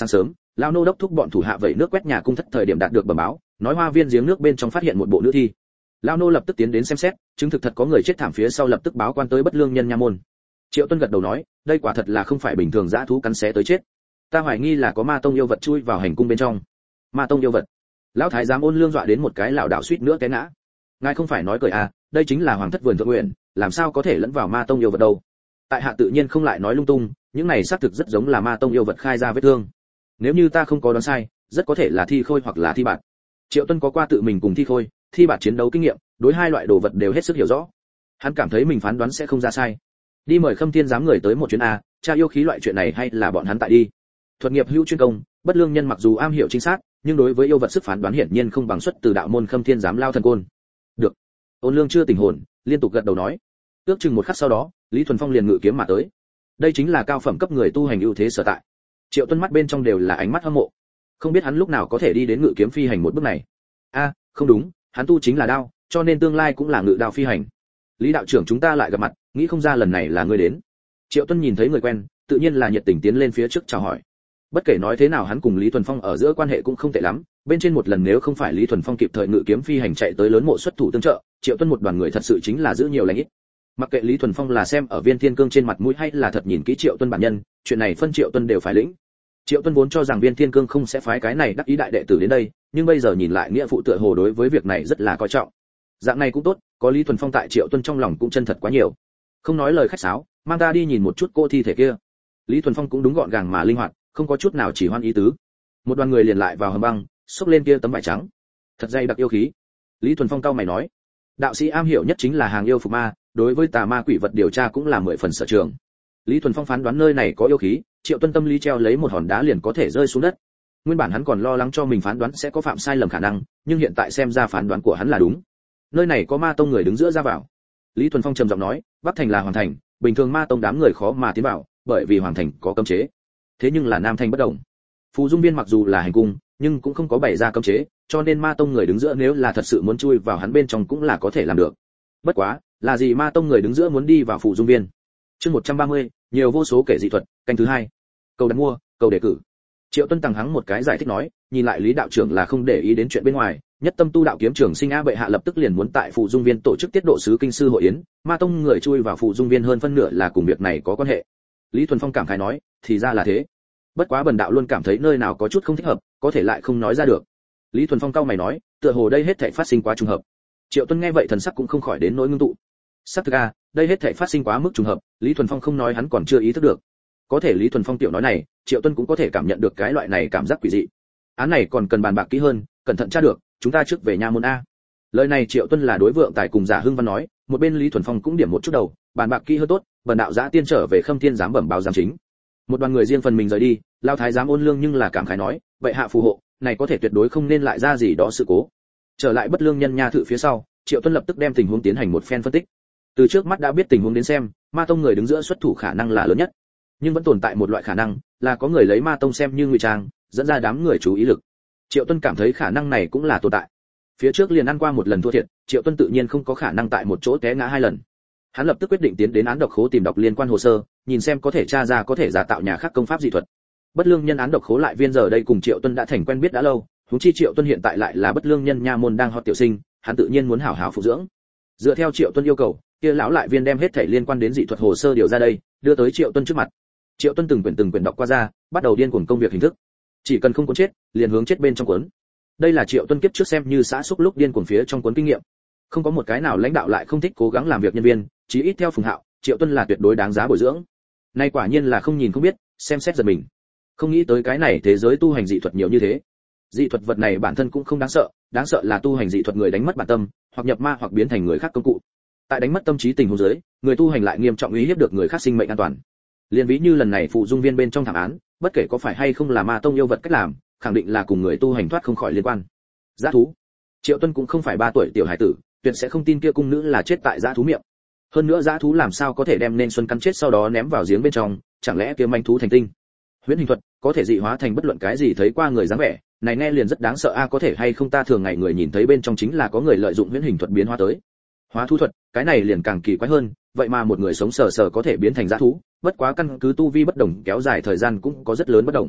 lão nô đốc thúc bọn thủ hạ vẩy nước quét nhà cung thất thời điểm đạt được bẩm báo, nói hoa viên giếng nước bên trong phát hiện một bộ nữ thi. Lão nô lập tức tiến đến xem xét, chứng thực thật có người chết thảm phía sau lập tức báo quan tới Bất Lương Nhân nha môn. Triệu Tuân gật đầu nói, đây quả thật là không phải bình thường dã thú cắn xé tới chết. Ta hoài nghi là có ma tông yêu vật chui vào hành cung bên trong. Ma tông yêu vật? Lão thái giám Ôn Lương dọa đến một cái lảo đảo suýt nữa té ngã. Ngài không phải nói cười à, đây chính là hoàng thất vườn thượng nguyện, làm sao có thể lẫn vào ma tông yêu vật đâu? Tại hạ tự nhiên không lại nói lung tung, những này xác thực rất giống là ma tông yêu vật khai ra vết thương. Nếu như ta không có đoán sai, rất có thể là thi khôi hoặc là thi bạt. Triệu Tuân có qua tự mình cùng thi khôi, thi bạt chiến đấu kinh nghiệm, đối hai loại đồ vật đều hết sức hiểu rõ. Hắn cảm thấy mình phán đoán sẽ không ra sai. Đi mời Khâm Thiên giám người tới một chuyến a, tra yêu khí loại chuyện này hay là bọn hắn tại đi. Thuật nghiệp hữu chuyên công, Bất Lương Nhân mặc dù am hiểu chính xác, nhưng đối với yêu vật sức phán đoán hiển nhiên không bằng xuất từ đạo môn Khâm Thiên giám Lao Thần Côn. Được. Ôn Lương chưa tỉnh hồn, liên tục gật đầu nói. Ước chừng một khắc sau đó, Lý Thuần Phong liền ngự kiếm mà tới. Đây chính là cao phẩm cấp người tu hành ưu thế sở tại. Triệu Tuân mắt bên trong đều là ánh mắt hâm mộ. Không biết hắn lúc nào có thể đi đến ngự kiếm phi hành một bước này. A, không đúng, hắn tu chính là đao, cho nên tương lai cũng là ngự đao phi hành. Lý đạo trưởng chúng ta lại gặp mặt, nghĩ không ra lần này là ngươi đến. Triệu Tuân nhìn thấy người quen, tự nhiên là nhiệt tình tiến lên phía trước chào hỏi. Bất kể nói thế nào hắn cùng Lý Thuần Phong ở giữa quan hệ cũng không tệ lắm, bên trên một lần nếu không phải Lý Thuần Phong kịp thời ngự kiếm phi hành chạy tới lớn mộ xuất thủ tương trợ, Triệu Tuân một đoàn người thật sự chính là giữ nhiều lành ít. Mặc kệ Lý Thuần Phong là xem ở Viên Thiên Cương trên mặt mũi hay là thật nhìn kỹ Triệu Tuân bản nhân, chuyện này phân Triệu Tuân đều phải lĩnh. Triệu Tuân vốn cho rằng Viên Thiên Cương không sẽ phái cái này đắc ý đại đệ tử đến đây, nhưng bây giờ nhìn lại nghĩa phụ tựa hồ đối với việc này rất là coi trọng. Dạng này cũng tốt, có Lý Thuần Phong tại Triệu Tuân trong lòng cũng chân thật quá nhiều. Không nói lời khách sáo, mang ta đi nhìn một chút cô thi thể kia. Lý Thuần Phong cũng đúng gọn gàng mà linh hoạt, không có chút nào chỉ hoan ý tứ. Một đoàn người liền lại vào hầm băng, xốc lên kia tấm vải trắng. Thật dày đặc yêu khí. Lý Thuần Phong cau mày nói, đạo sĩ am hiểu nhất chính là hàng yêu phục ma, đối với tà ma quỷ vật điều tra cũng là 10 phần sở trường. Lý Thuần Phong phán đoán nơi này có yêu khí, Triệu Tuân tâm lý treo lấy một hòn đá liền có thể rơi xuống đất. Nguyên bản hắn còn lo lắng cho mình phán đoán sẽ có phạm sai lầm khả năng, nhưng hiện tại xem ra phán đoán của hắn là đúng. Nơi này có ma tông người đứng giữa ra vào. Lý Thuần Phong trầm giọng nói, Bắc thành là hoàng thành, bình thường ma tông đám người khó mà tiến vào, bởi vì hoàng thành có cấm chế. Thế nhưng là Nam thành bất động. Phù Dung Viên mặc dù là hành cung, nhưng cũng không có bày ra cấm chế, cho nên ma tông người đứng giữa nếu là thật sự muốn chui vào hắn bên trong cũng là có thể làm được. Bất quá, là gì ma tông người đứng giữa muốn đi vào Phù Dung Viên? Chương 130, nhiều vô số kể dị thuật, canh thứ 2. Cầu đặt mua, cầu đề cử. Triệu Tuân tằng hắng một cái giải thích nói, nhìn lại Lý đạo trưởng là không để ý đến chuyện bên ngoài, nhất tâm tu đạo kiếm trường sinh a bệ hạ lập tức liền muốn tại Phù Dung Viên tổ chức tiết độ sứ kinh sư hội yến, ma tông người chui vào Phù Dung Viên hơn phân nửa là cùng việc này có quan hệ. Lý Thuần Phong cảm khái nói, thì ra là thế. Bất quá bần đạo luôn cảm thấy nơi nào có chút không thích hợp, có thể lại không nói ra được. Lý Thuần Phong cau mày nói, tựa hồ đây hết thảy phát sinh quá trùng hợp. Triệu Tuân nghe vậy thần sắc cũng không khỏi đến nỗi ngưng tụ. Sắc thực a, đây hết thảy phát sinh quá mức trùng hợp, Lý Thuần Phong không nói hắn còn chưa ý thức được. Có thể Lý Thuần Phong tiểu nói này, Triệu Tuân cũng có thể cảm nhận được cái loại này cảm giác quỷ dị. Án này còn cần bàn bạc kỹ hơn, cẩn thận tra được, chúng ta trước về nha môn a. Lời này Triệu Tuân là đối vượng tài cùng Giả Hưng Văn nói, một bên Lý Thuần Phong cũng điểm một chút đầu, bàn bạc kỹ hơn tốt, bần đạo giã tiên trở về Khâm Thiên giám bẩm báo giám chính. Một đoàn người riêng phần mình rời đi, Lao thái giám Ôn Lương nhưng là cảm khái nói, vậy hạ phù hộ, này có thể tuyệt đối không nên lại ra gì đó sự cố. Trở lại Bất Lương Nhân nha thự phía sau, Triệu Tuân lập tức đem tình huống tiến hành một phen phân tích. Từ trước mắt đã biết tình huống đến xem, ma tông người đứng giữa xuất thủ khả năng là lớn nhất, nhưng vẫn tồn tại một loại khả năng là có người lấy ma tông xem như ngụy trang, dẫn ra đám người chú ý lực. Triệu Tuân cảm thấy khả năng này cũng là tồn tại. Phía trước liền ăn qua một lần thua thiệt, Triệu Tuân tự nhiên không có khả năng tại một chỗ té ngã 2 lần. Hắn lập tức quyết định tiến đến án độc khố tìm đọc liên quan hồ sơ, nhìn xem có thể tra ra có thể giả tạo nhà khác công pháp dị thuật. Bất Lương Nhân án độc khố lại viên giờ đây cùng Triệu Tuân đã thành quen biết đã lâu, huống chi Triệu Tuân hiện tại lại là Bất Lương Nhân nha môn đang hot tiểu sinh, hắn tự nhiên muốn hảo hảo phụ dưỡng. Dựa theo Triệu Tuân yêu cầu, kia lão lại viên đem hết thảy liên quan đến dị thuật hồ sơ điều ra đây, đưa tới Triệu Tuân trước mặt. Triệu Tuân từng quyển đọc qua ra, bắt đầu điên cuồng công việc hình thức. Chỉ cần không cuốn chết, liền hướng chết bên trong cuốn. Đây là Triệu Tuân kiếp trước xem như xã xúc lúc điên cuồng phía trong cuốn kinh nghiệm. Không có một cái nào lãnh đạo lại không thích cố gắng làm việc nhân viên, chí ít theo Phùng Hạo, Triệu Tuân là tuyệt đối đáng giá bồi dưỡng. Nay quả nhiên là không nhìn không biết, xem xét giật mình. Không nghĩ tới cái này thế giới tu hành dị thuật nhiều như thế. Dị thuật vật này bản thân cũng không đáng sợ là tu hành dị thuật người đánh mất bản tâm, hoặc nhập ma hoặc biến thành người khác công cụ. Tại đánh mất tâm trí tình huống dưới, người tu hành lại nghiêm trọng uy hiếp được người khác sinh mệnh an toàn. Liên ví như lần này Phù Dung Viên bên trong thảm án, bất kể có phải hay không là ma tông yêu vật cách làm, khẳng định là cùng người tu hành thoát không khỏi liên quan. Dã thú. Triệu Tuân cũng không phải 3 tuổi tiểu hải tử, tuyệt sẽ không tin kia cung nữ là chết tại dã thú miệng. Hơn nữa dã thú làm sao có thể đem nên xuân cắn chết sau đó ném vào giếng bên trong, chẳng lẽ kia manh thú thành tinh? Huyễn hình thuật có thể dị hóa thành bất luận cái gì thấy qua người dáng vẻ, này nghe liền rất đáng sợ a, có thể hay không ta thường ngày người nhìn thấy bên trong chính là có người lợi dụng huyễn hình thuật biến hóa tới. Hóa thú thuật, cái này liền càng kỳ quái hơn, vậy mà một người sống sờ sờ có thể biến thành dã thú, bất quá căn cứ tu vi bất đồng kéo dài thời gian cũng có rất lớn bất đồng.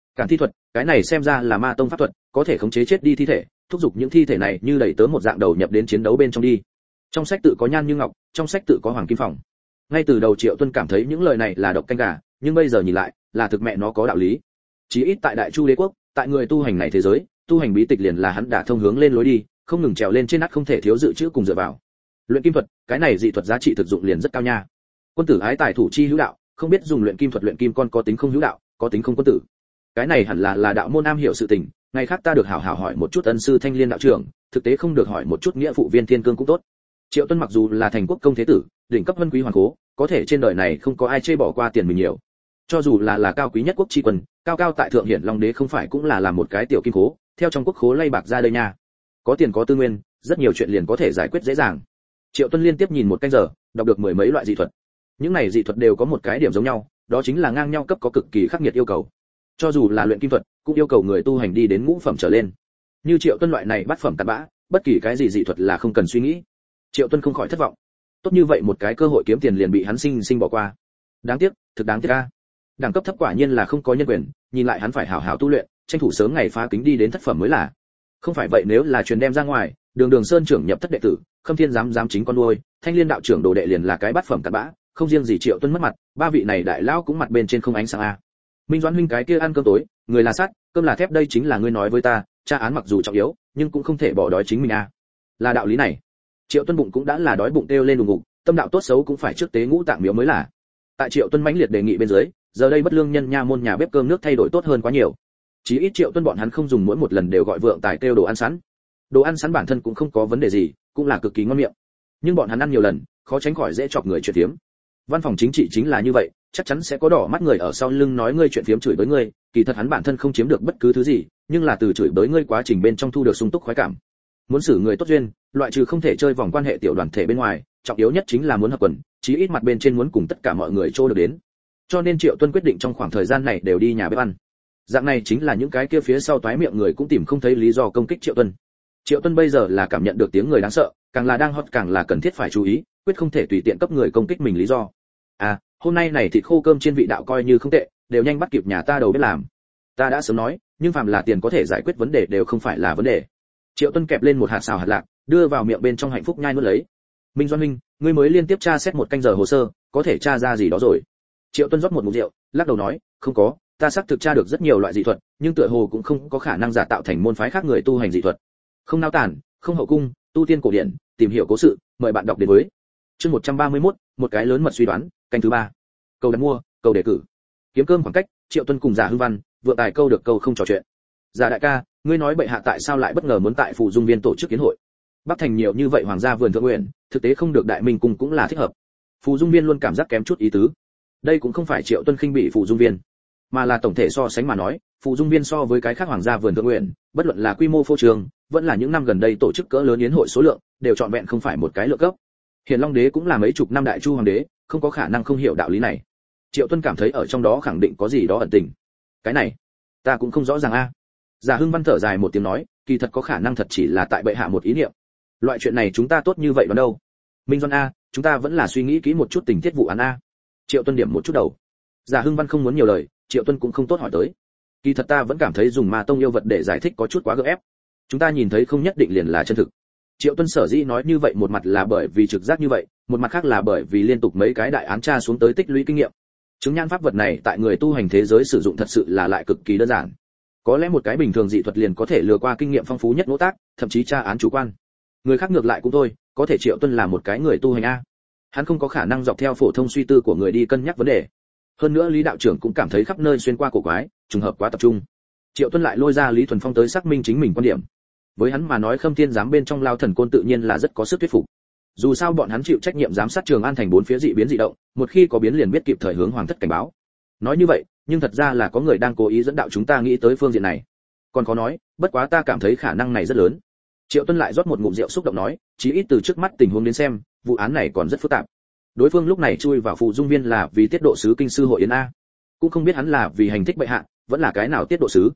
Cản thi thuật, cái này xem ra là ma tông pháp thuật, có thể khống chế chết đi thi thể, thúc giục những thi thể này như đẩy tớ một dạng đầu nhập đến chiến đấu bên trong đi. Trong sách tự có Nhan Như Ngọc, trong sách tự có Hoàng Kim Phòng. Ngay từ đầu Triệu Tuân cảm thấy những lời này là độc canh gà, nhưng bây giờ nhìn lại, là thực mẹ nó có đạo lý. Chí ít tại Đại Chu Đế quốc, tại người tu hành này thế giới, tu hành bí tịch liền là hắn đã thông hướng lên lối đi, không ngừng trèo lên trên nát không thể thiếu dự trữ cùng dựa vào. Luyện kim thuật, cái này dị thuật giá trị thực dụng liền rất cao nha. Quân tử ái tài thủ chi hữu đạo, không biết dùng luyện kim thuật luyện kim con có tính không hữu đạo, có tính không quân tử. Cái này hẳn là đạo môn am hiểu sự tình, ngày khác ta được hảo hảo hỏi một chút ân sư Thanh Liên đạo trưởng, thực tế không được hỏi một chút nghĩa phụ Viên Thiên Cương cũng tốt. Triệu Tuân mặc dù là thành quốc công thế tử, đỉnh cấp vân quý hoàng cố, có thể trên đời này không có ai chê bỏ qua tiền mình nhiều. Cho dù là cao quý nhất quốc chi quân, cao cao tại thượng hiển long đế không phải cũng là làm một cái tiểu kim cố, theo trong quốc khố lay bạc ra đây nha. Có tiền có tư nguyên, rất nhiều chuyện liền có thể giải quyết dễ dàng. Triệu Tuân liên tiếp nhìn một canh giờ, đọc được mười mấy loại dị thuật. Những này dị thuật đều có một cái điểm giống nhau, đó chính là ngang nhau cấp có cực kỳ khắc nghiệt yêu cầu. Cho dù là luyện kim thuật, cũng yêu cầu người tu hành đi đến ngũ phẩm trở lên. Như Triệu Tuân loại này bát phẩm cặn bã, bất kỳ cái gì dị thuật là không cần suy nghĩ. Triệu Tuân không khỏi thất vọng. Tốt như vậy một cái cơ hội kiếm tiền liền bị hắn sinh bỏ qua. Đáng tiếc, thực đáng tiếc a. Đẳng cấp thấp quả nhiên là không có nhân quyền, nhìn lại hắn phải hảo hảo tu luyện, tranh thủ sớm ngày phá kính đi đến thất phẩm mới là. Không phải vậy nếu là truyền đem ra ngoài, Đường Sơn trưởng nhập thất đệ tử, Khâm Thiên giám chính con nuôi, Thanh Liên đạo trưởng đồ đệ liền là cái bát phẩm cặn bã, không riêng gì Triệu Tuân mất mặt, ba vị này đại lão cũng mặt bên trên không ánh sáng a. Minh Doãn huynh cái kia ăn cơm tối, người là sắt, cơm là thép, đây chính là ngươi nói với ta, tra án mặc dù trọng yếu, nhưng cũng không thể bỏ đói chính mình a. Là đạo lý này. Triệu Tuân bụng cũng đã là đói bụng kêu lên đùng ngục, tâm đạo tốt xấu cũng phải trước tế ngũ tạng miếu mới là. Tại Triệu Tuân mãnh liệt đề nghị bên dưới, giờ đây bất lương nhân nha môn nhà bếp cơm nước thay đổi tốt hơn quá nhiều. Chí ít Triệu Tuân bọn hắn không dùng mỗi một lần đều gọi vượng tài kêu đồ ăn sẵn. Đồ ăn sẵn bản thân cũng không có vấn đề gì, cũng là cực kỳ ngon miệng. Nhưng bọn hắn ăn nhiều lần, khó tránh khỏi dễ chọc người chuyện phiếm. Văn phòng chính trị chính là như vậy, chắc chắn sẽ có đỏ mắt người ở sau lưng nói ngươi chuyện phiếm chửi bới ngươi, kỳ thật hắn bản thân không chiếm được bất cứ thứ gì, nhưng là từ chửi bới ngươi quá trình bên trong thu được sung túc khoái cảm. Muốn xử người tốt duyên, loại trừ không thể chơi vòng quan hệ tiểu đoàn thể bên ngoài, trọng yếu nhất chính là muốn hợp quần, chí ít mặt bên trên muốn cùng tất cả mọi người trô được đến. Cho nên Triệu Tuân quyết định trong khoảng thời gian này đều đi nhà bếp ăn. Dạng này chính là những cái kia phía sau toái miệng người cũng tìm không thấy lý do công kích Triệu Tuân. Triệu Tuân bây giờ là cảm nhận được tiếng người đáng sợ, càng là đang hot càng là cần thiết phải chú ý, quyết không thể tùy tiện cấp người công kích mình lý do. À, hôm nay này thịt khô cơm trên vị đạo coi như không tệ, đều nhanh bắt kịp nhà ta đầu bếp làm. Ta đã sớm nói, nhưng phàm là tiền có thể giải quyết vấn đề đều không phải là vấn đề. Triệu Tuân kẹp lên một hạt xào hạt lạc, đưa vào miệng bên trong hạnh phúc nhai nuốt lấy. Minh Doãn huynh, ngươi mới liên tiếp tra xét một canh giờ hồ sơ, có thể tra ra gì đó rồi? Triệu Tuân rót một ngụm rượu, lắc đầu nói, không có, ta xác thực tra được rất nhiều loại dị thuật, nhưng tựa hồ cũng không có khả năng giả tạo thành môn phái khác người tu hành dị thuật. Không nao tản, không hậu cung, tu tiên cổ điển, tìm hiểu cố sự, mời bạn đọc đến với. Chương 131, một cái lớn mật suy đoán, canh thứ 3. Câu đặt mua, câu đề cử. Kiếm cơm khoảng cách, Triệu Tuân cùng Giả Hưng Văn, vượng tài câu được câu không trò chuyện. Giả đại ca, ngươi nói bệ hạ tại sao lại bất ngờ muốn tại Phù Dung Viên tổ chức kiến hội? Bắc thành nhiều như vậy hoàng gia vườn thượng nguyện, thực tế không được Đại Minh cung cũng là thích hợp. Phù Dung Viên luôn cảm giác kém chút ý tứ. Đây cũng không phải Triệu Tuân khinh bị Phù Dung Viên, mà là tổng thể so sánh mà nói, Phù Dung Viên so với cái khác hoàng gia vườn thượng nguyện, bất luận là quy mô phô trương, vẫn là những năm gần đây tổ chức cỡ lớn yến hội số lượng, đều trọn vẹn không phải một cái lượng cấp. Hiền Long đế cũng là mấy chục năm đại chu hoàng đế, không có khả năng không hiểu đạo lý này. Triệu Tuân cảm thấy ở trong đó khẳng định có gì đó ẩn tình. Cái này, ta cũng không rõ ràng a. Giả Hưng Văn thở dài một tiếng nói, kỳ thật có khả năng thật chỉ là tại bệ hạ một ý niệm. Loại chuyện này chúng ta tốt như vậy đoán đâu? Minh Doãn a, chúng ta vẫn là suy nghĩ kỹ một chút tình tiết vụ án a. Triệu Tuân điểm một chút đầu. Giả Hưng Văn không muốn nhiều lời, Triệu Tuân cũng không tốt hỏi tới. Kỳ thật ta vẫn cảm thấy dùng ma tông yêu vật để giải thích có chút quá gượng ép. Chúng ta nhìn thấy không nhất định liền là chân thực. Triệu Tuân sở dĩ nói như vậy một mặt là bởi vì trực giác như vậy, một mặt khác là bởi vì liên tục mấy cái đại án tra xuống tới tích lũy kinh nghiệm. Chứng nhãn pháp vật này tại người tu hành thế giới sử dụng thật sự là lại cực kỳ đơn giản. Có lẽ một cái bình thường dị thuật liền có thể lừa qua kinh nghiệm phong phú nhất ngỗ tác, thậm chí tra án chủ quan. Người khác ngược lại cũng thôi, có thể Triệu Tuân là một cái người tu hành a. Hắn không có khả năng dọc theo phổ thông suy tư của người đi cân nhắc vấn đề. Hơn nữa Lý đạo trưởng cũng cảm thấy khắp nơi xuyên qua cổ quái, trùng hợp quá tập trung. Triệu Tuân lại lôi ra Lý Thuần Phong tới xác minh chính mình quan điểm. Với hắn mà nói Khâm Thiên giám bên trong Lao Thần Côn tự nhiên là rất có sức thuyết phục. Dù sao bọn hắn chịu trách nhiệm giám sát Trường An thành bốn phía dị biến dị động, một khi có biến liền biết kịp thời hướng hoàng thất cảnh báo. Nói như vậy, nhưng thật ra là có người đang cố ý dẫn đạo chúng ta nghĩ tới phương diện này. Còn có nói, bất quá ta cảm thấy khả năng này rất lớn. Triệu Tuân lại rót một ngụm rượu xúc động nói, chí ít từ trước mắt tình huống đến xem, vụ án này còn rất phức tạp. Đối phương lúc này chui vào Phù Dung Viên là vì tiết độ sứ kinh sư hội yến a, cũng không biết hắn là vì hành thích bệ hạ, vẫn là cái nào tiết độ sứ.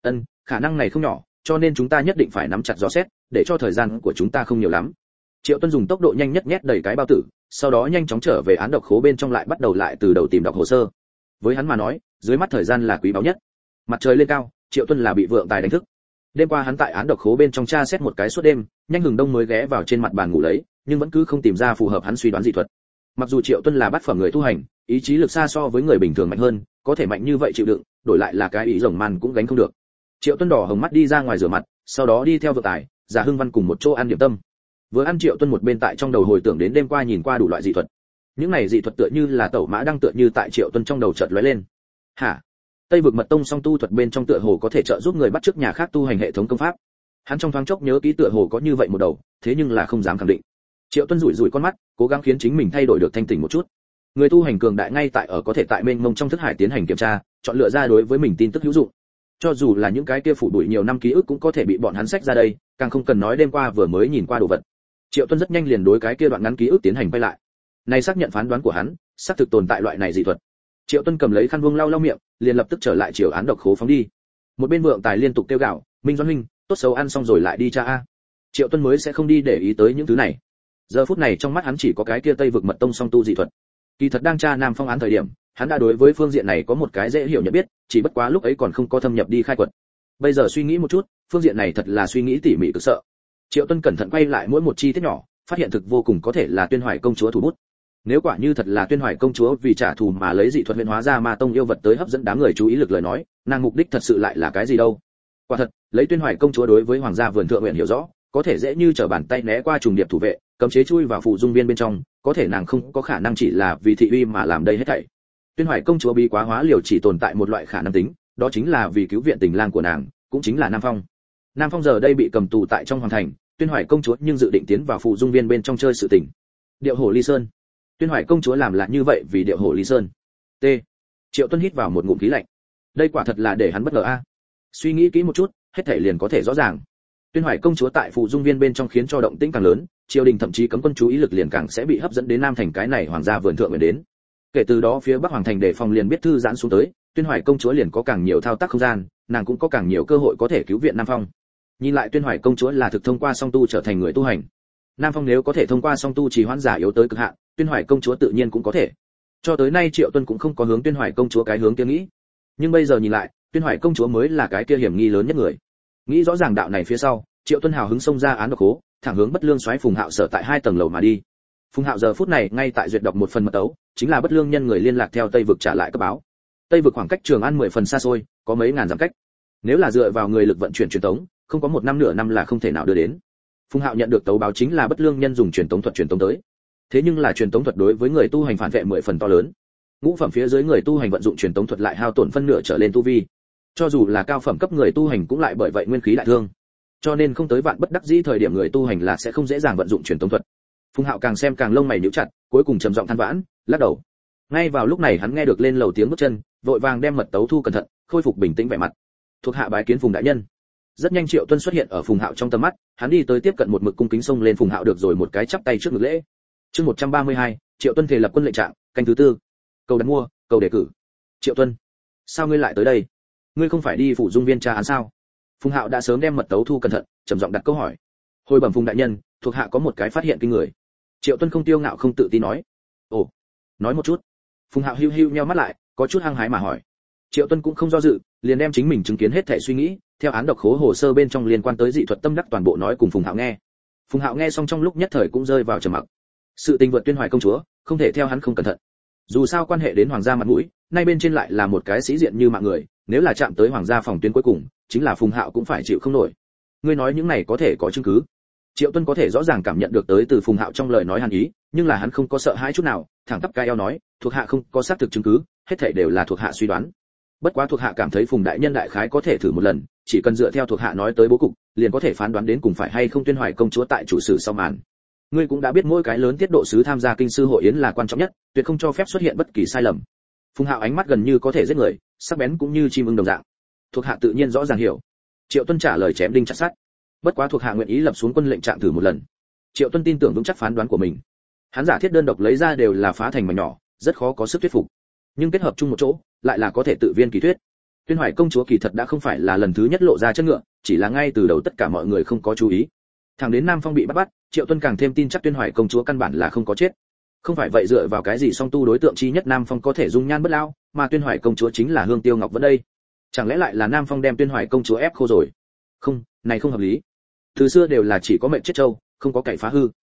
Khả năng này không nhỏ, cho nên chúng ta nhất định phải nắm chặt rõ xét, để cho thời gian của chúng ta không nhiều lắm. Triệu Tuân dùng tốc độ nhanh nhất nhét đầy cái bao tử, sau đó nhanh chóng trở về án độc khố bên trong lại bắt đầu lại từ đầu tìm đọc hồ sơ. Với hắn mà nói, dưới mắt thời gian là quý báu nhất. Mặt trời lên cao, Triệu Tuân là bị vượng tài đánh thức. Đêm qua hắn tại án độc khố bên trong tra xét một cái suốt đêm, nhanh hừng đông mới ghé vào trên mặt bàn ngủ lấy, nhưng vẫn cứ không tìm ra phù hợp hắn suy đoán dị thuật. Mặc dù Triệu Tuân là bát phẩm người tu hành, ý chí lực xa so với người bình thường mạnh hơn, có thể mạnh như vậy chịu đựng, đổi lại là cái ý rồng man cũng gánh không được. Triệu Tuân đỏ hồng mắt đi ra ngoài rửa mặt, sau đó đi theo vượng tài, Giả Hưng Văn cùng một chỗ ăn điểm tâm. Vừa ăn Triệu Tuân một bên tại trong đầu hồi tưởng đến đêm qua nhìn qua đủ loại dị thuật. Những này dị thuật tựa như là tẩu mã đang tựa như tại Triệu Tuân trong đầu chợt lóe lên. Hả? Tây vực mật tông song tu thuật bên trong tựa hồ có thể trợ giúp người bắt chước nhà khác tu hành hệ thống công pháp. Hắn trong thoáng chốc nhớ kỹ tựa hồ có như vậy một đầu, thế nhưng là không dám khẳng định. Triệu Tuân rủi rủi con mắt, cố gắng khiến chính mình thay đổi được thanh tỉnh một chút. Người tu hành cường đại ngay tại ở có thể tại mênh mông trong thức hải tiến hành kiểm tra, chọn lựa ra đối với mình tin tức hữu dụng. Cho dù là những cái kia phủ đuổi nhiều năm ký ức cũng có thể bị bọn hắn xách ra đây, càng không cần nói đêm qua vừa mới nhìn qua đồ vật. Triệu Tuân rất nhanh liền đối cái kia đoạn ngắn ký ức tiến hành quay lại. Này xác nhận phán đoán của hắn, xác thực tồn tại loại này dị thuật. Triệu Tuân cầm lấy khăn vuông lau lau miệng, liền lập tức trở lại chiều án độc khố phóng đi. Một bên vượng tài liên tục kêu gào, "Minh Doãn huynh, tốt xấu ăn xong rồi lại đi cha a." Triệu Tuân mới sẽ không đi để ý tới những thứ này. Giờ phút này trong mắt hắn chỉ có cái kia Tây vực mật tông song tu dị thuật. Kỳ thật đang tra Nam Phong án thời điểm, hắn đã đối với phương diện này có một cái dễ hiểu nhận biết, chỉ bất quá lúc ấy còn không có thâm nhập đi khai quật. Bây giờ suy nghĩ một chút, phương diện này thật là suy nghĩ tỉ mỉ cực sợ. Triệu Tuân cẩn thận quay lại mỗi một chi tiết nhỏ, phát hiện thực vô cùng có thể là Tuyên Hoài công chúa thủ bút. Nếu quả như thật là Tuyên Hoài công chúa vì trả thù mà lấy dị thuật huyễn hóa ra ma tông yêu vật tới hấp dẫn đám người chú ý lực lời nói, nàng mục đích thật sự lại là cái gì đâu? Quả thật, lấy Tuyên Hoài công chúa đối với hoàng gia vườn thượng nguyện hiểu rõ, có thể dễ như trở bàn tay né qua trùng điệp thủ vệ, cấm chế chui vào phụ dung viên bên trong, có thể nàng không có khả năng chỉ là vì thị uy mà làm đây hết thảy. Tuyên Hoài công chúa bí quá hóa liều chỉ tồn tại một loại khả năng tính, đó chính là vì cứu viện tình lang của nàng, cũng chính là Nam Phong. Nam Phong giờ đây bị cầm tù tại trong hoàng thành, Tuyên Hoài công chúa nhưng dự định tiến vào phụ dung viên bên trong chơi sự tình. Điệu hổ ly sơn. Tuyên Hoài công chúa làm là như vậy vì điệu hổ ly sơn. T. Triệu Tuân hít vào một ngụm khí lạnh. Đây quả thật là để hắn bất ngờ a. Suy nghĩ kỹ một chút, hết thảy liền có thể rõ ràng. Tuyên Hoài công chúa tại phụ dung viên bên trong khiến cho động tĩnh càng lớn, triều đình thậm chí cấm quân chú ý lực liền càng sẽ bị hấp dẫn đến Nam thành cái này hoàng gia vườn thượng nguyện đến. Kể từ đó phía Bắc hoàng thành đề phòng liền biết thư giãn xuống tới, Tuyên Hoài công chúa liền có càng nhiều thao tác không gian, nàng cũng có càng nhiều cơ hội có thể cứu viện Nam Phong. Nhìn lại Tuyên Hoài công chúa là thực thông qua song tu trở thành người tu hành. Nam Phong nếu có thể thông qua song tu trì hoãn giả yếu tới cực hạn, Tuyên Hoài công chúa tự nhiên cũng có thể. Cho tới nay Triệu Tuân cũng không có hướng Tuyên Hoài công chúa cái hướng kia nghĩ. Nhưng bây giờ nhìn lại, Tuyên Hoài công chúa mới là cái kia hiểm nghi lớn nhất người. Nghĩ rõ ràng đạo này phía sau, Triệu Tuân hào hứng xông ra án độc khố, thẳng hướng Bất Lương soái Phùng Hạo sở tại 2 tầng lầu mà đi. Phùng Hạo giờ phút này ngay tại duyệt đọc một phần mật tấu, chính là Bất Lương nhân người liên lạc theo Tây vực trả lại cấp báo. Tây vực khoảng cách Trường An 10 phần xa xôi, có mấy ngàn dặm cách. Nếu là dựa vào người lực vận chuyển truyền tống, không có một năm nửa năm là không thể nào đưa đến. Phùng Hạo nhận được tấu báo chính là Bất Lương nhân dùng truyền tống thuật truyền tống tới. Thế nhưng là truyền tống thuật đối với người tu hành phản vệ 10 phần to lớn. Ngũ phẩm phía dưới người tu hành vận dụng truyền tống thuật lại hao tổn phân nửa trở lên tu vi. Cho dù là cao phẩm cấp người tu hành cũng lại bởi vậy nguyên khí đại thương. Cho nên không tới vạn bất đắc dĩ thời điểm người tu hành là sẽ không dễ dàng vận dụng truyền tống thuật. Phùng Hạo càng xem càng lông mày nhíu chặt, cuối cùng trầm giọng than vãn, lắc đầu. Ngay vào lúc này hắn nghe được lên lầu tiếng bước chân, vội vàng đem mật tấu thu cẩn thận, khôi phục bình tĩnh vẻ mặt. Thuộc hạ bái kiến Phùng đại nhân. Rất nhanh Triệu Tuân xuất hiện ở Phùng Hạo trong tầm mắt, hắn đi tới tiếp cận một mực cung kính xông lên Phùng Hạo được rồi một cái chắp tay trước ngực lễ. Chương 132, Triệu Tuân thể lập quân lệnh trạng, canh thứ 4. Cầu đặt mua, cầu đề cử. Triệu Tuân, sao ngươi lại tới đây? Ngươi không phải đi phủ dung viên tra án sao? Phùng Hạo đã sớm đem mật tấu thu cẩn thận, trầm giọng đặt câu hỏi. Hồi bẩm Phùng đại nhân, thuộc hạ có một cái phát hiện kinh người. Triệu Tuân không tiêu ngạo không tự tin nói. Ồ, nói một chút. Phùng Hạo hiu hiu nheo mắt lại, có chút hăng hái mà hỏi. Triệu Tuân cũng không do dự, liền đem chính mình chứng kiến hết thảy suy nghĩ, theo án độc khố hồ sơ bên trong liên quan tới dị thuật tâm đắc toàn bộ nói cùng Phùng Hạo nghe. Phùng Hạo nghe xong trong lúc nhất thời cũng rơi vào trầm mặc. Sự tình vượt Tuyên Hoài công chúa, không thể theo hắn không cẩn thận. Dù sao quan hệ đến hoàng gia mặt mũi, nay bên trên lại là một cái sĩ diện như mạng người, nếu là chạm tới hoàng gia phòng tuyến cuối cùng, chính là Phùng Hạo cũng phải chịu không nổi. Ngươi nói những này có thể có chứng cứ? Triệu Tuân có thể rõ ràng cảm nhận được tới từ Phùng Hạo trong lời nói hàn ý, nhưng là hắn không có sợ hãi chút nào, thẳng tắp cái eo nói, thuộc hạ không có xác thực chứng cứ, hết thảy đều là thuộc hạ suy đoán. Bất quá thuộc hạ cảm thấy Phùng đại nhân đại khái có thể thử một lần, chỉ cần dựa theo thuộc hạ nói tới bố cục, liền có thể phán đoán đến cùng phải hay không Tuyên Hoài công chúa tại chủ sử sau màn. Ngươi cũng đã biết mỗi cái lớn tiết độ sứ tham gia kinh sư hội yến là quan trọng nhất, tuyệt không cho phép xuất hiện bất kỳ sai lầm. Phùng Hạo ánh mắt gần như có thể giết người, sắc bén cũng như chim ưng đồng dạng. Thuộc hạ tự nhiên rõ ràng hiểu. Triệu Tuân trả lời chém đinh chặt sắt. Bất quá thuộc hạ nguyện ý lập xuống quân lệnh trạng thử một lần. Triệu Tuân tin tưởng vững chắc phán đoán của mình. Hắn giả thiết đơn độc lấy ra đều là phá thành mảnh nhỏ, rất khó có sức thuyết phục. Nhưng kết hợp chung một chỗ, lại là có thể tự viên kỳ thuyết. Tuyên Hoài công chúa kỳ thật đã không phải là lần thứ nhất lộ ra chân ngựa, chỉ là ngay từ đầu tất cả mọi người không có chú ý. Thẳng đến Nam Phong bị bắt, Triệu Tuân càng thêm tin chắc Tuyên Hoài công chúa căn bản là không có chết. Không phải vậy dựa vào cái gì song tu đối tượng chi nhất Nam Phong có thể dung nhan bất lao, mà Tuyên Hoài công chúa chính là Hương Tiêu Ngọc vẫn đây. Chẳng lẽ lại là Nam Phong đem Tuyên Hoài công chúa ép khô rồi? Không, này không hợp lý. Từ xưa đều là chỉ có mệnh chết trâu, không có cậy phá hư.